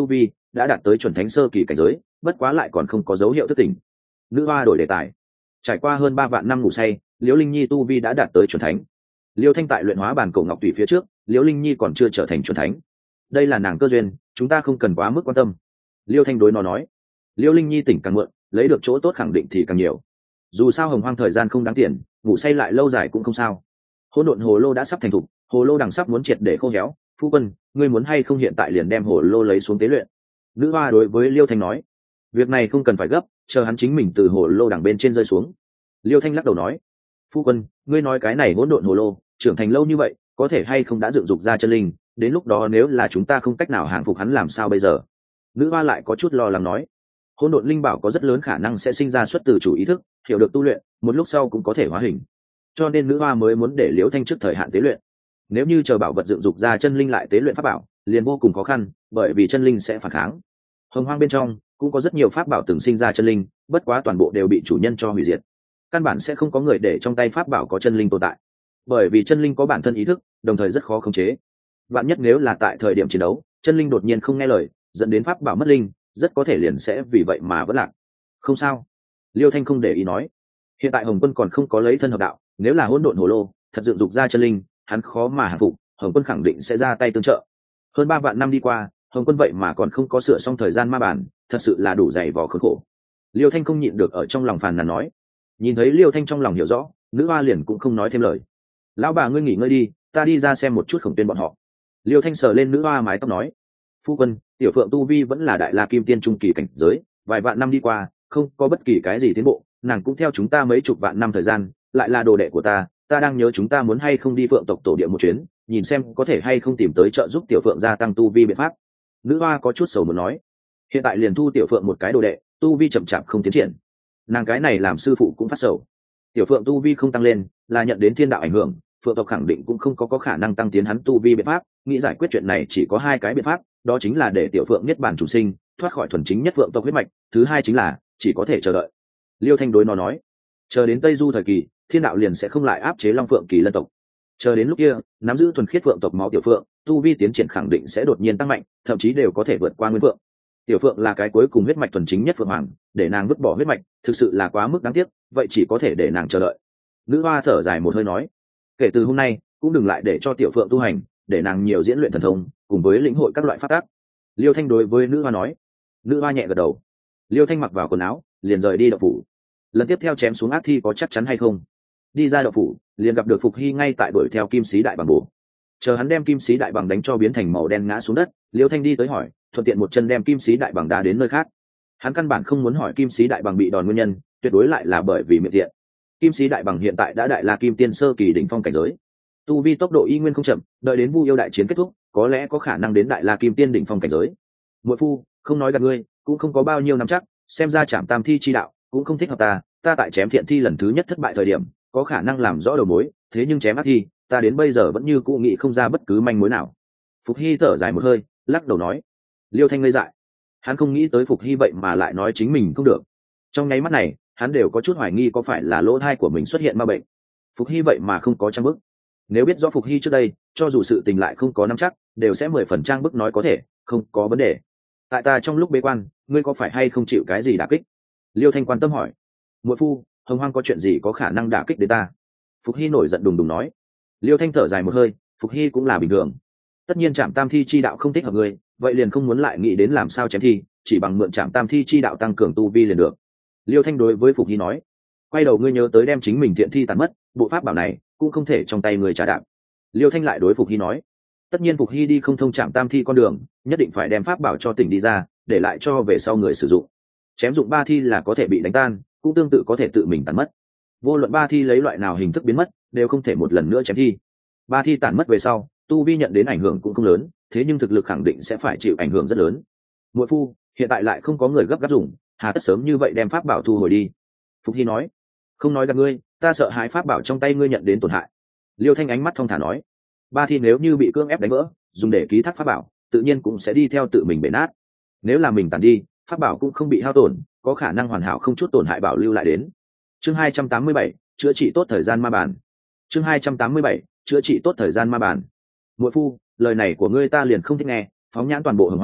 đã đạt tới chuẩn thánh sơ kỳ cảnh giới, bất quá lại còn không có dấu hiệu thức tỉnh. Nữ hoa đổi đề tài. Trải qua hơn 3 vạn năm ngủ say, Liễu Linh Nhi tu vi đã đạt tới chuẩn thánh. Liêu Thanh tại luyện hóa bản cổ ngọc tùy phía trước, Liễu Linh Nhi còn chưa trở thành chuẩn thánh. Đây là nàng cơ duyên, chúng ta không cần quá mức quan tâm. Liêu Thanh đối nó nói. Liễu Linh Nhi tỉnh càng muộn, lấy được chỗ tốt khẳng định thì càng nhiều. Dù sao hồng hoang thời gian không đáng tiền, ngủ say lại lâu dài cũng không sao. Hỗn độn hồ lô đã sắp thành thục, hồ lô đằng sắp muốn triệt để khô héo. Phu quân, ngươi muốn hay không hiện tại liền đem hồ lô lấy xuống tế luyện? Nữ hoa đối với Liêu Thanh nói. Việc này không cần phải gấp, chờ hắn chính mình từ hồ lô đằng bên trên rơi xuống. Liêu Thanh lắc đầu nói. Phu quân, ngươi nói cái này hỗn độn hồ lô trưởng thành lâu như vậy, có thể hay không đã dựng dục ra chân linh, đến lúc đó nếu là chúng ta không cách nào hàng phục hắn làm sao bây giờ? Nữ hoa lại có chút lo lắng nói. Hỗn độn linh bảo có rất lớn khả năng sẽ sinh ra xuất từ chủ ý thức, hiểu được tu luyện, một lúc sau cũng có thể hóa hình. Cho nên nữ hoa mới muốn để Liễu Thanh trước thời hạn tế luyện. Nếu như chờ bảo vật dựng dục ra chân linh lại tế luyện pháp bảo, liền vô cùng khó khăn, bởi vì chân linh sẽ phản kháng. Hồng hoang bên trong cũng có rất nhiều pháp bảo từng sinh ra chân linh, bất quá toàn bộ đều bị chủ nhân cho hủy diệt. Căn bản sẽ không có người để trong tay pháp bảo có chân linh tồn tại, bởi vì chân linh có bản thân ý thức, đồng thời rất khó khống chế. Vạn nhất nếu là tại thời điểm chiến đấu, chân linh đột nhiên không nghe lời, dẫn đến pháp bảo mất linh, rất có thể liền sẽ vì vậy mà vẫn lạc. Không sao. Liêu Thanh không để ý nói. Hiện tại Hồng Quân còn không có lấy thân hợp đạo, nếu là hỗn độn hồ lô thật dựng dục ra chân linh, hắn khó mà hàng phục, Hồng Quân khẳng định sẽ ra tay tương trợ. Hơn 3 vạn năm đi qua, Hồng Quân vậy mà còn không có sửa xong thời gian ma bản, thật sự là đủ dày vò khốn khổ. Liêu Thanh không nhịn được ở trong lòng phàn nàn nói. Nhìn thấy Liêu Thanh trong lòng hiểu rõ, nữ hoa liền cũng không nói thêm lời. Lão bà ngươi nghỉ ngơi đi, ta đi ra xem một chút Khổng Tuyên bọn họ. Liêu Thanh sờ lên nữ hoa mái tóc nói. Phu quân, tiểu phượng tu vi vẫn là đại la kim tiên trung kỳ cảnh giới, vài vạn năm đi qua không có bất kỳ cái gì tiến bộ, nàng cũng theo chúng ta mấy chục vạn năm thời gian, lại là đồ đệ của ta đang nhớ chúng ta muốn hay không đi phượng tộc tổ địa một chuyến, nhìn xem có thể hay không tìm tới trợ giúp tiểu phượng gia tăng tu vi biện pháp. Nữ hoa có chút sầu muốn nói. Hiện tại liền thu tiểu phượng một cái đồ đệ, tu vi chậm chạp không tiến triển, nàng cái này làm sư phụ cũng phát sầu. Tiểu phượng tu vi không tăng lên là nhận đến thiên đạo ảnh hưởng, phượng tộc khẳng định cũng không có khả năng tăng tiến hắn tu vi biện pháp, nghĩ giải quyết chuyện này chỉ có 2 cái biện pháp, đó chính là để tiểu phượng niết bàn chủ sinh, thoát khỏi thuần chính nhất phượng tộc huyết mạch, thứ hai chính là chỉ có thể chờ đợi. Liêu Thanh đối nó nói. Chờ đến Tây Du thời kỳ, thiên đạo liền sẽ không lại áp chế long phượng kỳ lân tộc. Chờ đến lúc kia, nắm giữ thuần khiết phượng tộc máu tiểu phượng, tu vi tiến triển khẳng định sẽ đột nhiên tăng mạnh, thậm chí đều có thể vượt qua nguyên phượng. Tiểu phượng là cái cuối cùng huyết mạch thuần chính nhất phượng hoàng, để nàng vứt bỏ huyết mạch thực sự là quá mức đáng tiếc, vậy chỉ có thể để nàng chờ đợi. Nữ hoa thở dài một hơi nói. Kể từ hôm nay cũng đừng lại để cho tiểu phượng tu hành, để nàng nhiều diễn luyện thần thông cùng với lĩnh hội các loại pháp tác. Liêu Thanh đối với nữ hoa nói. Nữ hoa nhẹ gật đầu. Liêu Thanh mặc vào quần áo liền rời đi động phủ. Lần tiếp theo chém xuống ác thi có chắc chắn hay không? Đi ra động phủ liền gặp được Phục Hy ngay tại đuổi theo kim sĩ đại bằng bổ. Chờ hắn đem kim sĩ đại bằng đánh cho biến thành màu đen ngã xuống đất, Liêu Thanh đi tới hỏi, thuận tiện một chân đem kim sĩ đại bằng đá đến nơi khác. Hắn căn bản không muốn hỏi kim sĩ đại bằng bị đòn nguyên nhân, tuyệt đối lại là bởi vì miệng tiện. Kim sĩ đại bằng hiện tại đã đại la kim tiên sơ kỳ đỉnh phong cảnh giới, tu vi tốc độ y nguyên không chậm, đợi đến Vu yêu đại chiến kết thúc, có lẽ có khả năng đến đại la kim tiên đỉnh phong cảnh giới. Muội phu, không nói gạt ngươi, cũng không có bao nhiêu năm chắc, xem ra Trảm Tam thi chi đạo cũng không thích hợp ta tại chém thiện thi lần thứ nhất thất bại thời điểm, có khả năng làm rõ đầu mối, thế nhưng chém ác thi, ta đến bây giờ vẫn như cũ nghĩ không ra bất cứ manh mối nào. Phục Hy thở dài một hơi, lắc đầu nói. Liêu Thanh ngây dại, hắn không nghĩ tới Phục Hy vậy mà lại nói chính mình không được. Trong nháy mắt này, hắn đều có chút hoài nghi có phải là lỗ thai của mình xuất hiện ma bệnh. Phục Hy vậy mà không có trang bức. Nếu biết rõ Phục Hy trước đây, cho dù sự tình lại không có nắm chắc, đều sẽ 10% trang bức nói có thể, không có vấn đề. Tại ta trong lúc bế quan, ngươi có phải hay không chịu cái gì đả kích? Liêu Thanh quan tâm hỏi. Muội phu, Hồng Hoang có chuyện gì có khả năng đả kích đến ta? Phục Hy nổi giận đùng đùng nói. Liêu Thanh thở dài một hơi, Phục Hy cũng là bình thường. Tất nhiên Trảm Tam thi chi đạo không thích hợp ngươi, vậy liền không muốn lại nghĩ đến làm sao chém thi, chỉ bằng mượn Trảm Tam thi chi đạo tăng cường tu vi liền được. Liêu Thanh đối với Phục Hy nói. Quay đầu ngươi nhớ tới đem chính mình thiện thi tàn mất, bộ pháp bảo này cũng không thể trong tay người trả đạp. Liêu Thanh lại đối Phục Hy nói. Tất nhiên Phục Hy đi không thông Trảm Tam thi con đường, nhất định phải đem pháp bảo cho tỉnh đi ra, để lại cho về sau người sử dụng. Chém dụng 3 thi là có thể bị đánh tan, cũng tương tự có thể tự mình tàn mất. Vô luận 3 thi lấy loại nào hình thức biến mất, đều không thể một lần nữa chém thi. 3 thi tàn mất về sau, tu vi nhận đến ảnh hưởng cũng không lớn, thế nhưng thực lực khẳng định sẽ phải chịu ảnh hưởng rất lớn. Muội phu, hiện tại lại không có người gấp gáp dùng, hà tất sớm như vậy đem pháp bảo thu hồi đi? Phục Hy nói. Không nói gạt ngươi, ta sợ hãi pháp bảo trong tay ngươi nhận đến tổn hại. Liêu Thanh ánh mắt thong thả nói. 3 thi nếu như bị cưỡng ép đánh vỡ, dùng để ký thác pháp bảo, tự nhiên cũng sẽ đi theo tự mình bể nát. Nếu là mình tàn đi, pháp bảo cũng không bị hao tổn, có khả năng hoàn hảo không chút tổn hại bảo lưu lại đến. Chương 287, chữa trị tốt thời gian ma bản. Chương 287, chữa trị tốt thời gian ma bản. Muội phu, lời này của ngươi ta liền không thích nghe, phóng nhãn toàn bộ Hồng Hoang,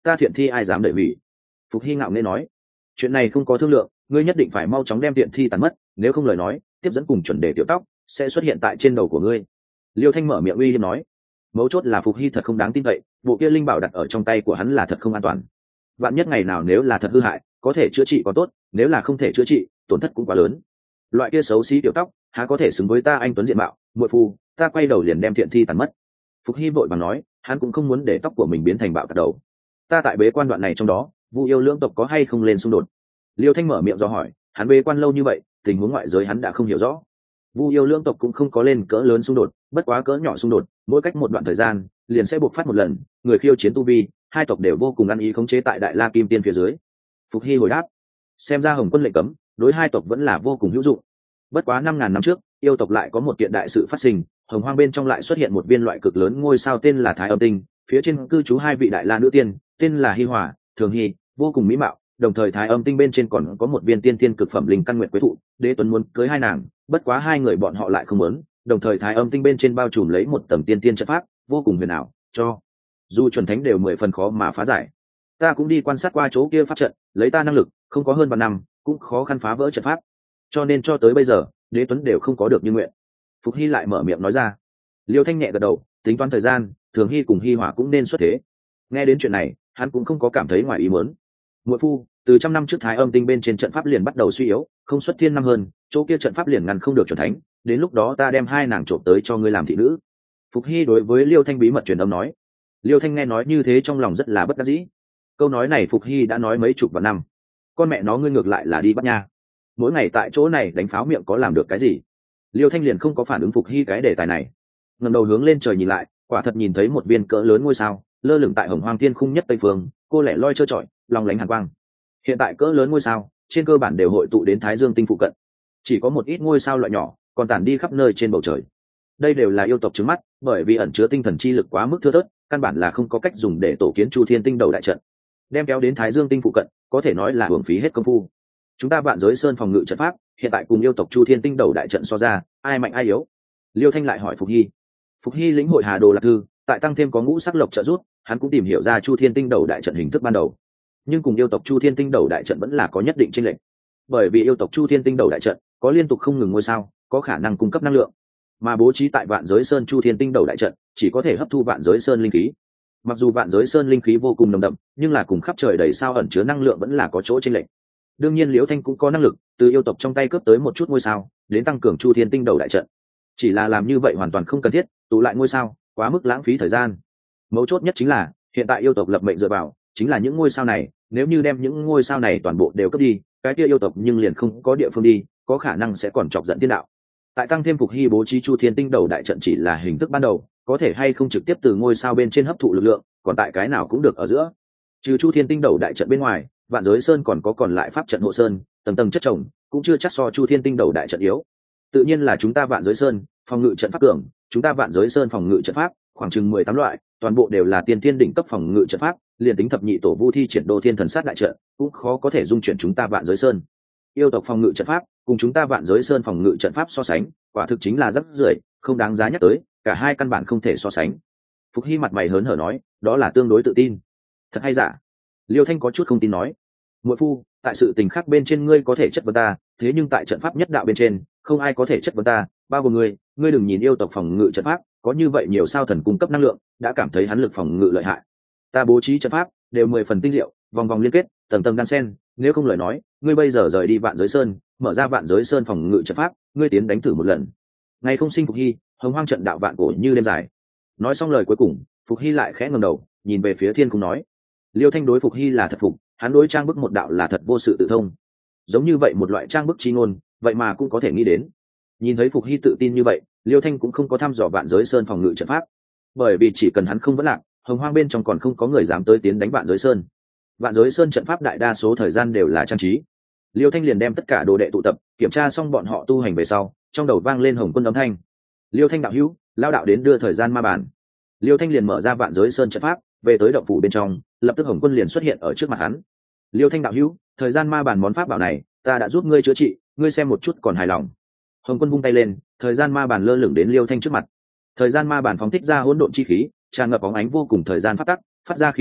ta thiện thi ai dám đợi hủy. Phục Hy ngạo nghễ nói, chuyện này không có thương lượng, ngươi nhất định phải mau chóng đem thiện thi tàn mất, nếu không lời nói tiếp dẫn cùng chuẩn đề tiểu tóc sẽ xuất hiện tại trên đầu của ngươi. Liêu Thanh mở miệng uy hiếp nói. Mấu chốt là Phục Hy thật không đáng tin cậy, bộ kia linh bảo đặt ở trong tay của hắn là thật không an toàn. Vạn nhất ngày nào nếu là thật hư hại, có thể chữa trị có tốt, nếu là không thể chữa trị, tổn thất cũng quá lớn. Loại kia xấu xí tiểu tóc, há có thể xứng với ta anh tuấn diện mạo, muội phu, ta quay đầu liền đem thiện thi tàn mất. Phục Hy vội vàng nói, hắn cũng không muốn để tóc của mình biến thành bạo tạc đầu. Ta tại bế quan đoạn này trong đó, Vu yêu lưỡng tộc có hay không lên xung đột? Liêu Thanh mở miệng do hỏi, hắn bế quan lâu như vậy, tình huống ngoại giới hắn đã không hiểu rõ. Vu yêu lưỡng tộc cũng không có lên cỡ lớn xung đột, bất quá cỡ nhỏ xung đột, mỗi cách một đoạn thời gian liền sẽ buộc phát một lần, người khiêu chiến tu vi, hai tộc đều vô cùng ăn ý khống chế tại Đại La Kim Tiên phía dưới. Phục Hy hồi đáp, xem ra Hồng Quân lệnh cấm, đối hai tộc vẫn là vô cùng hữu dụng. Bất quá 5.000 năm trước, yêu tộc lại có một kiện đại sự phát sinh, Hồng Hoang bên trong lại xuất hiện một viên loại cực lớn ngôi sao tên là Thái Âm Tinh, phía trên cư trú hai vị đại la nữ tiên, tên là Hi Hòa, Thường Hy, vô cùng mỹ mạo, đồng thời Thái Âm Tinh bên trên còn có một viên tiên thiên cực phẩm linh căn nguyệt quế thụ, Đế Tuấn muốn cưới hai nàng, bất quá hai người bọn họ lại không muốn, đồng thời Thái Âm Tinh bên trên bao trùm lấy một tầng tiên thiên trận pháp, vô cùng huyền ảo, cho dù chuẩn thánh đều 10 phần khó mà phá giải. Ta cũng đi quan sát qua chỗ kia pháp trận, lấy ta năng lực, không có hơn 3 năm, cũng khó khăn phá vỡ trận pháp. Cho nên cho tới bây giờ, Đế Tuấn đều không có được như nguyện. Phục Hy lại mở miệng nói ra. Liêu Thanh nhẹ gật đầu, tính toán thời gian, Thường Hy cùng Hi Hỏa cũng nên xuất thế. Nghe đến chuyện này, hắn cũng không có cảm thấy ngoài ý muốn. Muội phu, từ trăm năm trước Thái Âm Tinh bên trên trận pháp liền bắt đầu suy yếu, không xuất thiên năm hơn, chỗ kia trận pháp liền ngăn không được chuẩn thánh, đến lúc đó ta đem hai nàng trộm tới cho ngươi làm thị nữ. Phục Hy đối với Liêu Thanh bí mật truyền âm nói. Liêu Thanh nghe nói như thế trong lòng rất là bất đắc dĩ. Câu nói này Phục Hy đã nói mấy chục vạn năm, con mẹ nó ngươi ngược lại là đi bắt nha, mỗi ngày tại chỗ này đánh pháo miệng có làm được cái gì? Liêu Thanh liền không có phản ứng Phục Hy cái đề tài này, ngẩng đầu hướng lên trời nhìn lại, quả thật nhìn thấy một viên cỡ lớn ngôi sao lơ lửng tại Hồng Hoang Thiên Khung nhất tây phương, cô lẻ loi trơ trọi, long lánh hàn quang. Hiện tại cỡ lớn ngôi sao trên cơ bản đều hội tụ đến Thái Dương tinh phụ cận, chỉ có một ít ngôi sao loại nhỏ còn tản đi khắp nơi trên bầu trời. Đây đều là yêu tộc trứng mắt, bởi vì ẩn chứa tinh thần chi lực quá mức thưa thớt, căn bản là không có cách dùng để tổ kiến Chu Thiên Tinh đầu đại trận, đem kéo đến Thái Dương tinh phụ cận, có thể nói là hưởng phí hết công phu. Chúng ta Vạn Giới Sơn phòng ngự trận pháp hiện tại cùng yêu tộc Chu Thiên Tinh đầu đại trận so ra, ai mạnh ai yếu? Liêu Thanh lại hỏi Phục Hy. Phục Hy lĩnh hội Hà Đồ Lạc Thư, tại tăng thêm có ngũ sắc lộc trợ giúp, hắn cũng tìm hiểu ra Chu Thiên Tinh đầu đại trận hình thức ban đầu. Nhưng cùng yêu tộc Chu Thiên Tinh đầu đại trận vẫn là có nhất định chênh lệch. Bởi vì yêu tộc Chu Thiên Tinh đầu đại trận có liên tục không ngừng ngôi sao, có khả năng cung cấp năng lượng, mà bố trí tại Vạn Giới Sơn Chu Thiên Tinh đầu đại trận chỉ có thể hấp thu Vạn Giới Sơn linh khí. Mặc dù Vạn Giới Sơn linh khí vô cùng nồng đậm, nhưng là cùng khắp trời đầy sao ẩn chứa năng lượng vẫn là có chỗ chênh lệch. Đương nhiên Liễu Thanh cũng có năng lực từ yêu tộc trong tay cướp tới một chút ngôi sao đến tăng cường Chu Thiên Tinh đầu đại trận, chỉ là làm như vậy hoàn toàn không cần thiết, tụ lại ngôi sao quá mức lãng phí thời gian. Mấu chốt nhất chính là hiện tại yêu tộc lập mệnh dựa vào chính là những ngôi sao này, nếu như đem những ngôi sao này toàn bộ đều cướp đi, cái kia yêu tộc nhưng liền không có địa phương đi, có khả năng sẽ còn chọc giận thiên đạo. Tại tăng thêm Phục Hy bố trí Chu Thiên Tinh đầu đại trận chỉ là hình thức ban đầu, có thể hay không trực tiếp từ ngôi sao bên trên hấp thụ lực lượng, còn tại cái nào cũng được ở giữa. Trừ Chu Thiên Tinh đầu đại trận bên ngoài, Vạn Giới Sơn còn có còn lại pháp trận hộ sơn, tầng tầng chất chồng, cũng chưa chắc so Chu Thiên Tinh đầu đại trận yếu. Tự nhiên là chúng ta Vạn Giới Sơn phòng ngự trận pháp cường, chúng ta Vạn Giới Sơn phòng ngự trận pháp khoảng chừng 18 loại, toàn bộ đều là tiên thiên đỉnh cấp phòng ngự trận pháp, liền tính thập nhị tổ Vu thi triển Đô Thiên Thần Sát đại trận, cũng khó có thể dung chuyển chúng ta Vạn Giới Sơn. Yêu tộc phòng ngự trận pháp cùng chúng ta Vạn Giới Sơn phòng ngự trận pháp so sánh, quả thực chính là rất rưởi, không đáng giá nhắc tới, cả hai căn bản không thể so sánh. Phục Hy mặt mày hớn hở nói, đó là tương đối tự tin. Thật hay giả? Liêu Thanh có chút không tin nói. Muội phu, tại sự tình khác bên trên ngươi có thể chất vấn ta, thế nhưng tại trận pháp nhất đạo bên trên, không ai có thể chất vấn ta, bao gồm ngươi đừng nhìn yêu tộc phòng ngự trận pháp có như vậy nhiều sao thần cung cấp năng lượng, đã cảm thấy hắn lực phòng ngự lợi hại. Ta bố trí trận pháp đều 10 phần tinh diệu, vòng vòng liên kết, tầng tầng đan xen, nếu không lời nói, ngươi bây giờ rời đi Vạn Giới Sơn, mở ra Vạn Giới Sơn phòng ngự trận pháp, ngươi tiến đánh thử một lần. Ngày không sinh Phục Hy, Hồng Hoang trận đạo vạn cổ như đêm dài. Nói xong lời cuối cùng, Phục Hy lại khẽ ngẩng đầu, nhìn về phía thiên cung nói. Liêu Thanh đối Phục Hy là thật phục, hắn đối trang bức một đạo là thật vô sự tự thông. Giống như vậy một loại trang bức chi ngôn, vậy mà cũng có thể nghĩ đến. Nhìn thấy Phục Hy tự tin như vậy, Liêu Thanh cũng không có thăm dò Vạn Giới Sơn phòng ngự trận pháp, bởi vì chỉ cần hắn không vấn lạc, Hồng Hoang bên trong còn không có người dám tới tiến đánh Vạn Giới Sơn. Vạn Giới Sơn trận pháp đại đa số thời gian đều là trang trí. Liêu Thanh liền đem tất cả đồ đệ tụ tập, kiểm tra xong bọn họ tu hành về sau, trong đầu vang lên Hồng Quân âm thanh. Liêu Thanh đạo hữu, lao đạo đến đưa thời gian ma bản. Liêu Thanh liền mở ra Vạn Giới Sơn trận pháp, về tới động phủ bên trong, lập tức Hồng Quân liền xuất hiện ở trước mặt hắn. Liêu Thanh đạo hữu, thời gian ma bản món pháp bảo này, ta đã giúp ngươi chữa trị, ngươi xem một chút còn hài lòng. Hồng Quân vung tay lên, thời gian ma bản lơ lửng đến Liêu Thanh trước mặt. Thời gian ma bản phóng thích ra hỗn độn chi khí, tràn ngập bóng ánh vô cùng thời gian phát tắc, phát ra khí tức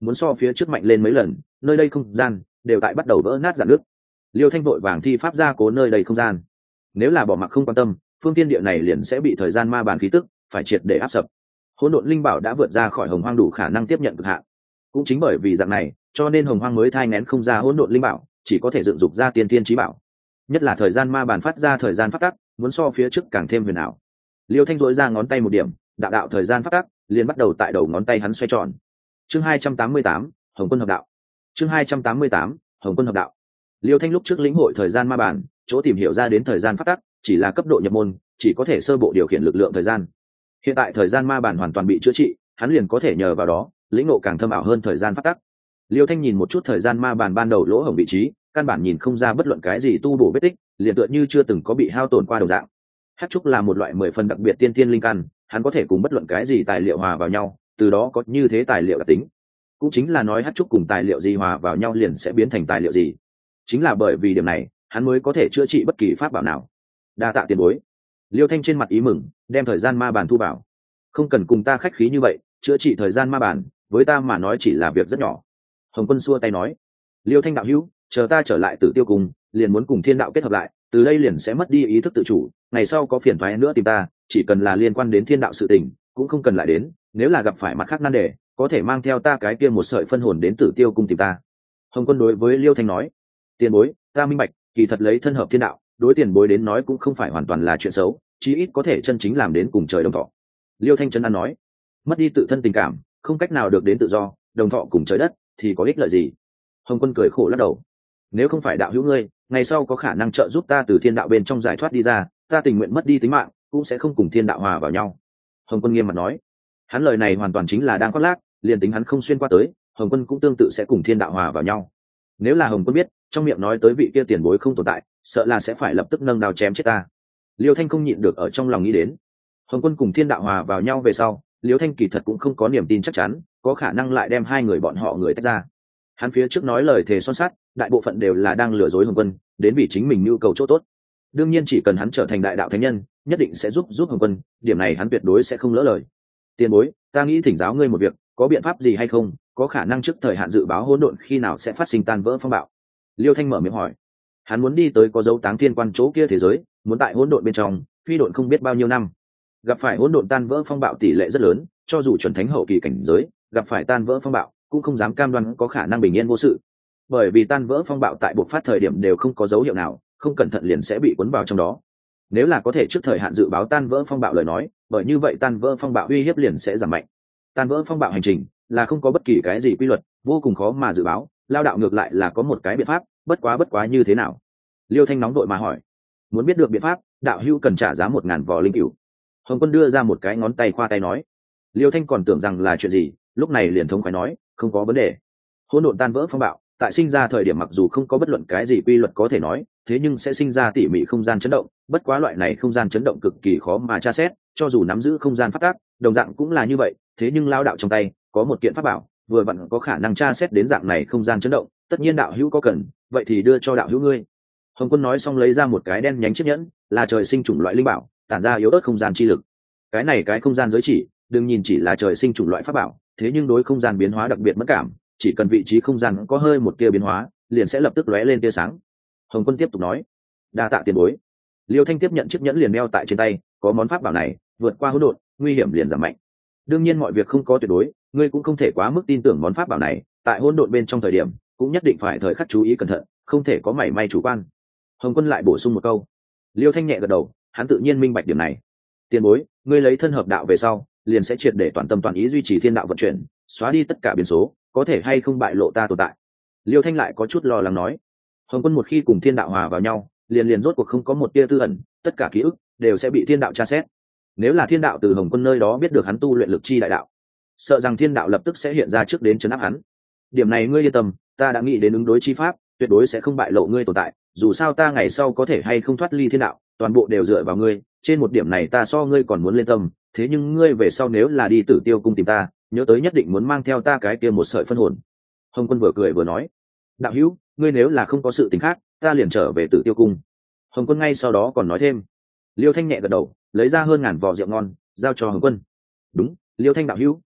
muốn so phía trước mạnh lên mấy lần, nơi đây không gian đều tại bắt đầu vỡ nát rạn nước. Liêu Thanh vội vàng thi pháp ra cố nơi đây không gian. Nếu là bỏ mặc không quan tâm, phương thiên địa này liền sẽ bị thời gian ma bàn khí tức phải triệt để áp sập. Hỗn độn linh bảo đã vượt ra khỏi hồng hoang đủ khả năng tiếp nhận cực hạn. Cũng chính bởi vì dạng này, cho nên hồng hoang mới thai nén không ra hỗn độn linh bảo, chỉ có thể dựng dục ra tiên thiên chí bảo. Nhất là thời gian ma bàn phát ra thời gian phát tắc, muốn so phía trước càng thêm huyền ảo. Liêu Thanh dội ra ngón tay một điểm, đạo đạo thời gian phát tắc liền bắt đầu tại đầu ngón tay hắn xoay tròn. Chương 288, Hồng Quân hợp đạo. Chương 288, Hồng Quân hợp đạo. Liêu Thanh lúc trước lĩnh hội thời gian ma bàn, chỗ tìm hiểu ra đến thời gian phát tắc chỉ là cấp độ nhập môn, chỉ có thể sơ bộ điều khiển lực lượng thời gian. Hiện tại thời gian ma bàn hoàn toàn bị chữa trị, hắn liền có thể nhờ vào đó lĩnh ngộ càng thâm ảo hơn thời gian phát tắc. Liêu Thanh nhìn một chút thời gian ma bàn ban đầu lỗ hổng vị trí, căn bản nhìn không ra bất luận cái gì tu bổ vết tích, liền tựa như chưa từng có bị hao tổn qua đồng dạng. Hắc trúc là một loại 10 phần đặc biệt tiên tiên linh căn, hắn có thể cùng bất luận cái gì tài liệu hòa vào nhau, từ đó có như thế tài liệu đặc tính. Cũng chính là nói hắc trúc cùng tài liệu gì hòa vào nhau liền sẽ biến thành tài liệu gì. Chính là bởi vì điểm này, hắn mới có thể chữa trị bất kỳ pháp bảo nào. Đa tạ tiền bối. Liêu Thanh trên mặt ý mừng, đem thời gian ma bàn thu vào. Không cần cùng ta khách khí như vậy, chữa trị thời gian ma bàn, với ta mà nói chỉ là việc rất nhỏ. Hồng Quân xua tay nói. Liêu Thanh đạo hữu, chờ ta trở lại Tử Tiêu Cung, liền muốn cùng thiên đạo kết hợp lại, từ đây liền sẽ mất đi ý thức tự chủ, ngày sau có phiền toái nữa tìm ta, chỉ cần là liên quan đến thiên đạo sự tình, cũng không cần lại đến, nếu là gặp phải mặt khác nan đề, có thể mang theo ta cái kia một sợi phân hồn đến Tử Tiêu Cung tìm ta. Hồng Quân đối với Liêu Thanh nói. Tiền bối, ta minh bạch, kỳ thật lấy thân hợp thiên đạo, đối tiền bối đến nói cũng không phải hoàn toàn là chuyện xấu, chí ít có thể chân chính làm đến cùng trời đồng thọ. Liêu Thanh chân an nói. Mất đi tự thân tình cảm, không cách nào được đến tự do, đồng thọ cùng trời đất thì có ích lợi gì? Hồng Quân cười khổ lắc đầu. Nếu không phải đạo hữu ngươi, ngày sau có khả năng trợ giúp ta từ thiên đạo bên trong giải thoát đi ra, ta tình nguyện mất đi tính mạng, cũng sẽ không cùng thiên đạo hòa vào nhau. Hồng Quân nghiêm mặt nói. Hắn lời này hoàn toàn chính là đang khoác lác, liền tính hắn không xuyên qua tới, Hồng Quân cũng tương tự sẽ cùng thiên đạo hòa vào nhau. Nếu là Hồng Quân biết, trong miệng nói tới vị kia tiền bối không tồn tại, sợ là sẽ phải lập tức nâng đao chém chết ta. Liêu Thanh không nhịn được ở trong lòng nghĩ đến. Hồng Quân cùng thiên đạo hòa vào nhau về sau, Liêu Thanh kỳ thật cũng không có niềm tin chắc chắn, có khả năng lại đem hai người bọn họ người tách ra. Hắn phía trước nói lời thề son sắt, đại bộ phận đều là đang lừa dối Hồng Quân, đến vì chính mình nhu cầu chỗ tốt. Đương nhiên chỉ cần hắn trở thành đại đạo thánh nhân, nhất định sẽ giúp Hồng Quân, điểm này hắn tuyệt đối sẽ không lỡ lời. Tiền bối, ta nghĩ thỉnh giáo ngươi một việc, có biện pháp gì hay không, có khả năng trước thời hạn dự báo hỗn độn khi nào sẽ phát sinh tan vỡ phong bạo? Liêu Thanh mở miệng hỏi. Hắn muốn đi tới có dấu táng thiên quan chỗ kia thế giới, muốn tại hỗn độn bên trong phi độn không biết bao nhiêu năm. Gặp phải hỗn độn tan vỡ phong bạo tỷ lệ rất lớn, cho dù chuẩn thánh hậu kỳ cảnh giới, gặp phải tan vỡ phong bạo cũng không dám cam đoan có khả năng bình yên vô sự. Bởi vì tan vỡ phong bạo tại bộc phát thời điểm đều không có dấu hiệu nào, không cẩn thận liền sẽ bị cuốn vào trong đó. Nếu là có thể trước thời hạn dự báo tan vỡ phong bạo lời nói, bởi như vậy tan vỡ phong bạo uy hiếp liền sẽ giảm mạnh. Tan vỡ phong bạo hành trình là không có bất kỳ cái gì quy luật, vô cùng khó mà dự báo, lao đạo ngược lại là có một cái biện pháp, bất quá như thế nào? Liêu Thanh nóng đội mà hỏi. Muốn biết được biện pháp, đạo hữu cần trả giá 1000 vỏ linh cửu. Hồng Quân đưa ra một cái ngón tay khoa tay nói. Liêu Thanh còn tưởng rằng là chuyện gì, lúc này liền thống khoái nói, không có vấn đề. Hỗn độn tan vỡ phong bạo, tại sinh ra thời điểm mặc dù không có bất luận cái gì quy luật có thể nói, thế nhưng sẽ sinh ra tỉ mỉ không gian chấn động, bất quá loại này không gian chấn động cực kỳ khó mà tra xét, cho dù nắm giữ không gian phát tác, đồng dạng cũng là như vậy, thế nhưng lao đạo trong tay có một kiện pháp bảo, vừa vặn có khả năng tra xét đến dạng này không gian chấn động, tất nhiên đạo hữu có cần, vậy thì đưa cho đạo hữu ngươi. Hồng Quân nói xong lấy ra một cái đen nhánh chiếc nhẫn, là trời sinh chủng loại linh bảo, tản ra yếu ớt không gian chi lực. Cái này cái không gian giới chỉ, đừng nhìn chỉ là trời sinh chủng loại pháp bảo, thế nhưng đối không gian biến hóa đặc biệt mẫn cảm, chỉ cần vị trí không gian có hơi một tia biến hóa, liền sẽ lập tức lóe lên tia sáng. Hồng Quân tiếp tục nói, đa tạ tiền bối. Liêu Thanh tiếp nhận chiếc nhẫn liền đeo tại trên tay, có món pháp bảo này, vượt qua hỗn độn, nguy hiểm liền giảm mạnh. Đương nhiên mọi việc không có tuyệt đối, ngươi cũng không thể quá mức tin tưởng món pháp bảo này, tại hỗn độn bên trong thời điểm, cũng nhất định phải thời khắc chú ý cẩn thận, không thể có mảy may chủ quan. Hồng Quân lại bổ sung một câu. Liêu Thanh nhẹ gật đầu, hắn tự nhiên minh bạch điểm này. Tiền bối, ngươi lấy thân hợp đạo về sau, liền sẽ triệt để toàn tâm toàn ý duy trì thiên đạo vận chuyển, xóa đi tất cả biến số, có thể hay không bại lộ ta tồn tại? Liêu Thanh lại có chút lo lắng nói. Hồng Quân một khi cùng thiên đạo hòa vào nhau, liền rốt cuộc không có một tia tư ẩn, tất cả ký ức đều sẽ bị thiên đạo tra xét. Nếu là thiên đạo từ Hồng Quân nơi đó biết được hắn tu luyện lực chi đại đạo, sợ rằng thiên đạo lập tức sẽ hiện ra trước đến trấn áp hắn. Điểm này ngươi yên tâm, ta đã nghĩ đến ứng đối chi pháp, tuyệt đối sẽ không bại lộ ngươi tồn tại, dù sao ta ngày sau có thể hay không thoát ly thiên đạo, toàn bộ đều dựa vào ngươi, trên một điểm này ta so ngươi còn muốn lên tâm, thế nhưng ngươi về sau nếu là đi Tử Tiêu Cung tìm ta, nhớ tới nhất định muốn mang theo ta cái kia một sợi phân hồn. Hồng Quân vừa cười vừa nói, đạo hữu, ngươi nếu là không có sự tình khác, ta liền trở về Tử Tiêu Cung. Hồng Quân ngay sau đó còn nói thêm. Liêu Thanh nhẹ gật đầu, lấy ra hơn 1000 vò rượu ngon, giao cho Hồng Quân. Đúng, Liêu Thanh đạo hữu,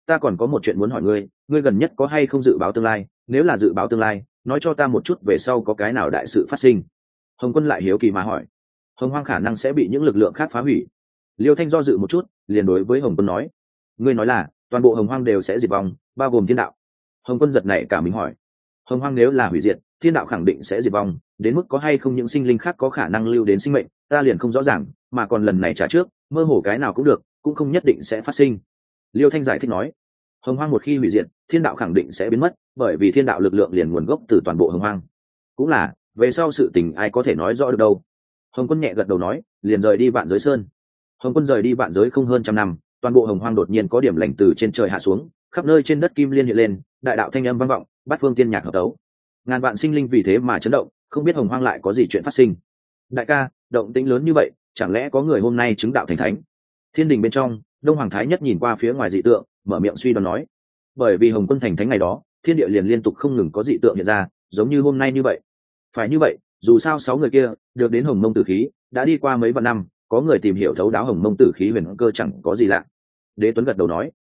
ta còn có một chuyện muốn hỏi ngươi, ngươi gần nhất có hay không dự báo tương lai? Nếu là dự báo tương lai, nói cho ta một chút về sau có cái nào đại sự phát sinh. Hồng Quân lại hiếu kỳ mà hỏi. Hồng Hoang khả năng sẽ bị những lực lượng khác phá hủy. Liêu Thanh do dự một chút, liền đối với Hồng Quân nói: ngươi nói là toàn bộ Hồng Hoang đều sẽ diệt vong, bao gồm thiên đạo? Hồng Quân giật nảy cả mình hỏi. Hồng Hoang nếu là hủy diệt, thiên đạo khẳng định sẽ diệt vong, đến mức có hay không những sinh linh khác có khả năng lưu đến sinh mệnh, ta liền không rõ ràng, mà còn lần này trả trước, mơ hồ cái nào cũng được, cũng không nhất định sẽ phát sinh. Liêu Thanh giải thích nói. Hồng Hoang một khi hủy diệt, thiên đạo khẳng định sẽ biến mất, bởi vì thiên đạo lực lượng liền nguồn gốc từ toàn bộ Hồng Hoang. Cũng là, về sau sự tình ai có thể nói rõ được đâu. Hồng Quân nhẹ gật đầu nói, liền rời đi Vạn Giới Sơn. Hồng Quân rời đi Vạn Giới không hơn trăm năm, toàn bộ Hồng Hoang đột nhiên có điểm lạnh từ trên trời hạ xuống, khắp nơi trên đất kim liên hiện lên, đại đạo thanh âm vang vọng, bát phương tiên nhạc hợp tấu, ngàn vạn sinh linh vì thế mà chấn động, không biết Hồng Hoang lại có gì chuyện phát sinh. Đại ca, động tĩnh lớn như vậy, chẳng lẽ có người hôm nay chứng đạo thành thánh? Thiên đình bên trong, Đông Hoàng Thái Nhất nhìn qua phía ngoài dị tượng, mở miệng suy đoán nói. Bởi vì Hồng Quân thành thánh ngày đó, thiên địa liền liên tục không ngừng có dị tượng hiện ra, giống như hôm nay như vậy. Phải như vậy, dù sao 6 người kia được đến Hồng Mông Tử khí, đã đi qua mấy vạn năm, có người tìm hiểu thấu đáo Hồng Mông Tử khí huyền cơ chẳng có gì lạ. Đế Tuấn gật đầu nói.